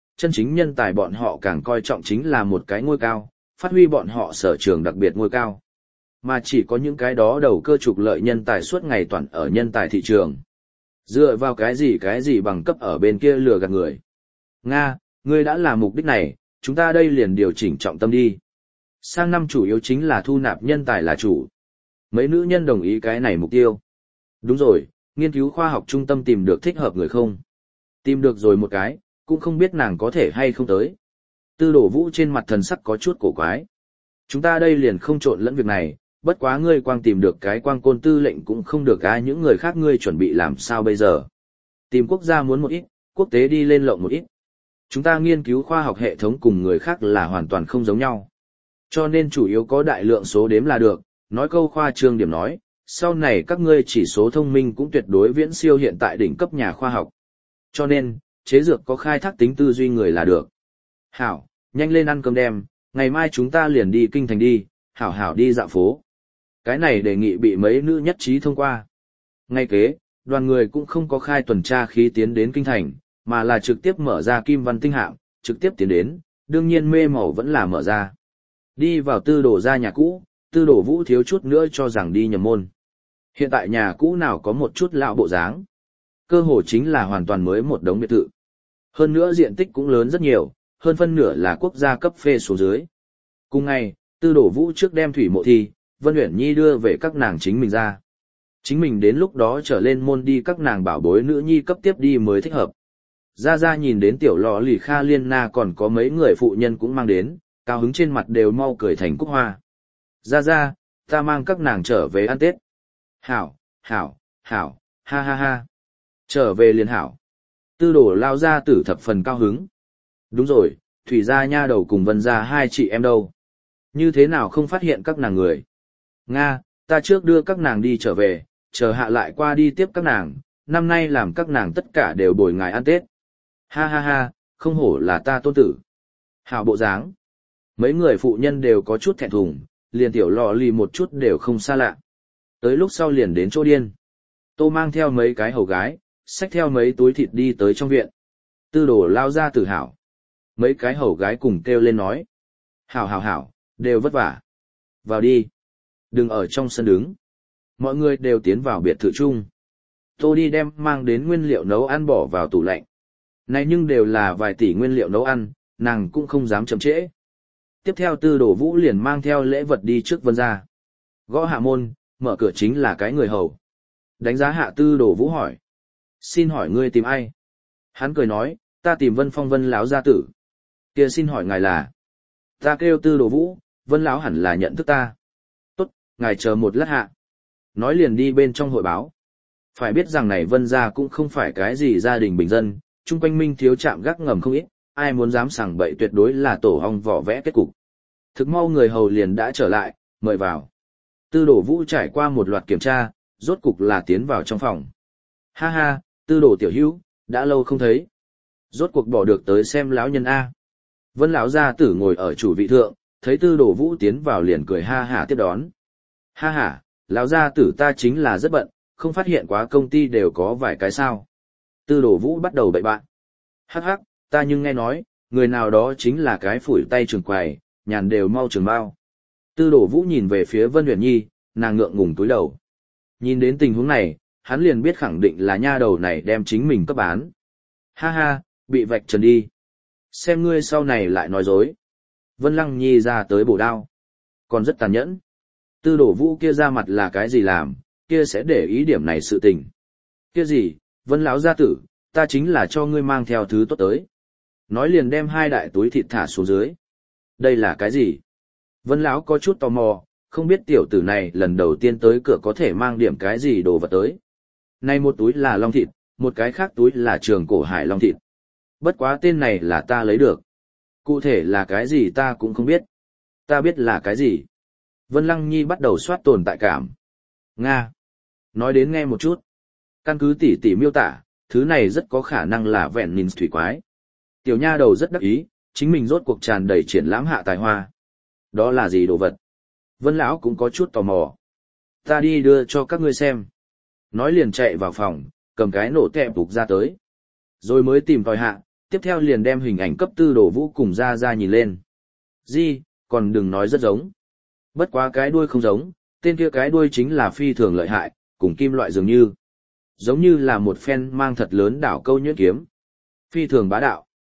nhân tài bọn họ càng coi trọng chính là một cái ngôi cao, phát huy bọn họ sở trường đặc biệt ngôi cao. Mà chỉ có những cái đó đầu cơ trục lợi nhân tài suốt ngày toàn ở nhân tài thị trường. Dựa vào cái gì bằng cấp ở bên kia lừa gạt người. Nga, Ngươi đã làm mục đích này, chúng ta đây liền điều chỉnh trọng tâm đi. Sang năm chủ yếu chính là thu nạp nhân tài là chủ. Mấy nữ nhân đồng ý cái này mục tiêu. Đúng rồi, nghiên cứu khoa học trung tâm tìm được thích hợp người không? Tìm được rồi một cái, cũng không biết nàng có thể hay không tới. Tư Đồ Vũ trên mặt thần sắc có chút cổ quái. Chúng ta đây liền không trộn lẫn việc này, bất quá ngươi quang tìm được cái quang côn tư lệnh cũng không được ai, những người khác ngươi chuẩn bị làm sao bây giờ. Tìm quốc gia muốn một ít, quốc tế đi lên lộng một ít. Chúng ta nghiên cứu khoa học hệ thống cùng người khác là hoàn toàn không giống nhau. Cho nên chủ yếu có đại lượng số đếm là được, nói câu khoa trương điểm nói, sau này các ngươi chỉ số thông minh cũng tuyệt đối viễn siêu hiện tại đỉnh cấp nhà khoa học. Cho nên, chế dược có khai thác tính tư duy người là được. Hảo, nhanh lên ăn cơm đem, ngày mai chúng ta liền đi kinh thành đi, hảo hảo đi dạo phố. Cái này đề nghị bị mấy nữ nhất trí thông qua. Ngay kế, đoàn người cũng không có khai tuần tra khí tiến đến kinh thành, mà là trực tiếp mở ra kim văn tinh hạm, trực tiếp tiến đến, đương nhiên mê màu vẫn là mở ra. Đi vào Tư Đồ ra nhà cũ, Tư Đồ Vũ thiếu chút nữa cho rằng đi nhầm môn. Hiện tại nhà cũ nào có một chút lão bộ dáng. Cơ hồ chính là hoàn toàn mới một đống biệt thự. Hơn nữa diện tích cũng lớn rất nhiều, hơn phân nửa là quốc gia cấp phê số dưới. Cùng ngày, Tư Đồ Vũ trước đem Thủy Mộ Thi, Vân Uyển Nhi đưa về các nàng chính mình ra. Chính mình đến lúc đó trở lên môn đi các nàng bảo bối nữ nhi cấp tiếp đi mới thích hợp. Ra Ra nhìn đến tiểu lò lì Kha Liên Na còn có mấy người phụ nhân cũng mang đến, cao hứng trên mặt đều mau cười thành cúc hoa. Ra Ra, ta mang các nàng trở về ăn Tết. Hảo, hảo, hảo, ha ha ha. Trở về liền hảo. Tư Đồ lao ra tử thập phần cao hứng. Đúng rồi, Thủy gia nha đầu cùng Vân gia hai chị em đâu. Như thế nào không phát hiện các nàng người. Nga, ta trước đưa các nàng đi trở về, chờ hạ lại qua đi tiếp các nàng, năm nay làm các nàng tất cả đều bồi ngài ăn Tết. Ha ha ha, không hổ là ta tôn tử. Hảo bộ dáng. Mấy người phụ nhân đều có chút thẹn thùng, liền tiểu lò lì một chút đều không xa lạ. Tới lúc sau liền đến chỗ điên. Tô mang theo mấy cái hầu gái, xách theo mấy túi thịt đi tới trong viện. Tư Đồ lao ra tử hảo. Mấy cái hầu gái cùng kêu lên nói. Hảo hảo hảo, đều vất vả. Vào đi. Đừng ở trong sân đứng. Mọi người đều tiến vào biệt thự chung. Tô đi đem mang đến nguyên liệu nấu ăn bỏ vào tủ lạnh. Này nhưng đều là vài tỷ nguyên liệu nấu ăn, nàng cũng không dám chậm trễ. Tiếp theo Tư Đồ Vũ liền mang theo lễ vật đi trước Vân gia. Gõ hạ môn, mở cửa chính là cái người hầu. Đánh giá hạ Tư Đồ Vũ hỏi. Xin hỏi ngươi tìm ai? Hắn cười nói, ta tìm Vân Phong Vân lão gia tử. Kia xin hỏi ngài là? Ta kêu Tư Đồ Vũ, Vân lão hẳn là nhận thức ta. Tốt, ngài chờ một lát hạ. Nói liền đi bên trong hội báo. Phải biết rằng này Vân gia cũng không phải cái gì gia đình bình dân, chung quanh minh thiếu chạm gác ngầm không ít, ai muốn dám sảng bậy tuyệt đối là tổ ong vỏ vẽ kết cục. Thực mau người hầu liền đã trở lại, mời vào. Tư Đồ Vũ trải qua một loạt kiểm tra, rốt cục là tiến vào trong phòng. Ha ha, Tư Đồ tiểu hữu, đã lâu không thấy. Rốt cuộc bỏ được tới xem lão nhân A. Vân lão gia tử ngồi ở chủ vị thượng, thấy Tư Đồ Vũ tiến vào liền cười ha hả tiếp đón. Ha hả, lão gia tử ta chính là rất bận, không phát hiện quá công ty đều có vài cái sao. Tư Đồ Vũ bắt đầu bậy bạn. Hắc hắc, ta nhưng nghe nói, người nào đó chính là cái phủi tay trường quầy, nhàn đều mau trường bao. Tư Đồ Vũ nhìn về phía Vân Uyển Nhi, nàng ngượng ngùng túi đầu. Nhìn đến tình huống này, hắn liền biết khẳng định là nha đầu này đem chính mình cấp bán. Ha ha, bị vạch trần đi. Xem ngươi sau này lại nói dối. Vân Lăng Nhi ra tới bổ đao. Còn rất tàn nhẫn. Tư Đồ Vũ kia ra mặt là cái gì làm, kia sẽ để ý điểm này sự tình. Kia gì, Vân lão gia tử, ta chính là cho ngươi mang theo thứ tốt tới. Nói liền đem hai đại túi thịt thả xuống dưới. Đây là cái gì? Vân lão có chút tò mò, không biết tiểu tử này lần đầu tiên tới cửa có thể mang điểm cái gì đồ vật tới. Này một túi là long thịt, một cái khác túi là trường cổ hải long thịt. Bất quá tên này là ta lấy được. Cụ thể là cái gì ta cũng không biết. Ta biết là cái gì. Vân Lăng Nhi bắt đầu soát tồn tại cảm. Nga. Nói đến nghe một chút. Căn cứ tỉ tỉ miêu tả, thứ này rất có khả năng là vẹn nhìn thủy quái. Tiểu nha đầu rất đắc ý, chính mình rốt cuộc tràn đầy triển lãm hạ tài hoa. Đó là gì đồ vật? Vân lão cũng có chút tò mò. Ta đi đưa cho các ngươi xem. Nói liền chạy vào phòng, cầm cái nổ kẹp bục ra tới. Rồi mới tìm tòi hạ, tiếp theo liền đem hình ảnh cấp Tư Đồ Vũ cùng ra nhìn lên. Di, còn đừng nói rất giống. Bất quá cái đuôi không giống, tên kia cái đuôi chính là phi thường lợi hại, cùng kim loại dường như. Giống như là một phen mang thật lớn đảo câu nhuyễn kiếm. Phi thường bá đạo.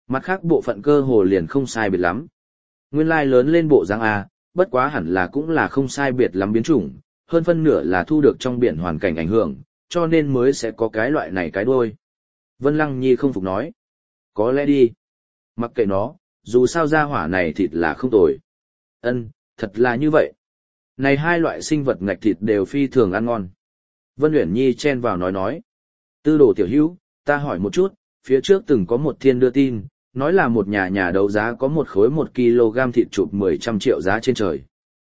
Mặt khác bộ phận cơ hồ liền không sai biệt lắm. Nguyên lai lớn lên bộ dáng A, bất quá hẳn là cũng là không sai biệt lắm biến chủng, hơn phân nửa là thu được trong biển hoàn cảnh ảnh hưởng, cho nên mới sẽ có cái loại này cái đuôi. Vân Lăng Nhi không phục nói. Có lẽ đi. Mặc kệ nó, dù sao ra hỏa này thịt là không tồi. Ân, thật là như vậy. Này hai loại sinh vật ngạch thịt đều phi thường ăn ngon. Vân Uyển Nhi chen vào nói. Tư đồ tiểu hữu, ta hỏi một chút, phía trước từng có một thiên đưa tin, nói là một nhà đấu giá có một khối 1 kg thịt chụp 10 triệu giá trên trời.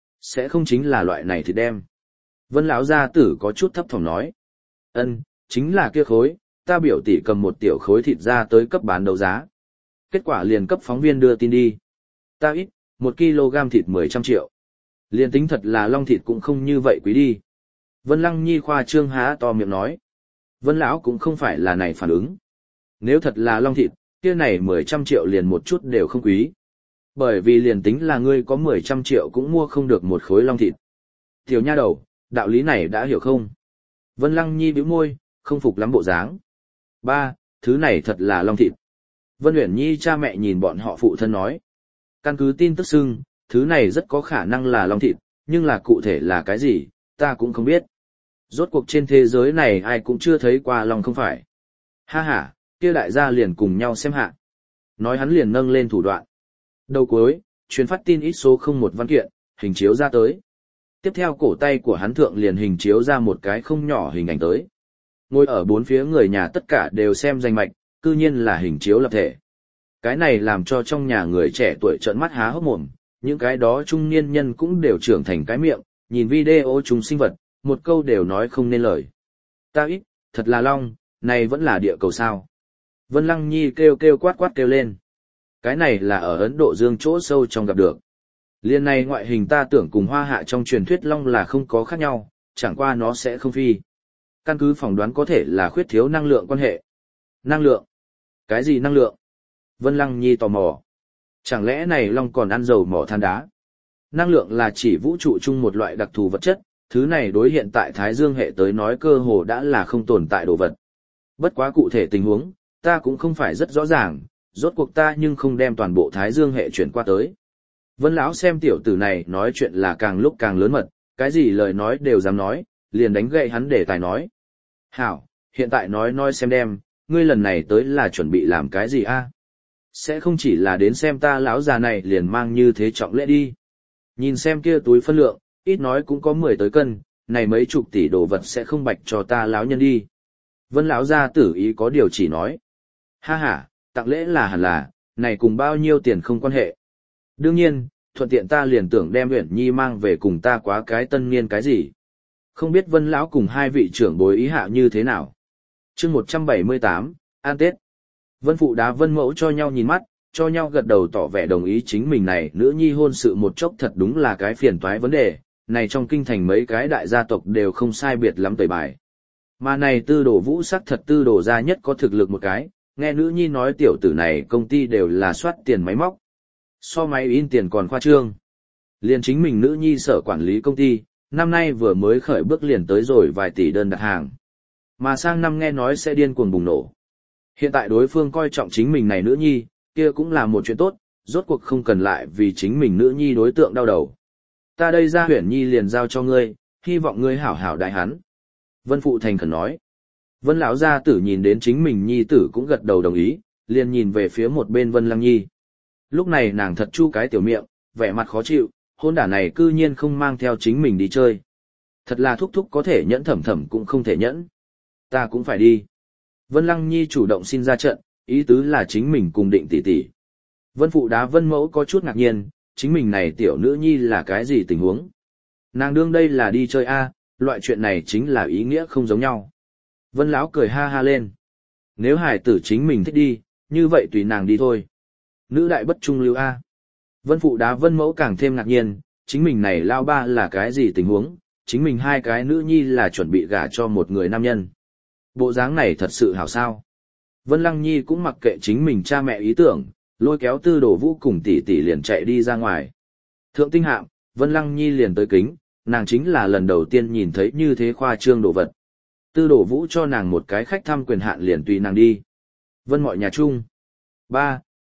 Sẽ không chính là loại này thịt đem. Vân lão gia tử có chút thấp thỏm nói. Ân, chính là kia khối, ta biểu tỷ cầm một tiểu khối thịt ra tới cấp bán đấu giá. Kết quả liền cấp phóng viên đưa tin đi. Ta ít, 1 kg thịt 10 triệu. Liền tính thật là long thịt cũng không như vậy quý đi. Vân Lăng Nhi khoa trương há to miệng nói. Vân lão cũng không phải là này phản ứng. Nếu thật là long thịt, kia này 10 triệu liền một chút đều không quý. Bởi vì liền tính là ngươi có 10 triệu cũng mua không được một khối long thịt. Tiểu nha đầu, đạo lý này đã hiểu không? Vân Lăng Nhi bĩu môi, không phục lắm bộ dáng. Ba, thứ này thật là long thịt. Vân Uyển Nhi cha mẹ nhìn bọn họ phụ thân nói. Căn cứ tin tức xưng, thứ này rất có khả năng là long thịt, nhưng là cụ thể là cái gì, ta cũng không biết. Rốt cuộc trên thế giới này ai cũng chưa thấy qua long không phải. Ha ha, kia đại gia liền cùng nhau xem hạ. Nói hắn liền nâng lên thủ đoạn. Đầu cuối, truyền phát tin ít số 01 văn kiện, hình chiếu ra tới. Tiếp theo cổ tay của hắn thượng liền hình chiếu ra một cái không nhỏ hình ảnh tới. Ngồi ở bốn phía người nhà tất cả đều xem danh mạch, cư nhiên là hình chiếu lập thể. Cái này làm cho trong nhà người trẻ tuổi trợn mắt há hốc mồm, những cái đó trung niên nhân cũng đều trưởng thành cái miệng, nhìn video chúng sinh vật, một câu đều nói không nên lời. Ta ít, thật là long, này vẫn là địa cầu sao. Vân Lăng Nhi kêu kêu quát quát kêu lên. Cái này là ở Ấn Độ Dương chỗ sâu trong gặp được. Liên này ngoại hình ta tưởng cùng hoa hạ trong truyền thuyết long là không có khác nhau, chẳng qua nó sẽ không phi. Căn cứ phỏng đoán có thể là khuyết thiếu năng lượng quan hệ. Năng lượng? Cái gì năng lượng? Vân Lăng Nhi tò mò. Chẳng lẽ này long còn ăn dầu mỏ than đá? Năng lượng là chỉ vũ trụ chung một loại đặc thù vật chất, thứ này đối hiện tại Thái Dương hệ tới nói cơ hồ đã là không tồn tại đồ vật. Bất quá cụ thể tình huống, ta cũng không phải rất rõ ràng, rốt cuộc ta nhưng không đem toàn bộ Thái Dương hệ chuyển qua tới. Vân lão xem tiểu tử này nói chuyện là càng lúc càng lớn mật, cái gì lời nói đều dám nói, liền đánh gậy hắn để tài nói. Hảo, hiện tại nói xem đem, ngươi lần này tới là chuẩn bị làm cái gì a? Sẽ không chỉ là đến xem ta lão già này liền mang như thế trọng lễ đi. Nhìn xem kia túi phân lượng, ít nói cũng có 10 tới cân, này mấy chục tỷ đồ vật sẽ không bạch cho ta lão nhân đi. Vân lão gia tử ý có điều chỉ nói. Ha ha, tặng lễ là hẳn là, này cùng bao nhiêu tiền không quan hệ. Đương nhiên, thuận tiện ta liền tưởng đem Uyển Nhi mang về cùng ta quá cái tân niên cái gì. Không biết Vân lão cùng hai vị trưởng bối ý hạ như thế nào. Chương 178, An Tết. Vân phụ đá Vân mẫu cho nhau nhìn mắt, cho nhau gật đầu tỏ vẻ đồng ý chính mình này nữ nhi hôn sự một chốc thật đúng là cái phiền toái vấn đề, này trong kinh thành mấy cái đại gia tộc đều không sai biệt lắm tẩy bài. Mà này tư đồ vũ sắc thật tư đồ gia nhất có thực lực một cái, nghe nữ nhi nói tiểu tử này công ty đều là soát tiền máy móc. So máy in tiền còn khoa trương. Liền chính mình nữ nhi sở quản lý công ty, năm nay vừa mới khởi bước liền tới rồi vài tỷ đơn đặt hàng. Mà sang năm nghe nói sẽ điên cuồng bùng nổ. Hiện tại đối phương coi trọng chính mình này nữ nhi, kia cũng là một chuyện tốt, rốt cuộc không cần lại vì chính mình nữ nhi đối tượng đau đầu. Ta đây ra Uyển Nhi liền giao cho ngươi, hy vọng ngươi hảo hảo đại hắn. Vân phụ thành khẩn nói. Vân lão gia tử nhìn đến chính mình nhi tử cũng gật đầu đồng ý, liền nhìn về phía một bên Vân Lăng Nhi. Lúc này nàng thật chu cái tiểu miệng, vẻ mặt khó chịu, hôn đả này cư nhiên không mang theo chính mình đi chơi. Thật là thúc thúc có thể nhẫn thẩm thẩm cũng không thể nhẫn. Ta cũng phải đi. Vân Lăng Nhi chủ động xin ra trận, ý tứ là chính mình cùng định tỷ tỷ. Vân phụ đá Vân mẫu có chút ngạc nhiên, chính mình này tiểu nữ nhi là cái gì tình huống. Nàng đương đây là đi chơi a, loại chuyện này chính là ý nghĩa không giống nhau. Vân lão cười ha ha lên. Nếu hải tử chính mình thích đi, như vậy tùy nàng đi thôi. Nữ đại bất trung lưu a. Vân phụ đá Vân mẫu càng thêm ngạc nhiên, chính mình này lao ba là cái gì tình huống, chính mình hai cái nữ nhi là chuẩn bị gả cho một người nam nhân. Bộ dáng này thật sự hảo sao. Vân Lăng Nhi cũng mặc kệ chính mình cha mẹ ý tưởng, lôi kéo tư đồ vũ cùng tỷ tỷ liền chạy đi ra ngoài. Thượng tinh hạm, Vân Lăng Nhi liền tới kính, nàng chính là lần đầu tiên nhìn thấy như thế khoa trương đồ vật. Tư đồ vũ cho nàng một cái khách thăm quyền hạn liền tùy nàng đi. Vân mọi nhà chung. Ba,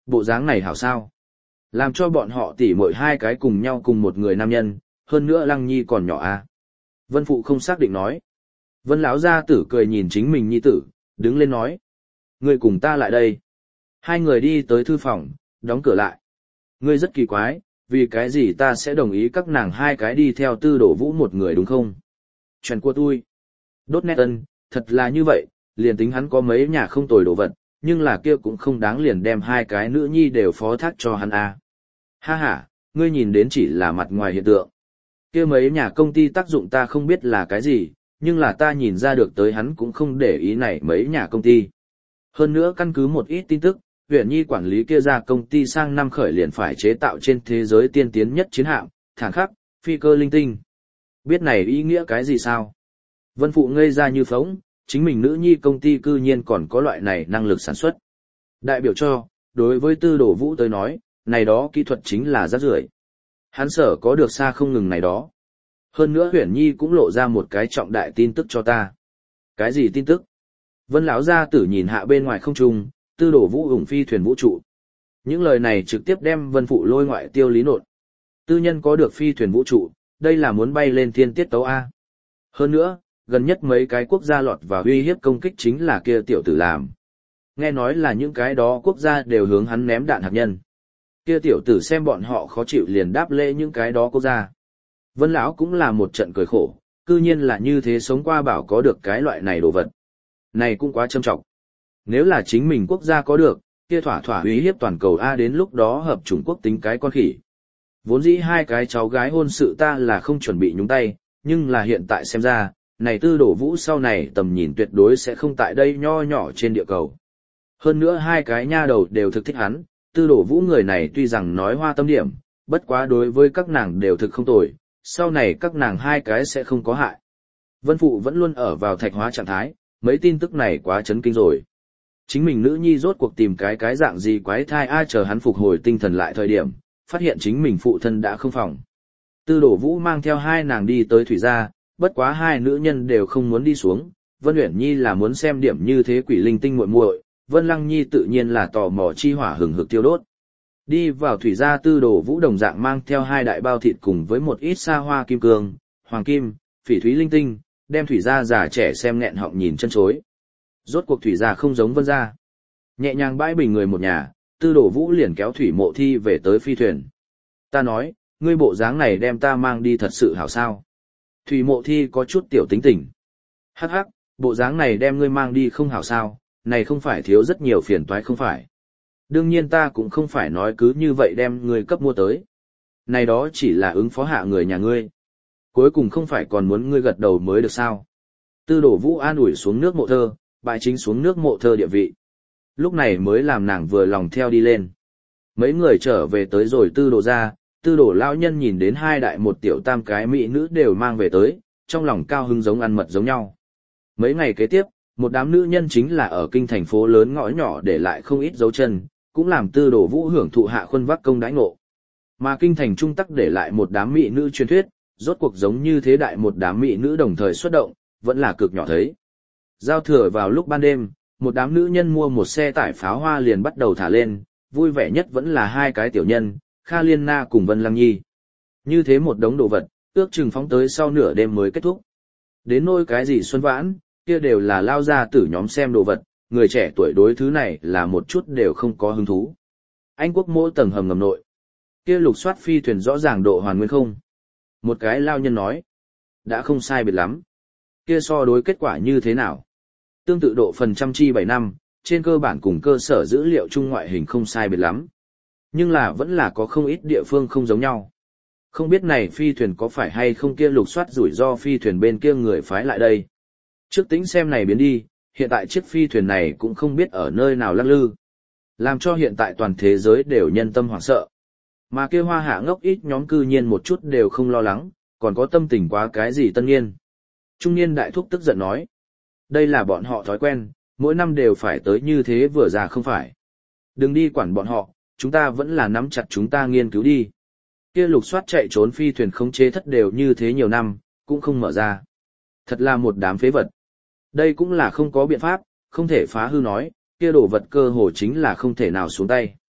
Bộ dáng này hảo sao? Làm cho bọn họ tỉ muội hai cái cùng nhau cùng một người nam nhân, hơn nữa Lăng Nhi còn nhỏ à? Vân Phụ không xác định nói. Vân lão gia tử cười nhìn chính mình nhi tử, đứng lên nói. Ngươi cùng ta lại đây. Hai người đi tới thư phòng, đóng cửa lại. Ngươi rất kỳ quái, vì cái gì ta sẽ đồng ý các nàng hai cái đi theo Tư Đổ Vũ một người đúng không? Chuyện của tôi. Đốt nét ân, thật là như vậy, liền tính hắn có mấy nhà không tồi đồ vật, nhưng là kia cũng không đáng liền đem hai cái nữ nhi đều phó thác cho hắn à. Ha ha, ngươi nhìn đến chỉ là mặt ngoài hiện tượng. Kia mấy nhà công ty tác dụng ta không biết là cái gì, nhưng là ta nhìn ra được tới hắn cũng không để ý này mấy nhà công ty. Hơn nữa căn cứ một ít tin tức, huyện nhi quản lý kia ra công ty sang năm khởi liền phải chế tạo trên thế giới tiên tiến nhất chiến hạm, thẳng khắc, phi cơ linh tinh. Biết này ý nghĩa cái gì sao? Vân Phụ ngây ra như phóng, chính mình nữ nhi công ty cư nhiên còn có loại này năng lực sản xuất. Đại biểu cho, đối với Tư Đổ Vũ tới nói, này đó kỹ thuật chính là rác rưởi. Hắn sở có được xa không ngừng này đó. Hơn nữa Huyền Nhi cũng lộ ra một cái trọng đại tin tức cho ta. Cái gì tin tức? Vân lão gia tử nhìn hạ bên ngoài không trung, Tư Đổ Vũ ủng phi thuyền vũ trụ. Những lời này trực tiếp đem Vân Phụ lôi ngoại tiêu lý nột. Tư nhân có được phi thuyền vũ trụ, đây là muốn bay lên thiên tiết tấu A. Hơn nữa, gần nhất mấy cái quốc gia lọt và uy hiếp công kích chính là kia tiểu tử làm. Nghe nói là những cái đó quốc gia đều hướng hắn ném đạn hạt nhân. Kia tiểu tử xem bọn họ khó chịu liền đáp lễ những cái đó quốc gia. Vân lão cũng là một trận cười khổ, cư nhiên là như thế sống qua bảo có được cái loại này đồ vật. Này cũng quá trâm trọng. Nếu là chính mình quốc gia có được, kia thỏa thỏa uy hiếp toàn cầu A đến lúc đó hợp chủng quốc tính cái con khỉ. Vốn dĩ hai cái cháu gái hôn sự ta là không chuẩn bị nhúng tay, nhưng là hiện tại xem ra, này Tư Đổ Vũ sau này tầm nhìn tuyệt đối sẽ không tại đây nho nhỏ trên địa cầu. Hơn nữa hai cái nha đầu đều thực thích hắn, Tư Đổ Vũ người này tuy rằng nói hoa tâm điểm, bất quá đối với các nàng đều thực không tồi, sau này các nàng hai cái sẽ không có hại. Vân Phụ vẫn luôn ở vào thạch hóa trạng thái, mấy tin tức này quá chấn kinh rồi. Chính mình nữ nhi rốt cuộc tìm cái dạng gì quái thai ai chờ hắn phục hồi tinh thần lại thời điểm, phát hiện chính mình phụ thân đã không phòng. Tư Đổ Vũ mang theo hai nàng đi tới thủy gia, bất quá hai nữ nhân đều không muốn đi xuống, Vân Uyển Nhi là muốn xem điểm như thế quỷ linh tinh muội muội, Vân Lăng Nhi tự nhiên là tò mò chi hỏa hừng hực tiêu đốt. Đi vào thủy gia Tư Đổ Vũ đồng dạng mang theo hai đại bao thịt cùng với một ít sa hoa kim cương, hoàng kim, phỉ thúy linh tinh, đem thủy gia già trẻ xem nghẹn họng nhìn chân chối. Rốt cuộc thủy gia không giống Vân gia. Nhẹ nhàng bãi bình người một nhà, Tư Đổ Vũ liền kéo Thủy Mộ Thi về tới phi thuyền. Ta nói, ngươi bộ dáng này đem ta mang đi thật sự hảo sao? Thủy Mộ Thi có chút tiểu tính tình. Hắc hắc, bộ dáng này đem ngươi mang đi không hảo sao, này không phải thiếu rất nhiều phiền toái không phải. Đương nhiên ta cũng không phải nói cứ như vậy đem ngươi cấp mua tới. Này đó chỉ là ứng phó hạ người nhà ngươi. Cuối cùng không phải còn muốn ngươi gật đầu mới được sao. Tư Đổ Vũ an ủi xuống nước Mộ Thơ, bại chính xuống nước Mộ Thơ địa vị. Lúc này mới làm nàng vừa lòng theo đi lên. Mấy người trở về tới rồi Tư Đổ ra, Tư Đổ lão nhân nhìn đến hai đại một tiểu tam cái mỹ nữ đều mang về tới, trong lòng cao hứng giống ăn mật giống nhau. Mấy ngày kế tiếp, một đám nữ nhân chính là ở kinh thành phố lớn ngõ nhỏ để lại không ít dấu chân, cũng làm Tư Đổ Vũ hưởng thụ hạ khuân vác công đãi ngộ. Mà kinh thành trung tắc để lại một đám mỹ nữ truyền thuyết, rốt cuộc giống như thế đại một đám mỹ nữ đồng thời xuất động, vẫn là cực nhỏ thấy. Giao thừa vào lúc ban đêm, một đám nữ nhân mua một xe tải pháo hoa liền bắt đầu thả lên, vui vẻ nhất vẫn là hai cái tiểu nhân, Kha Liên Na cùng Vân Lăng Nhi. Như thế một đống đồ vật, ước chừng phóng tới sau nửa đêm mới kết thúc. Đến nôi cái gì xuân vãn, kia đều là lao ra tử nhóm xem đồ vật, người trẻ tuổi đối thứ này là một chút đều không có hứng thú. Anh quốc mỗi tầng hầm ngầm nội. Kia lục soát phi thuyền rõ ràng độ hoàn nguyên không? Một cái lao nhân nói. Đã không sai biệt lắm. Kia so đối kết quả như thế nào? Tương tự độ phần trăm chi 7 năm, trên cơ bản cùng cơ sở dữ liệu chung ngoại hình không sai biệt lắm. Nhưng là vẫn là có không ít địa phương không giống nhau. Không biết này phi thuyền có phải hay không kia lục soát rủi ro phi thuyền bên kia người phái lại đây. Trước tính xem này biến đi, hiện tại chiếc phi thuyền này cũng không biết ở nơi nào lắc lư. Làm cho hiện tại toàn thế giới đều nhân tâm hoảng sợ. Mà kia hoa hạ ngốc ít nhóm cư nhiên một chút đều không lo lắng, còn có tâm tình quá cái gì tân niên. Trung niên đại thúc tức giận nói. Đây là bọn họ thói quen, mỗi năm đều phải tới như thế vừa già không phải. Đừng đi quản bọn họ, chúng ta vẫn là nắm chặt chúng ta nghiên cứu đi. Kia lục soát chạy trốn phi thuyền khống chế thất đều như thế nhiều năm, cũng không mở ra. Thật là một đám phế vật. Đây cũng là không có biện pháp, không thể phá hư nói, kia đồ vật cơ hồ chính là không thể nào xuống tay.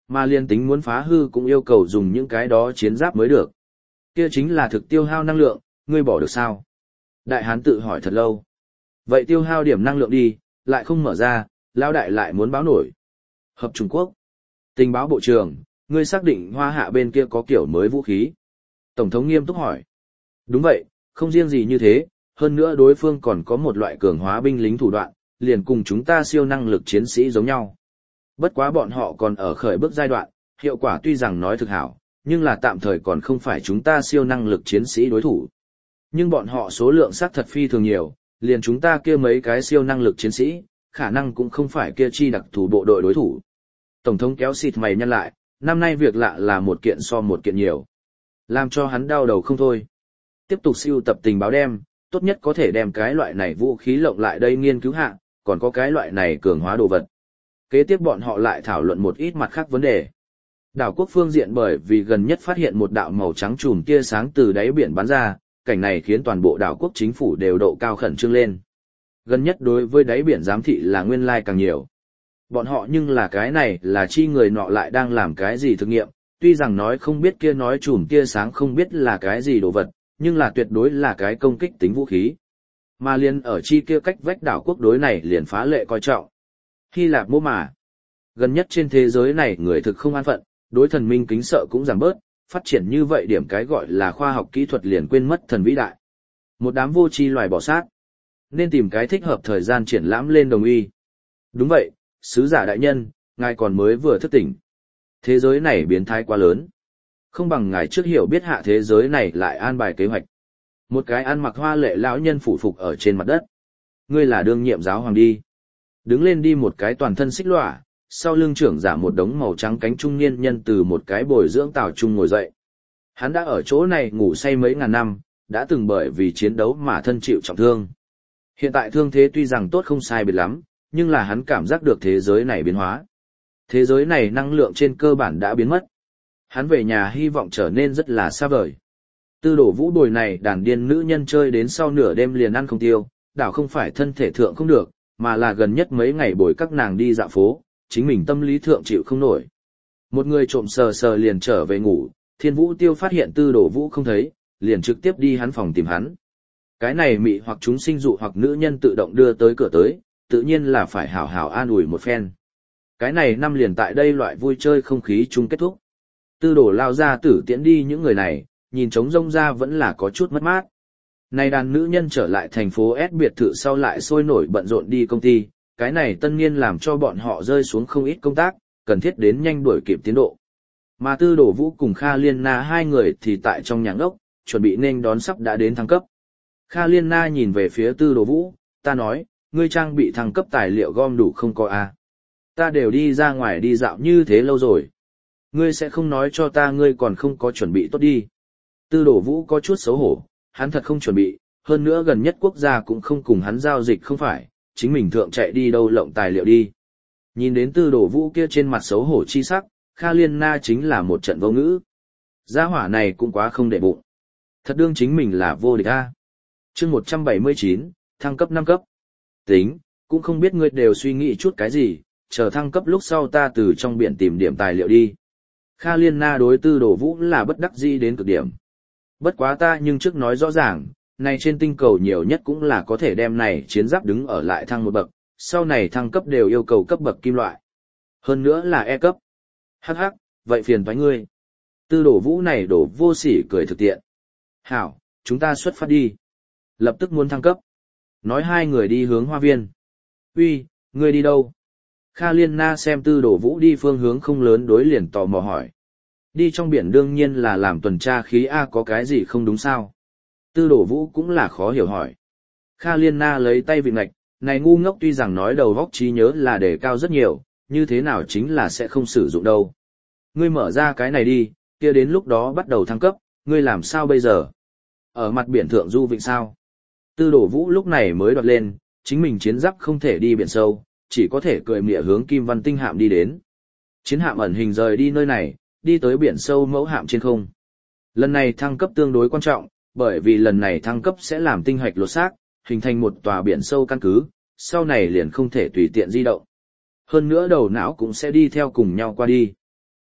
Mà liên tính muốn phá hư cũng yêu cầu dùng những cái đó chiến giáp mới được. Kia chính là thực tiêu hao năng lượng, ngươi bỏ được sao? Đại hán tự hỏi thật lâu. Vậy tiêu hao điểm năng lượng đi, lại không mở ra, lão đại lại muốn báo nổi. Hợp Trung Quốc. Tình báo bộ trưởng, ngươi xác định Hoa Hạ bên kia có kiểu mới vũ khí. Tổng thống nghiêm túc hỏi. Đúng vậy, không riêng gì như thế, hơn nữa đối phương còn có một loại cường hóa binh lính thủ đoạn, liền cùng chúng ta siêu năng lực chiến sĩ giống nhau. Bất quá bọn họ còn ở khởi bước giai đoạn, hiệu quả tuy rằng nói thực hảo, nhưng là tạm thời còn không phải chúng ta siêu năng lực chiến sĩ đối thủ. Nhưng bọn họ số lượng xác thật phi thường nhiều, liền chúng ta kia mấy cái siêu năng lực chiến sĩ, khả năng cũng không phải kia chi đặc thù bộ đội đối thủ. Tổng thống kéo xịt mày nhăn lại, năm nay việc lạ là một kiện so một kiện nhiều. Làm cho hắn đau đầu không thôi. Tiếp tục sưu tập tình báo đem, tốt nhất có thể đem cái loại này vũ khí lộng lại đây nghiên cứu hạ, còn có cái loại này cường hóa đồ vật. Kế tiếp bọn họ lại thảo luận một ít mặt khác vấn đề. Đảo quốc phương diện bởi vì gần nhất phát hiện một đạo màu trắng chùm tia sáng từ đáy biển bắn ra, cảnh này khiến toàn bộ đảo quốc chính phủ đều độ cao khẩn trương lên. Gần nhất đối với đáy biển giám thị là nguyên lai càng nhiều. Bọn họ nhưng là cái này là chi người nọ lại đang làm cái gì thực nghiệm, tuy rằng nói không biết kia nói chùm tia sáng không biết là cái gì đồ vật, nhưng là tuyệt đối là cái công kích tính vũ khí. Mà liền ở chi kia cách vách đảo quốc đối này liền phá lệ coi trọng. Hy Lạp mô mà. Gần nhất trên thế giới này người thực không an phận, đối thần minh kính sợ cũng giảm bớt, phát triển như vậy điểm cái gọi là khoa học kỹ thuật liền quên mất thần vĩ đại. Một đám vô tri loài bỏ sát. Nên tìm cái thích hợp thời gian triển lãm lên đồng y. Đúng vậy, sứ giả đại nhân, ngài còn mới vừa thức tỉnh. Thế giới này biến thái quá lớn. Không bằng ngài trước hiểu biết hạ thế giới này lại an bài kế hoạch. Một cái ăn mặc hoa lệ lão nhân phủ phục ở trên mặt đất. Ngươi là đương nhiệm giáo hoàng đi. Đứng lên đi một cái toàn thân xích lỏa, sau lưng trưởng giả một đống màu trắng cánh trung niên nhân từ một cái bồi dưỡng tàu trung ngồi dậy. Hắn đã ở chỗ này ngủ say mấy ngàn năm, đã từng bởi vì chiến đấu mà thân chịu trọng thương. Hiện tại thương thế tuy rằng tốt không sai biệt lắm, nhưng là hắn cảm giác được thế giới này biến hóa. Thế giới này năng lượng trên cơ bản đã biến mất. Hắn về nhà hy vọng trở nên rất là xa vời. Tư đổ vũ bồi này đàn điên nữ nhân chơi đến sau nửa đêm liền ăn không tiêu, đảo không phải thân thể thượng không được, mà là gần nhất mấy ngày bồi các nàng đi dạo phố, chính mình tâm lý thượng chịu không nổi. Một người trộm sờ sờ liền trở về ngủ, Thiên Vũ Tiêu phát hiện Tư đổ vũ không thấy, liền trực tiếp đi hắn phòng tìm hắn. Cái này mị hoặc chúng sinh dụ hoặc nữ nhân tự động đưa tới cửa tới, tự nhiên là phải hảo hảo an ủi một phen. Cái này năm liền tại đây loại vui chơi không khí chung kết thúc. Tư đổ lao ra tử tiễn đi những người này, nhìn trống rông ra vẫn là có chút mất mát. Này đàn nữ nhân trở lại thành phố S biệt thự sau lại sôi nổi bận rộn đi công ty, cái này tân niên làm cho bọn họ rơi xuống không ít công tác, cần thiết đến nhanh đuổi kịp tiến độ. Mà Tư đổ vũ cùng Kha Liên Na hai người thì tại trong nhà ốc, chuẩn bị nên đón sắp đã đến thăng cấp. Kha Liên Na nhìn về phía Tư đổ vũ, ta nói, ngươi trang bị thăng cấp tài liệu gom đủ không có à? Ta đều đi ra ngoài đi dạo như thế lâu rồi. Ngươi sẽ không nói cho ta ngươi còn không có chuẩn bị tốt đi. Tư đổ vũ có chút xấu hổ, hắn thật không chuẩn bị, hơn nữa gần nhất quốc gia cũng không cùng hắn giao dịch không phải, chính mình thượng chạy đi đâu lộng tài liệu đi. Nhìn đến tư đổ vũ kia trên mặt xấu hổ chi sắc, Kha Liên Na chính là một trận vô ngữ. Gia hỏa này cũng quá không để bụng. Thật đương chính mình là vô địch a. Chương 179, thăng cấp 5 cấp. Tính, cũng không biết ngươi đều suy nghĩ chút cái gì, chờ thăng cấp lúc sau ta từ trong biển tìm điểm tài liệu đi. Kha Liên Na đối tư đổ vũ là bất đắc dĩ đến cực điểm. Bất quá ta nhưng trước nói rõ ràng, này trên tinh cầu nhiều nhất cũng là có thể đem này chiến giáp đứng ở lại thăng một bậc, sau này thăng cấp đều yêu cầu cấp bậc kim loại. Hơn nữa là E cấp. Hắc hắc, vậy phiền toái ngươi. Tư đổ vũ này đổ vô sỉ cười thực tiện. Hảo, chúng ta xuất phát đi. Lập tức muốn thăng cấp. Nói hai người đi hướng hoa viên. Uy, ngươi đi đâu? Kha Liên Na xem tư đổ vũ đi phương hướng không lớn đối liền tò mò hỏi. Đi trong biển đương nhiên là làm tuần tra khí A có cái gì không đúng sao? Tư đổ vũ cũng là khó hiểu hỏi. Kha Liên Na lấy tay vịn ngạch, này ngu ngốc tuy rằng nói đầu góc trí nhớ là đề cao rất nhiều, như thế nào chính là sẽ không sử dụng đâu. Ngươi mở ra cái này đi, kia đến lúc đó bắt đầu thăng cấp, ngươi làm sao bây giờ? Ở mặt biển thượng du vịnh sao? Tư đổ vũ lúc này mới đoạt lên, chính mình chiến giáp không thể đi biển sâu, chỉ có thể cười mỉa hướng Kim Văn Tinh hạm đi đến. Chiến hạm ẩn hình rời đi nơi này, đi tới biển sâu mẫu hạm trên không. Lần này thăng cấp tương đối quan trọng, bởi vì lần này thăng cấp sẽ làm tinh hạch lột xác, hình thành một tòa biển sâu căn cứ, sau này liền không thể tùy tiện di động. Hơn nữa đầu não cũng sẽ đi theo cùng nhau qua đi.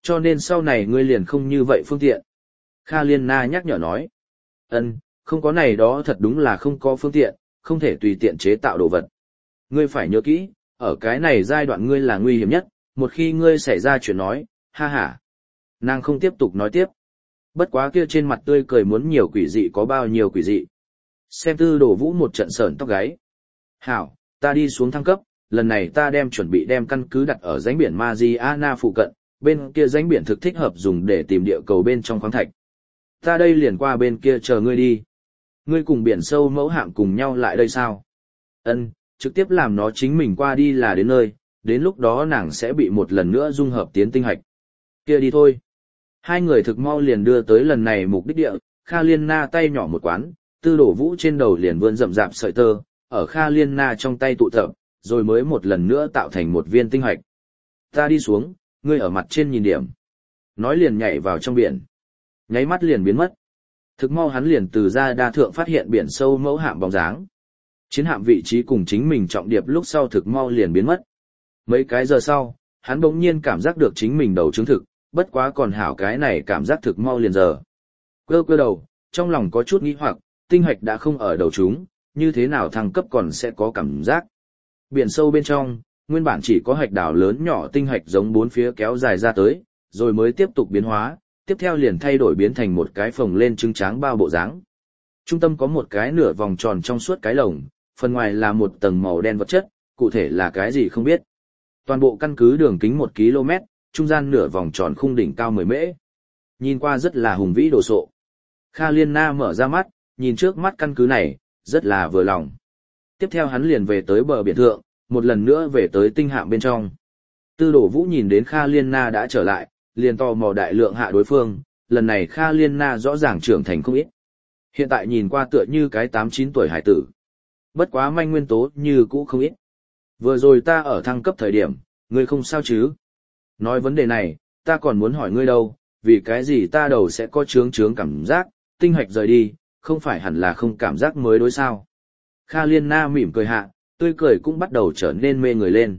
Cho nên sau này ngươi liền không như vậy phương tiện. Kha Liên Na nhắc nhở nói. Không có này đó thật đúng là không có phương tiện, không thể tùy tiện chế tạo đồ vật. Ngươi phải nhớ kỹ, ở cái này giai đoạn ngươi là nguy hiểm nhất, một khi ngươi xảy ra chuyện nói, ha ha. Nàng không tiếp tục nói tiếp. Bất quá kia trên mặt tươi cười muốn nhiều quỷ dị có bao nhiêu quỷ dị. Xem Tư Đồ Vũ một trận sởn tóc gáy. Hảo, ta đi xuống thăng cấp, lần này ta chuẩn bị đem căn cứ đặt ở rãnh biển Mariana phụ cận, bên kia rãnh biển thực thích hợp dùng để tìm địa cầu bên trong khoáng thạch. Ta đây liền qua bên kia chờ ngươi đi. Ngươi cùng biển sâu mẫu hạm cùng nhau lại đây sao? Trực tiếp làm nó chính mình qua đi là đến nơi, đến lúc đó nàng sẽ bị một lần nữa dung hợp tiến tinh hạch. Kia đi thôi. Hai người thực mau liền đưa tới lần này mục đích địa, Kha Liên Na tay nhỏ một quán, Tư Đồ Vũ trên đầu liền vươn rậm rạp sợi tơ, ở Kha Liên Na trong tay tụ tập, rồi mới một lần nữa tạo thành một viên tinh hạch. Ta đi xuống, ngươi ở mặt trên nhìn điểm. Nói liền nhảy vào trong biển. Nháy mắt liền biến mất. Thực mau hắn liền từ ra đa thượng phát hiện biển sâu mẫu hạm bóng dáng. Chiến hạm vị trí cùng chính mình trọng điệp lúc sau thực mau liền biến mất. Mấy cái giờ sau, hắn bỗng nhiên cảm giác được chính mình đầu chứng thực, bất quá còn hảo cái này cảm giác thực mau liền giờ. Cơ đầu, trong lòng có chút nghi hoặc, tinh hạch đã không ở đầu chúng, như thế nào thăng cấp còn sẽ có cảm giác. Biển sâu bên trong, nguyên bản chỉ có hạch đảo lớn nhỏ tinh hạch giống bốn phía kéo dài ra tới, rồi mới tiếp tục biến hóa, tiếp theo liền thay đổi biến thành một cái phồng lên trứng tráng bao bộ dáng. Trung tâm có một cái nửa vòng tròn trong suốt cái lồng, phần ngoài là một tầng màu đen vật chất, cụ thể là cái gì không biết. Toàn bộ căn cứ đường kính 1 km, trung gian nửa vòng tròn khung đỉnh cao 10 mễ. Nhìn qua rất là hùng vĩ đồ sộ. Kha Liên Na mở ra mắt, nhìn trước mắt căn cứ này, rất là vừa lòng. Tiếp theo hắn liền về tới bờ biển thượng, một lần nữa về tới tinh hạm bên trong. Tư Đồ Vũ nhìn đến Kha Liên Na đã trở lại, liền tò mò đại lượng hạ đối phương, lần này Kha Liên Na rõ ràng trưởng thành không ít. Hiện tại nhìn qua tựa như cái 8-9 tuổi hải tử. Bất quá manh nguyên tố như cũ không ít. Vừa rồi ta ở thăng cấp thời điểm, ngươi không sao chứ? Nói vấn đề này, ta còn muốn hỏi ngươi đâu, vì cái gì ta đầu sẽ có chướng cảm giác, tinh hạch rời đi, không phải hẳn là không cảm giác mới đối sao? Kha Liên Na mỉm cười hạ, tươi cười cũng bắt đầu trở nên mê người lên.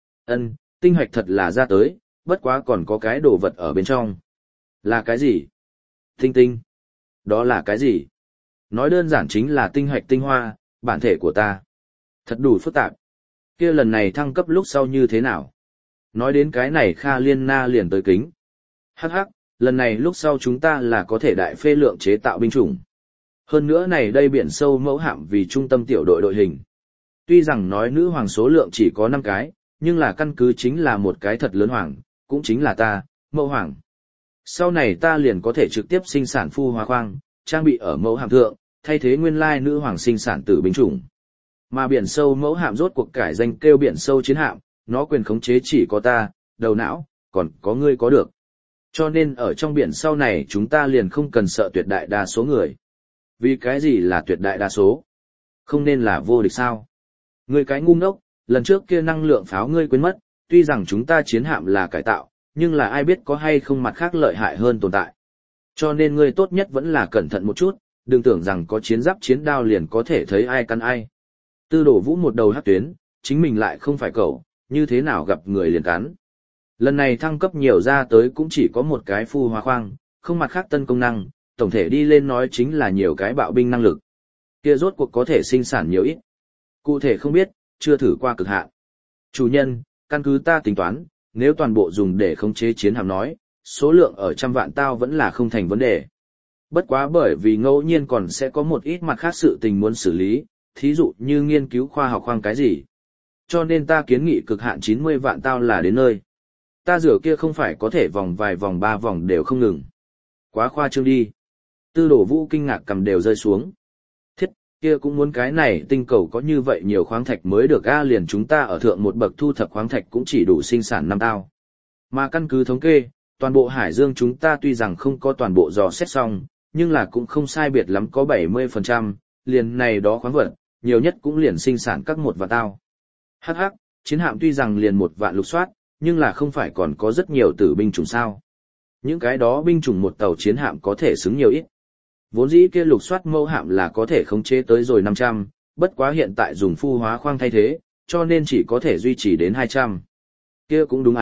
Tinh hạch thật là ra tới, bất quá còn có cái đồ vật ở bên trong. Là cái gì? Tinh. Đó là cái gì? Nói đơn giản chính là tinh hạch tinh hoa, bản thể của ta. Thật đủ phức tạp. Kia lần này thăng cấp lúc sau như thế nào? Nói đến cái này Kha Liên Na liền tới kính. Hắc, lần này lúc sau chúng ta là có thể đại phê lượng chế tạo binh chủng. Hơn nữa này đây biển sâu mẫu hạm vì trung tâm tiểu đội đội hình. Tuy rằng nói nữ hoàng số lượng chỉ có 5 cái, nhưng là căn cứ chính là một cái thật lớn hoàng, cũng chính là ta, mẫu hoàng. Sau này ta liền có thể trực tiếp sinh sản phu hóa khoang, trang bị ở mẫu hạm thượng, thay thế nguyên lai nữ hoàng sinh sản tử binh chủng. Mà biển sâu mẫu hạm rốt cuộc cải danh kêu biển sâu chiến hạm, nó quyền khống chế chỉ có ta, đầu não, còn có ngươi có được. Cho nên ở trong biển sau này chúng ta liền không cần sợ tuyệt đại đa số người. Vì cái gì là tuyệt đại đa số? Không nên là vô địch sao? Ngươi cái ngu ngốc, lần trước kia năng lượng pháo ngươi quên mất, tuy rằng chúng ta chiến hạm là cải tạo, nhưng là ai biết có hay không mặt khác lợi hại hơn tồn tại. Cho nên ngươi tốt nhất vẫn là cẩn thận một chút, đừng tưởng rằng có chiến giáp chiến đao liền có thể thấy ai căn ai. Tư Đồ Vũ một đầu hắc tuyến, chính mình lại không phải cậu, như thế nào gặp người liền cắn. Lần này thăng cấp nhiều ra tới cũng chỉ có một cái phu hóa khoang, không mặt khác tân công năng, tổng thể đi lên nói chính là nhiều cái bạo binh năng lực. Kia rốt cuộc có thể sinh sản nhiều ít. Cụ thể không biết, chưa thử qua cực hạn. Chủ nhân, căn cứ ta tính toán, nếu toàn bộ dùng để khống chế chiến hạm nói, số lượng ở 100 vạn tao vẫn là không thành vấn đề. Bất quá bởi vì ngẫu nhiên còn sẽ có một ít mặt khác sự tình muốn xử lý, thí dụ như nghiên cứu khoa học khoang cái gì. Cho nên ta kiến nghị cực hạn 90 vạn tao là đến nơi. Ta rửa kia không phải có thể vòng vài vòng 3 vòng đều không ngừng. Quá khoa trương đi. Tư Đồ Vũ kinh ngạc cầm đều rơi xuống. Thiết, kia cũng muốn cái này tinh cầu có như vậy nhiều khoáng thạch mới được a, liền chúng ta ở thượng một bậc thu thập khoáng thạch cũng chỉ đủ sinh sản 5 tao. Mà căn cứ thống kê, toàn bộ hải dương chúng ta tuy rằng không có toàn bộ dò xét xong, nhưng là cũng không sai biệt lắm có 70%, liền này đó khoáng vật, nhiều nhất cũng liền sinh sản các 1 vạn tao. Hắc, chiến hạm tuy rằng liền 1 vạn lục soát, nhưng là không phải còn có rất nhiều tử binh chủng sao. Những cái đó binh chủng một tàu chiến hạm có thể xứng nhiều ít. Vốn dĩ kia lục soát mẫu hạm là có thể khống chế tới rồi 500, bất quá hiện tại dùng phu hóa khoang thay thế, cho nên chỉ có thể duy trì đến 200. Kia cũng đúng à,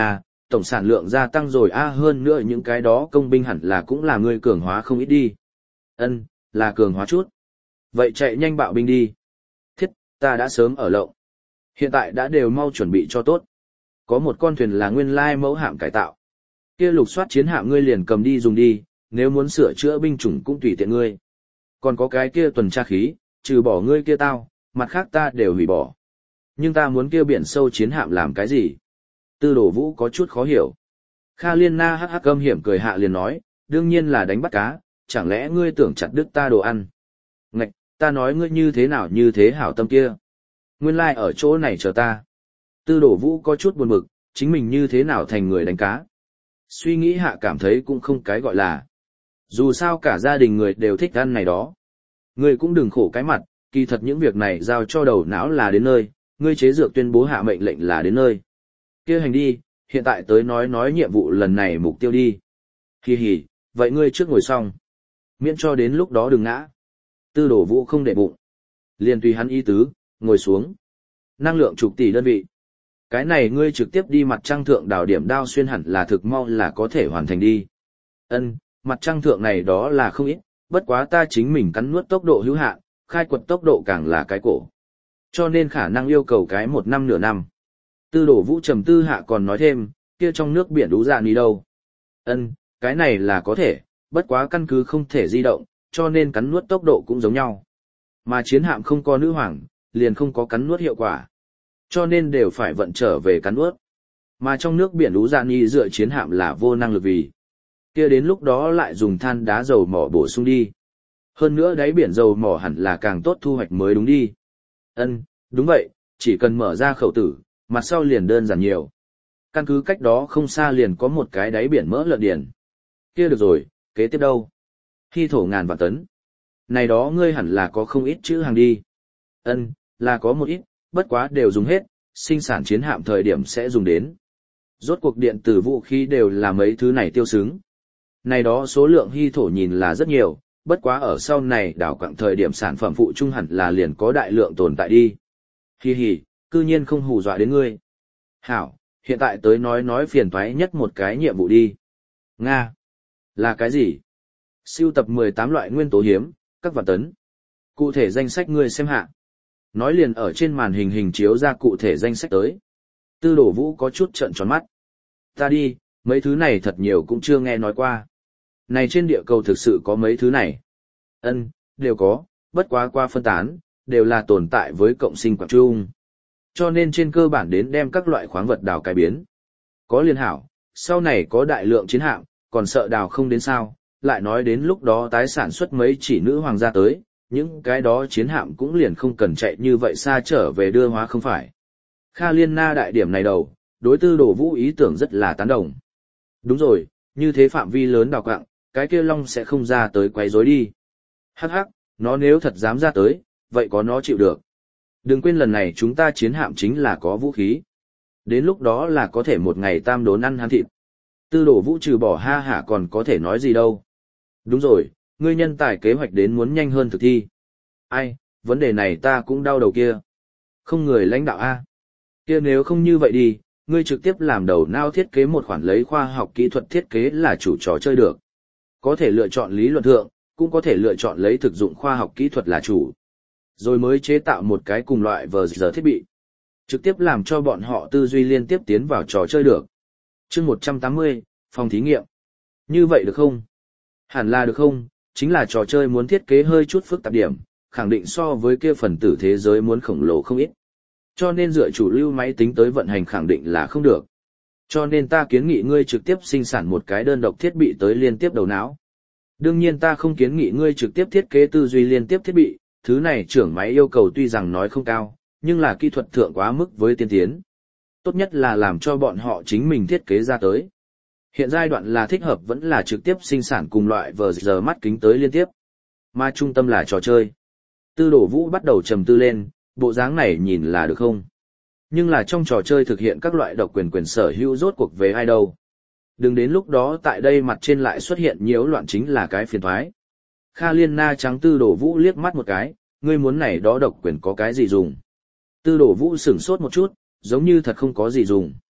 tổng sản lượng gia tăng rồi hơn nữa những cái đó công binh hẳn là cũng là ngươi cường hóa không ít đi. Ân, là cường hóa chút. Vậy chạy nhanh bạo binh đi. Thiết, ta đã sớm ở lộng. Hiện tại đã đều mau chuẩn bị cho tốt. Có một con thuyền là nguyên lai mẫu hạm cải tạo. Kia lục soát chiến hạm ngươi liền cầm đi dùng đi, nếu muốn sửa chữa binh chủng cũng tùy tiện ngươi. Còn có cái kia tuần tra khí, trừ bỏ ngươi kia tao, mặt khác ta đều hủy bỏ. Nhưng ta muốn kia biển sâu chiến hạm làm cái gì? Tư Đồ Vũ có chút khó hiểu. Kha Liên Na hắc hắc âm hiểm cười hạ liền nói, đương nhiên là đánh bắt cá, chẳng lẽ ngươi tưởng chặt đứt ta đồ ăn? Ngạch, ta nói ngươi như thế nào như thế hảo tâm kia. Nguyên lai ở chỗ này chờ ta. Tư Đồ Vũ có chút buồn bực, chính mình như thế nào thành người đánh cá. Suy nghĩ hạ cảm thấy cũng không cái gọi là. Dù sao cả gia đình người đều thích ăn này đó. Ngươi cũng đừng khổ cái mặt, kỳ thật những việc này giao cho đầu não là đến nơi, ngươi chế dược tuyên bố hạ mệnh lệnh là đến nơi. Kia hành đi, hiện tại tới nói nhiệm vụ lần này mục tiêu đi. Hì hì, vậy ngươi trước ngồi xong. Miễn cho đến lúc đó đừng ngã. Tư Đồ Vũ không để bụng. Liền tùy hắn ý tứ, ngồi xuống. Năng lượng chục tỷ đơn vị. Cái này ngươi trực tiếp đi mặt trăng thượng đảo điểm đao xuyên hẳn là thực mau là có thể hoàn thành đi. Ân, mặt trăng thượng này đó là không ít, bất quá ta chính mình cắn nuốt tốc độ hữu hạn, khai quật tốc độ càng là cái cổ. Cho nên khả năng yêu cầu cái 1 năm nửa năm. Tư Đồ Vũ trầm tư hạ còn nói thêm, kia trong nước biển đú dạ đi đâu. Ân, cái này là có thể, bất quá căn cứ không thể di động, cho nên cắn nuốt tốc độ cũng giống nhau. Mà chiến hạm không có nữ hoàng, liền không có cắn nuốt hiệu quả. Cho nên đều phải vận trở về cắn nuốt. Mà trong nước biển đú dạ đi dựa chiến hạm là vô năng lực vì. Kia đến lúc đó lại dùng than đá dầu mỏ bổ sung đi. Hơn nữa đáy biển dầu mỏ hẳn là càng tốt thu hoạch mới đúng đi. Ân, đúng vậy, chỉ cần mở ra khẩu tử, mặt sau liền đơn giản nhiều. Căn cứ cách đó không xa liền có một cái đáy biển mỡ lợn điển. Kia được rồi, kế tiếp đâu? Hy thổ ngàn vạn tấn. Này đó ngươi hẳn là có không ít chữ hàng đi. Ân, là có một ít, bất quá đều dùng hết, sinh sản chiến hạm thời điểm sẽ dùng đến. Rốt cuộc điện tử vũ khí đều là mấy thứ này tiêu xứng. Này đó số lượng hy thổ nhìn là rất nhiều, bất quá ở sau này đảo quặng thời điểm sản phẩm phụ trung hẳn là liền có đại lượng tồn tại đi. Hi hi, cư nhiên không hù dọa đến ngươi. Hảo, hiện tại tới nói phiền toái nhất một cái nhiệm vụ đi. Nga. Là cái gì? Sưu tập 18 loại nguyên tố hiếm, các vạn tấn. Cụ thể danh sách ngươi xem hạ. Nói liền ở trên màn hình chiếu ra cụ thể danh sách tới. Tư Đồ Vũ có chút trợn tròn mắt. Ta đi, mấy thứ này thật nhiều cũng chưa nghe nói qua. Này trên địa cầu thực sự có mấy thứ này. Ân, đều có, bất quá qua phân tán, đều là tồn tại với cộng sinh quảng trung. Cho nên trên cơ bản đến đem các loại khoáng vật đào cải biến. Có liên hảo, sau này có đại lượng chiến hạm, còn sợ đào không đến sao, lại nói đến lúc đó tái sản xuất mấy chỉ nữ hoàng gia tới, những cái đó chiến hạm cũng liền không cần chạy như vậy xa trở về đưa hóa không phải. Kha Liên Na đại điểm này đầu, đối Tư Đồ Vũ ý tưởng rất là tán đồng. Đúng rồi, như thế phạm vi lớn đào quạng, cái kia long sẽ không ra tới quấy rối đi. Hắc hắc, nó nếu thật dám ra tới, vậy có nó chịu được. Đừng quên lần này chúng ta chiến hạm chính là có vũ khí. Đến lúc đó là có thể một ngày tam đốn ăn hắn thịt. Tư Đồ Vũ trừ bỏ ha hả còn có thể nói gì đâu. Đúng rồi, ngươi nhân tài kế hoạch đến muốn nhanh hơn thực thi. Ai, vấn đề này ta cũng đau đầu kia. Không người lãnh đạo A. Kia nếu không như vậy đi, ngươi trực tiếp làm đầu não thiết kế một khoản lấy khoa học kỹ thuật thiết kế là chủ trò chơi được. Có thể lựa chọn lý luận thượng, cũng có thể lựa chọn lấy thực dụng khoa học kỹ thuật là chủ. Rồi mới chế tạo một cái cùng loại vờ giờ thiết bị. Trực tiếp làm cho bọn họ tư duy liên tiếp tiến vào trò chơi được. Chương 180, phòng thí nghiệm. Như vậy được không? Hẳn là được không? Chính là trò chơi muốn thiết kế hơi chút phức tạp điểm, khẳng định so với kia phần tử thế giới muốn khổng lồ không ít. Cho nên dựa chủ lưu máy tính tới vận hành khẳng định là không được. Cho nên ta kiến nghị ngươi trực tiếp sinh sản một cái đơn độc thiết bị tới liên tiếp đầu não. Đương nhiên ta không kiến nghị ngươi trực tiếp thiết kế tư duy liên tiếp thiết bị, thứ này trưởng máy yêu cầu tuy rằng nói không cao, nhưng là kỹ thuật thượng quá mức với tiên tiến. Tốt nhất là làm cho bọn họ chính mình thiết kế ra tới. Hiện giai đoạn là thích hợp vẫn là trực tiếp sinh sản cùng loại vờ giờ mắt kính tới liên tiếp. Mà trung tâm là trò chơi. Tư Đồ Vũ bắt đầu trầm tư lên, bộ dáng này nhìn là được không? Nhưng là trong trò chơi thực hiện các loại độc quyền sở hữu rốt cuộc về ai đâu. Đừng đến lúc đó tại đây mặt trên lại xuất hiện nhiễu loạn chính là cái phiền toái. Kha Liên Na trắng Tư Đồ Vũ liếc mắt một cái, ngươi muốn này đó độc quyền có cái gì dùng? Tư Đồ Vũ sửng sốt một chút, giống như thật không có gì dùng.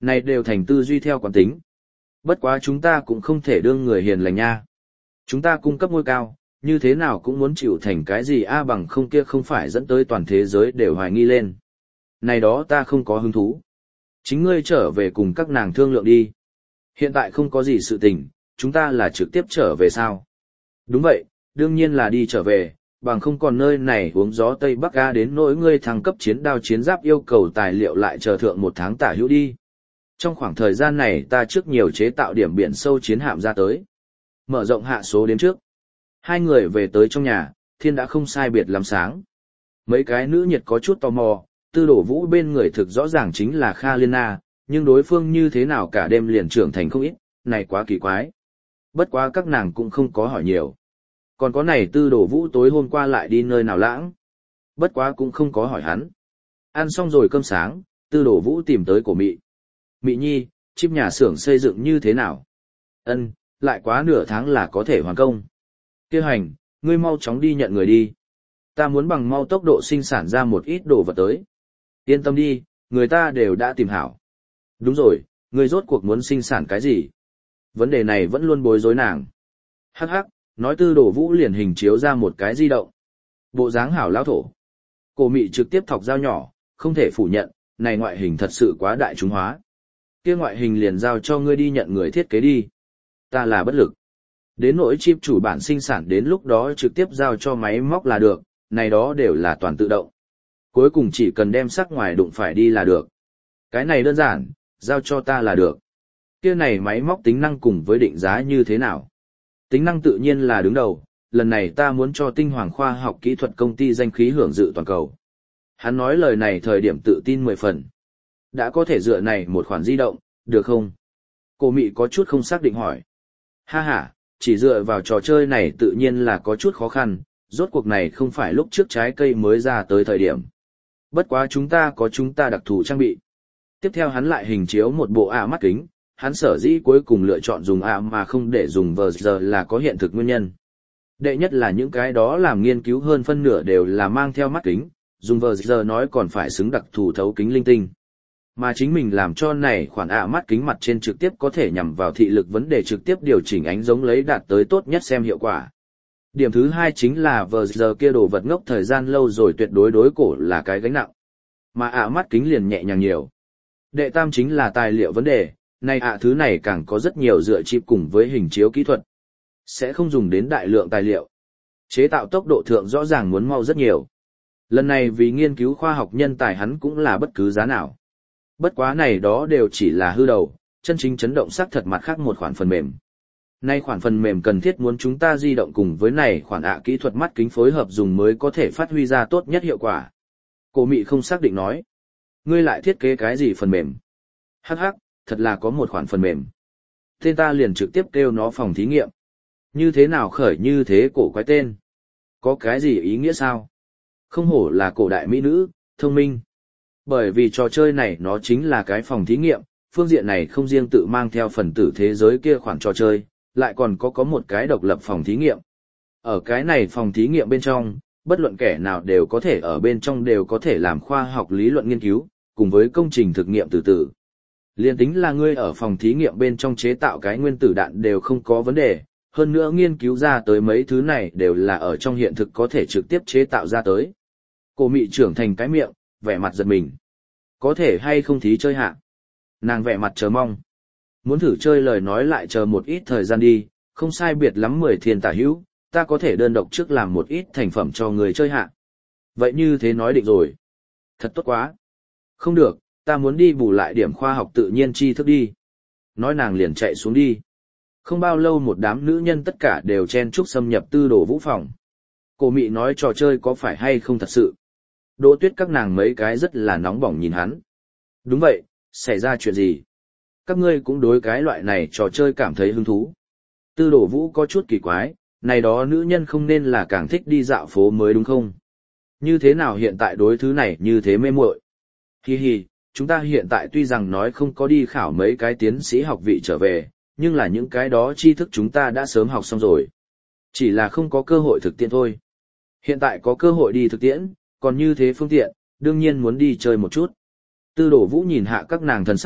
Này đều thành tư duy theo quán tính. Bất quá chúng ta cũng không thể đương người hiền lành nha. Chúng ta cung cấp ngôi cao, như thế nào cũng muốn chịu thành cái gì bằng không kia không phải dẫn tới toàn thế giới đều hoài nghi lên. Này đó ta không có hứng thú. Chính ngươi trở về cùng các nàng thương lượng đi. Hiện tại không có gì sự tình, chúng ta là trực tiếp trở về sao? Đúng vậy, đương nhiên là đi trở về, bằng không còn nơi này uống gió Tây Bắc ga đến nỗi ngươi thăng cấp chiến đao chiến giáp yêu cầu tài liệu lại chờ thượng 1 tháng tả hữu đi. Trong khoảng thời gian này ta trước nhiều chế tạo điểm biển sâu chiến hạm ra tới. Mở rộng hạ số đến trước. Hai người về tới trong nhà, thiên đã không sai biệt lắm sáng. Mấy cái nữ nhiệt có chút tò mò, Tư Đổ Vũ bên người thực rõ ràng chính là Kha Liên Na, nhưng đối phương như thế nào cả đêm liền trưởng thành không ít, này quá kỳ quái. Bất quá các nàng cũng không có hỏi nhiều. Còn có này Tư Đổ Vũ tối hôm qua lại đi nơi nào lãng. Bất quá cũng không có hỏi hắn. Ăn xong rồi cơm sáng, Tư Đổ Vũ tìm tới Cổ Mị. Mị nhi, chim nhà xưởng xây dựng như thế nào? Ân, lại quá nửa tháng là có thể hoàn công. Kêu hành, ngươi mau chóng đi nhận người đi. Ta muốn bằng mau tốc độ sinh sản ra một ít đồ vật tới. Yên tâm đi, người ta đều đã tìm hảo. Đúng rồi, ngươi rốt cuộc muốn sinh sản cái gì? Vấn đề này vẫn luôn bối rối nàng. Hắc hắc, nói Tư Đổ Vũ liền hình chiếu ra một cái di động. Bộ dáng hảo lão thổ. Cổ Mị trực tiếp thọc dao nhỏ, không thể phủ nhận, này ngoại hình thật sự quá đại chúng hóa. Kia ngoại hình liền giao cho ngươi đi nhận người thiết kế đi. Ta là bất lực. Đến nỗi chip chủ bản sinh sản đến lúc đó trực tiếp giao cho máy móc là được, này đó đều là toàn tự động. Cuối cùng chỉ cần đem sắc ngoài đụng phải đi là được. Cái này đơn giản, giao cho ta là được. Kia này máy móc tính năng cùng với định giá như thế nào? Tính năng tự nhiên là đứng đầu, lần này ta muốn cho Tinh Hoàng khoa học kỹ thuật công ty danh khí hưởng dự toàn cầu. Hắn nói lời này thời điểm tự tin 10 phần. Đã có thể dựa này một khoản di động, được không? Cô Mị có chút không xác định hỏi. Ha ha, chỉ dựa vào trò chơi này tự nhiên là có chút khó khăn, rốt cuộc này không phải lúc trước trái cây mới ra tới thời điểm. Bất quá chúng ta có chúng ta đặc thù trang bị. Tiếp theo hắn lại hình chiếu một bộ mắt kính, hắn sở dĩ cuối cùng lựa chọn dùng mà không để dùng VR là có hiện thực nguyên nhân. Đệ nhất là những cái đó làm nghiên cứu hơn phân nửa đều là mang theo mắt kính, dùng VR nói còn phải xứng đặc thù thấu kính linh tinh. Mà chính mình làm cho này khoản mắt kính mặt trên trực tiếp có thể nhằm vào thị lực vấn đề trực tiếp điều chỉnh ánh giống lấy đạt tới tốt nhất xem hiệu quả. Điểm thứ hai chính là VR kia đồ vật ngốc thời gian lâu rồi tuyệt đối đối cổ là cái gánh nặng. Mà mắt kính liền nhẹ nhàng nhiều. Đệ tam chính là tài liệu vấn đề, này thứ này càng có rất nhiều dựa chip cùng với hình chiếu kỹ thuật. Sẽ không dùng đến đại lượng tài liệu. Chế tạo tốc độ thượng rõ ràng muốn mau rất nhiều. Lần này vì nghiên cứu khoa học nhân tài hắn cũng là bất cứ giá nào. Bất quá này đó đều chỉ là hư đầu, chân chính chấn động xác thật mặt khác một khoản phần mềm. Nay khoản phần mềm cần thiết muốn chúng ta di động cùng với này khoản kỹ thuật mắt kính phối hợp dùng mới có thể phát huy ra tốt nhất hiệu quả. Cổ Mị không xác định nói. Ngươi lại thiết kế cái gì phần mềm? Hắc hắc, thật là có một khoản phần mềm. Tên ta liền trực tiếp kêu nó phòng thí nghiệm. Như thế nào khởi như thế cổ quái tên? Có cái gì ý nghĩa sao? Không hổ là cổ đại mỹ nữ, thông minh. Bởi vì trò chơi này nó chính là cái phòng thí nghiệm, phương diện này không riêng tự mang theo phần tử thế giới kia khoản trò chơi, lại còn có một cái độc lập phòng thí nghiệm. Ở cái này phòng thí nghiệm bên trong, bất luận kẻ nào đều có thể ở bên trong đều có thể làm khoa học lý luận nghiên cứu, cùng với công trình thực nghiệm từ từ. Liên tính là ngươi ở phòng thí nghiệm bên trong chế tạo cái nguyên tử đạn đều không có vấn đề, hơn nữa nghiên cứu ra tới mấy thứ này đều là ở trong hiện thực có thể trực tiếp chế tạo ra tới. Cổ Mị trưởng thành cái miệng, vẻ mặt giật mình. Có thể hay không thí chơi hạ? Nàng vẻ mặt chờ mong. Muốn thử chơi lời nói lại chờ một ít thời gian đi, không sai biệt lắm 10 thiên tả hữu, ta có thể đơn độc trước làm một ít thành phẩm cho người chơi hạ. Vậy như thế nói định rồi. Thật tốt quá. Không được, ta muốn đi bù lại điểm khoa học tự nhiên tri thức đi. Nói nàng liền chạy xuống đi. Không bao lâu một đám nữ nhân tất cả đều chen chúc xâm nhập Tư Đồ Vũ phòng. Cổ Mị nói trò chơi có phải hay không thật sự. Đỗ Tuyết các nàng mấy cái rất là nóng bỏng nhìn hắn. Đúng vậy, xảy ra chuyện gì? Các ngươi cũng đối cái loại này trò chơi cảm thấy hứng thú. Tư Đồ Vũ có chút kỳ quái, này đó nữ nhân không nên là càng thích đi dạo phố mới đúng không? Như thế nào hiện tại đối thứ này như thế mê muội? Hi hi, chúng ta hiện tại tuy rằng nói không có đi khảo mấy cái tiến sĩ học vị trở về, nhưng là những cái đó tri thức chúng ta đã sớm học xong rồi. Chỉ là không có cơ hội thực tiễn thôi. Hiện tại có cơ hội đi thực tiễn, còn như thế phương tiện, đương nhiên muốn đi chơi một chút. Tư Đồ Vũ nhìn hạ các nàng thần sắc,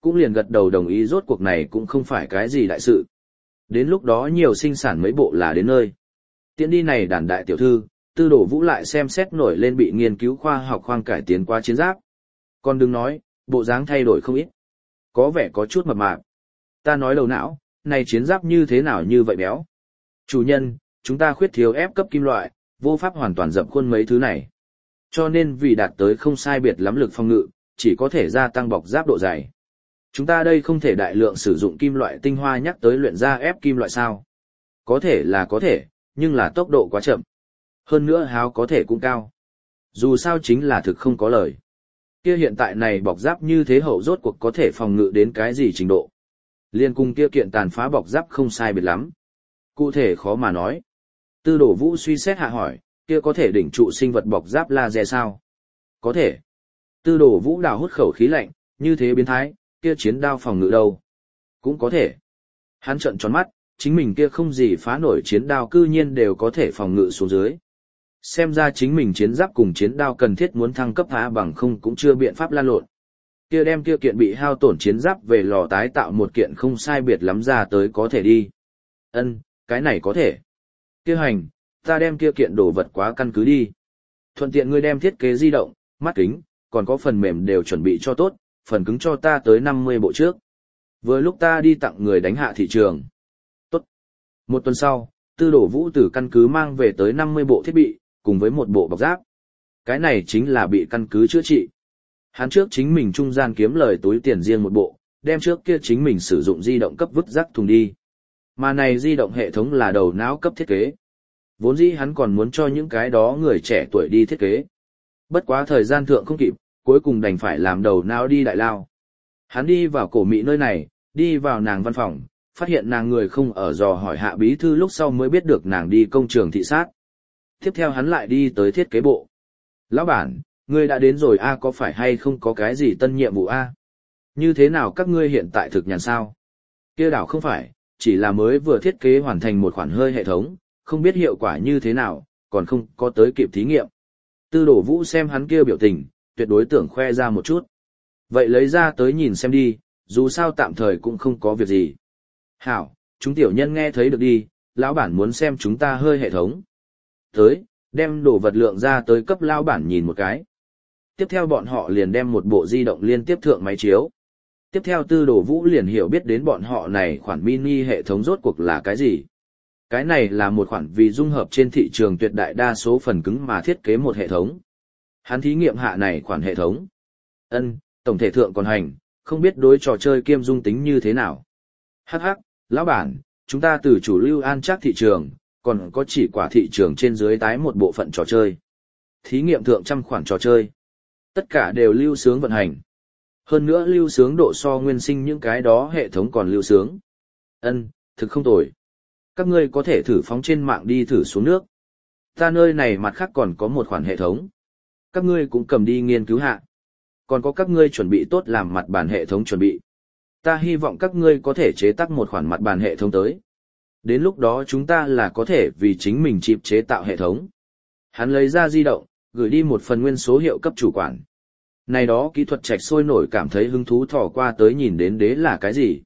cũng liền gật đầu đồng ý, rốt cuộc này cũng không phải cái gì đại sự. Đến lúc đó nhiều sinh sản mấy bộ là đến nơi. Tiễn đi này đàn đại tiểu thư, Tư Đồ Vũ lại xem xét nổi lên bị nghiên cứu khoa học khoang cải tiến qua chiến giáp. Còn đừng nói, bộ dáng thay đổi không ít. Có vẻ có chút mập mạp. Ta nói đầu não, này chiến giáp như thế nào như vậy béo. Chủ nhân, chúng ta khuyết thiếu ép cấp kim loại, vô pháp hoàn toàn dập khuôn mấy thứ này. Cho nên vì đạt tới không sai biệt lắm lực phòng ngự, chỉ có thể gia tăng bọc giáp độ dày. Chúng ta đây không thể đại lượng sử dụng kim loại tinh hoa nhắc tới luyện ra ép kim loại sao. Có thể là có thể, nhưng là tốc độ quá chậm. Hơn nữa háo có thể cũng cao. Dù sao chính là thực không có lời. Kia hiện tại này bọc giáp như thế hậu rốt cuộc có thể phòng ngự đến cái gì trình độ. Liên cung kia kiện tàn phá bọc giáp không sai biệt lắm. Cụ thể khó mà nói. Tư Đồ Vũ suy xét hạ hỏi, kia có thể đỉnh trụ sinh vật bọc giáp laser sao? Có thể. Tư Đồ Vũ đào hút khẩu khí lạnh, như thế biến thái, kia chiến đao phòng ngự đâu? Cũng có thể. Hắn trợn tròn mắt, chính mình kia không gì phá nổi chiến đao cư nhiên đều có thể phòng ngự xuống dưới. Xem ra chính mình chiến giáp cùng chiến đao cần thiết muốn thăng cấp phá bằng không cũng chưa biện pháp lan lộn. Kia đem kia kiện bị hao tổn chiến giáp về lò tái tạo một kiện không sai biệt lắm ra tới có thể đi. Ân, cái này có thể. Kia hành, ta đem kia kiện đồ vật quá căn cứ đi. Thuận tiện ngươi đem thiết kế di động, mắt kính, còn có phần mềm đều chuẩn bị cho tốt, phần cứng cho ta tới 50 bộ trước. Vừa lúc ta đi tặng người đánh hạ thị trường. Tốt. Một tuần sau, Tư Đồ Vũ từ căn cứ mang về tới 50 bộ thiết bị, cùng với một bộ bọc giáp. Cái này chính là bị căn cứ chữa trị. Hắn trước chính mình trung gian kiếm lời túi tiền riêng một bộ, đem trước kia chính mình sử dụng di động cấp vứt rác thùng đi. Mà này di động hệ thống là đầu não cấp thiết kế. Vốn dĩ hắn còn muốn cho những cái đó người trẻ tuổi đi thiết kế. Bất quá thời gian thượng không kịp, cuối cùng đành phải làm đầu não đi đại lao. Hắn đi vào Cổ Mị nơi này, đi vào nàng văn phòng, phát hiện nàng người không ở, dò hỏi hạ bí thư lúc sau mới biết được nàng đi công trường thị sát. Tiếp theo hắn lại đi tới thiết kế bộ. Lão bản, ngươi đã đến rồi a, có phải hay không có cái gì tân nhiệm vụ a? Như thế nào các ngươi hiện tại thực nhàn sao? Kia đảo không phải, chỉ là mới vừa thiết kế hoàn thành một khoản hơi hệ thống, không biết hiệu quả như thế nào, còn không có tới kịp thí nghiệm. Tư Đồ Vũ xem hắn kia biểu tình, tuyệt đối tưởng khoe ra một chút. Vậy lấy ra tới nhìn xem đi, dù sao tạm thời cũng không có việc gì. Hảo, chúng tiểu nhân nghe thấy được đi, lão bản muốn xem chúng ta hơi hệ thống. Tới, đem đồ vật lượng ra tới cấp lão bản nhìn một cái. Tiếp theo bọn họ liền đem một bộ di động liên tiếp thượng máy chiếu. Tiếp theo Tư Đồ Vũ liền hiểu biết đến bọn họ này khoản mini hệ thống rốt cuộc là cái gì. Cái này là một khoản vì dung hợp trên thị trường tuyệt đại đa số phần cứng mà thiết kế một hệ thống. Hắn thí nghiệm hạ này khoản hệ thống. Tổng thể thượng còn hành, không biết đối trò chơi kiêm dung tính như thế nào. Hắc hắc, lão bản, chúng ta từ chủ lưu an chắc thị trường, còn có chỉ quả thị trường trên dưới tái một bộ phận trò chơi. Thí nghiệm thượng trăm khoản trò chơi. Tất cả đều lưu sướng vận hành. Hơn nữa lưu sướng độ so nguyên sinh những cái đó hệ thống còn lưu sướng. Thực không tồi. Các ngươi có thể thử phóng trên mạng đi thử xuống nước. Ta nơi này mặt khác còn có một khoản hệ thống. Các ngươi cũng cầm đi nghiên cứu hạ. Còn có các ngươi chuẩn bị tốt làm mặt bàn hệ thống chuẩn bị. Ta hy vọng các ngươi có thể chế tác một khoản mặt bàn hệ thống tới. Đến lúc đó chúng ta là có thể vì chính mình chịp chế tạo hệ thống. Hắn lấy ra di động, gửi đi một phần nguyên số hiệu cấp chủ quản. Này đó kỹ thuật trạch sôi nổi cảm thấy hứng thú thò qua tới nhìn đến đế là cái gì.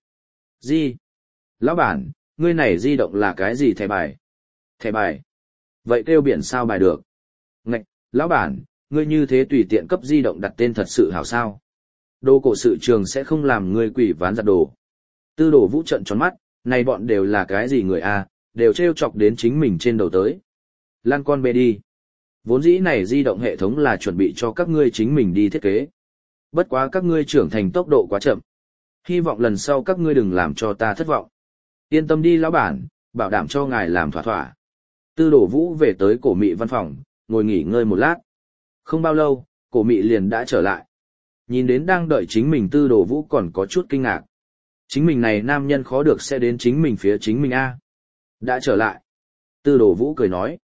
Lão bản, ngươi này di động là cái gì thẻ bài? Thẻ bài? Vậy kêu biển sao bài được? Ngạch, lão bản, ngươi như thế tùy tiện cấp di động đặt tên thật sự hảo sao? Đồ cổ sự trường sẽ không làm ngươi quỷ ván giặt đồ. Tư Đồ Vũ trợn tròn mắt, này bọn đều là cái gì người a, đều trêu chọc đến chính mình trên đầu tới. Lan con bê đi. Vốn dĩ này di động hệ thống là chuẩn bị cho các ngươi chính mình đi thiết kế. Bất quá các ngươi trưởng thành tốc độ quá chậm. Hy vọng lần sau các ngươi đừng làm cho ta thất vọng. Yên tâm đi lão bản, bảo đảm cho ngài làm thỏa thỏa. Tư Đồ Vũ về tới Cổ Mị văn phòng, ngồi nghỉ ngơi một lát. Không bao lâu, Cổ Mị liền đã trở lại. Nhìn đến đang đợi chính mình Tư Đồ Vũ còn có chút kinh ngạc. Chính mình này nam nhân khó được sẽ đến chính mình phía chính mình a. Đã trở lại. Tư Đồ Vũ cười nói.